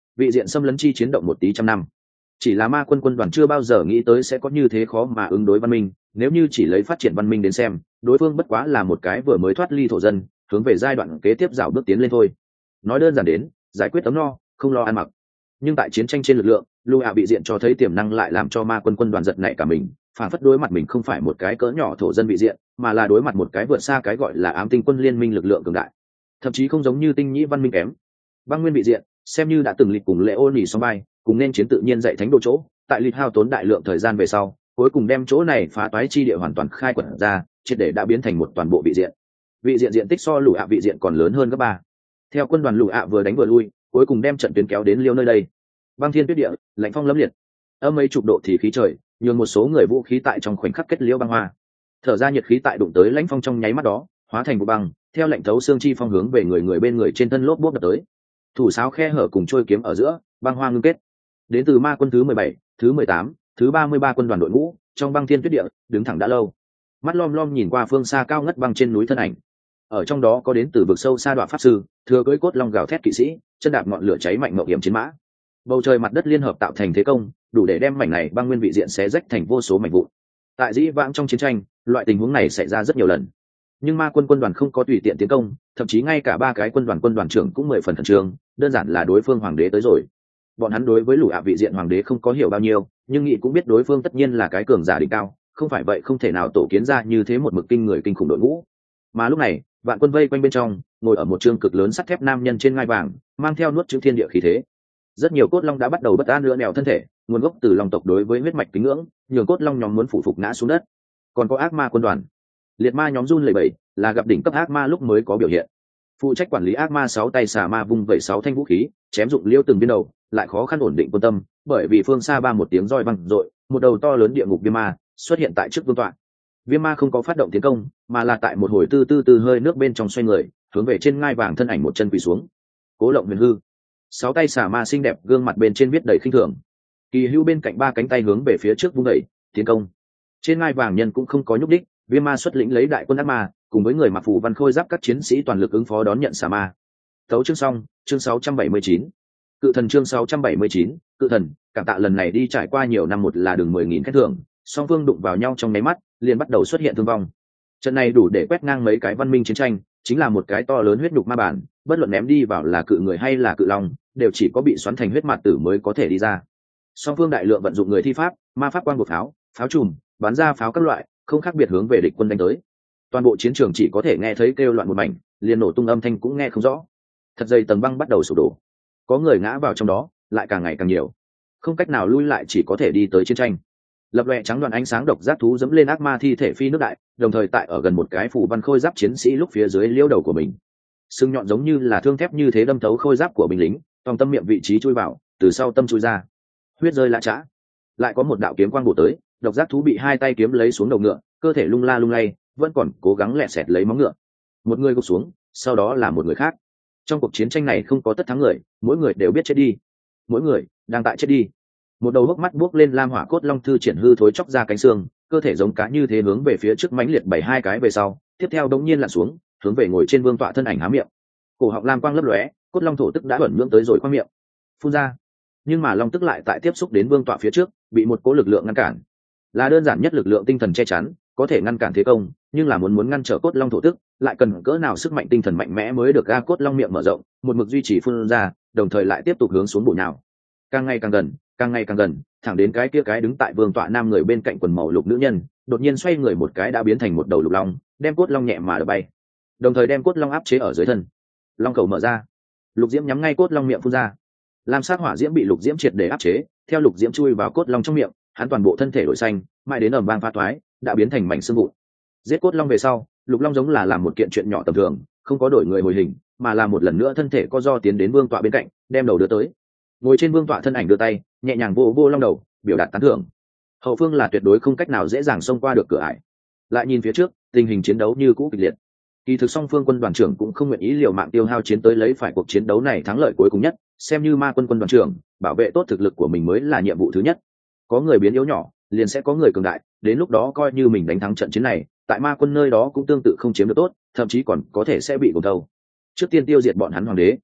vị diện xâm lấn chi chiến động một tí trăm năm, chỉ là ma quân quân đoàn chưa bao giờ nghĩ tới sẽ có như thế khó mà ứng đối văn minh. Nếu như chỉ lấy phát triển văn minh đến xem, đối phương bất quá là một cái vừa mới thoát ly thổ dân, hướng về giai đoạn kế tiếp rào bước tiến lên thôi. Nói đơn giản đến, giải quyết ấm no, không lo ăn mặc. Nhưng tại chiến tranh trên lực lượng, Lưu Hạ bị diện cho thấy tiềm năng lại làm cho ma quân quân đoàn giật nảy cả mình, phản phất đối mặt mình không phải một cái cỡ nhỏ thổ dân bị diện, mà là đối mặt một cái vượt xa cái gọi là ám tinh quân liên minh lực lượng cường đại, thậm chí không giống như tinh nhĩ văn minh kém. Băng nguyên bị diện, xem như đã từng lịch cùng lễ ôn nhỉ song bay, cùng nên chiến tự nhiên dạy thánh đồ chỗ, tại lịch hao tốn đại lượng thời gian về sau, cuối cùng đem chỗ này phá toái chi địa hoàn toàn khai quật ra, triệt để đã biến thành một toàn bộ bị diện. Vị diện diện tích so Lũ Hạ vị diện còn lớn hơn gấp ba. Theo quân đoàn Lũ Hạ vừa đánh vừa lui, cuối cùng đem trận tuyến kéo đến liêu nơi đây. Băng thiên tuyết địa, lạnh phong lẫm liệt, âm mấy chục độ thì khí trời, nhường một số người vũ khí tại trong khoảnh khắc kết liễu băng hoa. Thở ra nhiệt khí tại đụng tới lãnh phong trong nháy mắt đó, hóa thành vụ băng, theo lạnh thấu xương chi phong hướng về người người bên người trên thân lốp bốp đập tới. Thủ sáo khe hở cùng trôi kiếm ở giữa, băng hoa ngưng kết. Đến từ ma quân thứ mười bảy, thứ mười tám, thứ ba mươi ba quân đoàn đội ngũ, trong băng thiên tuyết địa, đứng thẳng đã lâu. Mắt lom lom nhìn qua phương xa cao ngất băng trên núi thân ảnh. Ở trong đó có đến từ vực sâu xa đoạn pháp sư, thừa cưỡi cốt long gào thét kỵ sĩ, chân đạp ngọn lửa cháy mạnh mộng hiểm chiến mã. Bầu trời mặt đất liên hợp tạo thành thế công, đủ để đem mảnh này băng nguyên vị diện xé rách thành vô số mảnh vụn. Tại dĩ vãng trong chiến tranh, loại tình huống này xảy ra rất nhiều lần, nhưng ma quân quân đoàn không có tùy tiện tiến công, thậm chí ngay cả ba cái quân đoàn quân đoàn trưởng cũng mười phần khẩn trương, đơn giản là đối phương hoàng đế tới rồi. Bọn hắn đối với Lũ Hạ vị diện hoàng đế không có hiểu bao nhiêu, nhưng nghĩ cũng biết đối phương tất nhiên là cái cường giả đỉnh cao, không phải vậy không thể nào tổ kiến ra như thế một mực kinh người kinh khủng đội ngũ. Mà lúc này, vạn quân vây quanh bên trong, ngồi ở một trương cực lớn sắt thép nam nhân trên ngai vàng, mang theo nuốt chửng thiên địa khí thế. Rất nhiều cốt long đã bắt đầu bất an nữa nẻo thân thể, nguồn gốc từ long tộc đối với huyết mạch kính ngưỡng, nhường cốt long nhóm muốn phủ phục ngã xuống đất. Còn có ác ma quân đoàn, liệt ma nhóm run lẩy bẩy, là gặp đỉnh cấp ác ma lúc mới có biểu hiện. Phụ trách quản lý ác ma sáu tay xà ma vung vẩy sáu thanh vũ khí, chém dụng liêu từng viên đầu, lại khó khăn ổn định quân tâm, bởi vì phương xa ba một tiếng roi vang dội, một đầu to lớn địa ngục viêm ma xuất hiện tại trước vương tọa. Viêm ma không có phát động tiến công, mà là tại một hồi tư tư tư hơi nước bên trong xoay người, hướng về trên ngai vàng thân ảnh một chân quỳ xuống. Cố Lộng Huyền Hư, sáu tay xà ma xinh đẹp, gương mặt bên trên viết đầy khinh thường. Kỳ Hưu bên cạnh ba cánh tay hướng về phía trước vung đẩy, tiến công. Trên ngai vàng nhân cũng không có nhúc đích, Viêm ma xuất lĩnh lấy đại quân ác ma, cùng với người mặc phù văn khôi giáp các chiến sĩ toàn lực ứng phó đón nhận xà ma. Tấu chương xong, chương sáu trăm bảy mươi chín. Cự thần chương sáu trăm bảy mươi chín, Cự thần, cảm tạ lần này đi trải qua nhiều năm một là đường mười nghìn khen thưởng, song phương đụng vào nhau trong nháy mắt, liền bắt đầu xuất hiện thương vong. Trận này đủ để quét ngang mấy cái văn minh chiến tranh, chính là một cái to lớn huyết nhục ma bản, bất luận ném đi vào là cự người hay là cự long, đều chỉ có bị xoắn thành huyết mạt tử mới có thể đi ra. Song phương đại lượng vận dụng người thi pháp, ma pháp quang buộc pháo, pháo trùm, bắn ra pháo các loại, không khác biệt hướng về địch quân đánh tới. Toàn bộ chiến trường chỉ có thể nghe thấy kêu loạn một mảnh, liền nổ tung âm thanh cũng nghe không rõ. Thật dày tầng băng bắt đầu sụp đổ, có người ngã vào trong đó, lại càng ngày càng nhiều, không cách nào lui lại chỉ có thể đi tới chiến tranh. Lập lòe trắng đoàn ánh sáng độc giác thú dẫm lên ác ma thi thể phi nước đại, đồng thời tại ở gần một cái phủ văn khôi giáp chiến sĩ lúc phía dưới liêu đầu của mình, sừng nhọn giống như là thương thép như thế đâm thấu khôi giáp của binh lính, tòng tâm miệng vị trí chui vào, từ sau tâm chui ra, huyết rơi lã chã. Lại có một đạo kiếm quang bổ tới, độc giác thú bị hai tay kiếm lấy xuống đầu ngựa, cơ thể lung la lung lay, vẫn còn cố gắng lẹ sẹt lấy móng ngựa. Một người gục xuống, sau đó là một người khác. Trong cuộc chiến tranh này không có tất thắng người, mỗi người đều biết chết đi, mỗi người đang tại chết đi. Một đầu hốc mắt buốc lên lam hỏa cốt long thư triển hư thối chóc ra cánh xương, cơ thể giống cá như thế hướng về phía trước mãnh liệt bảy hai cái về sau, tiếp theo đống nhiên lặn xuống, hướng về ngồi trên vương tọa thân ảnh há miệng. Cổ họng lam quang lấp lóe, cốt long thổ tức đã ẩn nhưỡng tới rồi qua miệng, phun ra. Nhưng mà long tức lại tại tiếp xúc đến vương tọa phía trước, bị một cỗ lực lượng ngăn cản. Là đơn giản nhất lực lượng tinh thần che chắn, có thể ngăn cản thế công, nhưng là muốn muốn ngăn trở cốt long thổ tức, lại cần cỡ nào sức mạnh tinh thần mạnh mẽ mới được. Ga cốt long miệng mở rộng, một mực duy trì phun ra, đồng thời lại tiếp tục hướng xuống bổ nhào. Càng ngày càng gần, càng ngày càng gần, thẳng đến cái kia cái đứng tại vương tọa nam người bên cạnh quần màu lục nữ nhân, đột nhiên xoay người một cái đã biến thành một đầu lục long, đem cốt long nhẹ mà đập bay, đồng thời đem cốt long áp chế ở dưới thân. Long cầu mở ra, lục diễm nhắm ngay cốt long miệng phun ra. Lam sát hỏa diễm bị lục diễm triệt để áp chế, theo lục diễm chui vào cốt long trong miệng, hắn toàn bộ thân thể đổi xanh, mãi đến ầm vang phá toái, đã biến thành mảnh xương vụn. Giết cốt long về sau, lục long giống là làm một kiện chuyện nhỏ tầm thường, không có đổi người hồi hình, mà là một lần nữa thân thể co do tiến đến vương tọa bên cạnh, đem đầu đưa tới. Ngồi trên vương tọa thân ảnh đưa tay nhẹ nhàng vô vô long đầu, biểu đạt tán thưởng. Hậu phương là tuyệt đối không cách nào dễ dàng xông qua được cửa ải. Lại nhìn phía trước, tình hình chiến đấu như cũ kịch liệt. Kỳ thực song phương quân đoàn trưởng cũng không nguyện ý liều mạng tiêu hao chiến tới lấy phải cuộc chiến đấu này thắng lợi cuối cùng nhất, xem như ma quân quân đoàn trưởng, bảo vệ tốt thực lực của mình mới là nhiệm vụ thứ nhất. Có người biến yếu nhỏ, liền sẽ có người cường đại, đến lúc đó coi như mình đánh thắng trận chiến này, tại ma quân nơi đó cũng tương tự không chiếm được tốt, thậm chí còn có thể sẽ bị gồm thâu. Trước tiên tiêu diệt bọn hắn hoàng đế.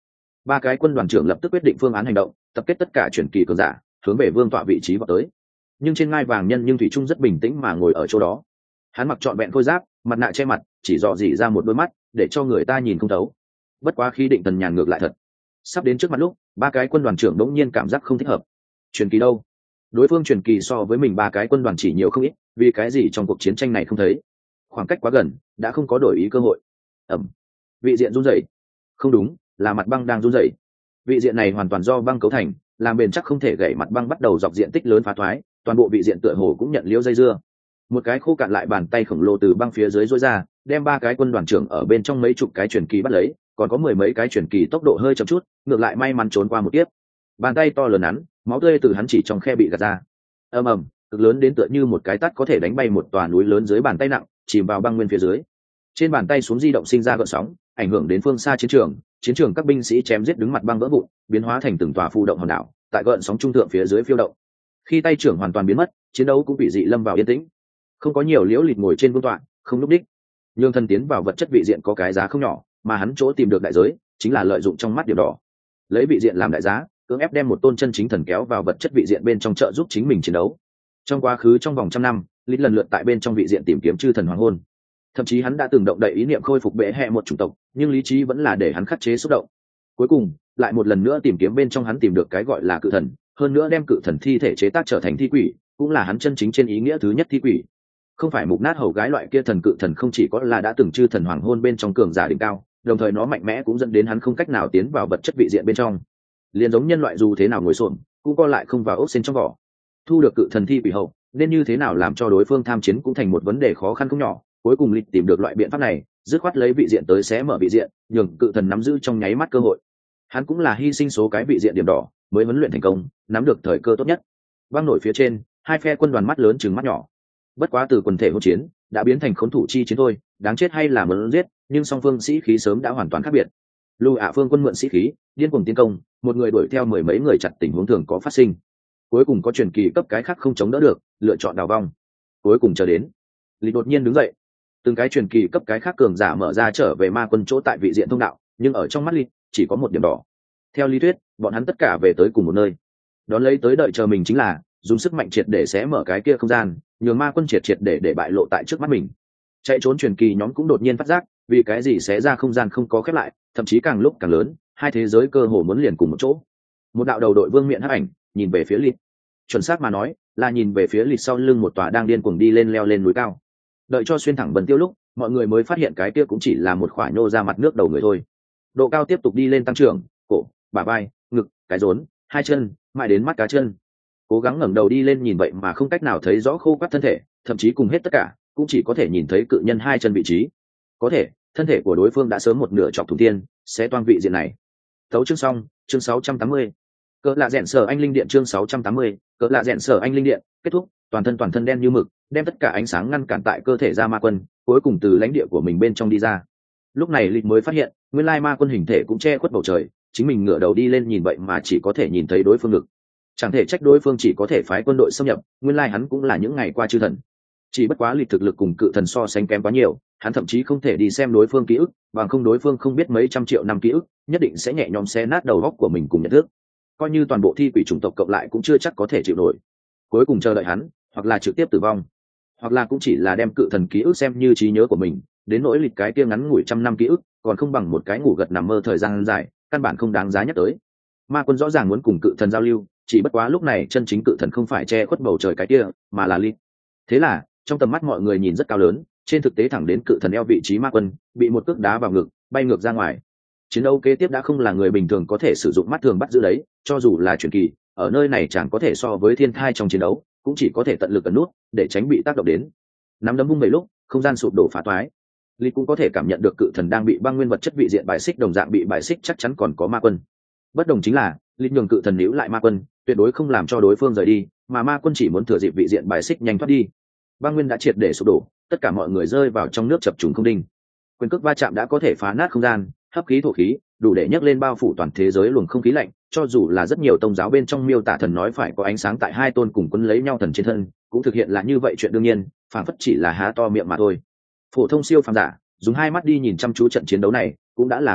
Ba cái quân đoàn trưởng lập tức quyết định phương án hành động, tập kết tất cả truyền kỳ cường giả hướng về vương tọa vị trí vào tới. Nhưng trên ngai vàng nhân nhưng thủy trung rất bình tĩnh mà ngồi ở chỗ đó. Hắn mặc trọn vẹn khôi giáp, mặt nạ che mặt, chỉ dò dỉ ra một đôi mắt để cho người ta nhìn không thấu. Bất quá khi định thần nhàn ngược lại thật. Sắp đến trước mặt lúc, ba cái quân đoàn trưởng đống nhiên cảm giác không thích hợp. Truyền kỳ đâu? Đối phương truyền kỳ so với mình ba cái quân đoàn chỉ nhiều không ít, vì cái gì trong cuộc chiến tranh này không thấy? Khoảng cách quá gần, đã không có đổi ý cơ hội. Ẩm. Vị diện run rẩy. Không đúng, là mặt băng đang run rẩy. Vị diện này hoàn toàn do băng cấu thành, làm bền chắc không thể gãy, mặt băng bắt đầu dọc diện tích lớn phá thoái, toàn bộ vị diện tựa hồ cũng nhận liễu dây dưa. Một cái khô cạn lại bàn tay khổng lồ từ băng phía dưới rối ra, đem ba cái quân đoàn trưởng ở bên trong mấy chục cái truyền kỳ bắt lấy, còn có mười mấy cái truyền kỳ tốc độ hơi chậm chút, ngược lại may mắn trốn qua một tiếp. Bàn tay to lớn nắn, máu tươi từ hắn chỉ trong khe bị gạt ra. Ầm ầm, cực lớn đến tựa như một cái tát có thể đánh bay một tòa núi lớn dưới bàn tay nặng, chìm vào băng nguyên phía dưới. Trên bàn tay xuống di động sinh ra gợn sóng, ảnh hưởng đến phương xa chiến trường, chiến trường các binh sĩ chém giết đứng mặt băng vỡ vụn, biến hóa thành từng tòa phù động hòn đảo, tại gợn sóng trung thượng phía dưới phiêu động. Khi tay trưởng hoàn toàn biến mất, chiến đấu cũng bị dị lâm vào yên tĩnh. Không có nhiều liễu lịt ngồi trên vương tọa, không lúc đích. Nhưng thân tiến vào vật chất vị diện có cái giá không nhỏ, mà hắn chỗ tìm được đại giới chính là lợi dụng trong mắt điểm đỏ, lấy vị diện làm đại giá, cưỡng ép đem một tôn chân chính thần kéo vào vật chất vị diện bên trong trợ giúp chính mình chiến đấu. Trong quá khứ trong vòng trăm năm, lít lần lượt tại bên trong vị diện tìm kiếm chư thần hoàng hôn. Thậm chí hắn đã từng động đậy ý niệm khôi phục bệ hệ một chủng tộc, nhưng lý trí vẫn là để hắn khắc chế xúc động. Cuối cùng lại một lần nữa tìm kiếm bên trong, hắn tìm được cái gọi là cự thần, hơn nữa đem cự thần thi thể chế tác trở thành thi quỷ, cũng là hắn chân chính trên ý nghĩa thứ nhất thi quỷ. Không phải mục nát hầu gái loại kia thần, cự thần không chỉ có là đã từng chư thần hoàng hôn bên trong cường giả đỉnh cao, đồng thời nó mạnh mẽ cũng dẫn đến hắn không cách nào tiến vào vật chất vị diện bên trong. Liền giống nhân loại dù thế nào ngồi xổm cũng co lại không vào ốc xên trong vỏ. Thu được cự thần thi quỷ hậu, nên như thế nào làm cho đối phương tham chiến cũng thành một vấn đề khó khăn không nhỏ. Cuối cùng lịch tìm được loại biện pháp này, dứt khoát lấy vị diện tới xé mở vị diện, nhường cự thần nắm giữ trong nháy mắt cơ hội. Hắn cũng là hy sinh số cái vị diện điểm đỏ mới huấn luyện thành công, nắm được thời cơ tốt nhất. Băng nổi phía trên, hai phe quân đoàn mắt lớn chừng mắt nhỏ. Bất quá từ quần thể hỗn chiến đã biến thành khốn thủ chi chiến thôi, đáng chết hay là muốn giết, nhưng song phương sĩ khí sớm đã hoàn toàn khác biệt. Lưu ạ phương quân mượn sĩ khí, điên cuồng tiến công, một người đuổi theo mười mấy người, chặt tình huống thường có phát sinh. Cuối cùng có truyền kỳ cấp cái khác không chống đỡ được, lựa chọn đào vong. Cuối cùng chờ đến, Lý đột nhiên đứng dậy. Từng cái truyền kỳ cấp cái khác cường giả mở ra trở về ma quân chỗ tại vị diện thông đạo, nhưng ở trong mắt Lý chỉ có một điểm đỏ. Theo lý thuyết, bọn hắn tất cả về tới cùng một nơi. Đón lấy tới đợi chờ mình chính là dùng sức mạnh triệt để xé mở cái kia không gian, nhường ma quân triệt triệt để để bại lộ tại trước mắt mình. Chạy trốn truyền kỳ nhóm cũng đột nhiên phát giác, vì cái gì xé ra không gian không có khép lại, thậm chí càng lúc càng lớn, hai thế giới cơ hồ muốn liền cùng một chỗ. Một đạo đầu đội vương miện hắc ảnh nhìn về phía Lịt, chuẩn xác mà nói là nhìn về phía Lịt sau lưng một tòa đang điên cuồng đi lên leo lên núi cao. Đợi cho xuyên thẳng bần tiêu lúc, mọi người mới phát hiện cái kia cũng chỉ là một khỏa nhô ra mặt nước đầu người thôi. Độ cao tiếp tục đi lên tăng trưởng, cổ, bả vai, ngực, cái rốn, hai chân, mãi đến mắt cá chân. Cố gắng ngẩng đầu đi lên nhìn vậy mà không cách nào thấy rõ khô quắt thân thể, thậm chí cùng hết tất cả cũng chỉ có thể nhìn thấy cự nhân hai chân vị trí. Có thể thân thể của đối phương đã sớm một nửa chọc thủng tiên, sẽ toang vị diện này. Tấu chương xong, chương sáu trăm tám mươi. Cỡ lạ rèn sở anh linh điện, chương sáu trăm tám mươi. Cỡ lạ rèn sở anh linh điện kết thúc. Toàn thân toàn thân đen như mực, đem tất cả ánh sáng ngăn cản tại cơ thể ra ma quân, cuối cùng từ lãnh địa của mình bên trong đi ra. Lúc này Lịch mới phát hiện, nguyên lai ma quân hình thể cũng che khuất bầu trời, chính mình ngửa đầu đi lên nhìn vậy mà chỉ có thể nhìn thấy đối phương ngực. Chẳng thể trách đối phương chỉ có thể phái quân đội xâm nhập, nguyên lai hắn cũng là những ngày qua chư thần. Chỉ bất quá Lịch thực lực cùng cự thần so sánh kém quá nhiều, hắn thậm chí không thể đi xem đối phương ký ức, bằng không đối phương không biết mấy trăm triệu năm ký ức, nhất định sẽ nhẹ nhõm xé nát đầu óc của mình cùng nhận thức. Coi như toàn bộ thi quỷ chủng tộc cộng lại cũng chưa chắc có thể chịu nổi. Cuối cùng chờ đợi hắn, hoặc là trực tiếp tử vong, hoặc là cũng chỉ là đem cự thần ký ức xem như trí nhớ của mình, đến nỗi Lịch cái kia ngắn ngủi trăm năm ký ức, còn không bằng một cái ngủ gật nằm mơ thời gian dài, căn bản không đáng giá nhắc tới. Ma quân rõ ràng muốn cùng cự thần giao lưu, chỉ bất quá lúc này chân chính cự thần không phải che khuất bầu trời cái kia, mà là Lịch. Thế là trong tầm mắt mọi người nhìn rất cao lớn, trên thực tế thẳng đến cự thần eo vị trí ma quân bị một cước đá vào ngực, bay ngược ra ngoài. Chiến đấu kế tiếp đã không là người bình thường có thể sử dụng mắt thường bắt giữ đấy, cho dù là truyền kỳ ở nơi này chẳng có thể so với thiên thai trong chiến đấu, cũng chỉ có thể tận lực ẩn nút để tránh bị tác động đến. Nắm đấm vung bảy lúc, không gian sụp đổ phá toái. Lý cũng có thể cảm nhận được cự thần đang bị băng nguyên vật chất vị diện bài xích, đồng dạng bị bài xích chắc chắn còn có ma quân. Bất đồng chính là Lý nhường cự thần níu lại ma quân, tuyệt đối không làm cho đối phương rời đi, mà ma quân chỉ muốn thừa dịp vị diện bài xích nhanh thoát đi. Băng nguyên đã triệt để sụp đổ, tất cả mọi người rơi vào trong nước chập trùng không đinh. Quyền cước va chạm đã có thể phá nát không gian, hấp khí thổ khí, đủ để nhấc lên bao phủ toàn thế giới luồng không khí lạnh. Cho dù là rất nhiều tông giáo bên trong miêu tả thần nói phải có ánh sáng tại hai tôn cùng quấn lấy nhau thần trên thân, cũng thực hiện là như vậy chuyện đương nhiên, phản phất chỉ là há to miệng mà thôi. Phổ thông siêu phàm giả dùng hai mắt đi nhìn chăm chú trận chiến đấu này cũng đã là cực hạn,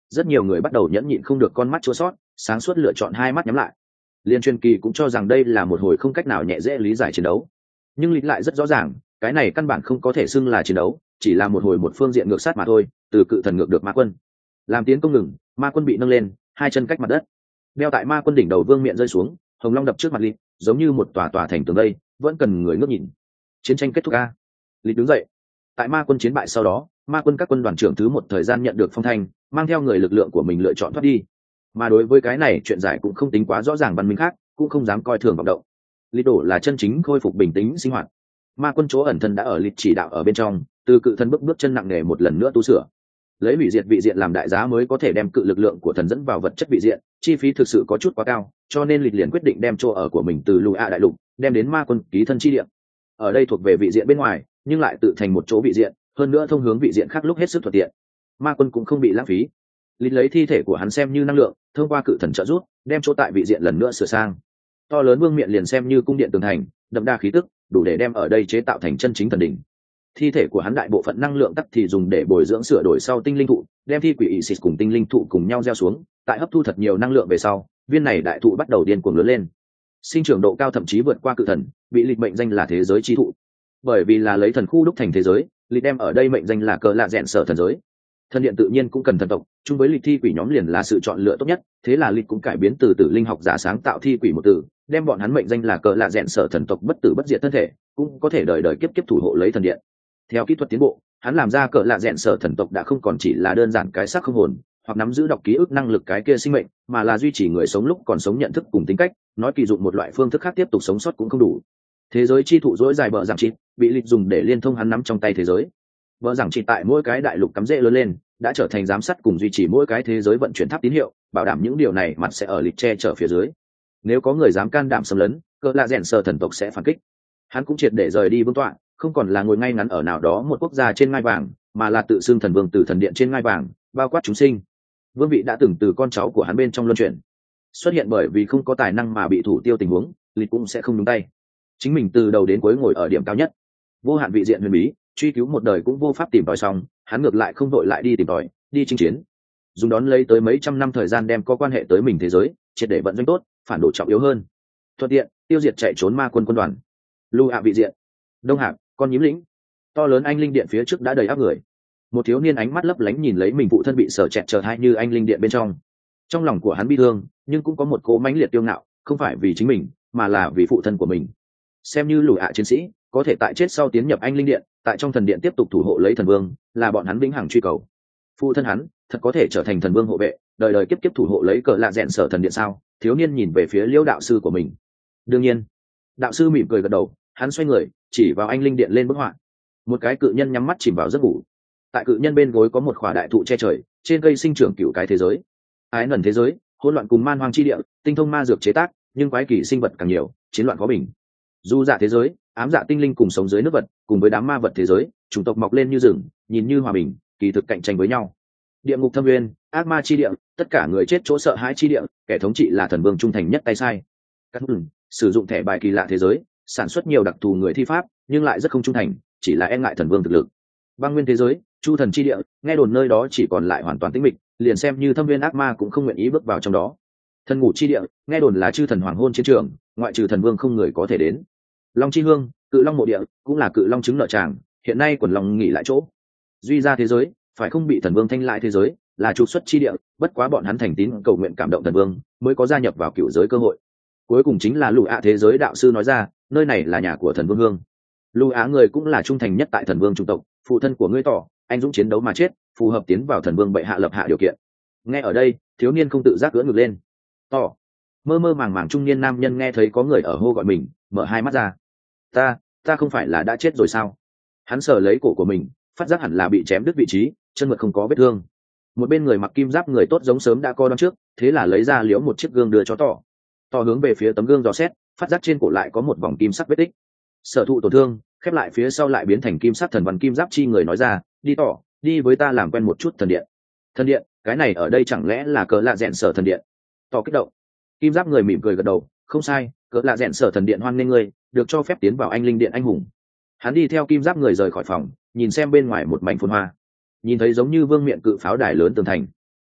rất nhiều người bắt đầu nhẫn nhịn không được con mắt chua sót, sáng suốt lựa chọn hai mắt nhắm lại. Liên truyền kỳ cũng cho rằng đây là một hồi không cách nào nhẹ dễ lý giải chiến đấu, nhưng lịch lại rất rõ ràng, cái này căn bản không có thể xưng là chiến đấu, chỉ là một hồi một phương diện ngược sát mà thôi. Từ cự thần ngược được ma quân, làm tiến công ngừng, ma quân bị nâng lên, hai chân cách mặt đất, đeo tại ma quân đỉnh đầu vương miện rơi xuống, hồng long đập trước mặt lịch, giống như một tòa tòa thành tường đây, vẫn cần người ngước nhìn. Chiến tranh kết thúc a. Lịch đứng dậy. Tại ma quân chiến bại sau đó, ma quân các quân đoàn trưởng thứ một thời gian nhận được phong thanh, mang theo người lực lượng của mình lựa chọn thoát đi. Mà đối với cái này chuyện giải cũng không tính quá rõ ràng, văn minh khác cũng không dám coi thường vọng động. Lịch đổ là chân chính khôi phục bình tĩnh sinh hoạt. Ma quân chỗ ẩn thân đã ở lịch chỉ đạo ở bên trong, từ cự thần bước bước chân nặng nề một lần nữa tu sửa, lấy hủy diệt vị diện làm đại giá mới có thể đem cự lực lượng của thần dẫn vào vật chất vị diện, chi phí thực sự có chút quá cao, cho nên lịch liền quyết định đem chỗ ở của mình từ lùi ạ đại lục đem đến ma quân ký thân chi địa. Ở đây thuộc về vị diện bên ngoài, nhưng lại tự thành một chỗ vị diện, hơn nữa thông hướng vị diện khác lúc hết sức thuận tiện. Ma quân cũng không bị lãng phí, lịch lấy thi thể của hắn xem như năng lượng, thông qua cự thần trợ giúp đem chỗ tại vị diện lần nữa sửa sang. To lớn vương miện liền xem như cung điện tường thành, đậm đà khí tức, đủ để đem ở đây chế tạo thành chân chính thần đỉnh. Thi thể của hắn đại bộ phận năng lượng tắc thì dùng để bồi dưỡng sửa đổi sau tinh linh thụ, đem thi quỷ Isis cùng tinh linh thụ cùng nhau gieo xuống, tại hấp thu thật nhiều năng lượng về sau, viên này đại thụ bắt đầu điên cuồng lớn lên, sinh trưởng độ cao thậm chí vượt qua cự thần, bị lịch mệnh danh là thế giới chi thụ. Bởi vì là lấy thần khu đúc thành thế giới, lịch đem ở đây mệnh danh là cờ lạ rẽn sở thần giới. Thần điện tự nhiên cũng cần thần tộc, chung với lịch thi quỷ nhóm liền là sự chọn lựa tốt nhất, thế là lịch cũng cải biến từ tử linh học giả sáng tạo thi quỷ một từ, đem bọn hắn mệnh danh là cờ lạ rẽn sở thần tộc bất tử bất diệt thân thể, cũng có thể đời đời kiếp kiếp thủ hộ lấy thần điện. Theo kỹ thuật tiến bộ, hắn làm ra cờ lạ rẽn sở thần tộc đã không còn chỉ là đơn giản cái xác không hồn, hoặc nắm giữ đọc ký ức năng lực cái kia sinh mệnh, mà là duy trì người sống lúc còn sống nhận thức cùng tính cách, nói kỳ dụng một loại phương thức khác tiếp tục sống sót cũng không đủ. Thế giới chi thụ dỗi dài bờ giảng trị, bị lịch dùng để liên thông hắn nắm trong tay thế giới. Bờ giảng trị tại mỗi cái đại lục cắm rễ lớn lên, đã trở thành giám sát cùng duy trì mỗi cái thế giới vận chuyển tháp tín hiệu, bảo đảm những điều này mặt sẽ ở lịch che chở phía dưới. Nếu có người dám can đảm xâm lấn, cờ lạ rẽn sở thần tộc sẽ phản kích. Hắn cũng triệt để rời đi vương tọa, không còn là ngồi ngay ngắn ở nào đó một quốc gia trên ngai vàng, mà là tự xưng thần vương từ thần điện trên ngai vàng, bao quát chúng sinh. Vương vị đã từng từ con cháu của hắn bên trong luân chuyển, xuất hiện bởi vì không có tài năng mà bị thủ tiêu tình huống, lịch cũng sẽ không đúng tay. Chính mình từ đầu đến cuối ngồi ở điểm cao nhất, vô hạn vị diện huyền bí, truy cứu một đời cũng vô pháp tìm tòi xong, hắn ngược lại không đội lại đi tìm tòi, đi chinh chiến, dùng đón lấy tới mấy trăm năm thời gian đem có quan hệ tới mình thế giới triệt để vận doanh tốt, phản đồ trọng yếu hơn, thuận tiện tiêu diệt chạy trốn ma quân quân đoàn. Lưu hạ vị diện, đông hạp, con nhím lĩnh, to lớn anh linh điện phía trước đã đầy áp người. Một thiếu niên ánh mắt lấp lánh nhìn lấy mình phụ thân bị sở chẹt chờ hai như anh linh điện bên trong, trong lòng của hắn bi thương, nhưng cũng có một cỗ mãnh liệt tiêu ngạo, không phải vì chính mình, mà là vì phụ thân của mình. Xem như lùi hạ chiến sĩ, có thể tại chết sau tiến nhập anh linh điện, tại trong thần điện tiếp tục thủ hộ lấy thần vương, là bọn hắn vĩnh hằng truy cầu. Phụ thân hắn thật có thể trở thành thần vương hộ vệ, đời đời kiếp kiếp thủ hộ lấy cờ lạ rẽn sở thần điện sao? Thiếu niên nhìn về phía liễu đạo sư của mình. Đương nhiên, đạo sư mỉm cười gật đầu, hắn xoay người chỉ vào anh linh điện lên bức họa. Một cái cự nhân nhắm mắt chìm vào giấc ngủ, tại cự nhân bên gối có một khỏa đại thụ che trời, trên cây sinh trưởng cựu cái thế giới, ái ngẩn thế giới, hỗn loạn cùng man hoang chi địa, tinh thông ma dược chế tác, nhưng quái kỳ sinh vật càng nhiều, chiến loạn khó bình. Du dạ thế giới, ám dạ tinh linh cùng sống dưới nước vật, cùng với đám ma vật thế giới, chủng tộc mọc lên như rừng, nhìn như hòa bình, kỳ thực cạnh tranh với nhau. Địa ngục thâm nguyên, ác ma chi địa, tất cả người chết chỗ sợ hãi chi địa, kẻ thống trị là thần vương trung thành nhất tay sai. Các ừm, sử dụng thẻ bài kỳ lạ thế giới, sản xuất nhiều đặc thù người thi pháp, nhưng lại rất không trung thành, chỉ là e ngại thần vương thực lực. Băng nguyên thế giới, chu thần chi địa, nghe đồn nơi đó chỉ còn lại hoàn toàn tĩnh mịch, liền xem như thâm viên ác ma cũng không nguyện ý bước vào trong đó. Thần ngủ chi địa, nghe đồn là chư thần hoàng hôn chiến trường, ngoại trừ thần vương không người có thể đến. Long chi hương, cự long mộ địa, cũng là cự long trứng nợ tràng, hiện nay quần long nghỉ lại chỗ. Duy ra thế giới, phải không bị thần vương thanh lại thế giới, là trục xuất chi địa, bất quá bọn hắn thành tín cầu nguyện cảm động thần vương, mới có gia nhập vào cựu giới cơ hội. Cuối cùng chính là lũ ạ thế giới, đạo sư nói ra, nơi này là nhà của thần vương hương. Lũ á người cũng là trung thành nhất tại thần vương trung tộc, phụ thân của ngươi tỏ anh dũng chiến đấu mà chết, phù hợp tiến vào thần vương bệ hạ lập hạ điều kiện. Nghe ở đây, thiếu niên không tự giác ưỡn ngực lên. Tỏ, mơ mơ màng màng trung niên nam nhân nghe thấy có người ở hô gọi mình, mở hai mắt ra. Ta, ta không phải là đã chết rồi sao? Hắn sờ lấy cổ của mình, phát giác hẳn là bị chém đứt vị trí, chân mượt không có vết thương. Một bên người mặc kim giáp người tốt giống sớm đã co đón trước, thế là lấy ra liếu một chiếc gương đưa cho tỏ. Tỏ hướng về phía tấm gương dò xét, phát giác trên cổ lại có một vòng kim sắc vết tích. Sở thụ tổn thương, khép lại phía sau lại biến thành kim sắc thần văn kim giáp chi người nói ra, đi tỏ, đi với ta làm quen một chút thần điện. Thần điện, cái này ở đây chẳng lẽ là cỡ lạ rẽn sở thần điện? Tỏ kích động. Kim giáp người mỉm cười gật đầu, không sai, cỡ lạ rẽn sở thần điện hoan nghênh ngươi, được cho phép tiến vào anh linh điện anh hùng. Hắn đi theo kim giáp người rời khỏi phòng, nhìn xem bên ngoài một mảnh phồn hoa, nhìn thấy giống như vương miện cự pháo đài lớn tường thành,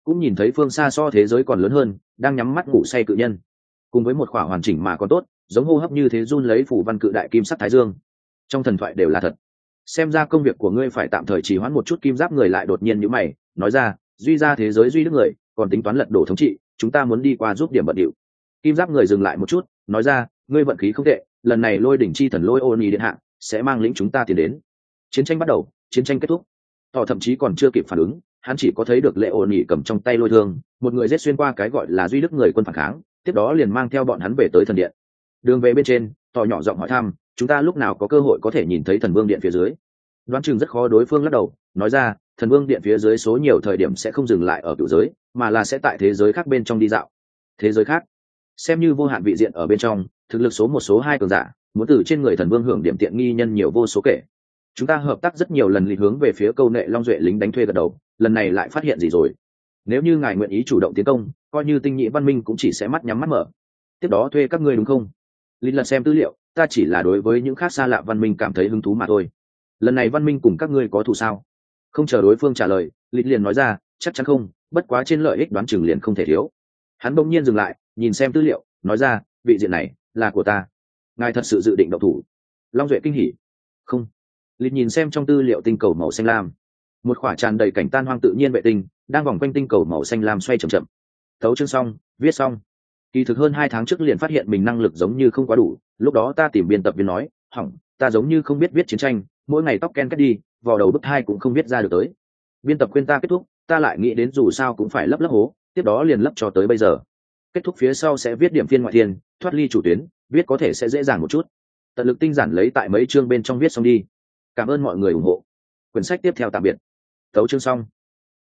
cũng nhìn thấy phương xa so thế giới còn lớn hơn đang nhắm mắt ngủ say cự nhân, cùng với một khỏa hoàn chỉnh mà còn tốt giống hô hấp như thế run lấy phủ văn cự đại kim sắc thái dương. Trong thần thoại đều là thật. Xem ra công việc của ngươi phải tạm thời trì hoãn một chút. Kim giáp người lại đột nhiên nhíu mày nói ra, duy ra thế giới duy đức người còn tính toán lật đổ thống trị, chúng ta muốn đi qua giúp điểm bận điệu. Kim giáp người dừng lại một chút nói ra, ngươi vận khí không tệ, lần này lôi đỉnh chi thần lôi ô nhi điện hạ sẽ mang lĩnh chúng ta tiến đến. Chiến tranh bắt đầu, chiến tranh kết thúc. Tỏ thậm chí còn chưa kịp phản ứng, hắn chỉ có thấy được lệ ô nhi cầm trong tay lôi thương, một người giết xuyên qua cái gọi là duy đức người quân phản kháng, tiếp đó liền mang theo bọn hắn về tới thần điện. Đường về bên trên, Tỏ nhỏ giọng hỏi thăm, chúng ta lúc nào có cơ hội có thể nhìn thấy thần vương điện phía dưới? Đoán chừng rất khó. Đối phương lắc đầu nói ra, thần vương điện phía dưới số nhiều thời điểm sẽ không dừng lại ở cựu giới, mà là sẽ tại thế giới khác bên trong đi dạo. Thế giới khác xem như vô hạn vị diện ở bên trong, thực lực số một số hai cường giả muốn từ trên người thần vương hưởng điểm tiện nghi nhân nhiều vô số kể. Chúng ta hợp tác rất nhiều lần, lý hướng về phía câu nệ long duệ lính đánh thuê gật đầu, lần này lại phát hiện gì rồi? Nếu như ngài nguyện ý chủ động tiến công, coi như tinh nhị văn minh cũng chỉ sẽ mắt nhắm mắt mở. Tiếp đó thuê các ngươi đúng không? Lý lật xem tư liệu, ta chỉ là đối với những khác xa lạ văn minh cảm thấy hứng thú mà thôi. Lần này văn minh cùng các ngươi có thù sao? Không chờ đối phương trả lời, Lý liền nói ra, chắc chắn không, bất quá trên lợi ích đoán chừng liền không thể thiếu. Hắn bỗng nhiên dừng lại, nhìn xem tư liệu nói ra, vị diện này là của ta, ngài thật sự dự định động thủ? Long duệ kinh hỉ. Không. Lịch nhìn xem trong tư liệu tinh cầu màu xanh lam, một khỏa tràn đầy cảnh tan hoang tự nhiên vệ tinh đang vòng quanh tinh cầu màu xanh lam xoay chậm chậm. Thấu chương xong, viết xong. Kỳ thực hơn hai tháng trước liền phát hiện mình năng lực giống như không quá đủ, lúc đó ta tìm biên tập viên nói, hỏng, ta giống như không biết viết chiến tranh, mỗi ngày tóc ken cắt đi, vò đầu bức hai cũng không viết ra được tới. Biên tập khuyên ta kết thúc, ta lại nghĩ đến dù sao cũng phải lấp lấp hố, tiếp đó liền lấp cho tới bây giờ. Kết thúc phía sau sẽ viết điểm phiên ngoại thiên, thoát ly chủ tuyến, viết có thể sẽ dễ dàng một chút. Tận lực tinh giản lấy tại mấy chương bên trong viết xong đi. Cảm ơn mọi người ủng hộ. Quyển sách tiếp theo tạm biệt. Tấu chương xong.